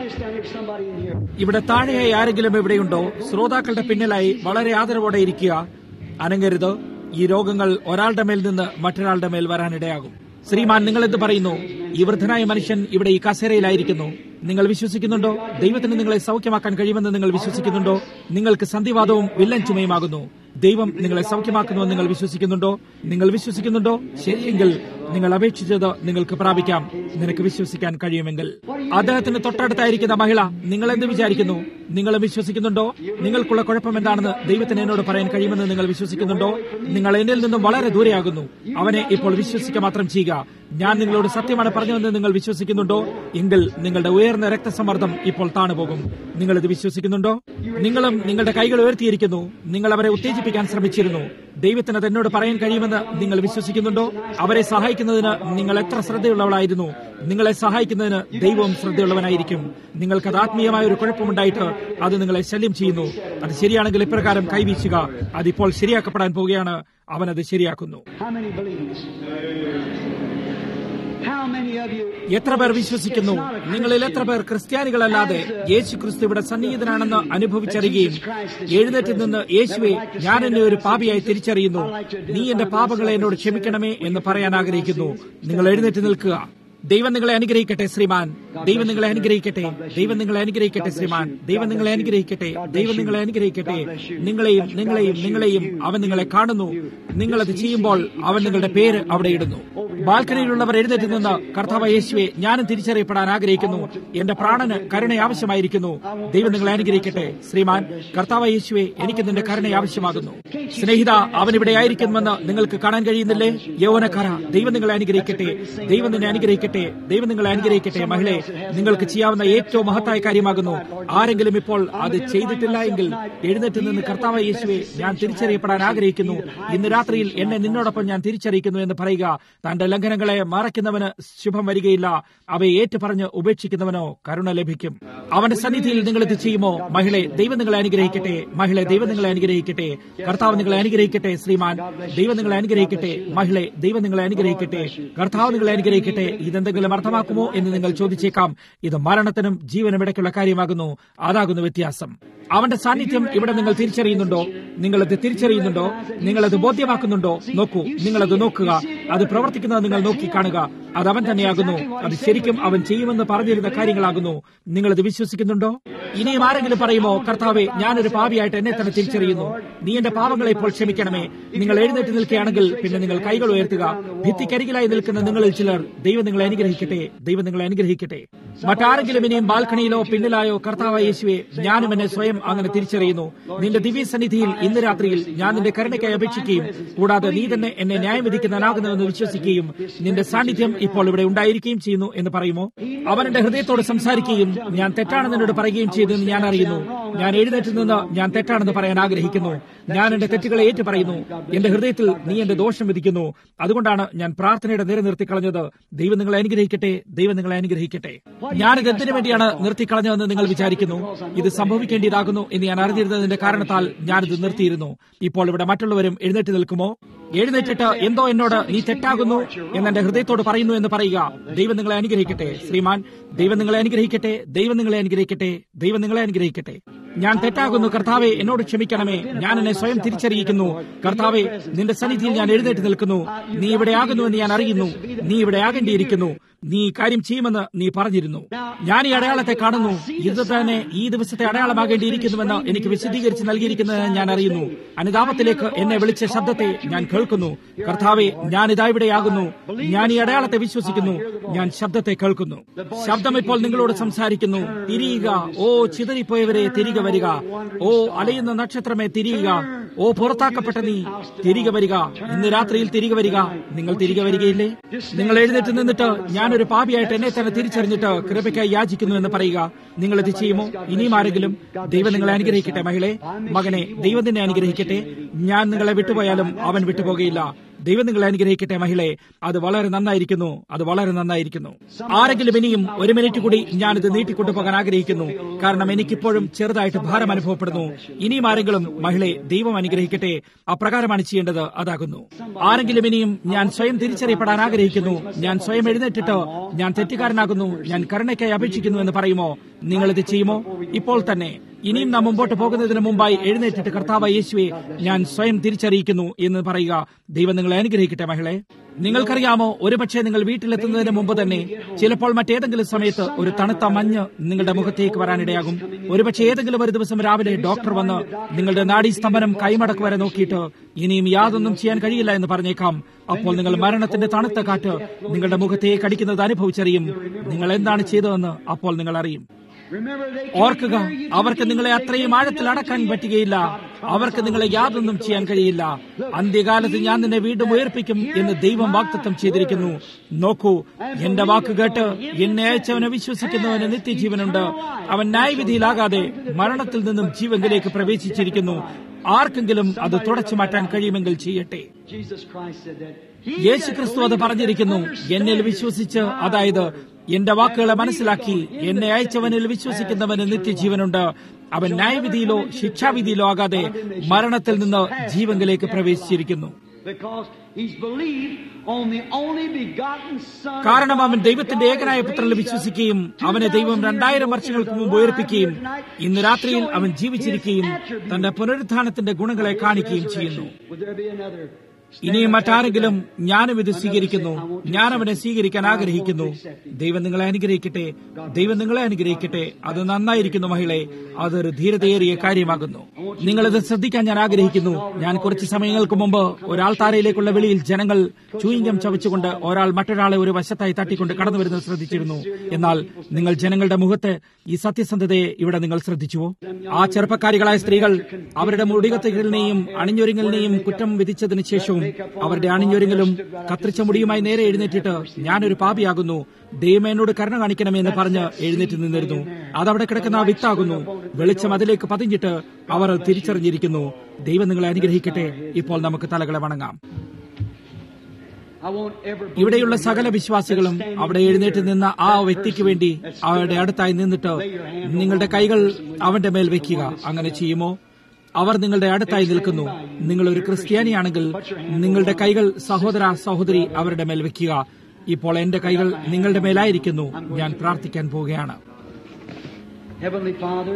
ഇവിടെ താഴെയായി ആരെങ്കിലും എവിടെയുണ്ടോ? ശ്രോതാക്കളുടെ പിന്നിലായി വളരെ ആദരവോടെ ഇരിക്കുക. അനങ്ങരുത്. ഈ രോഗങ്ങൾ ഒരാളുടെ മേൽ നിന്ന് മറ്റൊരാളുടെ മേൽ വരാനിടയാകും. ശ്രീമാൻ, നിങ്ങൾ എന്ത് പറയുന്നു? ഈ വൃദ്ധനായ മനുഷ്യൻ ഇവിടെ ഈ കസേരയിലായിരിക്കുന്നു. നിങ്ങൾ വിശ്വസിക്കുന്നുണ്ടോ? ദൈവത്തിന് നിങ്ങളെ സൗഖ്യമാക്കാൻ കഴിയുമെന്ന് നിങ്ങൾ വിശ്വസിക്കുന്നുണ്ടോ? നിങ്ങൾക്ക് സന്ധിവാദവും വില്ലൻ ചുമയുമാകുന്നു. ദൈവം നിങ്ങളെ സൗഖ്യമാക്കുന്നുവെന്ന് നിങ്ങൾ വിശ്വസിക്കുന്നുണ്ടോ? നിങ്ങൾ വിശ്വസിക്കുന്നുണ്ടോ? ശരിയെങ്കിൽ നിങ്ങൾ അപേക്ഷിച്ചത് നിങ്ങൾക്ക് പ്രാപിക്കാം. നിനക്ക് വിശ്വസിക്കാൻ കഴിയുമെങ്കിൽ. അദ്ദേഹത്തിന് തൊട്ടടുത്തായിരിക്കുന്ന മഹിള, നിങ്ങൾ എന്ത് വിചാരിക്കുന്നു? നിങ്ങൾ വിശ്വസിക്കുന്നുണ്ടോ? നിങ്ങൾക്കുള്ള കുഴപ്പം എന്താണെന്ന് ദൈവത്തിന് എന്നോട് പറയാൻ കഴിയുമെന്ന് നിങ്ങൾ വിശ്വസിക്കുന്നുണ്ടോ? നിങ്ങൾ എന്നിൽ നിന്നും വളരെ ദൂരെയാകുന്നു. അവനെ ഇപ്പോൾ വിശ്വസിക്കുക മാത്രം ചെയ്യുക. ഞാൻ നിങ്ങളോട് സത്യമാണ് പറഞ്ഞതെന്ന് നിങ്ങൾ വിശ്വസിക്കുന്നുണ്ടോ? എങ്കിൽ നിങ്ങളുടെ ഉയർന്ന രക്തസമ്മർദ്ദം ഇപ്പോൾ താണുപോകും. നിങ്ങൾ ഇത് വിശ്വസിക്കുന്നുണ്ടോ? നിങ്ങളും നിങ്ങളുടെ കൈകൾ ഉയർത്തിയിരിക്കുന്നു. നിങ്ങൾ അവരെ ഉത്തേജിപ്പിക്കാൻ ശ്രമിച്ചിരുന്നു. ദൈവത്തിന് അത് എന്നോട് പറയാൻ കഴിയുമെന്ന് നിങ്ങൾ വിശ്വസിക്കുന്നുണ്ടോ? അവരെ സഹായിക്കുന്നതിന് നിങ്ങൾ എത്ര ശ്രദ്ധയുള്ളവളായിരുന്നു? നിങ്ങളെ സഹായിക്കുന്നതിന് ദൈവവും ശ്രദ്ധയുള്ളവനായിരിക്കും. നിങ്ങൾക്കത് ആത്മീയമായ ഒരു കുഴപ്പമുണ്ടായിട്ട് അത് നിങ്ങളെ ശല്യം ചെയ്യുന്നു. അത് ശരിയാണെങ്കിൽ ഇപ്രകാരം കൈവീശുക. അതിപ്പോൾ ശരിയാക്കപ്പെടാൻ പോവുകയാണ്. അവനത് ശരിയാക്കുന്നു. എത്ര പേർ വിശ്വസിക്കുന്നു? നിങ്ങളിൽ എത്ര പേർ ക്രിസ്ത്യാനികളല്ലാതെ യേശു ക്രിസ്തു ഇവിടെ സന്നിഹിതനാണെന്ന് അനുഭവിച്ചറിയുകയും എഴുന്നേറ്റ് നിന്ന് യേശുവെ, ഞാൻ എന്നെ ഒരു പാപിയായി തിരിച്ചറിയുന്നു, നീ എന്റെ പാപങ്ങളെ എന്നോട് ക്ഷമിക്കണമേ എന്ന് പറയാൻ ആഗ്രഹിക്കുന്നു? നിങ്ങൾ എഴുന്നേറ്റ് നിൽക്കുക. ദൈവം നിങ്ങളെ അനുഗ്രഹിക്കട്ടെ ശ്രീമാൻ. ദൈവം നിങ്ങളെ അനുഗ്രഹിക്കട്ടെ. ദൈവം നിങ്ങളെ അനുഗ്രഹിക്കട്ടെ ശ്രീമാൻ. ദൈവം നിങ്ങളെ അനുഗ്രഹിക്കട്ടെ. ദൈവം നിങ്ങളെ അനുഗ്രഹിക്കട്ടെ. നിങ്ങളെയും നിങ്ങളെയും നിങ്ങളെയും അവൻ നിങ്ങളെ കാണുന്നു. നിങ്ങളത് ചെയ്യുമ്പോൾ അവൻ നിങ്ങളുടെ പേര് അവിടെ ഇടുന്നു. ബാൽക്കണിയിലുള്ളവർ എഴുന്നേറ്റ് നിന്ന് കർത്താവ് യേശുവെ, ഞാനും തിരിച്ചറിയപ്പെടാൻ ആഗ്രഹിക്കുന്നു. എന്റെ പ്രാണന് കരുണ ആവശ്യമായിരിക്കുന്നു. ദൈവം നിങ്ങളെ അനുഗ്രഹിക്കട്ടെ. ശ്രീമാൻ, കർത്താവ് യേശുവെ, എനിക്ക് നിന്റെ കരുണ ആവശ്യമാകുന്നു. സ്നേഹിത, അവൻ ഇവിടെ ആയിരിക്കുമെന്ന് നിങ്ങൾക്ക് കാണാൻ കഴിയുന്നില്ലേ? യൗവനക്കാര, ദൈവം നിങ്ങളെ അനുഗ്രഹിക്കട്ടെ. ദൈവം നിന്നെ അനുഗ്രഹിക്കട്ടെ. ദൈവം നിങ്ങളെ അനുഗ്രഹിക്കട്ടെ. മഹിളെ, നിങ്ങൾക്ക് ചെയ്യാവുന്ന ഏറ്റവും മഹത്തായ കാര്യമാകുന്നു. ആരെങ്കിലും ഇപ്പോൾ അത് ചെയ്തിട്ടില്ല എങ്കിൽ എഴുന്നേറ്റ് നിന്ന് കർത്താവ് യേശുവെ, ഞാൻ തിരിച്ചറിയപ്പെടാൻ ആഗ്രഹിക്കുന്നു. ഇന്ന് രാത്രിയിൽ എന്നെ നിന്നോടൊപ്പം ഞാൻ തിരിച്ചറിയിക്കുന്നു എന്ന് പറയുക. തന്റെ ലംഘനങ്ങളെ മറയ്ക്കുന്നവന് ശുഭം വരികയില്ല. അവയെ ഏറ്റുപറഞ്ഞ് ഉപേക്ഷിക്കുന്നവനോ കരുണ ലഭിക്കും. അവന്റെ സന്നിധിയിൽ നിങ്ങൾ ഇത് ചെയ്യുമോ? മഹിളെ, ദൈവം നിങ്ങളെ അനുഗ്രഹിക്കട്ടെ. മഹിളെ, ദൈവം നിങ്ങളെ അനുഗ്രഹിക്കട്ടെ. കർത്താവ് നിങ്ങളെ അനുഗ്രഹിക്കട്ടെ. ശ്രീമാൻ, ദൈവം നിങ്ങളെ അനുഗ്രഹിക്കട്ടെ. മഹിളെ, ദൈവം നിങ്ങളെ അനുഗ്രഹിക്കട്ടെ. കർത്താവ് നിങ്ങളെ അനുഗ്രഹിക്കട്ടെ. ഇതെന്തെങ്കിലും അർത്ഥമാക്കുമോ എന്ന് നിങ്ങൾ ചോദിച്ചേക്കാം. ഇത് മരണത്തിനും ജീവനും ഇടയ്ക്കുള്ള കാര്യമാകുന്നു. അതാകുന്നു വ്യത്യാസം. അവന്റെ സാന്നിധ്യം ഇവിടെ നിങ്ങൾ തിരിച്ചറിയുന്നുണ്ടോ? നിങ്ങളത് തിരിച്ചറിയുന്നുണ്ടോ? നിങ്ങളത് ബോധ്യമാക്കുന്നുണ്ടോ? നോക്കൂ, നിങ്ങളത് നോക്കുക. അത് പ്രവർത്തിക്കുന്നത് നിങ്ങൾ നോക്കി കാണുക. അത് അവൻ തന്നെയാകുന്നു. അത് ശരിക്കും അവൻ ചെയ്യുമെന്ന് പറഞ്ഞിരുന്ന കാര്യങ്ങളാകുന്നു. നിങ്ങളത് വിശ്വസിക്കുന്നുണ്ടോ? ഇനിയും ആരെങ്കിലും പറയുമോ, കർത്താവെ, ഞാനൊരു പാപിയായിട്ട് എന്നെ തന്നെ തിരിച്ചറിയുന്നു. നീ എന്റെ പാപങ്ങളെ ഇപ്പോൾ ക്ഷമിക്കണമേ. നിങ്ങൾ എഴുന്നേറ്റ് നിൽക്കുകയാണെങ്കിൽ പിന്നെ നിങ്ങൾ കൈകൾ ഉയർത്തുക. ഭിത്തിക്കരികിലായി നിൽക്കുന്ന നിങ്ങളിൽ ചിലർ, ദൈവം നിങ്ങളെ അനുഗ്രഹിക്കട്ടെ. ദൈവം നിങ്ങളെ അനുഗ്രഹിക്കട്ടെ. മറ്റാരെങ്കിലും ഇനിയും ബാൽക്കണിയിലോ പിന്നിലായോ, കർത്താവ് യേശുവെ, ഞാനും എന്നെ സ്വയം അങ്ങനെ തിരിച്ചറിയുന്നു. നിന്റെ ദിവ്യസന്നിധിയിൽ ഇന്ന് രാത്രിയിൽ ഞാൻ നിന്റെ കരുണയ്ക്കായി അപേക്ഷിക്കുകയും കൂടാതെ നീ തന്നെ എന്നെ ന്യായം വിധിക്കുന്നവനാകുന്നുവെന്ന് വിശ്വസിക്കുകയും നിന്റെ സാന്നിധ്യം ഇപ്പോൾ ഇവിടെ ഉണ്ടായിരിക്കുകയും ചെയ്യുന്നു എന്ന് പറയുമോ? അവൻ എന്റെ ഹൃദയത്തോട് സംസാരിക്കുകയും ഞാൻ തെറ്റാണെന്ന് എന്നോട് പറയുകയും ചെയ്തെന്ന് ഞാൻ അറിയുന്നു. ഞാൻ എഴുന്നേറ്റ് നിന്ന് ഞാൻ തെറ്റാണെന്ന് പറയാൻ ആഗ്രഹിക്കുന്നു. ഞാൻ എന്റെ തെറ്റുകളെ ഏറ്റു പറയുന്നു. എന്റെ ഹൃദയത്തിൽ നീ എന്റെ ദോഷം വിധിക്കുന്നു. അതുകൊണ്ടാണ് ഞാൻ പ്രാർത്ഥനയുടെ നിര നിർത്തിക്കളഞ്ഞത്. ദൈവം നിങ്ങളെ അനുഗ്രഹിക്കട്ടെ. ദൈവം നിങ്ങളെ അനുഗ്രഹിക്കട്ടെ. ഞാനിത് എന്തിനു വേണ്ടിയാണ് നിർത്തിക്കളഞ്ഞതെന്ന് നിങ്ങൾ വിചാരിക്കുന്നു? ഇത് സംഭവിക്കേണ്ടതാകുന്നു എന്ന് ഞാൻ അറിഞ്ഞിരുന്നതിന്റെ കാരണത്താൽ ഞാനിത് നിർത്തിയിരുന്നു. ഇപ്പോൾ ഇവിടെ മറ്റുള്ളവരും എഴുന്നേറ്റ് നിൽക്കുമോ? എഴുന്നേറ്റിട്ട് എന്തോ എന്നോട് നീ തെറ്റാകുന്നു എന്നെന്റെ ഹൃദയത്തോട് പറയുന്നു എന്ന് പറയുക. ദൈവം നിങ്ങളെ അനുഗ്രഹിക്കട്ടെ. ശ്രീമാൻ, ദൈവം നിങ്ങളെ അനുഗ്രഹിക്കട്ടെ. ദൈവം നിങ്ങളെ അനുഗ്രഹിക്കട്ടെ. ദൈവം നിങ്ങളെ അനുഗ്രഹിക്കട്ടെ. ഞാൻ തെറ്റാകുന്നു. കർത്താവെ, എന്നോട് ക്ഷമിക്കണമേ. ഞാൻ എന്നെ സ്വയം തിരിച്ചറിയിക്കുന്നു. കർത്താവെ, നിന്റെ സന്നിധിയിൽ ഞാൻ എഴുന്നേറ്റ് നിൽക്കുന്നു. നീ ഇവിടെ ആകുന്നുവെന്ന് ഞാൻ അറിയുന്നു. നീ ഇവിടെ ആകേണ്ടിയിരിക്കുന്നു. നീ കാര്യം ചെയ്യുമെന്ന് നീ പറഞ്ഞിരുന്നു. ഞാൻ ഈ അടയാളത്തെ കാണുന്നു. ഇത് തന്നെ ഈ ദിവസത്തെ അടയാളമാകേണ്ടിയിരിക്കുന്നുവെന്ന് എനിക്ക് വിശദീകരിച്ച് നൽകിയിരിക്കുന്നത് ഞാൻ അറിയുന്നു. അനുതാപത്തിലേക്ക് എന്നെ വിളിച്ച ശബ്ദത്തെ ഞാൻ കേൾക്കുന്നു. കർത്താവെ, ഞാൻ ഇതാ ഇവിടെയാകുന്നു. ഞാൻ ഈ അടയാളത്തെ വിശ്വസിക്കുന്നു. ഞാൻ ശബ്ദത്തെ കേൾക്കുന്നു. ശബ്ദം ഇപ്പോൾ നിങ്ങളോട് സംസാരിക്കുന്നു. തിരിയുക, ഓ ചിതറിപ്പോയവരെ, തിരികെ വരിക. ഓ അലയുന്ന നക്ഷത്രമേ, തിരിയുക. ഓ പുറത്താക്കപ്പെട്ട നീ, തിരികെ വരിക. ഇന്ന് രാത്രിയിൽ തിരികെ വരിക. നിങ്ങൾ തിരികെ വരികയില്ലേ? നിങ്ങൾ എഴുന്നേറ്റ് നിന്നിട്ട് ഞാനൊരു പാപിയായിട്ട് എന്നെ തന്നെ തിരിച്ചറിഞ്ഞിട്ട് കൃപയ്ക്കായി യാചിക്കുന്നു എന്ന് പറയുക. നിങ്ങൾ ഇത് ചെയ്യുമോ? ഇനിയും ആരെങ്കിലും? ദൈവം നിങ്ങളെ അനുഗ്രഹിക്കട്ടെ. മകളെ, മകനെ, ദൈവം നിന്നെ അനുഗ്രഹിക്കട്ടെ. ഞാൻ നിങ്ങളെ വിട്ടുപോയാലും അവൻ വിട്ടുപോകുകയില്ല. ദൈവം നിങ്ങളെ അനുഗ്രഹിക്കട്ടെ. മഹിളെ, അത് വളരെ നന്നായിരിക്കുന്നു. അത് വളരെ നന്നായിരിക്കുന്നു. ആരെങ്കിലും ഇനിയും ഒരു മിനിറ്റ് കൂടി ഞാനിത് നീട്ടിക്കൊണ്ടുപോകാൻ ആഗ്രഹിക്കുന്നു. കാരണം എനിക്കിപ്പോഴും ചെറുതായിട്ട് ഭാരം അനുഭവപ്പെടുന്നു. ഇനിയും ആരെങ്കിലും? മഹിളെ, ദൈവം അനുഗ്രഹിക്കട്ടെ. അപ്രകാരമാണ് ചെയ്യേണ്ടത്. അതാകുന്നു. ആരെങ്കിലും ഇനിയും ഞാൻ സ്വയം തിരിച്ചറിയപ്പെടാൻ ആഗ്രഹിക്കുന്നു, ഞാൻ സ്വയം എഴുന്നേറ്റിട്ട് ഞാൻ തെറ്റുകാരനാകുന്നു, ഞാൻ കരുണയ്ക്കായി അപേക്ഷിക്കുന്നു എന്ന് പറയുമോ? നിങ്ങളിത് ചെയ്യുമോ? ഇപ്പോൾ തന്നെ. ഇനിയും നാം മുമ്പോട്ട് പോകുന്നതിന് മുമ്പായി എഴുന്നേറ്റിട്ട് കർത്താവ് യേശുവെ, ഞാൻ സ്വയം തിരിച്ചറിയിക്കുന്നു എന്ന് പറയുക. ദൈവം നിങ്ങളെ അനുഗ്രഹിക്കട്ടെ. മഹിളെ, നിങ്ങൾക്കറിയാമോ, ഒരുപക്ഷെ നിങ്ങൾ വീട്ടിലെത്തുന്നതിന് മുമ്പ് തന്നെ ചിലപ്പോൾ മറ്റേതെങ്കിലും സമയത്ത് ഒരു തണുത്ത മഞ്ഞ് നിങ്ങളുടെ മുഖത്തേക്ക് വരാനിടയാകും. ഒരുപക്ഷെ ഏതെങ്കിലും ഒരു ദിവസം രാവിലെ ഡോക്ടർ വന്ന് നിങ്ങളുടെ നാഡീസ്തംഭനം കൈമടക്ക് വരെ നോക്കിയിട്ട് ഇനിയും യാതൊന്നും ചെയ്യാൻ കഴിയില്ല എന്ന് പറഞ്ഞേക്കാം. അപ്പോൾ നിങ്ങൾ മരണത്തിന്റെ തണുത്ത കാറ്റ് നിങ്ങളുടെ മുഖത്തേക്ക് അടിക്കുന്നത് അനുഭവിച്ചറിയും. നിങ്ങൾ എന്താണ് ചെയ്തതെന്ന് അപ്പോൾ നിങ്ങൾ അറിയും. ഓർക്കുക, അവർക്ക് നിങ്ങളെ അത്രയും ആഴത്തിൽ അടക്കാൻ പറ്റുകയില്ല. അവർക്ക് നിങ്ങളെ യാതൊന്നും ചെയ്യാൻ കഴിയില്ല. അന്ത്യകാലത്ത് ഞാൻ നിന്നെ വീണ്ടും ഉയർപ്പിക്കും എന്ന് ദൈവം വാഗ്ദത്തം ചെയ്തിരിക്കുന്നു. നോക്കൂ, എന്റെ വാക്ക് കേട്ട് എന്നെ അയച്ചവനെ വിശ്വസിക്കുന്നവന് നിത്യജീവനുണ്ട്. അവൻ ന്യായവിധിയിലാകാതെ മരണത്തിൽ നിന്നും ജീവനിലേക്ക് പ്രവേശിച്ചിരിക്കുന്നു. ആർക്കെങ്കിലും അത് തുടച്ചു മാറ്റാൻ കഴിയുമെങ്കിൽ ചെയ്യട്ടെ. യേശുക്രിസ്തു അത് പറഞ്ഞിരിക്കുന്നു. എന്നിൽ വിശ്വസിച്ച്, അതായത് എന്റെ വാക്കുകളെ മനസ്സിലാക്കി എന്നെ അയച്ചവനിൽ വിശ്വസിക്കുന്നവന് നിത്യജീവനുണ്ട്. അവൻ ന്യായവിധിയിലോ ശിക്ഷാവിധിയിലോ ആകാതെ മരണത്തിൽ നിന്ന് ജീവനിലേക്ക് പ്രവേശിച്ചിരിക്കുന്നു. കാരണം അവൻ ദൈവത്തിന്റെ ഏകനായ പുത്രനിൽ വിശ്വസിക്കുകയും അവനെ ദൈവം 2000 വർഷങ്ങൾക്ക് മുമ്പ് ഉയർപ്പിക്കുകയും ഇന്ന് രാത്രിയിൽ അവൻ ജീവിച്ചിരിക്കുകയും തന്റെ പുനരുത്ഥാനത്തിന്റെ ഗുണങ്ങളെ കാണിക്കുകയും ചെയ്യുന്നു. ഇനിയും മറ്റാരെങ്കിലും ഞാനും ഇത് സ്വീകരിക്കുന്നു, ഞാൻ അവനെ സ്വീകരിക്കാൻ ആഗ്രഹിക്കുന്നു. ദൈവം നിങ്ങളെ അനുഗ്രഹിക്കട്ടെ, ദൈവം നിങ്ങളെ അനുഗ്രഹിക്കട്ടെ. അത് നന്നായിരിക്കുന്നു മഹിളെ, അതൊരു ധീരതയേറിയ കാര്യമാകുന്നു. നിങ്ങളിത് ശ്രദ്ധിക്കാൻ ഞാൻ ആഗ്രഹിക്കുന്നു. ഞാൻ കുറച്ച് സമയങ്ങൾക്ക് മുമ്പ് ഒരാൾത്താരയിലേക്കുള്ള വെളിയിൽ ജനങ്ങൾ ചൂയിങ്കം ചവച്ചുകൊണ്ട് ഒരാൾ മറ്റൊരാളെ ഒരു വശത്തായി തട്ടിക്കൊണ്ട് കടന്നു വരുന്നത് ശ്രദ്ധിച്ചിരുന്നു. എന്നാൽ നിങ്ങൾ ജനങ്ങളുടെ മുഖത്ത് ഈ സത്യസന്ധതയെ ഇവിടെ നിങ്ങൾ ശ്രദ്ധിച്ചുവോ? ആ ചെറുപ്പക്കാരികളായ സ്ത്രീകൾ അവരുടെ മുടികത്തുകളിനെയും അണിഞ്ഞൊരുങ്ങലിനെയും കുറ്റം വിധിച്ചതിന് ശേഷവും അവരുടെ അണിഞ്ഞൊരുങ്ങലും കത്രിച്ച മുടിയുമായി നേരെ എഴുന്നേറ്റിട്ട് ഞാനൊരു പാപിയാകുന്നു, ദൈവം എന്നോട് കരുണ കാണിക്കണമെന്ന് പറഞ്ഞ് എഴുന്നേറ്റ് നിന്നിരുന്നു. അതവിടെ കിടക്കുന്ന ആ വിത്താകുന്നു. വെളിച്ചം അതിലേക്ക് പതിഞ്ഞിട്ട് അവർ തിരിച്ചറിഞ്ഞിരിക്കുന്നു. ദൈവം നിങ്ങളെ അനുഗ്രഹിക്കട്ടെ. ഇപ്പോൾ നമുക്ക് തലകളെ വണങ്ങാം. ഇവിടെയുള്ള സകല വിശ്വാസികളും അവിടെ എഴുന്നേറ്റ് നിന്ന ആ വ്യക്തിക്ക് വേണ്ടി അവരുടെ അടുത്തായി നിന്നിട്ട് നിങ്ങളുടെ കൈകൾ അവന്റെ മേൽ വെക്കുക. അങ്ങനെ ചെയ്യുമോ? അവർ നിങ്ങളുടെ അടുത്തായി നിൽക്കുന്നു. നിങ്ങൾ ഒരു ക്രിസ്ത്യാനിയാണെങ്കിൽ നിങ്ങളുടെ കൈകൾ സഹോദര സഹോദരി അവരുടെ മേൽ വെക്കുക. ഇപ്പോൾ എന്റെ കൈകൾ നിങ്ങളുടെ മേലായിരിക്കുന്നു. ഞാൻ പ്രാർത്ഥിക്കാൻ പോവുകയാണ്. Heavenly Father,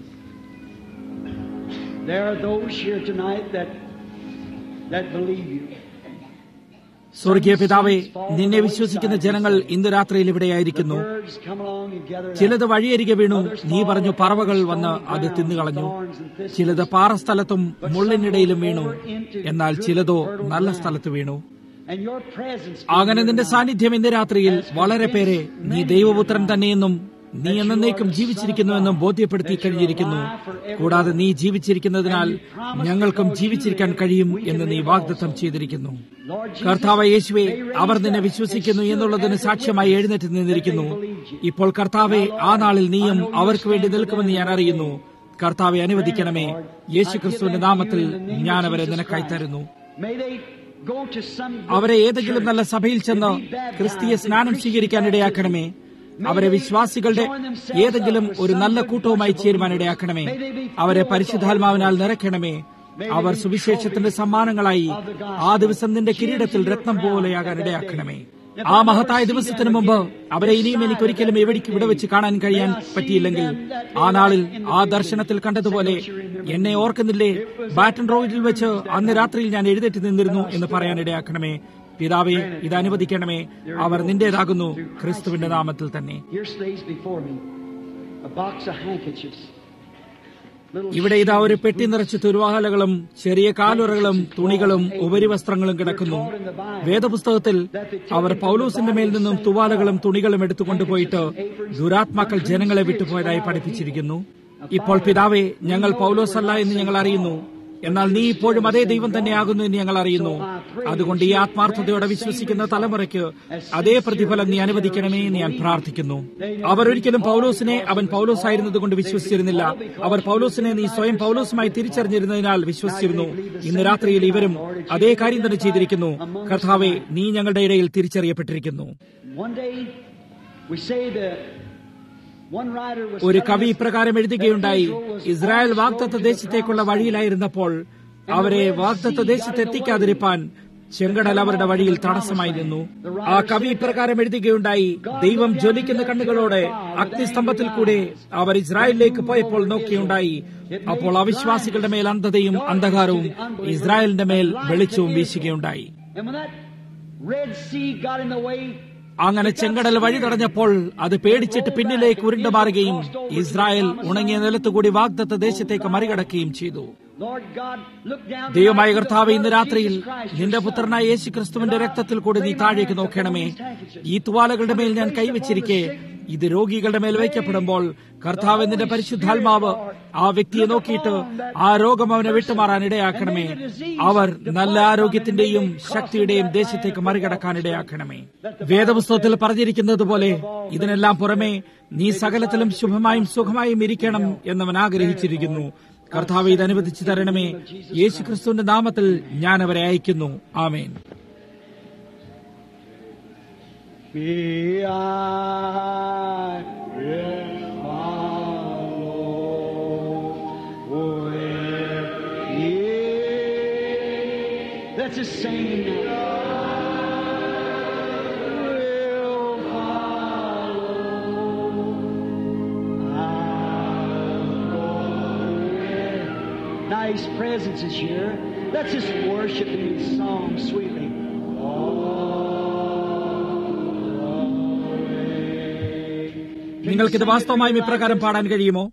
there are those here tonight that believe you. സ്വർഗീയ പിതാവേ, നിന്നെ വിശ്വസിക്കുന്ന ജനങ്ങൾ ഇന്ന് രാത്രിയിൽ ഇവിടെയായിരിക്കുന്നു. ചിലത് വഴിയരികെ വീണു. നീ പറഞ്ഞു പറവകൾ വന്ന് അത് തിന്നുകളഞ്ഞു. ചിലത് പാറസ്ഥലത്തും മുള്ളിനിടയിലും വീണു. എന്നാൽ ചിലതോ നല്ല സ്ഥലത്ത് വീണു. അങ്ങനെ നിന്റെ സാന്നിധ്യം ഇന്ന് രാത്രിയിൽ വളരെ പേരെ നീ ദൈവപുത്രൻ തന്നെയെന്നും നീ എന്നേക്കും ജീവിച്ചിരിക്കുന്നുവെന്നും ബോധ്യപ്പെടുത്തി കഴിഞ്ഞിരിക്കുന്നു. കൂടാതെ നീ ജീവിച്ചിരിക്കുന്നതിനാൽ ഞങ്ങൾക്കും ജീവിച്ചിരിക്കാൻ കഴിയും എന്ന് നീ വാഗ്ദത്തം ചെയ്തിരിക്കുന്നു. കർത്താവ് യേശുവേ, അവർ നിന്നെ വിശ്വസിക്കുന്നു എന്നുള്ളതിന് സാക്ഷ്യമായി എഴുന്നേറ്റ് നിന്നിരിക്കുന്നു. ഇപ്പോൾ കർത്താവെ, ആ നാളിൽ നീയും അവർക്ക് വേണ്ടി നിൽക്കുമെന്ന് ഞാൻ അറിയുന്നു. കർത്താവെ, അനുവദിക്കണമേ. യേശുക്രിസ്തുവിന്റെ നാമത്തിൽ ഞാൻ അവരെ നിനക്കായി തരുന്നു. അവരെ ഏതെങ്കിലും നല്ല സഭയിൽ ചെന്ന് ക്രിസ്തീയ സ്നാനം സ്വീകരിക്കാൻ ഇടയാക്കണമേ. അവരെ വിശ്വാസികളുടെ ഏതെങ്കിലും ഒരു നല്ല കൂട്ടവുമായി ചേരുവാനിടയാക്കണമേ. അവരെ പരിശുദ്ധാത്മാവിനാൽ നിറയ്ക്കണമേ. അവർ സുവിശേഷത്തിന്റെ സമ്മാനങ്ങളായി ആ ദിവസം നിന്റെ കിരീടത്തിൽ രത്നം പോലെയാകാൻ ഇടയാക്കണമേ. ആ മഹത്തായ ദിവസത്തിന് മുമ്പ് അവരെ ഇനിയും എനിക്കൊരിക്കലും എവിടേക്ക് ഇവിടെ വെച്ച് കാണാൻ കഴിയാൻ പറ്റിയില്ലെങ്കിൽ ആ നാളിൽ ആ ദർശനത്തിൽ കണ്ടതുപോലെ എന്നെ ഓർക്കുന്നില്ലേ, ബാറ്റൺ റോഡിൽ വെച്ച് അന്ന് രാത്രിയിൽ ഞാൻ എഴുന്നേറ്റ് നിന്നിരുന്നു എന്ന് പറയാൻ ഇടയാക്കണമേ. പിതാവേ, ഇത് അനുവദിക്കണമേ. അവർ നിന്റേതാകുന്നു, ക്രിസ്തുവിന്റെ നാമത്തിൽ തന്നെ. ഇവിടെ ഇതാ ഒരു പെട്ടി നിറച്ച് തുരുവാലകളും ചെറിയ കാലുറകളും തുണികളും ഉപരിവസ്ത്രങ്ങളും കിടക്കുന്നു. വേദപുസ്തകത്തിൽ അവർ പൗലോസിന്റെ മേൽ നിന്നും തുവാലകളും തുണികളും എടുത്തുകൊണ്ടുപോയിട്ട് ദുരാത്മാക്കൾ ജനങ്ങളെ വിട്ടുപോയതായി പഠിപ്പിച്ചിരിക്കുന്നു. ഇപ്പോൾ പിതാവേ, ഞങ്ങൾ പൗലോസല്ല എന്ന് ഞങ്ങൾ അറിയുന്നു. എന്നാൽ നീ ഇപ്പോഴും അതേ ദൈവം തന്നെയാകുന്നു എന്ന് ഞങ്ങൾ അറിയുന്നു. അതുകൊണ്ട് ഈ ആത്മാർത്ഥതയോടെ വിശ്വസിക്കുന്ന തലമുറയ്ക്ക് അതേ പ്രതിഫലം നീ അനുവദിക്കണമേ എന്ന് ഞാൻ പ്രാർത്ഥിക്കുന്നു. അവർ ഒരിക്കലും പൗലോസിനെ അവൻ പൗലോസായിരുന്നത് കൊണ്ട് വിശ്വസിച്ചിരുന്നില്ല. അവർ പൗലോസിനെ നീ സ്വയം പൗലോസുമായി തിരിച്ചറിഞ്ഞിരുന്നതിനാൽ വിശ്വസിച്ചിരുന്നു. ഇന്ന് രാത്രിയിൽ ഇവരും അതേ കാര്യം തന്നെ ചെയ്തിരിക്കുന്നു. കർത്താവേ, നീ ഞങ്ങളുടെ ഇടയിൽ തിരിച്ചറിയപ്പെട്ടിരിക്കുന്നു. ഒരു കവി ഇപ്രകാരം എഴുതുകയുണ്ടായി: ഇസ്രായേൽ വാഗ്ദത്ത ദേശത്തേക്കുള്ള വഴിയിലായിരുന്നപ്പോൾ അവരെ വാഗ്ദത്ത ദേശത്ത് എത്തിക്കാതിരിപ്പാൻ ചെങ്കടൽ അവരുടെ വഴിയിൽ തടസ്സമായി നിന്നു. ആ കവി ഇപ്രകാരം എഴുതുകയുണ്ടായി: ദൈവം ജ്വലിക്കുന്ന കണ്ണുകളോടെ അഗ്നിസ്തംഭത്തിൽ കൂടെ അവർ ഇസ്രായേലിലേക്ക് പോയപ്പോൾ നോക്കിയുണ്ടായി. അപ്പോൾ അവിശ്വാസികളുടെ മേൽ അന്ധതയും അന്ധകാരവും ഇസ്രായേലിന്റെ മേൽ വെളിച്ചവും വീശുകയുണ്ടായി. അങ്ങനെ ചെങ്കടൽ വഴി തടഞ്ഞപ്പോൾ അത് പേടിച്ചിട്ട് പിന്നിലേക്ക് ഉരുണ്ടുമാറുകയും ഇസ്രായേൽ ഉണങ്ങിയ നിലത്തുകൂടി വാഗ്ദത്ത ദേശത്തേക്ക് മറികടക്കുകയും ചെയ്തു. ദൈവമായ കർത്താവ്, ഇന്ന് രാത്രിയിൽ നിന്റെ പുത്രനായ യേശു ക്രിസ്തുവിന്റെ രക്തത്തിൽ കൂടി നീ താഴേക്ക് നോക്കണമേ. ഈ തുവാലകളുടെ മേൽ ഞാൻ കൈവച്ചിരിക്കെ ഇത് രോഗികളുടെ മേൽ വയ്ക്കപ്പെടുമ്പോൾ കർത്താവ് നിന്റെ പരിശുദ്ധാത്മാവ് ആ വ്യക്തിയെ നോക്കിയിട്ട് ആ രോഗം അവനെ വിട്ടുമാറാൻ ഇടയാക്കണമേ. അവർ നല്ല ആരോഗ്യത്തിന്റെയും ശക്തിയുടെയും ദേശത്തേക്ക് മറികടക്കാൻ ഇടയാക്കണമേ. വേദപുസ്തകത്തിൽ പറഞ്ഞിരിക്കുന്നത് പോലെ ഇതിനെല്ലാം പുറമെ നീ സകലത്തിലും ശുഭമായും സുഖമായും ഇരിക്കണം എന്നവൻ ആഗ്രഹിച്ചിരിക്കുന്നു. കർത്താവ് ഇത് അനുവദിച്ചു തരണമേ. യേശുക്രിസ്തുവിന്റെ നാമത്തിൽ ഞാൻ അവരെ അയക്കുന്നു. ആമേൻ. Let's just sing now. Now His presence is here. Let's just worship Him in song sweetly. നിങ്ങൾക്കിത് വാസ്തവമായും ഇപ്രകാരം പാടാൻ കഴിയുമോ?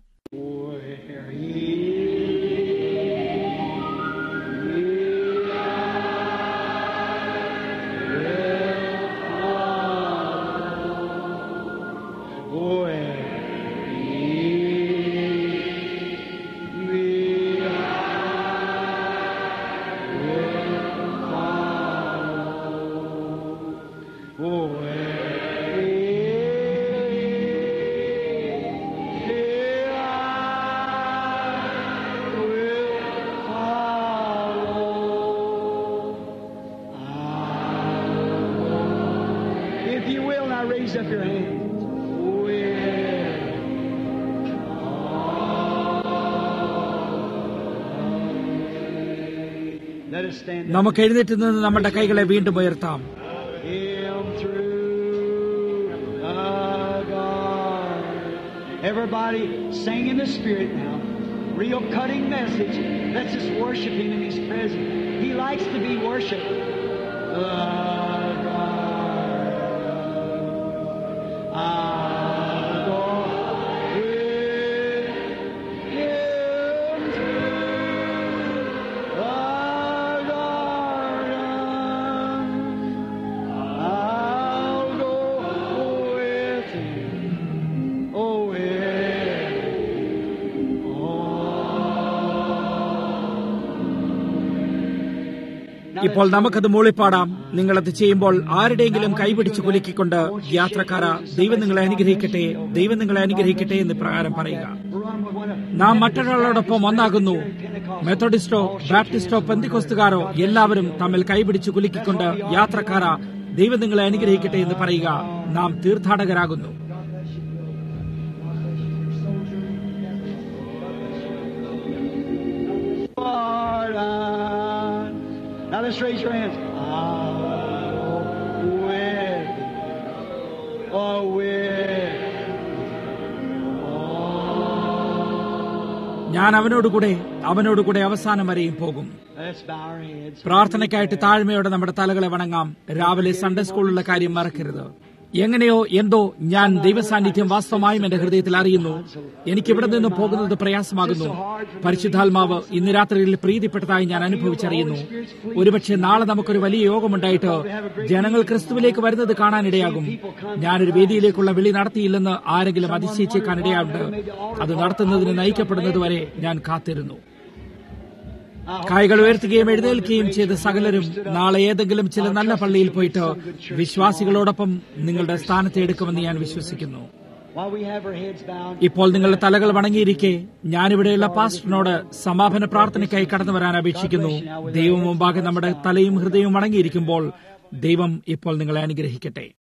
Raise up your hands. Let us stand up. നമുക്ക് എഴുന്നേറ്റ് നിന്ന് നമ്മുടെ കൈകളെ വീണ്ടും ഉയർത്താം. Everybody sing in the Spirit now. Real cutting message. Let's just worship Him in His presence. He likes to be worshipped. ഇപ്പോൾ നമുക്കത് മൂളിപ്പാടാം. നിങ്ങളത് ചെയ്യുമ്പോൾ ആരുടെയെങ്കിലും കൈപിടിച്ച് കുലുക്കിക്കൊണ്ട് യാത്രക്കാരാ, ദൈവം നിങ്ങളെ അനുഗ്രഹിക്കട്ടെ, ദൈവം നിങ്ങളെ അനുഗ്രഹിക്കട്ടെ എന്ന് പ്രകാരം പറയുക. നാം മറ്റൊരാളോടൊപ്പം ഒന്നാകുന്നു. മെത്തഡിസ്റ്റോ, ബാപ്റ്റിസ്റ്റോ, പെന്തിക്കോസ്തുകാരോ എല്ലാവരും തമ്മിൽ കൈപിടിച്ച് കുലുക്കിക്കൊണ്ട് യാത്രക്കാരാ, ദൈവം നിങ്ങളെ അനുഗ്രഹിക്കട്ടെ എന്ന് പറയുക. നാം തീർത്ഥാടകരാകുന്നു. Now let's raise your hands. ഞാൻ അവനോടുകൂടെ അവസാനം വരെയും പോകും. പ്രാർത്ഥനയ്ക്കായിട്ട് താഴ്മയോടെ നമ്മുടെ തലകളെ വണങ്ങാം. രാവിലെ സൺഡേ സ്കൂളിലുള്ള കാര്യം മറക്കരുത്. എങ്ങനെയോ എന്തോ ഞാൻ ദൈവസാന്നിധ്യം വാസ്തവമായും എന്റെ ഹൃദയത്തിൽ അറിയുന്നു. എനിക്കിവിടെ നിന്ന് പോകുന്നത് പ്രയാസമാകുന്നു. പരിശുദ്ധാത്മാവ് ഇന്ന് രാത്രിയിൽ പ്രീതിപ്പെട്ടതായി ഞാൻ അനുഭവിച്ചറിയുന്നു. ഒരുപക്ഷെ നാളെ നമുക്കൊരു വലിയ യോഗമുണ്ടായിട്ട് ജനങ്ങൾ ക്രിസ്തുവിലേക്ക് വരുന്നത് കാണാനിടയാകും. ഞാനൊരു വേദിയിലേക്കുള്ള വിളി നടത്തിയില്ലെന്ന് ആരെങ്കിലും അതിശയിച്ചേക്കാനിടയുണ്ട്. അത് നടത്തുന്നതിന് നയിക്കപ്പെടുന്നതുവരെ ഞാൻ കാത്തിരുന്നു. കൈകൾ ഉയർത്തുകയും എഴുന്നേൽക്കുകയും ചെയ്ത സകലരും നാളെ ഏതെങ്കിലും ചില നല്ല പള്ളിയിൽ പോയിട്ട് വിശ്വാസികളോടൊപ്പം നിങ്ങളുടെ സ്ഥാനത്തെ എടുക്കുമെന്ന് ഞാൻ വിശ്വസിക്കുന്നു. ഇപ്പോൾ നിങ്ങളുടെ തലകൾ വണങ്ങിയിരിക്കെ ഞാനിവിടെയുള്ള പാസ്റ്ററിനോട് സമാപന പ്രാർത്ഥനയ്ക്കായി കടന്നു വരാൻ അപേക്ഷിക്കുന്നു. ദൈവം മുമ്പാകെ നമ്മുടെ തലയും ഹൃദയവും വണങ്ങിയിരിക്കുമ്പോൾ ദൈവം ഇപ്പോൾ നിങ്ങളെ അനുഗ്രഹിക്കട്ടെ.